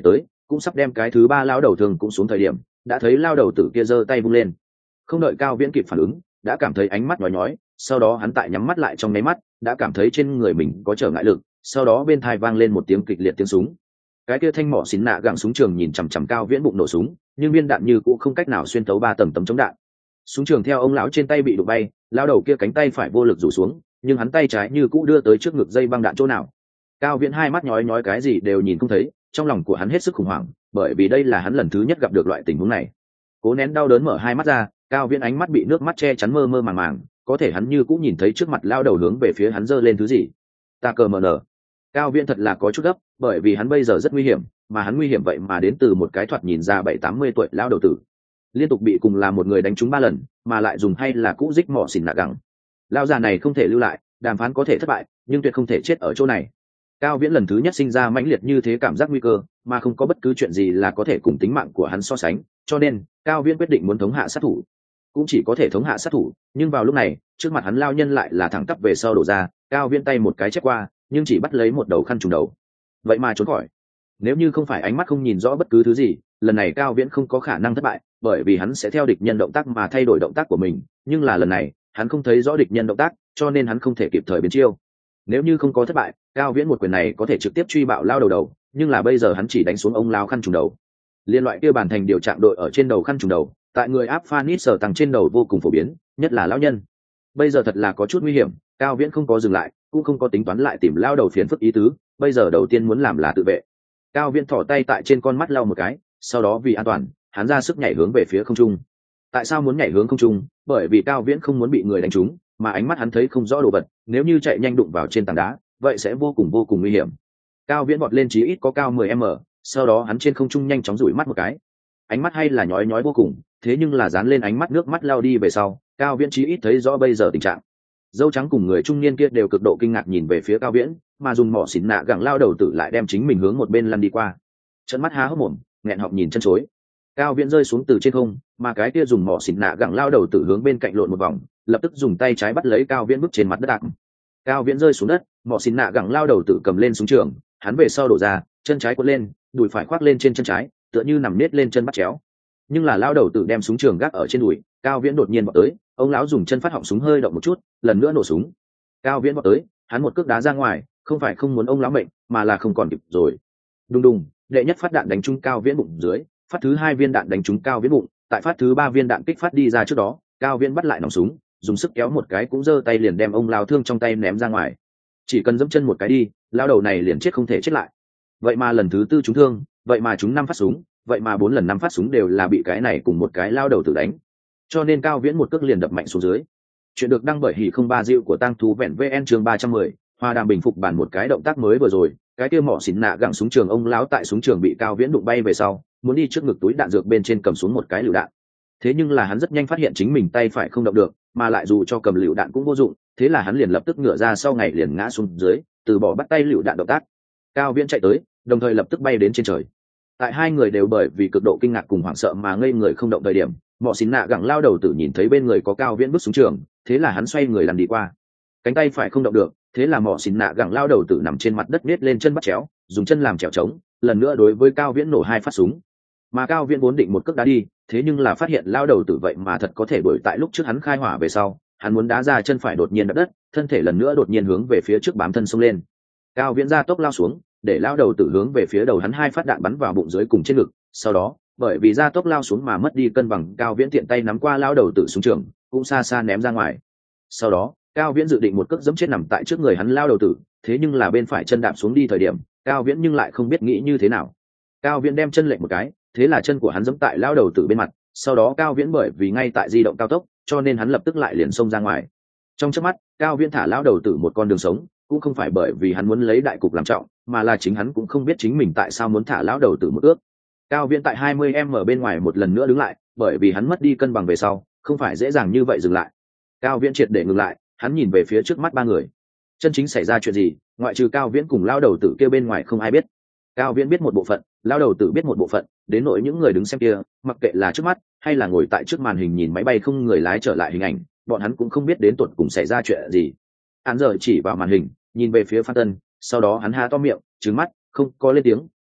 cũng sắp đem cái thứ ba lao đầu thường cũng xuống thời điểm, đã thấy lao đầu tử kia giơ tay vung lên, không đợi Cao Viễn kịp phản ứng, đã cảm thấy ánh mắt nhói nhói, sau đó hắn tại nhắm mắt lại trong nháy mắt, đã cảm thấy trên người mình có trở ngại lực, sau đó bên tai vang lên một tiếng kịch liệt tiếng súng. Cái kia thanh mỏ xín nạ gặng súng trường nhìn chằm chằm Cao Viễn bụng nổ súng, nhưng viên đạn như cũng không cách nào xuyên thấu 3 tầng tấm chống đạn. Súng trường theo ông lão trên tay bị đụng bay, lao đầu kia cánh tay phải vô lực rủ xuống, nhưng hắn tay trái như cũ đưa tới trước ngực dây băng đạn chỗ nào. Cao Viễn hai mắt nhói nhói cái gì đều nhìn không thấy, trong lòng của hắn hết sức khủng hoảng, bởi vì đây là hắn lần thứ nhất gặp được loại tình huống này. Cố nén đau đớn mở hai mắt ra, Cao Viễn ánh mắt bị nước mắt che chắn mơ mơ màng màng, có thể hắn như cũng nhìn thấy trước mặt lao đầu hướng về phía hắn giơ lên thứ gì. Ta cờ mờ nở. Cao Viễn thật là có chút gấp, bởi vì hắn bây giờ rất nguy hiểm, mà hắn nguy hiểm vậy mà đến từ một cái thoạt nhìn ra 7-80 tuổi lao đầu tử, liên tục bị cùng là một người đánh trúng 3 lần, mà lại dùng hay là cũ dích mỏ xỉn nạ gẳng. Lao già này không thể lưu lại, đàm phán có thể thất bại, nhưng tuyệt không thể chết ở chỗ này. Cao Viễn lần thứ nhất sinh ra mãnh liệt như thế cảm giác nguy cơ, mà không có bất cứ chuyện gì là có thể cùng tính mạng của hắn so sánh, cho nên Cao Viễn quyết định muốn thống hạ sát thủ. Cũng chỉ có thể thống hạ sát thủ, nhưng vào lúc này, trước mặt hắn lao nhân lại là thẳng tắp về sau đổ ra, Cao Viễn tay một cái chép qua, nhưng chỉ bắt lấy một đầu khăn trùm đầu. Vậy mà trốn khỏi. Nếu như không phải ánh mắt không nhìn rõ bất cứ thứ gì, lần này Cao Viễn không có khả năng thất bại, bởi vì hắn sẽ theo địch nhân động tác mà thay đổi động tác của mình, nhưng là lần này, hắn không thấy rõ địch nhân động tác, cho nên hắn không thể kịp thời biến chiêu. Nếu như không có thất bại, Cao Viễn một quyền này có thể trực tiếp truy bạo lao đầu, nhưng là bây giờ hắn chỉ đánh xuống ông lao khăn trùm đầu. Liên loại kia bàn thành điều trạng đội ở trên đầu khăn trùm đầu, tại người áp phanit sở tăng trên đầu vô cùng phổ biến, nhất là lão nhân. Bây giờ thật là có chút nguy hiểm, Cao Viễn không có dừng lại, cũng không có tính toán lại tìm lao đầu phiền phức ý tứ, bây giờ đầu tiên muốn làm là tự vệ. Cao Viễn thò tay tại trên con mắt lau một cái, sau đó vì an toàn, hắn ra sức nhảy hướng về phía không trung. Tại sao muốn nhảy hướng không trung? Bởi vì Cao Viễn không muốn bị người đánh trúng, mà ánh mắt hắn thấy không rõ đồ vật, nếu như chạy nhanh đụng vào trên tảng đá, vậy sẽ vô cùng nguy hiểm. Cao Viễn vọt lên chí ít có cao 10m, sau đó hắn trên không trung nhanh chóng dụi mắt một cái. Ánh mắt hay là nhói nhói vô cùng, thế nhưng là dán lên ánh mắt nước mắt lao đi về sau, Cao Viễn chí ít thấy rõ bây giờ tình trạng. Dâu trắng cùng người trung niên kia đều cực độ kinh ngạc nhìn về phía Cao Viễn, mà dùng mỏ xỉn nạ gẳng lao đầu tử lại đem chính mình hướng một bên lăn đi qua. Trợn mắt há hốc mồm, nghẹn họng nhìn chân chối. Cao Viễn rơi xuống từ trên không, mà cái kia dùng mỏ xỉn nạ gẳng lao đầu tử hướng bên cạnh lộn một vòng, lập tức dùng tay trái bắt lấy Cao Viễn bước trên mặt đất đạp. Cao Viễn rơi xuống đất, mỏ xỉn nạ gẳng lao đầu tử cầm lên súng trường, hắn về sau đổ ra, chân trái quật lên, đùi phải khoác lên trên chân trái, tựa như nằm nết lên chân bắt chéo. Nhưng là lao đầu tử đem súng trường gác ở trên đùi, Cao Viễn đột nhiên vọt tới, ông lão dùng chân phát họng súng hơi động một chút, lần nữa nổ súng. Cao Viễn vọt tới, hắn một cước đá ra ngoài, không phải không muốn ông lão mệnh, mà là không còn kịp rồi. Đùng đùng, đệ nhất phát đạn đánh trúng Cao Viễn bụng dưới, phát thứ 2 viên đạn đánh trúng Cao Viễn bụng, tại phát thứ 3 viên đạn kích phát đi ra trước đó, Cao Viễn bắt lại nòng súng, dùng sức kéo một cái cũng giơ tay liền đem ông lão thương trong tay ném ra ngoài. Chỉ cần giẫm chân một cái đi, lão đầu này liền chết không thể chết lại. Vậy mà lần thứ 4 trúng thương, vậy mà trúng 5 phát súng, vậy mà 4 lần 5 phát súng đều là bị cái này cùng một cái lao đầu tử đánh. Cho nên Cao Viễn một cước liền đập mạnh xuống dưới. Chuyện được đăng bởi hỉ không ba diệu của Tăng Thú Vẹn VN chương 310, Hoa Đàm bình phục bản một cái động tác mới vừa rồi, cái kia mỏ xỉn nạ gặng súng trường ông lão tại súng trường bị Cao Viễn đụng bay về sau, muốn đi trước ngực túi đạn dược bên trên cầm xuống một cái lựu đạn. Thế nhưng là hắn rất nhanh phát hiện chính mình tay phải không động được, mà lại dù cho cầm lựu đạn cũng vô dụng, thế là hắn liền lập tức ngửa ra sau ngày liền ngã xuống dưới, từ bỏ bắt tay lựu đạn động tác. Cao Viễn chạy tới, đồng thời lập tức bay đến trên trời. Tại hai người đều bởi vì cực độ kinh ngạc cùng hoảng sợ mà ngây người không động thời điểm, mọ xín nạ gẳng lao đầu tử nhìn thấy bên người có Cao Viễn bước xuống trường, thế là hắn xoay người lăn đi qua. Cánh tay phải không động được, thế là mọ xín nạ gẳng lao đầu tử nằm trên mặt đất nết lên chân bắt chéo, dùng chân làm chèo trống, lần nữa đối với Cao Viễn nổ 2 phát súng. Mà Cao Viễn vốn định một cước đá đi, thế nhưng là phát hiện lao đầu tử vậy mà thật có thể đuổi tại lúc trước hắn khai hỏa về sau, hắn muốn đá ra chân phải đột nhiên đập đất, thân thể lần nữa đột nhiên hướng về phía trước bám thân xông lên. Cao Viễn ra tốc lao xuống, để lao đầu tử hướng về phía đầu hắn 2 phát đạn bắn vào bụng dưới cùng trên ngực, sau đó bởi vì ra tốc lao xuống mà mất đi cân bằng, Cao Viễn tiện tay nắm qua lao đầu tử xuống trường, cũng xa xa ném ra ngoài. Sau đó Cao Viễn dự định một cước giẫm chết nằm tại trước người hắn lao đầu tử, thế nhưng là bên phải chân đạp xuống đi thời điểm, Cao Viễn nhưng lại không biết nghĩ như thế nào. Cao Viễn đem chân lệch một cái, thế là chân của hắn giẫm tại lao đầu tử bên mặt, sau đó Cao Viễn bởi vì ngay tại di động cao tốc, cho nên hắn lập tức lại liền xông ra ngoài. Trong chớp mắt, Cao Viễn thả lao đầu tử một con đường sống, cũng không phải bởi vì hắn muốn lấy đại cục làm trọng, mà là chính hắn cũng không biết chính mình tại sao muốn thả lão đầu tử một ước. Cao Viễn tại 20m bên ngoài một lần nữa đứng lại, bởi vì hắn mất đi cân bằng về sau, không phải dễ dàng như vậy dừng lại. Cao Viễn triệt để ngừng lại, hắn nhìn về phía trước mắt 3 người. Chân chính xảy ra chuyện gì, ngoại trừ Cao Viễn cùng lão đầu tử kia bên ngoài không ai biết. Cao Viễn biết một bộ phận, lão đầu tử biết một bộ phận, đến nỗi những người đứng xem kia, mặc kệ là trước mắt hay là ngồi tại trước màn hình nhìn máy bay không người lái trở lại hình ảnh, bọn hắn cũng không biết đến tuột cùng xảy ra chuyện gì. Hắn giờ chỉ vào màn hình, nhìn về phía Phan Tân, sau đó hắn há to miệng, trừng mắt, không có lên tiếng,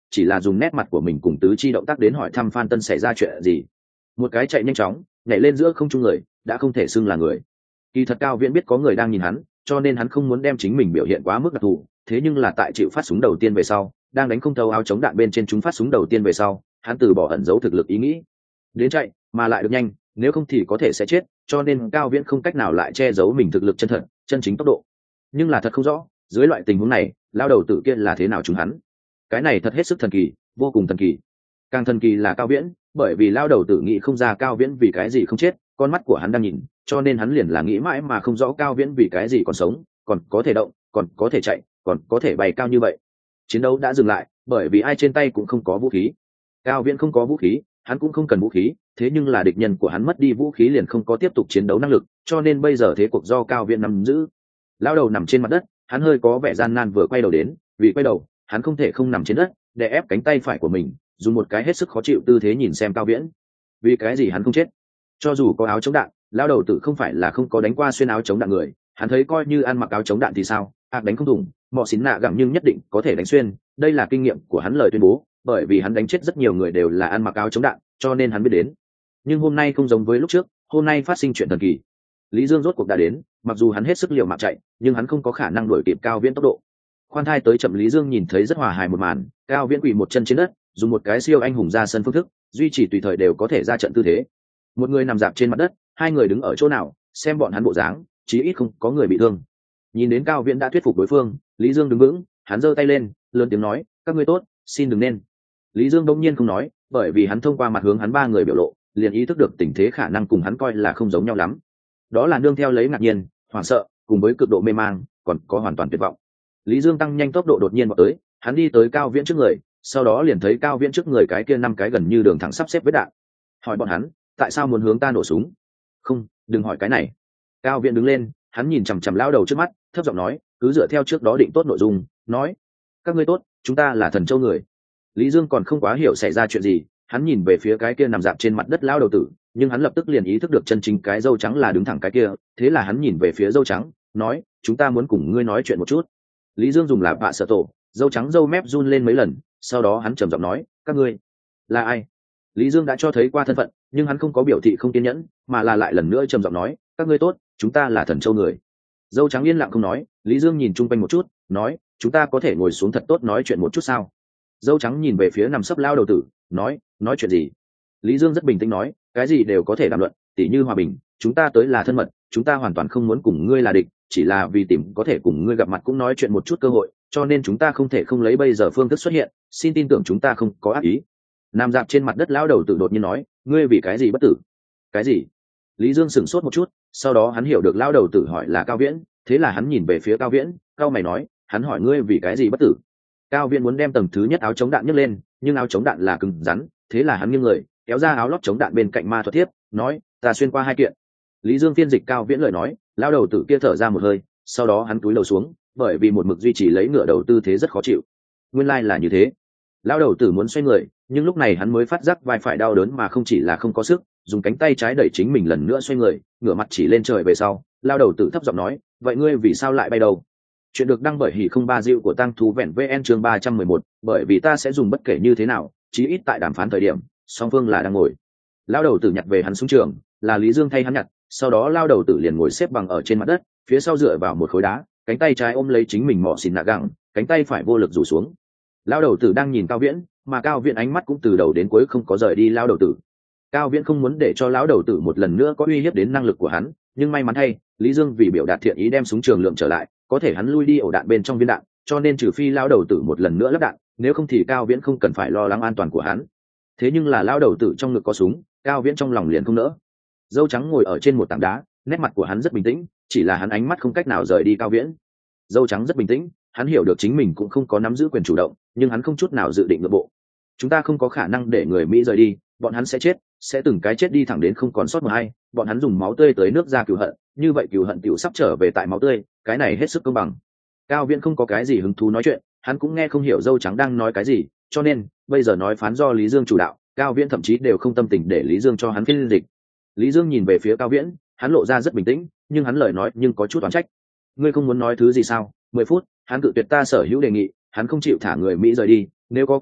chỉ là dùng nét mặt của mình cùng tứ chi động tác đến hỏi thăm Phan Tân xảy ra chuyện gì. Một cái chạy nhanh chóng nhảy lên giữa không trung người đã không thể xưng là người. Kỳ thật Cao Viễn biết có người đang nhìn hắn, cho nên hắn không muốn đem chính mình biểu hiện quá mức đặc thù, thế nhưng là tại chịu phát súng đầu tiên về sau, đang đánh không thấu áo chống đạn bên trên chúng phát súng đầu tiên về sau, hắn từ bỏ ẩn giấu thực lực ý nghĩ, đến chạy mà lại được nhanh, nếu không thì có thể sẽ chết, cho nên Cao Viễn không cách nào lại che giấu mình thực lực chân thật, chân chính tốc độ. Nhưng là thật không rõ, dưới loại tình huống này, lao đầu tử kia là thế nào trúng hắn. Cái này thật hết sức thần kỳ, vô cùng thần kỳ. Càng thần kỳ là Cao Viễn, bởi vì lao đầu tử nghĩ không ra Cao Viễn vì cái gì không chết, con mắt của hắn đang nhìn, cho nên hắn liền là nghĩ mãi mà không rõ Cao Viễn vì cái gì còn sống, còn có thể động, còn có thể chạy, còn có thể bay cao như vậy. Chiến đấu đã dừng lại, bởi vì ai trên tay cũng không có vũ khí. Cao Viễn không có vũ khí, hắn cũng không cần vũ khí, thế nhưng là địch nhân của hắn mất đi vũ khí liền không có tiếp tục chiến đấu năng lực, cho nên bây giờ thế cuộc do Cao Viễn nắm giữ. Lao đầu nằm trên mặt đất, hắn hơi có vẻ gian nan vừa quay đầu đến, vì quay đầu, hắn không thể không nằm trên đất, để ép cánh tay phải của mình, dùng một cái hết sức khó chịu tư thế nhìn xem Cao Viễn. Vì cái gì hắn không chết? Cho dù có áo chống đạn, lao đầu tử không phải là không có đánh qua xuyên áo chống đạn người, hắn thấy coi như ăn mặc áo chống đạn thì sao, đánh không thủng, mọ xín nạ gặm nhưng nhất định có thể đánh xuyên, đây là kinh nghiệm của hắn lời tuyên bố, bởi vì hắn đánh chết rất nhiều người đều là ăn mặc áo chống đạn, cho nên hắn biết đến. Nhưng hôm nay không giống với lúc trước, hôm nay phát sinh chuyện thần kỳ. Lý Dương rốt cuộc đã đến, mặc dù hắn hết sức liều mạng chạy, nhưng hắn không có khả năng đuổi kịp Cao Viễn tốc độ. Khoan thai tới chậm Lý Dương nhìn thấy rất hòa hài một màn, Cao Viễn quỳ một chân trên đất, dùng một cái siêu anh hùng ra sân phương thức, duy trì tùy thời đều có thể ra trận tư thế. Một người nằm dạp trên mặt đất, hai người đứng ở chỗ nào, xem bọn hắn bộ dáng, chí ít không có người bị thương. Nhìn đến Cao Viễn đã thuyết phục đối phương, Lý Dương đứng vững, hắn giơ tay lên, lớn tiếng nói, các ngươi tốt, xin đừng nên. Lý Dương đông nhiên không nói, bởi vì hắn thông qua mặt hướng hắn ba người biểu lộ, liền ý thức được tình thế khả năng cùng hắn coi là không giống nhau lắm. Đó là nương theo lấy ngạc nhiên, hoảng sợ, cùng với cực độ mê mang, còn có hoàn toàn tuyệt vọng. Lý Dương tăng nhanh tốc độ đột nhiên vào tới, hắn đi tới Cao Viễn trước người, sau đó liền thấy Cao Viễn trước người cái kia năm cái gần như đường thẳng sắp xếp với đạn. Hỏi bọn hắn, tại sao muốn hướng ta nổ súng? Không, đừng hỏi cái này. Cao Viễn đứng lên, hắn nhìn chằm chằm lao đầu trước mắt, thấp giọng nói, cứ dựa theo trước đó định tốt nội dung, nói, các ngươi tốt, chúng ta là Thần Châu người. Lý Dương còn không quá hiểu xảy ra chuyện gì, hắn nhìn về phía cái kia nằm dạp trên mặt đất lao đầu tử, nhưng hắn lập tức liền ý thức được chân chính cái dâu trắng là đứng thẳng cái kia, thế là hắn nhìn về phía dâu trắng, nói, chúng ta muốn cùng ngươi nói chuyện một chút. Lý Dương dùng là bạ sợ tổ, dâu trắng dâu mép run lên mấy lần, sau đó hắn trầm giọng nói, các ngươi là ai? Lý Dương đã cho thấy qua thân phận, nhưng hắn không có biểu thị không kiên nhẫn, mà là lại lần nữa trầm giọng nói, các ngươi tốt, chúng ta là Thần Châu người. Dâu trắng yên lặng không nói, Lý Dương nhìn chung quanh một chút, nói, chúng ta có thể ngồi xuống thật tốt nói chuyện một chút sao? Dâu trắng nhìn về phía nằm sấp lao đầu tử, nói chuyện gì? Lý Dương rất bình tĩnh nói, cái gì đều có thể đàm luận, tỉ như hòa bình, chúng ta tới là thân mật, chúng ta hoàn toàn không muốn cùng ngươi là địch, chỉ là vì tìm có thể cùng ngươi gặp mặt cũng nói chuyện một chút cơ hội, cho nên chúng ta không thể không lấy bây giờ phương thức xuất hiện, xin tin tưởng chúng ta không có ác ý. Nằm dạp trên mặt đất lão đầu tử đột nhiên nói, ngươi vì cái gì bất tử? Cái gì? Lý Dương sửng sốt một chút, sau đó hắn hiểu được lão đầu tử hỏi là Cao Viễn, thế là hắn nhìn về phía Cao Viễn, Cao mày nói, hắn hỏi ngươi vì cái gì bất tử? Cao Viễn muốn đem tầng thứ nhất áo chống đạn nhấc lên, nhưng áo chống đạn là cứng rắn, thế là hắn nghiêng người, kéo ra áo lót chống đạn bên cạnh ma thuật thiếp, nói, ta xuyên qua hai kiện. Lý Dương phiên dịch Cao Viễn lời nói, lão đầu tử kia thở ra một hơi, sau đó hắn cúi đầu xuống, bởi vì một mực duy trì lấy ngửa đầu tư thế rất khó chịu. Nguyên lai là như thế. Lão đầu tử muốn xoay người, nhưng lúc này hắn mới phát giác vai phải đau đớn mà không chỉ là không có sức, dùng cánh tay trái đẩy chính mình lần nữa xoay người, ngửa mặt chỉ lên trời về sau. Lão đầu tử thấp giọng nói, vậy ngươi vì sao lại bay đầu? Chuyện được đăng bởi Hỉ không ba diệu của Tăng Thú Vẹn VN chương 311, bởi vì ta sẽ dùng bất kể như thế nào, chí ít tại đàm phán thời điểm, song phương là đang ngồi. Lão đầu tử nhặt về hắn súng trường, là Lý Dương thay hắn nhặt, sau đó lão đầu tử liền ngồi xếp bằng ở trên mặt đất, phía sau dựa vào một khối đá, cánh tay trái ôm lấy chính mình mỏ xìn nạ gẳng, cánh tay phải vô lực rủ xuống. Lão đầu tử đang nhìn Cao Viễn, mà Cao Viễn ánh mắt cũng từ đầu đến cuối không có rời đi lão đầu tử. Cao Viễn không muốn để cho lão đầu tử một lần nữa có uy hiếp đến năng lực của hắn, nhưng may mắn thay, Lý Dương vì biểu đạt thiện ý đem súng trường lượng trở lại, có thể hắn lui đi ổ đạn bên trong viên đạn, cho nên trừ phi lão đầu tử một lần nữa lắp đạn, nếu không thì Cao Viễn không cần phải lo lắng an toàn của hắn. Thế nhưng là lão đầu tử trong ngực có súng, Cao Viễn trong lòng liền không nỡ. Dâu trắng ngồi ở trên một tảng đá, nét mặt của hắn rất bình tĩnh, chỉ là hắn ánh mắt không cách nào rời đi Cao Viễn. Dâu trắng rất bình tĩnh, hắn hiểu được chính mình cũng không có nắm giữ quyền chủ động, nhưng hắn không chút nào dự định nhượng bộ. Chúng ta không có khả năng để người Mỹ rời đi, bọn hắn sẽ chết, sẽ từng cái chết đi thẳng đến không còn sót một ai, bọn hắn dùng máu tươi tới nước ra cừu hận, như vậy cừu hận tiểu sắp trở về tại máu tươi, cái này hết sức công bằng. Cao Viễn không có cái gì hứng thú nói chuyện, hắn cũng nghe không hiểu dâu trắng đang nói cái gì, cho nên bây giờ nói phán do Lý Dương chủ đạo, Cao Viễn thậm chí đều không tâm tình để Lý Dương cho hắn phiên dịch. Lý Dương nhìn về phía Cao Viễn, hắn lộ ra rất bình tĩnh, nhưng hắn lời nói nhưng có chút oán trách. Ngươi không muốn nói thứ gì sao? 10 phút, hắn cự tuyệt ta sở hữu đề nghị, hắn không chịu thả người Mỹ rời đi, nếu có cơ hội,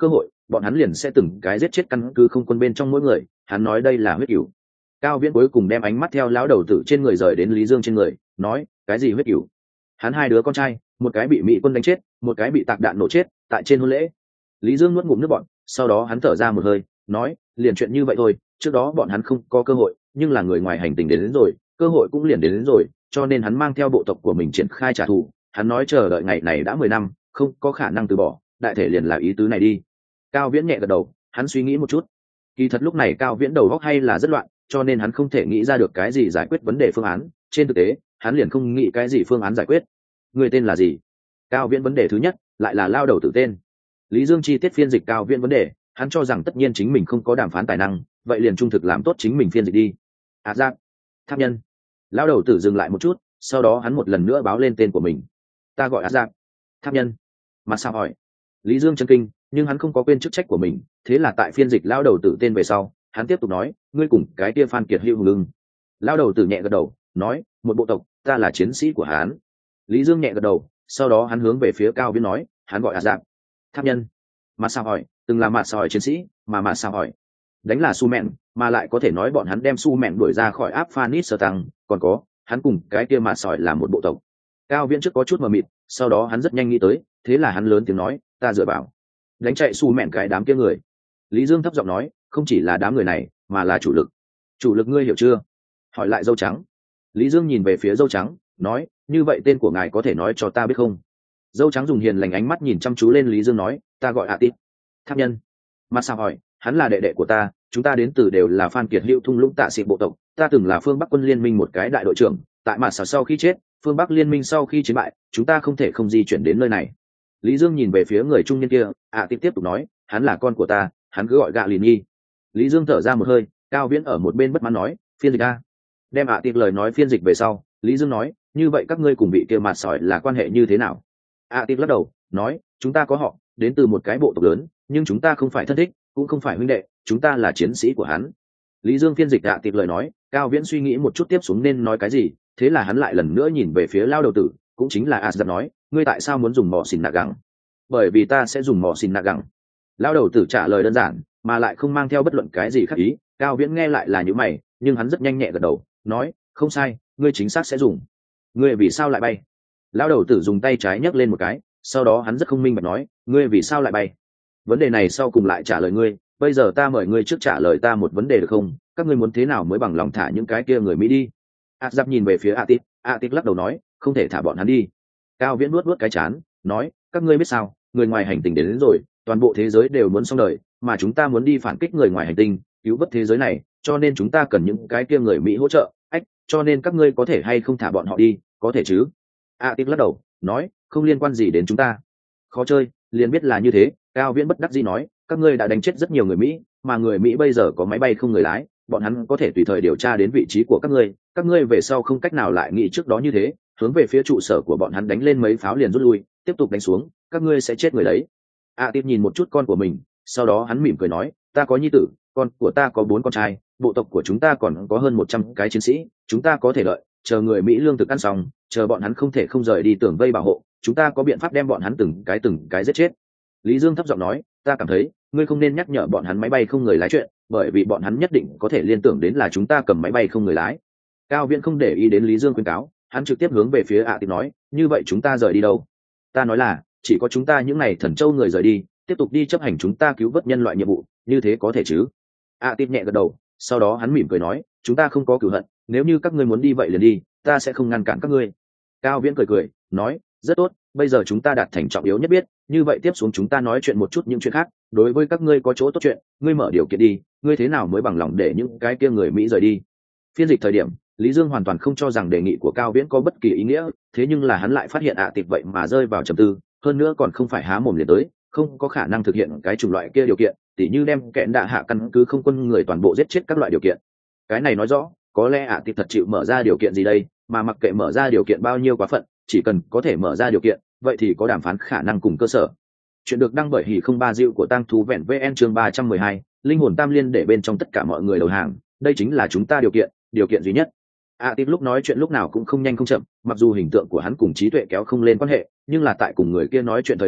bọn hắn liền sẽ từng cái giết chết căn cứ không quân bên trong mỗi người. Hắn nói đây là huyết cửu. Cao Viễn cuối cùng đem ánh mắt theo lão đầu tử trên người rời đến Lý Dương trên người, nói cái gì huyết cửu? Hắn hai đứa con trai, một cái bị Mỹ quân đánh chết, một cái bị tạc đạn nổ chết tại trên hôn lễ. Lý Dương nuốt ngụm nước bọt, sau đó hắn thở ra một hơi, nói liền chuyện như vậy thôi, trước đó bọn hắn không có cơ hội, nhưng là người ngoài hành tinh đến rồi, cơ hội cũng liền đến rồi, cho nên hắn mang theo bộ tộc của mình triển khai trả thù. Hắn nói chờ đợi ngày này đã 10 năm, không có khả năng từ bỏ, đại thể liền là ý tứ này đi. Cao Viễn nhẹ gật đầu, hắn suy nghĩ một chút. Kỳ thật lúc này Cao Viễn đầu óc hay là rất loạn, cho nên hắn không thể nghĩ ra được cái gì giải quyết vấn đề phương án. Trên thực tế, hắn liền không nghĩ cái gì phương án giải quyết. Người tên là gì? Cao Viễn vấn đề thứ nhất lại là lao đầu tự tên. Lý Dương chi tiết phiên dịch Cao Viễn vấn đề, hắn cho rằng tất nhiên chính mình không có đàm phán tài năng, vậy liền trung thực làm tốt chính mình phiên dịch đi. Giáp, Tháp Nhân. Lao đầu tử dừng lại một chút, sau đó hắn một lần nữa báo lên tên của mình. Ta gọi Giáp, Tháp Nhân. Mà sao hỏi? Lý Dương chấn kinh, nhưng hắn không có quên chức trách của mình, thế là tại phiên dịch lao đầu tử tên về sau, hắn tiếp tục nói, ngươi cùng cái kia Phan Kiệt Hữu Hưng. Lao đầu tử nhẹ gật đầu, nói, một bộ tộc, ta là chiến sĩ của hắn. Lý Dương nhẹ gật đầu, sau đó hắn hướng về phía Cao Viễn nói, hắn gọi Giáp, Tháp Nhân. Mà sao hỏi, từng là mạt sao hỏi chiến sĩ, mà sao hỏi đánh là su mẹn, mà lại có thể nói bọn hắn đem su mẹn đuổi ra khỏi áp Phanis sơ tăng, còn có hắn cùng cái kia mạt sỏi là một bộ tộc. Cao Viễn trước có chút mờ mịt, sau đó hắn rất nhanh nghĩ tới, thế là hắn lớn tiếng nói, ta dựa vào đánh chạy su mẹn cái đám kia người. Lý Dương thấp giọng nói, không chỉ là đám người này, mà là chủ lực. Chủ lực ngươi hiểu chưa? Hỏi lại dâu trắng. Lý Dương nhìn về phía dâu trắng, nói, như vậy tên của ngài có thể nói cho ta biết không? Dâu trắng dùng hiền lành ánh mắt nhìn chăm chú lên Lý Dương nói, ta gọi Tít. Tháp Nhân. Mà sao hỏi, hắn là đệ đệ của ta, chúng ta đến từ đều là Phan Kiệt Hữu thung lũng tạ sĩ bộ tộc, ta từng là phương Bắc quân liên minh một cái đại đội trưởng, tại mà sau khi chết, phương Bắc liên minh sau khi chiến bại, chúng ta không thể không di chuyển đến nơi này. Lý Dương nhìn về phía người trung niên kia, Tít tiếp tục nói, hắn là con của ta, hắn cứ gọi gạ lìn nhi. Lý Dương thở ra một hơi, Cao Viễn ở một bên bất mãn nói, phiên dịch a. Đem Tít lời nói phiên dịch về sau, Lý Dương nói, như vậy các ngươi cùng bị kia mạt sỏi là quan hệ như thế nào? Tít lắc đầu, nói, chúng ta có họ, đến từ một cái bộ tộc lớn, nhưng chúng ta không phải thân thích, cũng không phải huynh đệ, chúng ta là chiến sĩ của hắn. Lý Dương phiên dịch Tít lời nói, Cao Viễn suy nghĩ một chút tiếp xuống nên nói cái gì, thế là hắn lại lần nữa nhìn về phía lao đầu tử, cũng chính là Asgard nói, ngươi tại sao muốn dùng mỏ xìn nạ gẳng? Bởi vì ta sẽ dùng mỏ xìn nạ gẳng. Lao đầu tử trả lời đơn giản, mà lại không mang theo bất luận cái gì khác ý. Cao Viễn nghe lại là như mày, nhưng hắn rất nhanh nhẹ gật đầu, nói, không sai, ngươi chính xác sẽ dùng. Ngươi vì sao lại bay? Lao đầu tử dùng tay trái nhấc lên một cái, sau đó hắn rất không minh bạch nói, ngươi vì sao lại bay? Vấn đề này sau cùng lại trả lời ngươi, bây giờ ta mời ngươi trước trả lời ta một vấn đề được không? Các ngươi muốn thế nào mới bằng lòng thả những cái kia người Mỹ đi? Giáp nhìn về phía Tít lắc đầu nói, không thể thả bọn hắn đi. Cao Viễn nuốt cái chán, nói, các ngươi biết sao, người ngoài hành tinh đến rồi, toàn bộ thế giới đều muốn xong đời, mà chúng ta muốn đi phản kích người ngoài hành tinh, cứu vớt thế giới này, cho nên chúng ta cần những cái kia người Mỹ hỗ trợ. Cho nên các ngươi có thể hay không thả bọn họ đi, có thể chứ? Tít lắc đầu, nói, không liên quan gì đến chúng ta. Khó chơi, liền biết là như thế. Cao Viễn bất đắc dĩ nói, các ngươi đã đánh chết rất nhiều người Mỹ, mà người Mỹ bây giờ có máy bay không người lái, bọn hắn có thể tùy thời điều tra đến vị trí của các ngươi về sau không cách nào lại nghĩ trước đó như thế, hướng về phía trụ sở của bọn hắn đánh lên mấy pháo liền rút lui, tiếp tục đánh xuống, các ngươi sẽ chết người đấy. Tít nhìn một chút con của mình, sau đó hắn mỉm cười nói, ta có nhi tử, con của ta có 4 con trai, bộ tộc của chúng ta còn có hơn 100 cái chiến sĩ, chúng ta có thể đợi, chờ người Mỹ lương thực ăn xong, chờ bọn hắn không thể không rời đi tường vây bảo hộ, chúng ta có biện pháp đem bọn hắn từng cái giết chết. Lý Dương thấp giọng nói, ta cảm thấy ngươi không nên nhắc nhở bọn hắn máy bay không người lái chuyện, bởi vì bọn hắn nhất định có thể liên tưởng đến là chúng ta cầm máy bay không người lái. Cao Viễn không để ý đến Lý Dương khuyên cáo, hắn trực tiếp hướng về phía Tít nói, như vậy chúng ta rời đi đâu? Ta nói là chỉ có chúng ta những này thần châu người rời đi, tiếp tục đi chấp hành chúng ta cứu vớt nhân loại nhiệm vụ, như thế có thể chứ? Tít nhẹ gật đầu, sau đó hắn mỉm cười nói, chúng ta không có cửu hận, nếu như các ngươi muốn đi vậy liền đi, ta sẽ không ngăn cản các ngươi. Cao Viễn cười, nói, rất tốt, bây giờ chúng ta đạt thành trọng yếu nhất biết, như vậy tiếp xuống chúng ta nói chuyện một chút những chuyện khác, đối với các ngươi có chỗ tốt chuyện, ngươi mở điều kiện đi, ngươi thế nào mới bằng lòng để những cái kia người Mỹ rời đi? Phiên dịch thời điểm, Lý Dương hoàn toàn không cho rằng đề nghị của Cao Viễn có bất kỳ ý nghĩa, thế nhưng là hắn lại phát hiện Tít vậy mà rơi vào trầm tư, hơn nữa còn không phải há mồm liền tới, không có khả năng thực hiện cái chủng loại kia điều kiện, tỉ như đem kẽn đạ hạ căn cứ không quân người toàn bộ giết chết các loại điều kiện. Cái này nói rõ, có lẽ Tít thật chịu mở ra điều kiện gì đây, mà mặc kệ mở ra điều kiện bao nhiêu quá phận, chỉ cần có thể mở ra điều kiện, vậy thì có đàm phán khả năng cùng cơ sở. Chuyện được đăng bởi Hỉ không ba Diệu của Tăng Thú Vẹn VN chương 312, linh hồn tam liên để bên trong tất cả mọi người đầu hàng, đây chính là chúng ta điều kiện duy nhất. Tít lúc nói chuyện lúc nào cũng không nhanh không chậm, mặc dù hình tượng của hắn cùng trí tuệ kéo không lên quan hệ, nhưng là tại cùng người kia nói chuyện thời điểm,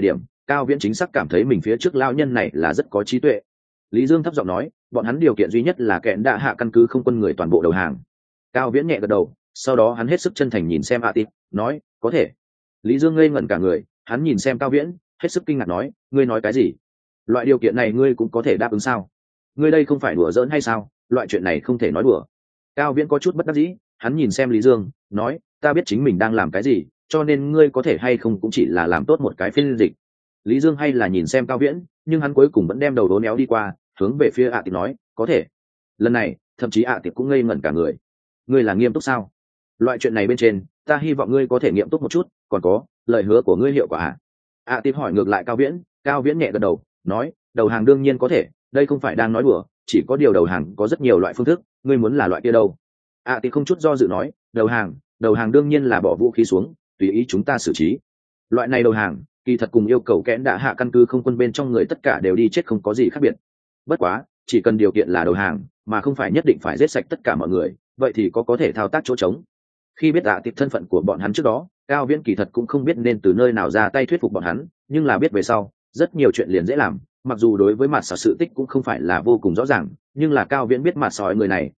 Cao Viễn chính xác cảm thấy mình phía trước lao nhân này là rất có trí tuệ. Lý Dương thấp giọng nói, bọn hắn điều kiện duy nhất là kẽn đạ hạ căn cứ không quân người toàn bộ đầu hàng. Cao Viễn nhẹ gật đầu, sau đó hắn hết sức chân thành nhìn xem Tịp, nói, có thể. Lý Dương ngây ngẩn cả người, hắn nhìn xem Cao Viễn, hết sức kinh ngạc nói, ngươi nói cái gì? Loại điều kiện này ngươi cũng có thể đáp ứng sao? Ngươi đây không phải đùa giỡn hay sao? Loại chuyện này không thể nói đùa. Cao Viễn có chút bất đắc dĩ, hắn nhìn xem Lý Dương, nói, ta biết chính mình đang làm cái gì, cho nên ngươi có thể hay không cũng chỉ là làm tốt một cái phiên dịch. Lý Dương hay là nhìn xem Cao Viễn, nhưng hắn cuối cùng vẫn đem đầu đố néo đi qua, hướng về phía Tịp nói, có thể. Lần này, thậm chí Tịp cũng ngây ngẩn cả người. Ngươi là nghiêm túc sao? Loại chuyện này bên trên, ta hy vọng ngươi có thể nghiêm túc một chút, còn có, lời hứa của ngươi hiệu quả à? Tịp hỏi ngược lại Cao Viễn nhẹ gật đầu, nói, đầu hàng đương nhiên có thể, đây không phải đang nói đùa, chỉ có điều đầu hàng có rất nhiều loại phương thức, ngươi muốn là loại kia đâu? Tịp không chút do dự nói, đầu hàng đương nhiên là bỏ vũ khí xuống, tùy ý chúng ta xử trí. Loại này đầu hàng, kỳ thật cùng yêu cầu kẽn đạ hạ căn cứ không quân bên trong người tất cả đều đi chết không có gì khác biệt. Bất quá, chỉ cần điều kiện là đầu hàng, mà không phải nhất định phải giết sạch tất cả mọi người, vậy thì có thể thao tác chỗ trống. Khi biết Tịp thân phận của bọn hắn trước đó, Cao Viễn kỳ thật cũng không biết nên từ nơi nào ra tay thuyết phục bọn hắn, nhưng là biết về sau, rất nhiều chuyện liền dễ làm. Mặc dù đối với mặt sỏi sự tích cũng không phải là vô cùng rõ ràng, nhưng là Cao Viễn biết mặt sỏi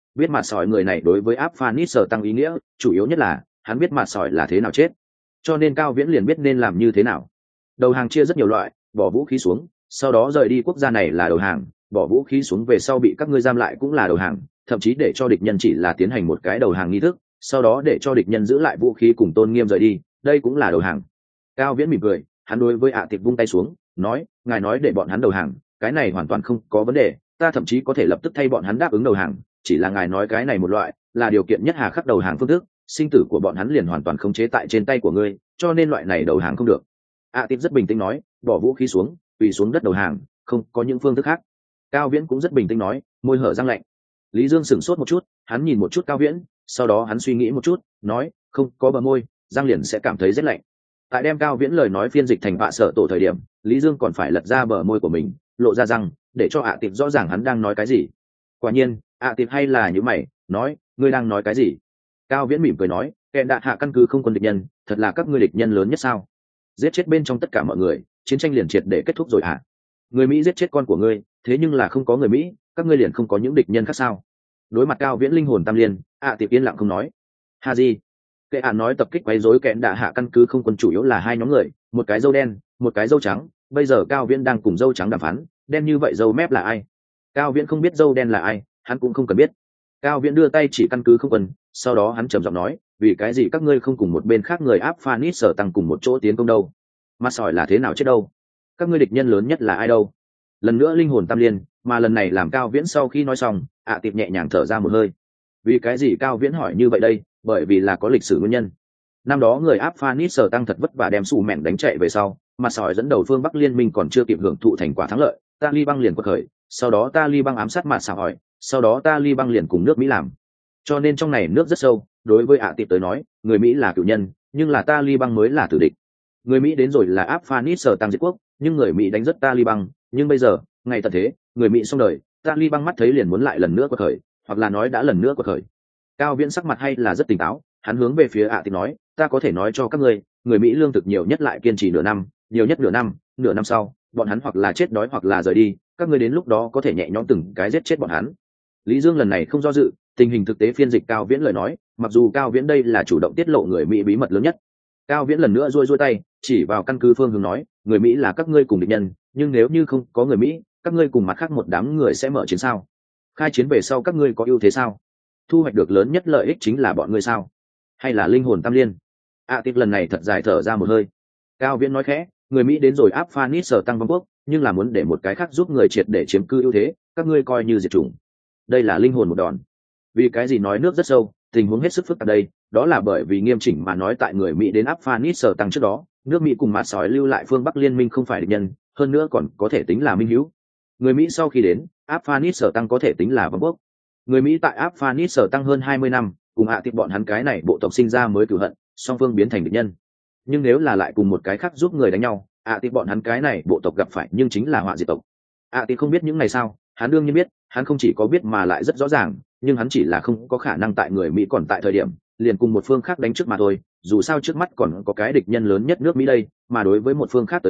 người này đối với áp Phanis sở tăng ý nghĩa, chủ yếu nhất là hắn biết mặt sỏi là thế nào chết, cho nên Cao Viễn liền biết nên làm như thế nào. Đầu hàng chia rất nhiều loại, bỏ vũ khí xuống, sau đó rời đi quốc gia này là đầu hàng, bỏ vũ khí xuống về sau bị các ngươi giam lại cũng là đầu hàng, thậm chí để cho địch nhân chỉ là tiến hành một cái đầu hàng nghi thức, sau đó để cho địch nhân giữ lại vũ khí cùng tôn nghiêm rời đi, đây cũng là đầu hàng. Cao Viễn mỉm cười, hắn đối với Tịp vung tay xuống, nói, ngài nói để bọn hắn đầu hàng, cái này hoàn toàn không có vấn đề, ta thậm chí có thể lập tức thay bọn hắn đáp ứng đầu hàng, chỉ là ngài nói cái này một loại là điều kiện nhất hà khắc đầu hàng phương thức, sinh tử của bọn hắn liền hoàn toàn khống chế tại trên tay của ngươi, cho nên loại này đầu hàng không được. Tịp rất bình tĩnh nói, bỏ vũ khí xuống, quỳ xuống đất đầu hàng, không có những phương thức khác. Cao Viễn cũng rất bình tĩnh nói, môi hở răng lạnh. Lý Dương sửng sốt một chút, hắn nhìn một chút Cao Viễn, sau đó hắn suy nghĩ một chút, nói, không có bờ môi, răng liền sẽ cảm thấy rất lạnh. Tại đem Cao Viễn lời nói phiên dịch thành vạ sở tổ thời điểm, Lý Dương còn phải lật ra bờ môi của mình, lộ ra răng, để cho Tịp rõ ràng hắn đang nói cái gì. Quả nhiên, Tịp hay là như mày, nói, ngươi đang nói cái gì? Cao Viễn mỉm cười nói, kẽn đạ hạ căn cứ không quân địch nhân, thật là các ngươi địch nhân lớn nhất sao? Giết chết bên trong tất cả mọi người, chiến tranh liền triệt để kết thúc rồi hả? Người Mỹ giết chết con của ngươi, thế nhưng là không có người Mỹ, các ngươi liền không có những địch nhân khác sao? Đối mặt Cao Viễn linh hồn tam liên, Tịp yên lặng không nói. Haji, kệ nói tập kích quấy rối kẽn đạ hạ căn cứ không quân chủ yếu là hai nhóm người, một cái dâu đen, một cái dâu trắng, bây giờ Cao Viễn đang cùng dâu trắng đàm phán, đen như vậy dâu mép là ai? Cao Viễn không biết dâu đen là ai, hắn cũng không cần biết. Cao Viễn đưa tay chỉ căn cứ không quân, sau đó hắn trầm giọng nói, vì cái gì các ngươi không cùng một bên khác người áp Phanis sở tăng cùng một chỗ tiến công đâu? Mặt sỏi là thế nào chết đâu? Các ngươi địch nhân lớn nhất là ai đâu? Lần nữa linh hồn tam liên, mà lần này làm Cao Viễn sau khi nói xong, Tịp nhẹ nhàng thở ra một hơi. Vì cái gì Cao Viễn hỏi như vậy đây? Bởi vì là có lịch sử nguyên nhân. Năm đó người áp Phanis sở tăng thật vất vả đem sủ mẹn đánh chạy về sau, mặt sỏi dẫn đầu phương Bắc liên minh còn chưa kịp hưởng thụ thành quả thắng lợi, Taliban liền quật khởi, sau đó Taliban ám sát mặt sỏi, sau đó Taliban liền cùng nước Mỹ làm. Cho nên trong này nước rất sâu, đối với Tịp tới nói, người Mỹ là cựu nhân, nhưng là Taliban mới là tử địch. Người Mỹ đến rồi là áp Phanis sở tăng diệt quốc, nhưng người Mỹ đánh rất Taliban, nhưng bây giờ, ngày tận thế, người Mỹ xong đời, Taliban mắt thấy liền muốn lại lần nữa quật khởi, hoặc là nói đã lần nữa quật khởi. Cao Viễn sắc mặt hay là rất tỉnh táo, hắn hướng về phía Tịp nói, ta có thể nói cho các ngươi, người Mỹ lương thực nhiều nhất lại kiên trì nửa năm, nhiều nhất nửa năm sau, bọn hắn hoặc là chết đói hoặc là rời đi, các ngươi đến lúc đó có thể nhẹ nhõm từng cái giết chết bọn hắn. Lý Dương lần này không do dự, tình hình thực tế phiên dịch Cao Viễn lời nói, mặc dù Cao Viễn đây là chủ động tiết lộ người Mỹ bí mật lớn nhất. Cao Viễn lần nữa duỗi tay, chỉ vào căn cứ phương hướng nói, người Mỹ là các ngươi cùng địch nhân, nhưng nếu như không có người Mỹ, các ngươi cùng mặt khác một đám người sẽ mở chiến sao? Khai chiến về sau các ngươi có ưu thế sao? Thu hoạch được lớn nhất lợi ích chính là bọn ngươi sao? Hay là linh hồn tam liên? Tịp lần này thật dài thở ra một hơi. Cao Viễn nói khẽ, người Mỹ đến rồi áp Phanis sở tăng vong quốc, nhưng là muốn để một cái khác giúp người triệt để chiếm cư ưu thế, các ngươi coi như diệt chủng. Đây là linh hồn một đòn. Vì cái gì nói nước rất sâu, tình huống hết sức phức tạp đây, đó là bởi vì nghiêm chỉnh mà nói tại người Mỹ đến áp Phanis sở tăng trước đó, nước Mỹ cùng mặt sói lưu lại phương Bắc liên minh không phải địch nhân, hơn nữa còn có thể tính là minh hữu. Người Mỹ sau khi đến, áp Phanis sở tăng có thể tính là vong quốc. Người Mỹ tại áp Phanis sở tăng hơn 20 năm, cùng Tịp bọn hắn cái này bộ tộc sinh ra mới cửu hận, song phương biến thành địch nhân. Nhưng nếu là lại cùng một cái khác giúp người đánh nhau, Tịp bọn hắn cái này bộ tộc gặp phải nhưng chính là họa diệt tộc. Tịp không biết những này sao? Hắn đương nhiên biết, hắn không chỉ có biết mà lại rất rõ ràng, nhưng hắn chỉ là không có khả năng tại người Mỹ còn tại thời điểm liền cùng một phương khác đánh trước mà thôi, dù sao trước mắt còn có cái địch nhân lớn nhất nước Mỹ đây, mà đối với một phương khác tới nói,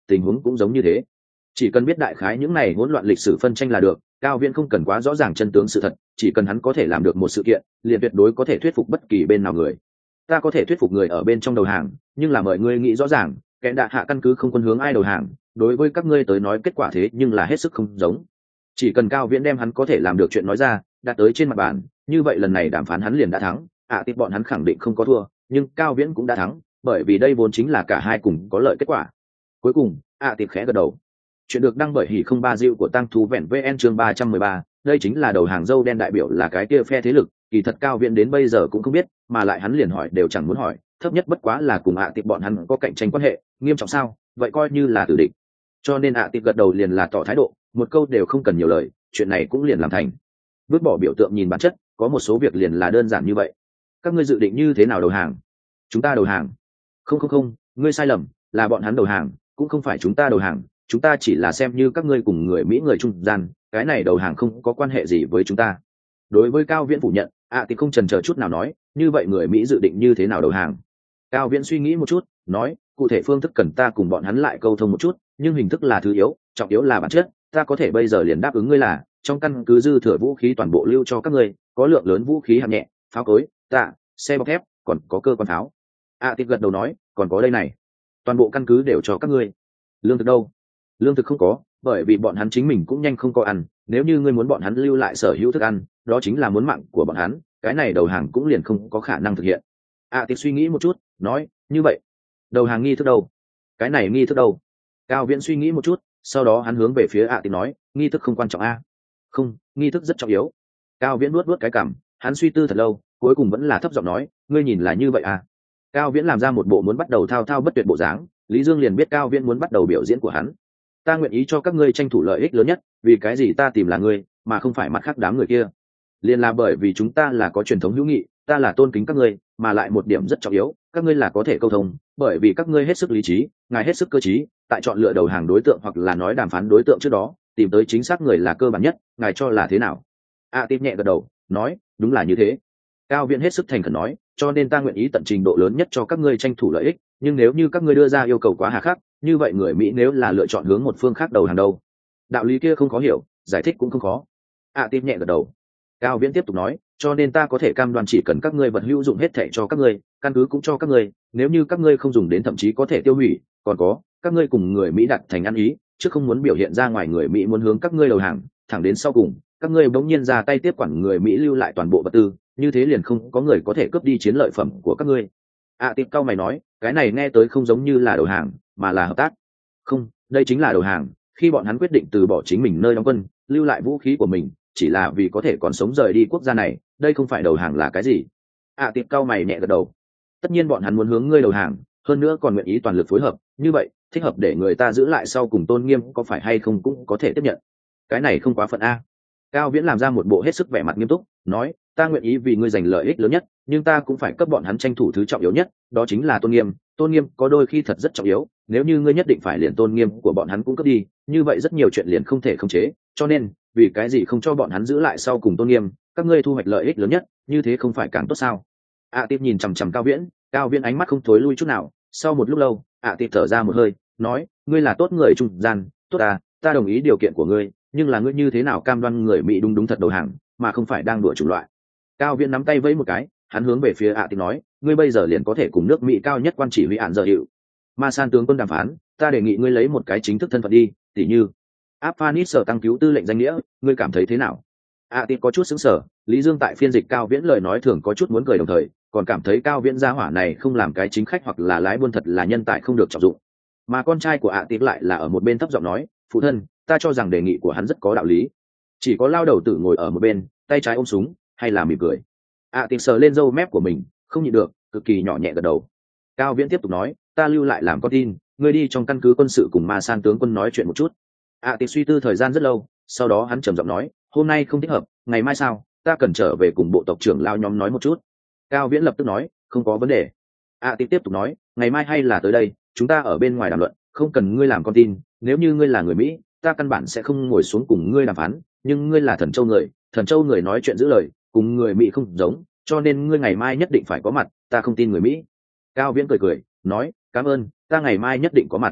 tình huống cũng giống như thế. Chỉ cần biết đại khái những này hỗn loạn lịch sử phân tranh là được, Cao Viễn không cần quá rõ ràng chân tướng sự thật, chỉ cần hắn có thể làm được một sự kiện, liền tuyệt đối có thể thuyết phục bất kỳ bên nào người. Ta có thể thuyết phục người ở bên trong đầu hàng, nhưng là mời ngươi nghĩ rõ ràng, kẻ đạ hạ căn cứ không quân hướng ai đầu hàng, đối với các ngươi tới nói kết quả thế nhưng là hết sức không giống. Chỉ cần Cao Viễn đem hắn có thể làm được chuyện nói ra, đặt tới trên mặt bàn, như vậy lần này đàm phán hắn liền đã thắng. Tiếp bọn hắn khẳng định không có thua, nhưng Cao Viễn cũng đã thắng, bởi vì đây vốn chính là cả hai cùng có lợi kết quả. Cuối cùng, tiếp khẽ gật đầu. Chuyện được đăng bởi Hỉ không ba diệu của Tăng Thú Vẹn VN chương 313, đây chính là đầu hàng dâu đen đại biểu là cái kia phe thế lực, kỳ thật Cao Viễn đến bây giờ cũng không biết, mà lại hắn liền hỏi đều chẳng muốn hỏi, thấp nhất bất quá là cùng tiệp bọn hắn có cạnh tranh quan hệ, nghiêm trọng sao, vậy coi như là tử địch. Cho nên tiệp gật đầu liền là tỏ thái độ, một câu đều không cần nhiều lời, chuyện này cũng liền làm thành. Vứt bỏ biểu tượng nhìn bản chất, có một số việc liền là đơn giản như vậy. Các ngươi dự định như thế nào đầu hàng? Chúng ta đầu hàng? Không, ngươi sai lầm, là bọn hắn đầu hàng, cũng không phải chúng ta đầu hàng, chúng ta chỉ là xem như các ngươi cùng người Mỹ người trung gian, cái này đầu hàng không có quan hệ gì với chúng ta. Đối với Cao Viễn phủ nhận, thì không chần chờ chút nào nói, như vậy người Mỹ dự định như thế nào đầu hàng? Cao Viễn suy nghĩ một chút, nói, cụ thể phương thức cần ta cùng bọn hắn lại câu thông một chút, nhưng hình thức là thứ yếu, trọng yếu là bản chất. Ta có thể bây giờ liền đáp ứng ngươi là, trong căn cứ dư thừa vũ khí toàn bộ lưu cho các ngươi, có lượng lớn vũ khí hạng nhẹ, pháo cối, tạ, xe bọc thép, còn có cơ quan pháo. Tiếp gật đầu nói, còn có đây này, toàn bộ căn cứ đều cho các ngươi. Lương thực đâu? Lương thực không có, bởi vì bọn hắn chính mình cũng nhanh không có ăn, nếu như ngươi muốn bọn hắn lưu lại sở hữu thức ăn, đó chính là muốn mạng của bọn hắn, cái này đầu hàng cũng liền không có khả năng thực hiện. Tiếp suy nghĩ một chút, nói, như vậy đầu hàng nghi thức đâu? Cái này nghi thức đâu? Cao Viễn suy nghĩ một chút, sau đó hắn hướng về phía tiếp nói, nghi thức không quan trọng a? Không, nghi thức rất trọng yếu. Cao Viễn nuốt cái cằm, hắn suy tư thật lâu, cuối cùng vẫn là thấp giọng nói, ngươi nhìn là như vậy à? Cao Viễn làm ra một bộ muốn bắt đầu thao thao bất tuyệt bộ dáng, Lý Dương liền biết Cao Viễn muốn bắt đầu biểu diễn của hắn. Ta nguyện ý cho các ngươi tranh thủ lợi ích lớn nhất, vì cái gì ta tìm là ngươi, mà không phải mặt khác đám người kia? Liền là bởi vì chúng ta là có truyền thống hữu nghị, ta là tôn kính các ngươi, mà lại một điểm rất trọng yếu, các ngươi là có thể câu thông, bởi vì các ngươi hết sức lý trí, ngài hết sức cơ trí, tại chọn lựa đầu hàng đối tượng hoặc là nói đàm phán đối tượng trước đó, tìm tới chính xác người là cơ bản nhất, ngài cho là thế nào? Tiếp nhẹ gật đầu, nói, đúng là như thế. Cao Viễn hết sức thành khẩn nói, cho nên ta nguyện ý tận trình độ lớn nhất cho các ngươi tranh thủ lợi ích, nhưng nếu như các ngươi đưa ra yêu cầu quá hà khắc, như vậy người Mỹ nếu là lựa chọn hướng một phương khác đầu hàng đâu? Đạo lý kia không khó hiểu, giải thích cũng không khó. Tiếp nhẹ gật đầu. Cao Viễn tiếp tục nói, cho nên ta có thể cam đoan chỉ cần các ngươi vật hữu dụng hết thảy cho các ngươi, căn cứ cũng cho các ngươi, nếu như các ngươi không dùng đến thậm chí có thể tiêu hủy, còn có, các ngươi cùng người Mỹ đặt thành ăn ý, chứ không muốn biểu hiện ra ngoài người Mỹ muốn hướng các ngươi đầu hàng, thẳng đến sau cùng, các ngươi bỗng nhiên ra tay tiếp quản người Mỹ lưu lại toàn bộ vật tư, như thế liền không có người có thể cướp đi chiến lợi phẩm của các ngươi. Tiếp cao mày nói, cái này nghe tới không giống như là đầu hàng, mà là hợp tác. Không, đây chính là đầu hàng, khi bọn hắn quyết định từ bỏ chính mình nơi đóng quân, lưu lại vũ khí của mình, chỉ là vì có thể còn sống rời đi quốc gia này, đây không phải đầu hàng là cái gì? Tiếp cao mày nhẹ gật đầu. Tất nhiên bọn hắn muốn hướng ngươi đầu hàng, hơn nữa còn nguyện ý toàn lực phối hợp, như vậy, thích hợp để người ta giữ lại sau cùng tôn nghiêm có phải hay không cũng có thể tiếp nhận. Cái này không quá phận a. Cao Viễn làm ra một bộ hết sức vẻ mặt nghiêm túc, nói, ta nguyện ý vì ngươi giành lợi ích lớn nhất, nhưng ta cũng phải cấp bọn hắn tranh thủ thứ trọng yếu nhất, đó chính là tôn nghiêm. Tôn nghiêm có đôi khi thật rất trọng yếu, nếu như ngươi nhất định phải liền tôn nghiêm của bọn hắn cũng cướp đi, như vậy rất nhiều chuyện liền không thể khống chế, cho nên, vì cái gì không cho bọn hắn giữ lại sau cùng tôn nghiêm, các ngươi thu hoạch lợi ích lớn nhất, như thế không phải càng tốt sao? Tiếp nhìn chằm chằm Cao Viễn ánh mắt không thối lui chút nào, sau một lúc lâu, Tiếp thở ra một hơi, nói, ngươi là tốt người trung gian, tốt ta đồng ý điều kiện của ngươi, nhưng là ngươi như thế nào cam đoan người Mỹ đúng thật đầu hàng, mà không phải đang đùa chủng loại? Cao Viễn nắm tay vẫy một cái, hắn hướng về phía Tiếp nói, ngươi bây giờ liền có thể cùng nước Mỹ cao nhất quan chỉ huy án giờ hiệu Ma San tướng quân đàm phán, ta đề nghị ngươi lấy một cái chính thức thân phận đi, tỉ như Afghanistan sở tăng cứu tư lệnh danh nghĩa, ngươi cảm thấy thế nào? Tiếp có chút sững sờ, Lý Dương tại phiên dịch Cao Viễn lời nói thường có chút muốn cười đồng thời, còn cảm thấy Cao Viễn gia hỏa này không làm cái chính khách hoặc là lái buôn thật là nhân tài không được trọng dụng. Mà con trai của Tiếp lại là ở một bên thấp giọng nói, phụ thân, ta cho rằng đề nghị của hắn rất có đạo lý. Chỉ có lao đầu tử ngồi ở một bên, tay trái ôm súng, hay là mỉm cười. Tiếp sờ lên râu mép của mình, không nhịn được, cực kỳ nhỏ nhẹ gật đầu. Cao Viễn tiếp tục nói, ta lưu lại làm con tin, ngươi đi trong căn cứ quân sự cùng Ma San tướng quân nói chuyện một chút. Tiếp suy tư thời gian rất lâu, sau đó hắn trầm giọng nói, hôm nay không thích hợp, ngày mai sao, ta cần trở về cùng bộ tộc trưởng lao nhóm nói một chút. Cao Viễn lập tức nói, không có vấn đề. Tiếp tục nói, ngày mai hay là tới đây, chúng ta ở bên ngoài đàm luận, không cần ngươi làm con tin, nếu như ngươi là người Mỹ, ta căn bản sẽ không ngồi xuống cùng ngươi đàm phán, nhưng ngươi là Thần Châu người nói chuyện giữ lời, cùng người Mỹ không giống, cho nên ngươi ngày mai nhất định phải có mặt, ta không tin người Mỹ. Cao Viễn cười, nói, cảm ơn, ta ngày mai nhất định có mặt.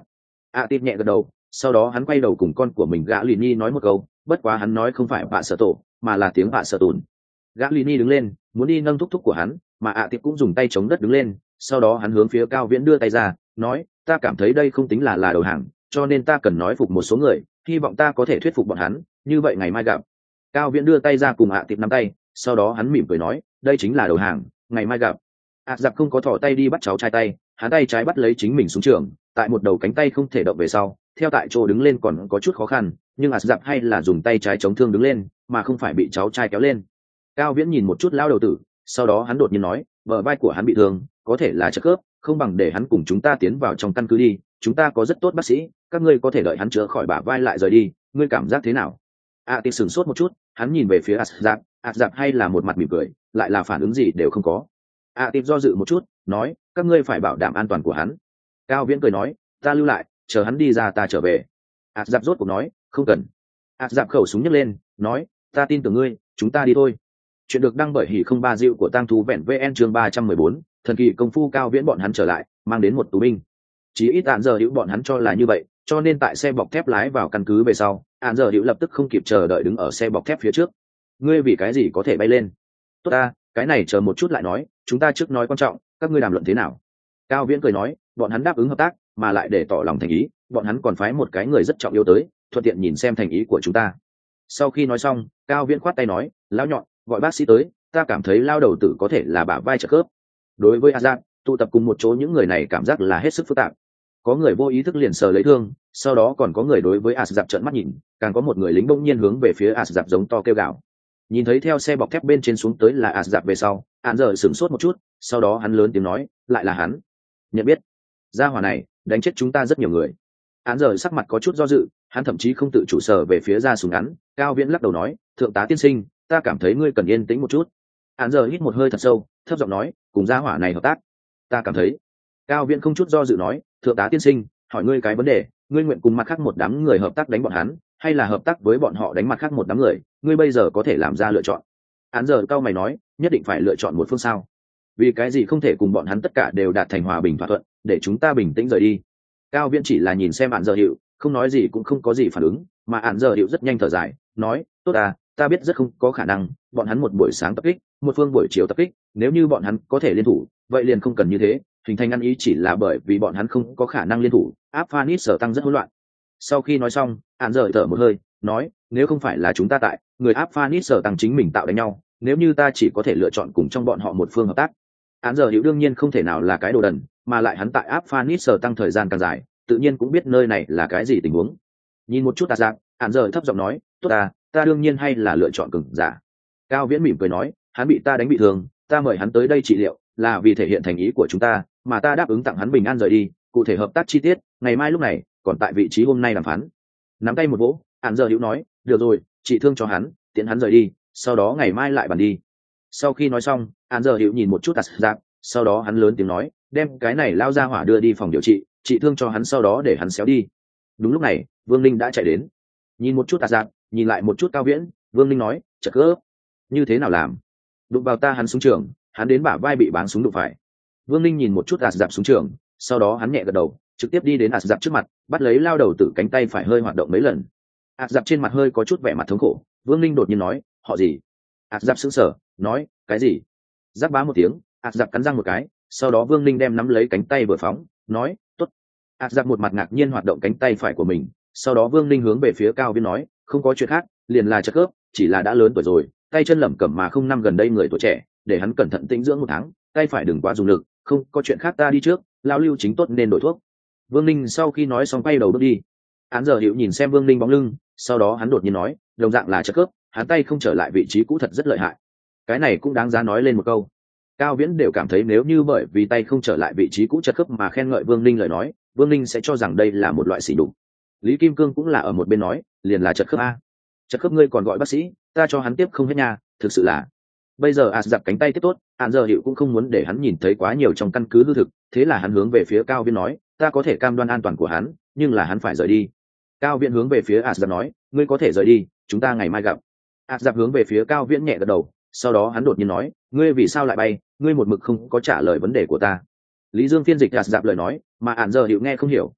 Tiếp nhẹ gật đầu, sau đó hắn quay đầu cùng con của mình gã lì nhi nói một câu, bất quá hắn nói không phải bạ sợ tổ mà là tiếng bạ sợ tùn. Gã lì nhi đứng lên muốn đi nâng thúc thúc của hắn, mà tiếp cũng dùng tay chống đất đứng lên, sau đó hắn hướng phía Cao Viễn đưa tay ra, nói, ta cảm thấy đây không tính là đầu hàng, cho nên ta cần nói phục một số người, hy vọng ta có thể thuyết phục bọn hắn, như vậy ngày mai gặp. Cao Viễn đưa tay ra cùng tiếp nắm tay, sau đó hắn mỉm cười nói, đây chính là đầu hàng, ngày mai gặp. Giặc không có thò tay đi bắt cháu trai tay, hắn tay trái bắt lấy chính mình xuống trường, tại một đầu cánh tay không thể động về sau, theo tại chỗ đứng lên còn có chút khó khăn, nhưng giặc hay là dùng tay trái chống thương đứng lên, mà không phải bị cháu trai kéo lên. Cao Viễn nhìn một chút lao đầu tử, sau đó hắn đột nhiên nói, bờ vai của hắn bị thương, có thể là chất khớp, không bằng để hắn cùng chúng ta tiến vào trong căn cứ đi, chúng ta có rất tốt bác sĩ, các ngươi có thể đợi hắn chữa khỏi bả vai lại rời đi, ngươi cảm giác thế nào? Thì sửng sốt một chút, hắn nhìn về phía giặc hay là một mặt mỉm cười, lại là phản ứng gì đều không có. Tiếp do dự một chút, nói, các ngươi phải bảo đảm an toàn của hắn. Cao Viễn cười nói, ta lưu lại, chờ hắn đi ra ta trở về. Giặc rốt cuộc nói, không cần. Giặc khẩu súng nhấc lên, nói, ta tin tưởng ngươi, chúng ta đi thôi. Chuyện được đăng bởi hỉ không ba dịu của Tang Thú Vẹn VN chương 314, thần kỳ công phu Cao Viễn bọn hắn trở lại, mang đến một tù binh. Chỉ ít Án Giờ Hữu bọn hắn cho là như vậy, cho nên tại xe bọc thép lái vào căn cứ về sau, Án Giờ Hữu lập tức không kịp chờ đợi đứng ở xe bọc thép phía trước. Ngươi vì cái gì có thể bay lên? Tốt ta, cái này chờ một chút lại nói, chúng ta trước nói quan trọng, các ngươi đàm luận thế nào? Cao Viễn cười nói, bọn hắn đáp ứng hợp tác, mà lại để tỏ lòng thành ý, bọn hắn còn phái một cái người rất trọng yếu tới, thuận tiện nhìn xem thành ý của chúng ta. Sau khi nói xong, Cao Viễn khoát tay nói, lão nhọn, gọi bác sĩ tới, ta cảm thấy lao đầu tử có thể là bả vai trợ khớp. Đối với Azad, tụ tập cùng một chỗ những người này cảm giác là hết sức phức tạp. Có người vô ý thức liền sờ lấy thương, sau đó còn có người đối với Azad trợn mắt nhìn, càng có một người lính bỗng nhiên hướng về phía Azad giống to kêu gào. Nhìn thấy theo xe bọc thép bên trên xuống tới là Azad về sau, Án Giờ sửng sốt một chút, sau đó hắn lớn tiếng nói, lại là hắn. Nhận biết, gia hỏa này đánh chết chúng ta rất nhiều người. Án Giờ sắc mặt có chút do dự, hắn thậm chí không tự chủ sở về phía ra súng ngắn. Cao Viễn lắc đầu nói, thượng tá tiên sinh, ta cảm thấy ngươi cần yên tĩnh một chút. Án Giờ hít một hơi thật sâu, thấp giọng nói, cùng gia hỏa này hợp tác, ta cảm thấy. Cao Viễn không chút do dự nói, thượng tá tiên sinh, hỏi ngươi cái vấn đề, ngươi nguyện cùng mặt khác một đám người hợp tác đánh bọn hắn, hay là hợp tác với bọn họ đánh mặt khác một đám người, ngươi bây giờ có thể làm ra lựa chọn. Án Giờ cao mày nói, nhất định phải lựa chọn một phương sao? Vì cái gì không thể cùng bọn hắn tất cả đều đạt thành hòa bình thỏa thuận, để chúng ta bình tĩnh rời đi? Cao Viễn chỉ là nhìn xem Án Giờ Hiệu, không nói gì cũng không có gì phản ứng, mà Án Giờ Hiệu rất nhanh thở dài, nói, tốt à, ta biết rất không có khả năng, bọn hắn một buổi sáng tập kích, một phương buổi chiều tập kích, nếu như bọn hắn có thể liên thủ, vậy liền không cần như thế, hình thành ăn ý chỉ là bởi vì bọn hắn không có khả năng liên thủ, áp Phanis sở tăng rất hỗn loạn. Sau khi nói xong, Án Giờ thở một hơi, nói, nếu không phải là chúng ta tại, người áp Phanis sở tăng chính mình tạo đánh nhau, nếu như ta chỉ có thể lựa chọn cùng trong bọn họ một phương hợp tác. Án Giờ Hữu đương nhiên không thể nào là cái đồ đần, mà lại hắn tại áp Phanis sở tăng thời gian càng dài, tự nhiên cũng biết nơi này là cái gì tình huống. Nhìn một chút Azad, Án Giờ thấp giọng nói, tốt ta đương nhiên hay là lựa chọn cường giả. Cao Viễn mỉm cười nói, hắn bị ta đánh bị thương, ta mời hắn tới đây trị liệu, là vì thể hiện thành ý của chúng ta, mà ta đáp ứng tặng hắn bình an rời đi, cụ thể hợp tác chi tiết, ngày mai lúc này, còn tại vị trí hôm nay đàm phán. Nắm tay một vỗ, Án Giờ Hữu nói, được rồi, trị thương cho hắn, tiễn hắn rời đi, sau đó ngày mai lại bàn đi. Sau khi nói xong, Án Giờ Hữu nhìn một chút Azad, sau đó hắn lớn tiếng nói, đem cái này lao ra hỏa đưa đi phòng điều trị thương cho hắn, sau đó để hắn xéo đi. Đúng lúc này, Vương Linh đã chạy đến, nhìn một chút Azad, nhìn lại một chút Cao Viễn, Vương Linh nói, chật cỡ, như thế nào làm? Đụng vào ta hắn súng trường, hắn đến bả vai bị báng súng đụng phải. Vương Linh nhìn một chút Azad súng trường, sau đó hắn nhẹ gật đầu, trực tiếp đi đến Azad trước mặt, bắt lấy lao đầu tử cánh tay phải hơi hoạt động mấy lần. Azad trên mặt hơi có chút vẻ mặt thống khổ. Vương Linh đột nhiên nói, họ gì? Azad sững sờ, nói, cái gì? Giáp bá một tiếng, Azad cắn răng một cái, sau đó Vương Linh đem nắm lấy cánh tay vừa phóng, nói, tốt. Azad một mặt ngạc nhiên hoạt động cánh tay phải của mình, sau đó Vương Linh hướng về phía Cao Viễn nói, không có chuyện khác, liền là chất khớp, chỉ là đã lớn tuổi rồi, tay chân lẩm cẩm mà không năm gần đây người tuổi trẻ, để hắn cẩn thận tĩnh dưỡng 1 tháng, tay phải đừng quá dùng lực, không có chuyện khác ta đi trước, lão Lưu chính tốt nên đổi thuốc. Vương Linh sau khi nói xong quay đầu bước đi. Án Giờ Hữu nhìn xem Vương Linh bóng lưng, sau đó hắn đột nhiên nói, đồng dạng là chất khớp, hắn tay không trở lại vị trí cũ thật rất lợi hại. Cái này cũng đáng giá nói lên một câu. Cao Viễn đều cảm thấy nếu như bởi vì tay không trở lại vị trí cũ chất khớp mà khen ngợi Vương Linh lời nói, Vương Linh sẽ cho rằng đây là một loại sỉ nhục. Lý Kim Cương cũng là ở một bên nói, liền là chất khớp a. Chất khớp ngươi còn gọi bác sĩ, ta cho hắn tiếp không hết nha, thực sự là. Bây giờ Azad cánh tay tiếp tốt, Án Giờ Hữu cũng không muốn để hắn nhìn thấy quá nhiều trong căn cứ hư thực, thế là hắn hướng về phía Cao Viễn nói, ta có thể cam đoan an toàn của hắn, nhưng là hắn phải rời đi. Cao Viễn hướng về phía Azad nói, ngươi có thể rời đi, chúng ta ngày mai gặp. Azad hướng về phía Cao Viễn nhẹ gật đầu, sau đó hắn đột nhiên nói, ngươi vì sao lại bay, ngươi một mực không có trả lời vấn đề của ta. Lý Dương phiên dịch Azad lời nói, mà Án Giờ Hữu nghe không hiểu,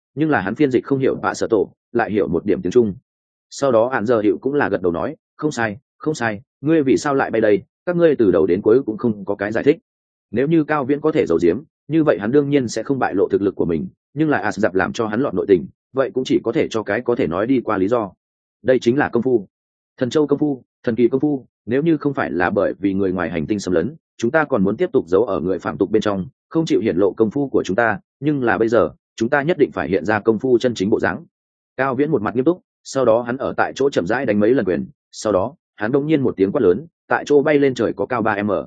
nhưng là hắn phiên dịch không hiểu bạ sở tổ, lại hiểu một điểm tiếng Trung. Sau đó Án Giờ Hiệu cũng là gật đầu nói, không sai, không sai, ngươi vì sao lại bay đây, các ngươi từ đầu đến cuối cũng không có cái giải thích. Nếu như Cao Viễn có thể giấu giếm, như vậy hắn đương nhiên sẽ không bại lộ thực lực của mình, nhưng lại Asgard làm cho hắn lọt nội tình, vậy cũng chỉ có thể cho cái có thể nói đi qua lý do. Đây chính là công phu, thần châu công phu, thần kỳ công phu, nếu như không phải là bởi vì người ngoài hành tinh xâm lấn, chúng ta còn muốn tiếp tục giấu ở người phạm tục bên trong, không chịu hiển lộ công phu của chúng ta, nhưng là bây giờ, chúng ta nhất định phải hiện ra công phu chân chính bộ dáng. Cao Viễn một mặt nghiêm túc, sau đó hắn ở tại chỗ chậm rãi đánh mấy lần quyền, sau đó, hắn đột nhiên một tiếng quát lớn, tại chỗ bay lên trời có cao 3m.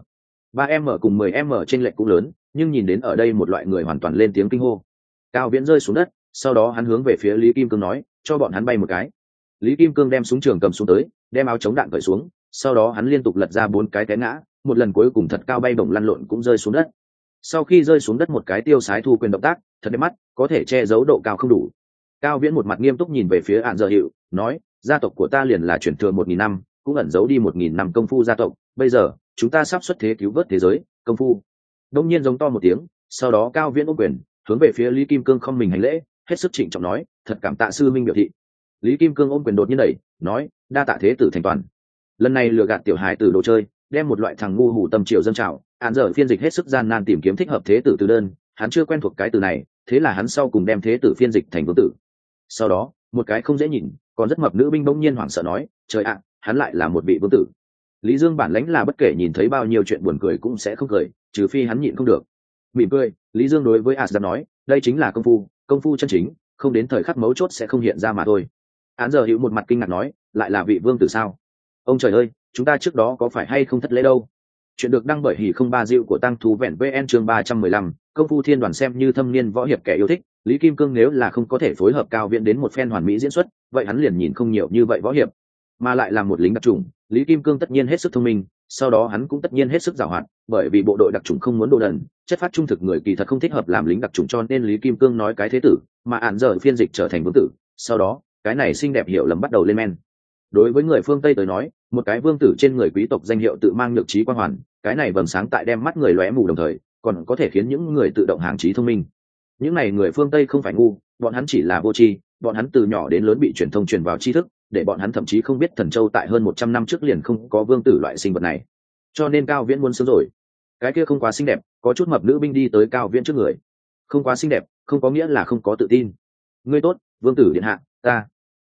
3m cùng 10m trên lệch cũng lớn, nhưng nhìn đến ở đây một loại người hoàn toàn lên tiếng kinh hô. Cao Viễn rơi xuống đất, sau đó hắn hướng về phía Lý Kim Cương nói, cho bọn hắn bay một cái. Lý Kim Cương đem súng trường cầm xuống tới, đem áo chống đạn cởi xuống, sau đó hắn liên tục lật ra 4 cái té ngã, một lần cuối cùng thật cao bay bổng lăn lộn cũng rơi xuống đất. Sau khi rơi xuống đất một cái tiêu sái thu quyền động tác, thật đẹp mắt, có thể che giấu độ cao không đủ. Cao Viễn một mặt nghiêm túc nhìn về phía Án Giờ Hiệu, nói, gia tộc của ta liền là truyền thừa 1000 năm, cũng ẩn giấu đi 1000 năm công phu gia tộc, bây giờ, chúng ta sắp xuất thế cứu vớt thế giới, công phu. Đông nhiên giống to một tiếng, sau đó Cao Viễn ôm quyền, hướng về phía Lý Kim Cương không mình hành lễ, hết sức trịnh trọng nói, thật cảm tạ sư minh biểu thị. Lý Kim Cương ôm quyền đột nhiên đẩy, nói, đa tạ thế tử thành toàn. Lần này lừa gạt tiểu hài tử đồ chơi, đem một loại thằng ngu hủ tâm triều dâng trào, Án Giờ phiên dịch hết sức gian nan tìm kiếm thích hợp thế tử từ đơn, hắn chưa quen thuộc cái từ này, thế là hắn sau cùng đem thế tử phiên dịch thành vương tử. Sau đó, một cái không dễ nhìn, còn rất mập nữ binh bỗng nhiên hoảng sợ nói, trời ạ, hắn lại là một vị vương tử. Lý Dương bản lãnh là bất kể nhìn thấy bao nhiêu chuyện buồn cười cũng sẽ không cười, trừ phi hắn nhịn không được. Mỉm cười, Lý Dương đối với Asgard nói, đây chính là công phu chân chính, không đến thời khắc mấu chốt sẽ không hiện ra mà thôi. Án Giờ Hữu một mặt kinh ngạc nói, lại là vị vương tử sao? Ông trời ơi, chúng ta trước đó có phải hay không thất lễ đâu? Chuyện được đăng bởi Hỉ không ba diệu của Tăng Thú Vẹn VN chương 315, công phu thiên đoàn xem như thâm niên võ hiệp kẻ yêu thích, Lý Kim Cương nếu là không có thể phối hợp Cao Viễn đến một phen hoàn mỹ diễn xuất, vậy hắn liền nhìn không nhiều như vậy võ hiệp, mà lại là một lính đặc chủng, Lý Kim Cương tất nhiên hết sức thông minh, sau đó hắn cũng tất nhiên hết sức giàu hoạt, bởi vì bộ đội đặc chủng không muốn đồ đần, chất phát trung thực người kỳ thật không thích hợp làm lính đặc chủng, cho nên Lý Kim Cương nói cái thế tử, mà Án Giờ phiên dịch trở thành vương tử, sau đó, cái này xinh đẹp hiểu lầm bắt đầu lên men. Đối với người phương Tây tới nói, một cái vương tử trên người quý tộc danh hiệu tự mang nhược trí quan hoàn, cái này vầng sáng tại đem mắt người lóe mù đồng thời, còn có thể khiến những người tự động hàng trí thông minh. Những này người phương Tây không phải ngu, bọn hắn chỉ là vô tri, bọn hắn từ nhỏ đến lớn bị truyền thông truyền vào tri thức, để bọn hắn thậm chí không biết Thần Châu tại hơn 100 năm trước liền không có vương tử loại sinh vật này. Cho nên Cao Viễn muốn sớm rồi. Cái kia không quá xinh đẹp, có chút mập nữ binh đi tới Cao Viễn trước người. Không quá xinh đẹp, không có nghĩa là không có tự tin. Ngươi tốt, vương tử điện hạ, ta.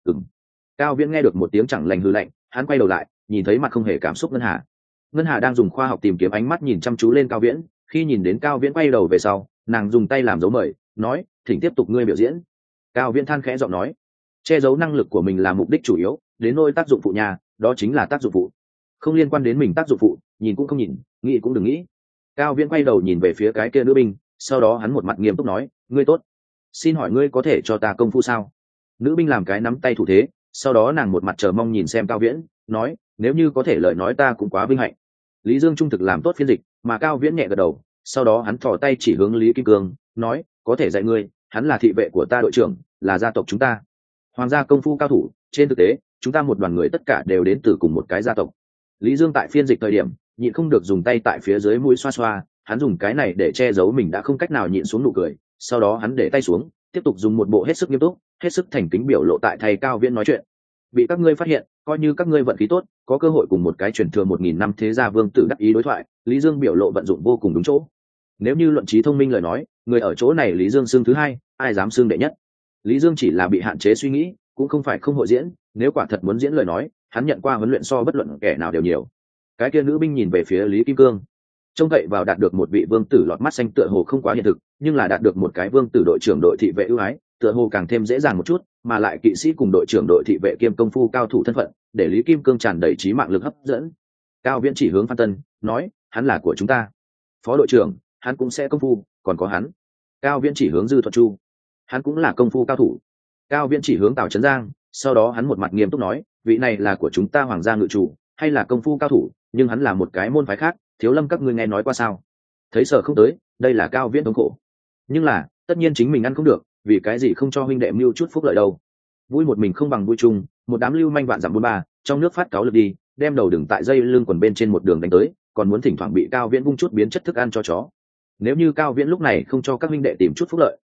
Cao Viễn nghe được một tiếng chẳng lành hư lạnh, hắn quay đầu lại, nhìn thấy mặt không hề cảm xúc Ngân Hà. Ngân Hà đang dùng khoa học tìm kiếm ánh mắt nhìn chăm chú lên Cao Viễn, khi nhìn đến Cao Viễn quay đầu về sau, nàng dùng tay làm dấu mời, nói, thỉnh tiếp tục ngươi biểu diễn. Cao Viễn than khẽ giọng nói, che giấu năng lực của mình là mục đích chủ yếu, đến nôi tác dụng phụ nhà, đó chính là tác dụng phụ, không liên quan đến mình tác dụng phụ, nhìn cũng không nhìn, nghĩ cũng đừng nghĩ. Cao Viễn quay đầu nhìn về phía cái kia nữ binh, sau đó hắn một mặt nghiêm túc nói, ngươi tốt, xin hỏi ngươi có thể cho ta công phu sao? Nữ binh làm cái nắm tay thủ thế, sau đó nàng một mặt chờ mong nhìn xem Cao Viễn, nói, nếu như có thể lời nói ta cũng quá vinh hạnh. Lý Dương trung thực làm tốt phiên dịch, mà Cao Viễn nhẹ gật đầu, sau đó hắn thò tay chỉ hướng Lý Kim Cương, nói, có thể dạy ngươi, hắn là thị vệ của ta đội trưởng, là gia tộc chúng ta, hoàng gia công phu cao thủ, trên thực tế, chúng ta một đoàn người tất cả đều đến từ cùng một cái gia tộc. Lý Dương tại phiên dịch thời điểm, nhịn không được dùng tay tại phía dưới mũi xoa xoa, hắn dùng cái này để che giấu mình đã không cách nào nhịn xuống nụ cười, sau đó hắn để tay xuống, tiếp tục dùng một bộ hết sức nghiêm túc, hết sức thành kính biểu lộ tại thầy Cao Viễn nói chuyện. Bị các ngươi phát hiện, coi như các ngươi vận khí tốt, có cơ hội cùng một cái truyền thừa 1000 năm thế gia vương tử đắc ý đối thoại, Lý Dương biểu lộ vận dụng vô cùng đúng chỗ. Nếu như luận trí thông minh lời nói, người ở chỗ này Lý Dương xưng thứ hai, ai dám xưng đệ nhất. Lý Dương chỉ là bị hạn chế suy nghĩ, cũng không phải không hội diễn, nếu quả thật muốn diễn lời nói, hắn nhận qua huấn luyện so bất luận kẻ nào đều nhiều. Cái kia nữ binh nhìn về phía Lý Kim Cương, trông cậy vào đạt được một vị vương tử lọt mắt xanh tựa hồ không quá hiện thực, nhưng là đạt được một cái vương tử đội trưởng đội thị vệ ưu ái, tựa hồ càng thêm dễ dàng một chút, mà lại kỵ sĩ cùng đội trưởng đội thị vệ kiêm công phu cao thủ thân phận, để Lý Kim Cương tràn đầy trí mạng lực hấp dẫn. Cao Viễn chỉ hướng Phan Tân, nói, hắn là của chúng ta. Phó đội trưởng, hắn cũng sẽ công phu, còn có hắn. Cao Viễn chỉ hướng Dư Thuật Chu, hắn cũng là công phu cao thủ. Cao Viễn chỉ hướng Tào Trấn Giang, sau đó hắn một mặt nghiêm túc nói, vị này là của chúng ta hoàng gia ngự chủ, hay là công phu cao thủ, nhưng hắn là một cái môn phái khác, Thiếu Lâm các ngươi nghe nói qua sao? Thấy sợ không tới, đây là Cao Viễn thống khổ. Nhưng là, tất nhiên chính mình ăn không được, vì cái gì không cho huynh đệ mưu chút phúc lợi đâu? Vui một mình không bằng vui chung, một đám lưu manh vạn dặm buôn ba, trong nước phát cáo lực đi, đem đầu đừng tại dây lưng quần bên trên một đường đánh tới, còn muốn thỉnh thoảng bị Cao Viễn vung chút biến chất thức ăn cho chó. Nếu như Cao Viễn lúc này không cho các huynh đệ tìm chút phúc lợi,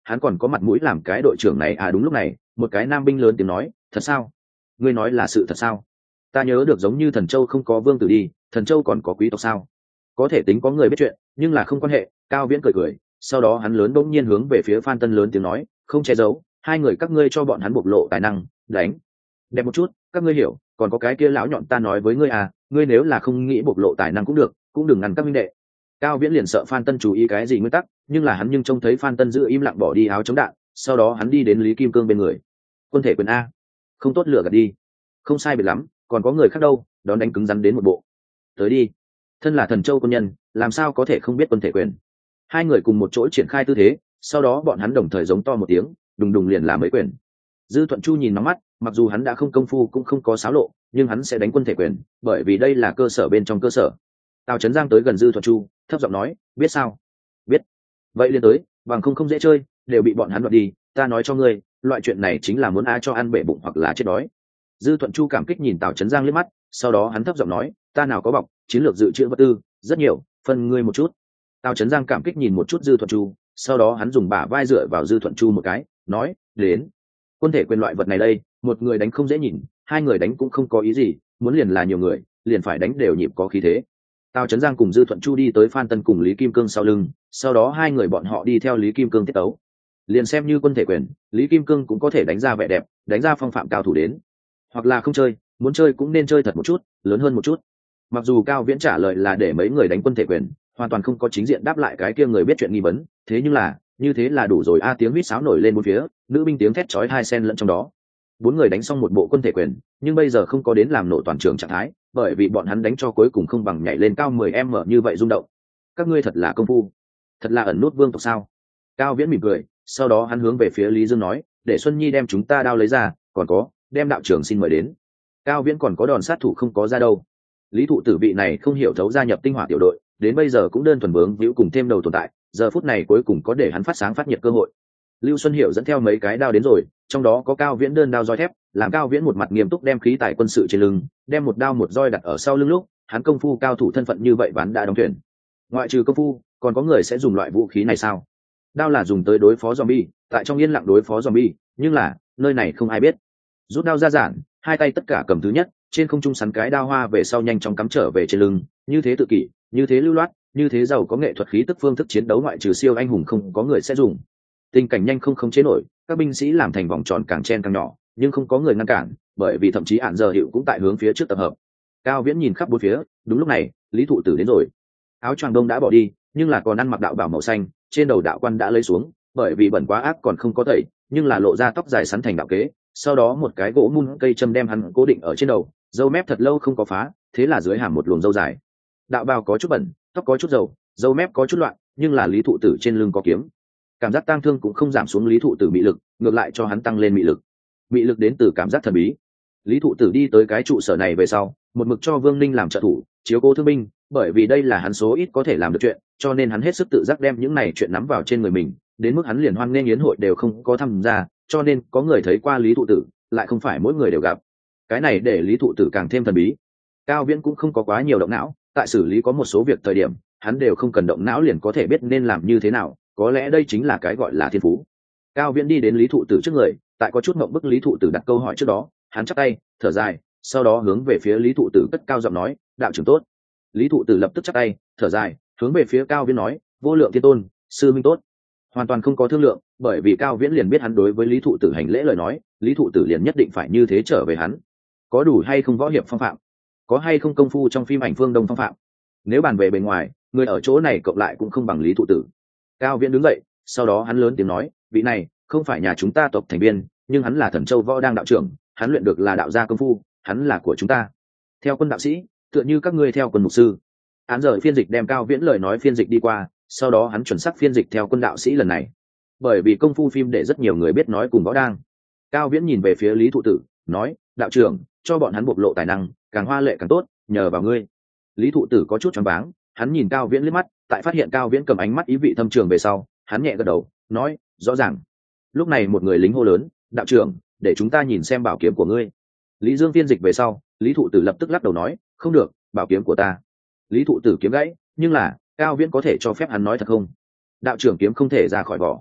hắn còn có mặt mũi làm cái đội trưởng này à? Đúng lúc này một cái nam binh lớn tiếng nói, thật sao? Ngươi nói là sự thật sao? Ta nhớ được giống như Thần Châu không có vương tử đi, Thần Châu còn có quý tộc sao? Có thể tính có người biết chuyện, nhưng là không quan hệ. Cao Viễn cười cười, sau đó hắn lớn bỗng nhiên hướng về phía Phan Tân lớn tiếng nói, không che giấu, hai người các ngươi cho bọn hắn bộc lộ tài năng, đánh đẹp một chút, các ngươi hiểu. Còn có cái kia lão nhọn, ta nói với ngươi à, ngươi nếu là không nghĩ bộc lộ tài năng cũng được, cũng đừng ngăn các minh đệ. Cao Viễn liền sợ Phan Tân chú ý cái gì nguyên tắc, nhưng là hắn trông thấy Phan Tân giữ im lặng bỏ đi áo chống đạn, sau đó hắn đi đến Lý Kim Cương bên người. Quân thể quyền a, không tốt lựa gạt đi. Không sai biệt lắm, còn có người khác đâu, đón đánh cứng rắn đến một bộ. Tới đi. Thân là Thần Châu quân nhân, làm sao có thể không biết quân thể quyền? Hai người cùng một chỗ triển khai tư thế, sau đó bọn hắn đồng thời giống to một tiếng, đùng đùng liền làm mấy quyền. Dư Thuận Chu nhìn nóng mắt, mặc dù hắn đã không công phu cũng không có xáo lộ, nhưng hắn sẽ đánh quân thể quyền, bởi vì đây là cơ sở bên trong cơ sở. Tào Chấn Giang tới gần Dư Thuận Chu, thấp giọng nói, biết sao? Biết. Vậy liền tới, bằng không dễ chơi, đều bị bọn hắn đoạt đi. Ta nói cho ngươi, loại chuyện này chính là muốn ai cho ăn bể bụng hoặc là chết đói. Dư Thuận Chu cảm kích nhìn Tào Chấn Giang liếc mắt, sau đó hắn thấp giọng nói, ta nào có bọc, chiến lược dự trữ vật tư rất nhiều, phân ngươi một chút. Tào Chấn Giang cảm kích nhìn một chút Dư Thuận Chu, sau đó hắn dùng bả vai dựa vào Dư Thuận Chu một cái, nói, đến. Quân thể quyền loại vật này đây, một người đánh không dễ nhìn, hai người đánh cũng không có ý gì, muốn liền là nhiều người, liền phải đánh đều nhịp có khí thế. Tào Chấn Giang cùng Dư Thuận Chu đi tới Phan Tân cùng Lý Kim Cương sau lưng, sau đó hai người bọn họ đi theo Lý Kim Cương tiết tấu. Liền xem như quân thể quyền, Lý Kim Cương cũng có thể đánh ra vẻ đẹp, đánh ra phong phạm cao thủ đến. Hoặc là không chơi, muốn chơi cũng nên chơi thật một chút, lớn hơn một chút. Mặc dù Cao Viễn trả lời là để mấy người đánh quân thể quyền, hoàn toàn không có chính diện đáp lại cái kia người biết chuyện nghi vấn, thế nhưng là, như thế là đủ rồi a. Tiếng huýt sáo nổi lên bốn phía, nữ binh tiếng thét chói hai xen lẫn trong đó. Bốn người đánh xong một bộ quân thể quyền, nhưng bây giờ không có đến làm nổ toàn trường trạng thái, bởi vì bọn hắn đánh cho cuối cùng không bằng nhảy lên cao 10m như vậy rung động. Các ngươi thật là công phu, thật là ẩn nút vương tộc sao? Cao Viễn mỉm cười, sau đó hắn hướng về phía Lý Dương nói, để Xuân Nhi đem chúng ta đao lấy ra, còn có, đem đạo trưởng xin mời đến. Cao Viễn còn có đòn sát thủ không có ra đâu. Lý Thụ Tử vị này không hiểu thấu gia nhập tinh hỏa tiểu đội, đến bây giờ cũng đơn thuần bướng víu cùng thêm đầu tồn tại, giờ phút này cuối cùng có để hắn phát sáng phát nhiệt cơ hội. Lưu Xuân Hiểu dẫn theo mấy cái đao đến rồi, trong đó có Cao Viễn đơn đao roi thép, làm Cao Viễn một mặt nghiêm túc đem khí tài quân sự trên lưng, đem một đao một roi đặt ở sau lưng lúc, hắn công phu cao thủ thân phận như vậy ván đã đóng thuyền. Ngoại trừ công phu, còn có người sẽ dùng loại vũ khí này sao? Đao là dùng tới đối phó zombie, tại trong yên lặng đối phó zombie, nhưng là, nơi này không ai biết. Rút đao ra giản, hai tay tất cả cầm thứ nhất, trên không trung sắn cái đao hoa về sau nhanh chóng cắm trở về trên lưng, như thế tự kỷ, như thế lưu loát, như thế giàu có nghệ thuật khí tức phương thức chiến đấu ngoại trừ siêu anh hùng không có người sẽ dùng. Tình cảnh nhanh không khống chế nổi, các binh sĩ làm thành vòng tròn càng chen càng nhỏ, nhưng không có người ngăn cản, bởi vì thậm chí Ản Giờ Hiệu cũng tại hướng phía trước tập hợp. Cao Viễn nhìn khắp bốn phía, đúng lúc này, Lý Thụ Tử đến rồi. Áo choàng đông đã bỏ đi, nhưng là còn ăn mặc đạo bào màu xanh, trên đầu đạo quan đã lấy xuống, bởi vì bẩn quá ác còn không có tẩy, nhưng là lộ ra tóc dài sắn thành đạo kế, sau đó một cái gỗ mun cây châm đem hắn cố định ở trên đầu, râu mép thật lâu không có phá, thế là dưới hàm một luồng râu dài. Đạo bào có chút bẩn, tóc có chút dầu, râu mép có chút loạn, nhưng là Lý Thụ Tử trên lưng có kiếm. Cảm giác tang thương cũng không giảm xuống Lý Thụ Tử mị lực, ngược lại cho hắn tăng lên mị lực. Mị lực đến từ cảm giác thần bí. Lý Thụ Tử đi tới cái trụ sở này về sau, một mực cho Vương Ninh làm trợ thủ, chiếu cố thương binh, bởi vì đây là hắn số ít có thể làm được chuyện, cho nên hắn hết sức tự giác đem những này chuyện nắm vào trên người mình, đến mức hắn liền hoan nghênh yến hội đều không có tham gia, cho nên có người thấy qua Lý Thụ Tử, lại không phải mỗi người đều gặp. Cái này để Lý Thụ Tử càng thêm thần bí. Cao Viễn cũng không có quá nhiều động não, tại xử lý có một số việc thời điểm, hắn đều không cần động não liền có thể biết nên làm như thế nào, có lẽ đây chính là cái gọi là thiên phú. Cao Viễn đi đến Lý Thụ Tử trước người, tại có chút ngậm bức Lý Thụ Tử đặt câu hỏi trước đó, hắn chắp tay, thở dài, sau đó hướng về phía Lý Thụ Tử cất cao giọng nói, đạo trưởng tốt. Lý Thụ Tử lập tức chắp tay, thở dài, hướng về phía Cao Viễn nói, vô lượng thiên tôn, sư minh tốt. Hoàn toàn không có thương lượng, bởi vì Cao Viễn liền biết hắn đối với Lý Thụ Tử hành lễ lời nói, Lý Thụ Tử liền nhất định phải như thế trở về hắn. Có đủ hay không võ hiệp phong phạm, có hay không công phu trong phim ảnh phương Đông phong phạm. Nếu bàn về bề ngoài, người ở chỗ này cộng lại cũng không bằng Lý Thụ Tử. Cao Viễn đứng dậy, sau đó hắn lớn tiếng nói, vị này không phải nhà chúng ta tộc thành viên, nhưng hắn là Thần Châu võ đang đạo trưởng, hắn luyện được là đạo gia công phu, hắn là của chúng ta. Theo quân đạo sĩ, tựa như các ngươi theo quân mục sư. Án giờ phiên dịch đem Cao Viễn lời nói phiên dịch đi qua, sau đó hắn chuẩn xác phiên dịch theo quân đạo sĩ lần này. Bởi vì công phu phim để rất nhiều người biết nói cùng võ đang. Cao Viễn nhìn về phía Lý Thụ Tử, nói, đạo trưởng, cho bọn hắn bộc lộ tài năng, càng hoa lệ càng tốt, nhờ vào ngươi. Lý Thụ Tử có chút choáng váng, hắn nhìn Cao Viễn liếc mắt, tại phát hiện Cao Viễn cầm ánh mắt ý vị thâm trường về sau, hắn nhẹ gật đầu, nói, rõ ràng. Lúc này một người lính hô lớn, đạo trưởng, để chúng ta nhìn xem bảo kiếm của ngươi. Lý Dương phiên dịch về sau, Lý Thụ Tử lập tức lắc đầu nói, không được, bảo kiếm của ta. Lý Thụ Tử kiếm gãy, nhưng là Cao Viễn có thể cho phép hắn nói thật không? Đạo trưởng kiếm không thể ra khỏi vỏ.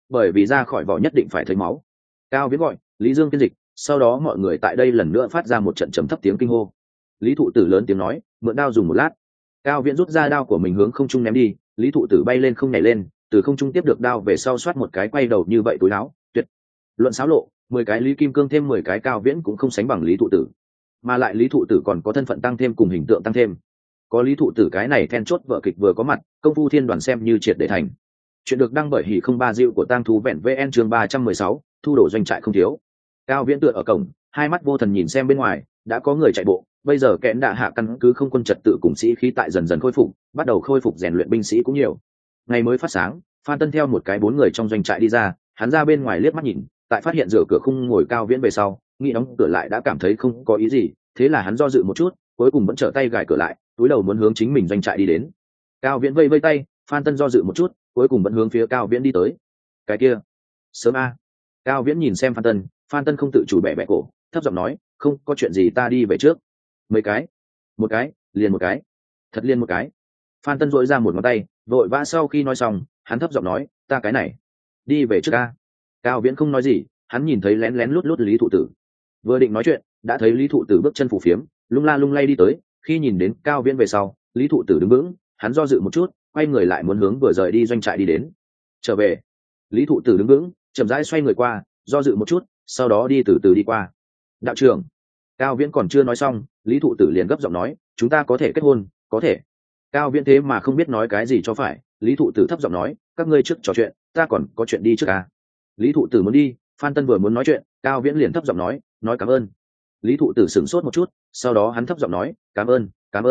bởi vì ra khỏi vỏ nhất định phải thấy máu. Cao Viễn gọi Lý Dương phiên dịch, sau đó mọi người tại đây lần nữa phát ra một trận trầm thấp tiếng kinh hô. Lý thụ tử lớn tiếng nói, mượn đao dùng một lát. Cao Viễn rút ra đao của mình hướng không trung ném đi, Lý thụ tử bay lên không nhảy lên, từ không trung tiếp được đao về sau xoát một cái quay đầu như vậy túi áo, tuyệt luận xáo lộ, 10 cái Lý Kim Cương thêm 10 cái Cao Viễn cũng không sánh bằng Lý thụ tử, mà lại Lý thụ tử còn có thân phận tăng thêm cùng hình tượng tăng thêm. Có Lý thụ tử cái này then chốt vở kịch vừa có mặt, công phu thiên đoàn xem như triệt để thành. Chuyện được đăng bởi Hỉ không ba diệu của tang thú vẹn VN chương 316, thu đổ doanh trại không thiếu. Cao Viễn tựa ở cổng, hai mắt vô thần nhìn xem bên ngoài, đã có người chạy bộ, bây giờ kẽn đạ hạ căn cứ không quân trật tự cùng sĩ khí tại dần dần khôi phục, bắt đầu khôi phục rèn luyện binh sĩ cũng nhiều. Ngày mới phát sáng, Phan Tân theo một cái 4 người trong doanh trại đi ra, hắn ra bên ngoài liếc mắt nhìn, tại phát hiện rửa cửa khung ngồi Cao Viễn về sau, nghĩ đóng cửa lại đã cảm thấy không có ý gì, thế là hắn do dự một chút, cuối cùng vẫn trở tay gài cửa lại, túi đầu muốn hướng chính mình doanh trại đi đến. Cao Viễn vây vây tay, Phan Tân do dự một chút, cuối cùng vẫn hướng phía Cao Viễn đi tới. Cái kia, sớm a. Cao Viễn nhìn xem Phan Tân không tự chủ bẻ bẻ cổ, thấp giọng nói, không có chuyện gì ta đi về trước. Mấy cái? Một cái, liền một cái. Thật liền một cái. Phan Tân dội ra một ngón tay, vội vã sau khi nói xong, hắn thấp giọng nói, ta cái này, đi về trước a. Cao Viễn không nói gì, hắn nhìn thấy lén lén lút lút Lý thụ tử. Vừa định nói chuyện, đã thấy Lý thụ tử bước chân phủ phiếm, lung la lung lay đi tới, khi nhìn đến Cao Viễn về sau, Lý thụ tử đứng vững, hắn do dự một chút, quay người lại muốn hướng vừa rời đi doanh trại đi đến. Trở về. Lý thụ tử đứng vững, chậm rãi xoay người qua, do dự một chút, sau đó đi từ từ đi qua. Đạo trưởng. Cao Viễn còn chưa nói xong, Lý thụ tử liền gấp giọng nói, chúng ta có thể kết hôn, có thể. Cao Viễn thế mà không biết nói cái gì cho phải, Lý thụ tử thấp giọng nói, các ngươi trước trò chuyện, ta còn có chuyện đi trước à. Lý thụ tử muốn đi, Phan Tân vừa muốn nói chuyện, Cao Viễn liền thấp giọng nói cảm ơn. Lý thụ tử sửng sốt một chút, sau đó hắn thấp giọng nói, cảm ơn.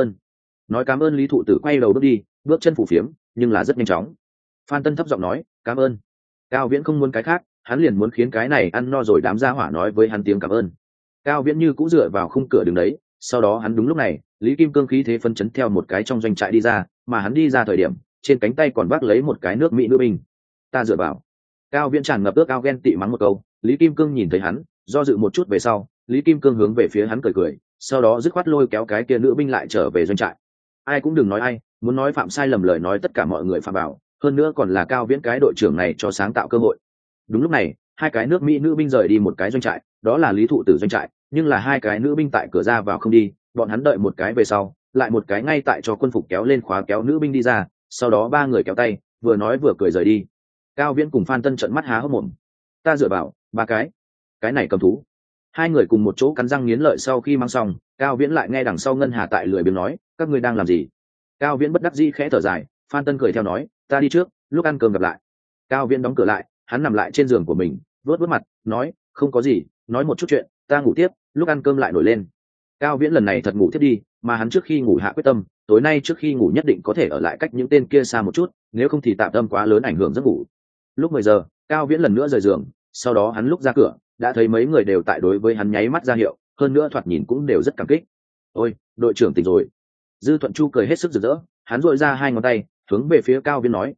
Nói cảm ơn Lý thụ tử quay đầu bước đi, bước chân phủ phiếm, nhưng là rất nhanh chóng. Phan Tân thấp giọng nói, cảm ơn. Cao Viễn không muốn cái khác, hắn liền muốn khiến cái này ăn no rồi đám gia hỏa nói với hắn tiếng cảm ơn. Cao Viễn như cũng dựa vào khung cửa đứng đấy, sau đó hắn đúng lúc này, Lý Kim Cương khí thế phấn chấn theo một cái trong doanh trại đi ra, mà hắn đi ra thời điểm, trên cánh tay còn vác lấy một cái nước mỹ nữ binh. Ta dựa vào. Cao Viễn tràn ngập ước ao ghen tị mắng một câu, Lý Kim Cương nhìn thấy hắn, do dự một chút về sau, Lý Kim Cương hướng về phía hắn cười cười, sau đó dứt khoát lôi kéo cái kia nữ binh lại trở về doanh trại. Ai cũng đừng nói ai, muốn nói phạm sai lầm lời nói tất cả mọi người phạm vào, hơn nữa còn là Cao Viễn cái đội trưởng này cho sáng tạo cơ hội. Đúng lúc này, hai cái nước mỹ nữ binh rời đi một cái doanh trại, đó là Lý thụ tử doanh trại, nhưng là hai cái nữ binh tại cửa ra vào không đi, bọn hắn đợi một cái về sau, lại một cái ngay tại cho quân phục kéo lên khóa kéo nữ binh đi ra, sau đó ba người kéo tay, vừa nói vừa cười rời đi. Cao Viễn cùng Phan Tân trợn mắt há hốc mồm. Ta dựa vào, ba cái này cầm thú. Hai người cùng một chỗ cắn răng nghiến lợi sau khi mang xong, Cao Viễn lại nghe đằng sau Ngân Hà tại lười biếng nói, các ngươi đang làm gì? Cao Viễn bất đắc dĩ khẽ thở dài, Phan Tân cười theo nói, ta đi trước, lúc ăn cơm gặp lại. Cao Viễn đóng cửa lại, hắn nằm lại trên giường của mình, vuốt mặt, nói, không có gì, nói một chút chuyện, ta ngủ tiếp, lúc ăn cơm lại nổi lên. Cao Viễn lần này thật ngủ tiếp đi, mà hắn trước khi ngủ hạ quyết tâm, tối nay trước khi ngủ nhất định có thể ở lại cách những tên kia xa một chút, nếu không thì tạm tâm quá lớn ảnh hưởng giấc ngủ. Lúc 10 giờ, Cao Viễn lần nữa rời giường, sau đó hắn lúc ra cửa, đã thấy mấy người đều tại đối với hắn nháy mắt ra hiệu, hơn nữa thoạt nhìn cũng đều rất cảm kích. Ôi, đội trưởng tỉnh rồi. Dư Thuận Chu cười hết sức rực rỡ, hắn duỗi ra hai ngón tay, hướng về phía Cao Viễn nói,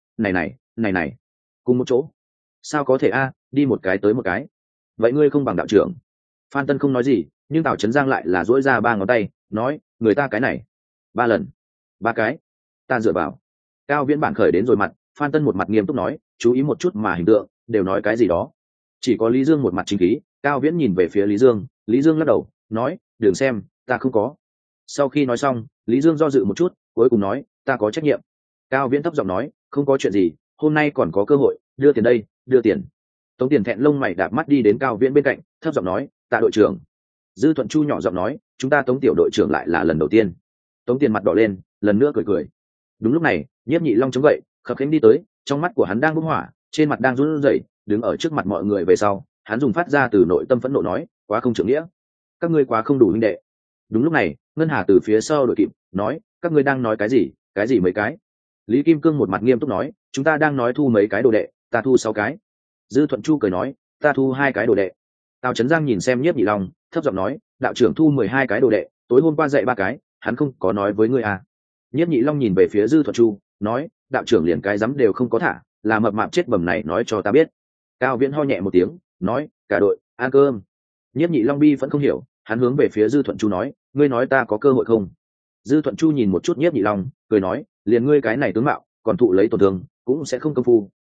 này, cùng một chỗ. Sao có thể a, đi một cái tới một cái. Vậy ngươi không bằng đạo trưởng. Phan Tân không nói gì, nhưng Tào Chấn Giang lại là duỗi ra ba ngón tay, nói, người ta cái này, 3 lần, 3 cái, ta dựa vào. Cao Viễn bản khởi đến rồi mặt, Phan Tân một mặt nghiêm túc nói, chú ý một chút mà hình tượng, đều nói cái gì đó. Chỉ có Lý Dương một mặt chính khí, Cao Viễn nhìn về phía Lý Dương lắc đầu, nói, đừng xem, ta không có. Sau khi nói xong, Lý Dương do dự một chút, cuối cùng nói, ta có trách nhiệm. Cao Viễn thấp giọng nói, không có chuyện gì, hôm nay còn có cơ hội, đưa tiền đây, đưa tiền. Tống Tiền thẹn lông mày đạp mắt đi đến Cao Viễn bên cạnh, thấp giọng nói, tạ đội trưởng. Dư Thuận Chu nhỏ giọng nói, chúng ta Tống tiểu đội trưởng lại là lần đầu tiên. Tống Tiền mặt đỏ lên, lần nữa cười. Đúng lúc này, Nhiếp Nhị Long chống gậy, khập khiễng đi tới, trong mắt của hắn đang bốc hỏa, trên mặt đang run rẩy, đứng ở trước mặt mọi người về sau, hắn dùng phát ra từ nội tâm phẫn nộ nói, quá không trưởng nghĩa, các ngươi quá không đủ huynh đệ. Đúng lúc này, Ngân Hà từ phía sau đội kịp, nói, các ngươi đang nói cái gì mấy cái? Lý Kim Cương một mặt nghiêm túc nói, chúng ta đang nói thu mấy cái đồ đệ, ta thu 6 cái. Dư Thuận Chu cười nói, ta thu 2 cái đồ đệ. Tào Chấn Giang nhìn xem Nhiếp Nhị Long, thấp giọng nói, đạo trưởng thu 12 cái đồ đệ, tối hôm qua dạy 3 cái, hắn không có nói với ngươi à? Nhiếp Nhị Long nhìn về phía Dư Thuận Chu, nói, đạo trưởng liền cái dám đều không có thả, là mập mạp chết bầm này nói cho ta biết. Cao Viễn ho nhẹ một tiếng, nói, cả đội ăn cơm. Nhiếp Nhị Long bi vẫn không hiểu, hắn hướng về phía Dư Thuận Chu nói, ngươi nói ta có cơ hội không? Dư Thuận Chu nhìn một chút Nhiếp Nhị Long, cười nói, liền ngươi cái này tướng mạo, còn thụ lấy tổn thương, cũng sẽ không công phu,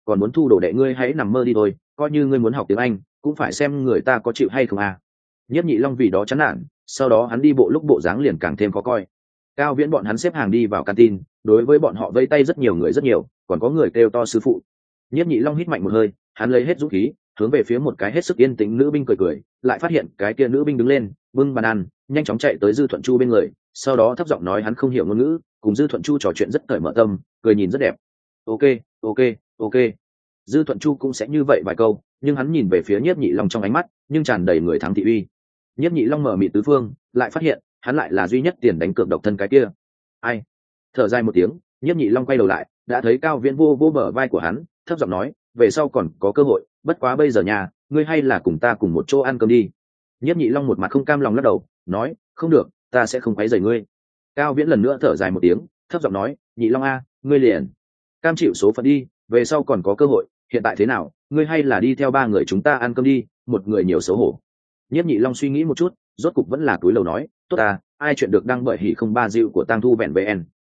còn muốn thu đồ đệ ngươi hãy nằm mơ đi thôi, coi như ngươi muốn học tiếng Anh cũng phải xem người ta có chịu hay không à. Nhiếp Nhị Long vì đó chán nản, sau đó hắn đi bộ lúc bộ dáng liền càng thêm khó coi. Cao Viễn bọn hắn xếp hàng đi vào canteen, đối với bọn họ vây tay rất nhiều người rất nhiều, còn có người kêu to sư phụ. Nhiếp Nhị Long hít mạnh một hơi, hắn lấy hết dũng khí, hướng về phía một cái hết sức yên tĩnh nữ binh cười cười, lại phát hiện cái kia nữ binh đứng lên, bưng bàn ăn, nhanh chóng chạy tới Dư Thuận Chu bên người, sau đó thấp giọng nói hắn không hiểu ngôn ngữ, cùng Dư Thuận Chu trò chuyện rất cởi mở tâm, cười nhìn rất đẹp. Ok, ok, ok. Dư Thuận Chu cũng sẽ như vậy vài câu, nhưng hắn nhìn về phía Nhiếp Nhị Long trong ánh mắt nhưng tràn đầy người thắng thị uy. Nhiếp Nhị Long mở mịt tứ phương, lại phát hiện hắn lại là duy nhất tiền đánh cược độc thân cái kia. Ai? Thở dài một tiếng, Nhiếp Nhị Long quay đầu lại, đã thấy Cao Viễn vô vô bờ vai của hắn, thấp giọng nói, về sau còn có cơ hội, bất quá bây giờ nhà, ngươi hay là cùng ta cùng một chỗ ăn cơm đi. Nhiếp Nhị Long một mặt không cam lòng lắc đầu, nói, không được, ta sẽ không quấy rầy ngươi. Cao Viễn lần nữa thở dài một tiếng, thấp giọng nói, Nhị Long a, ngươi liền cam chịu số phận đi, về sau còn có cơ hội, hiện tại thế nào, ngươi hay là đi theo ba người chúng ta ăn cơm đi, một người nhiều xấu hổ. Nhiếp Nhị Long suy nghĩ một chút, rốt cục vẫn là túi lầu nói, tốt à, ai chuyện được đăng bởi hỉ không ba dịu của Tang Thu vẹn VN.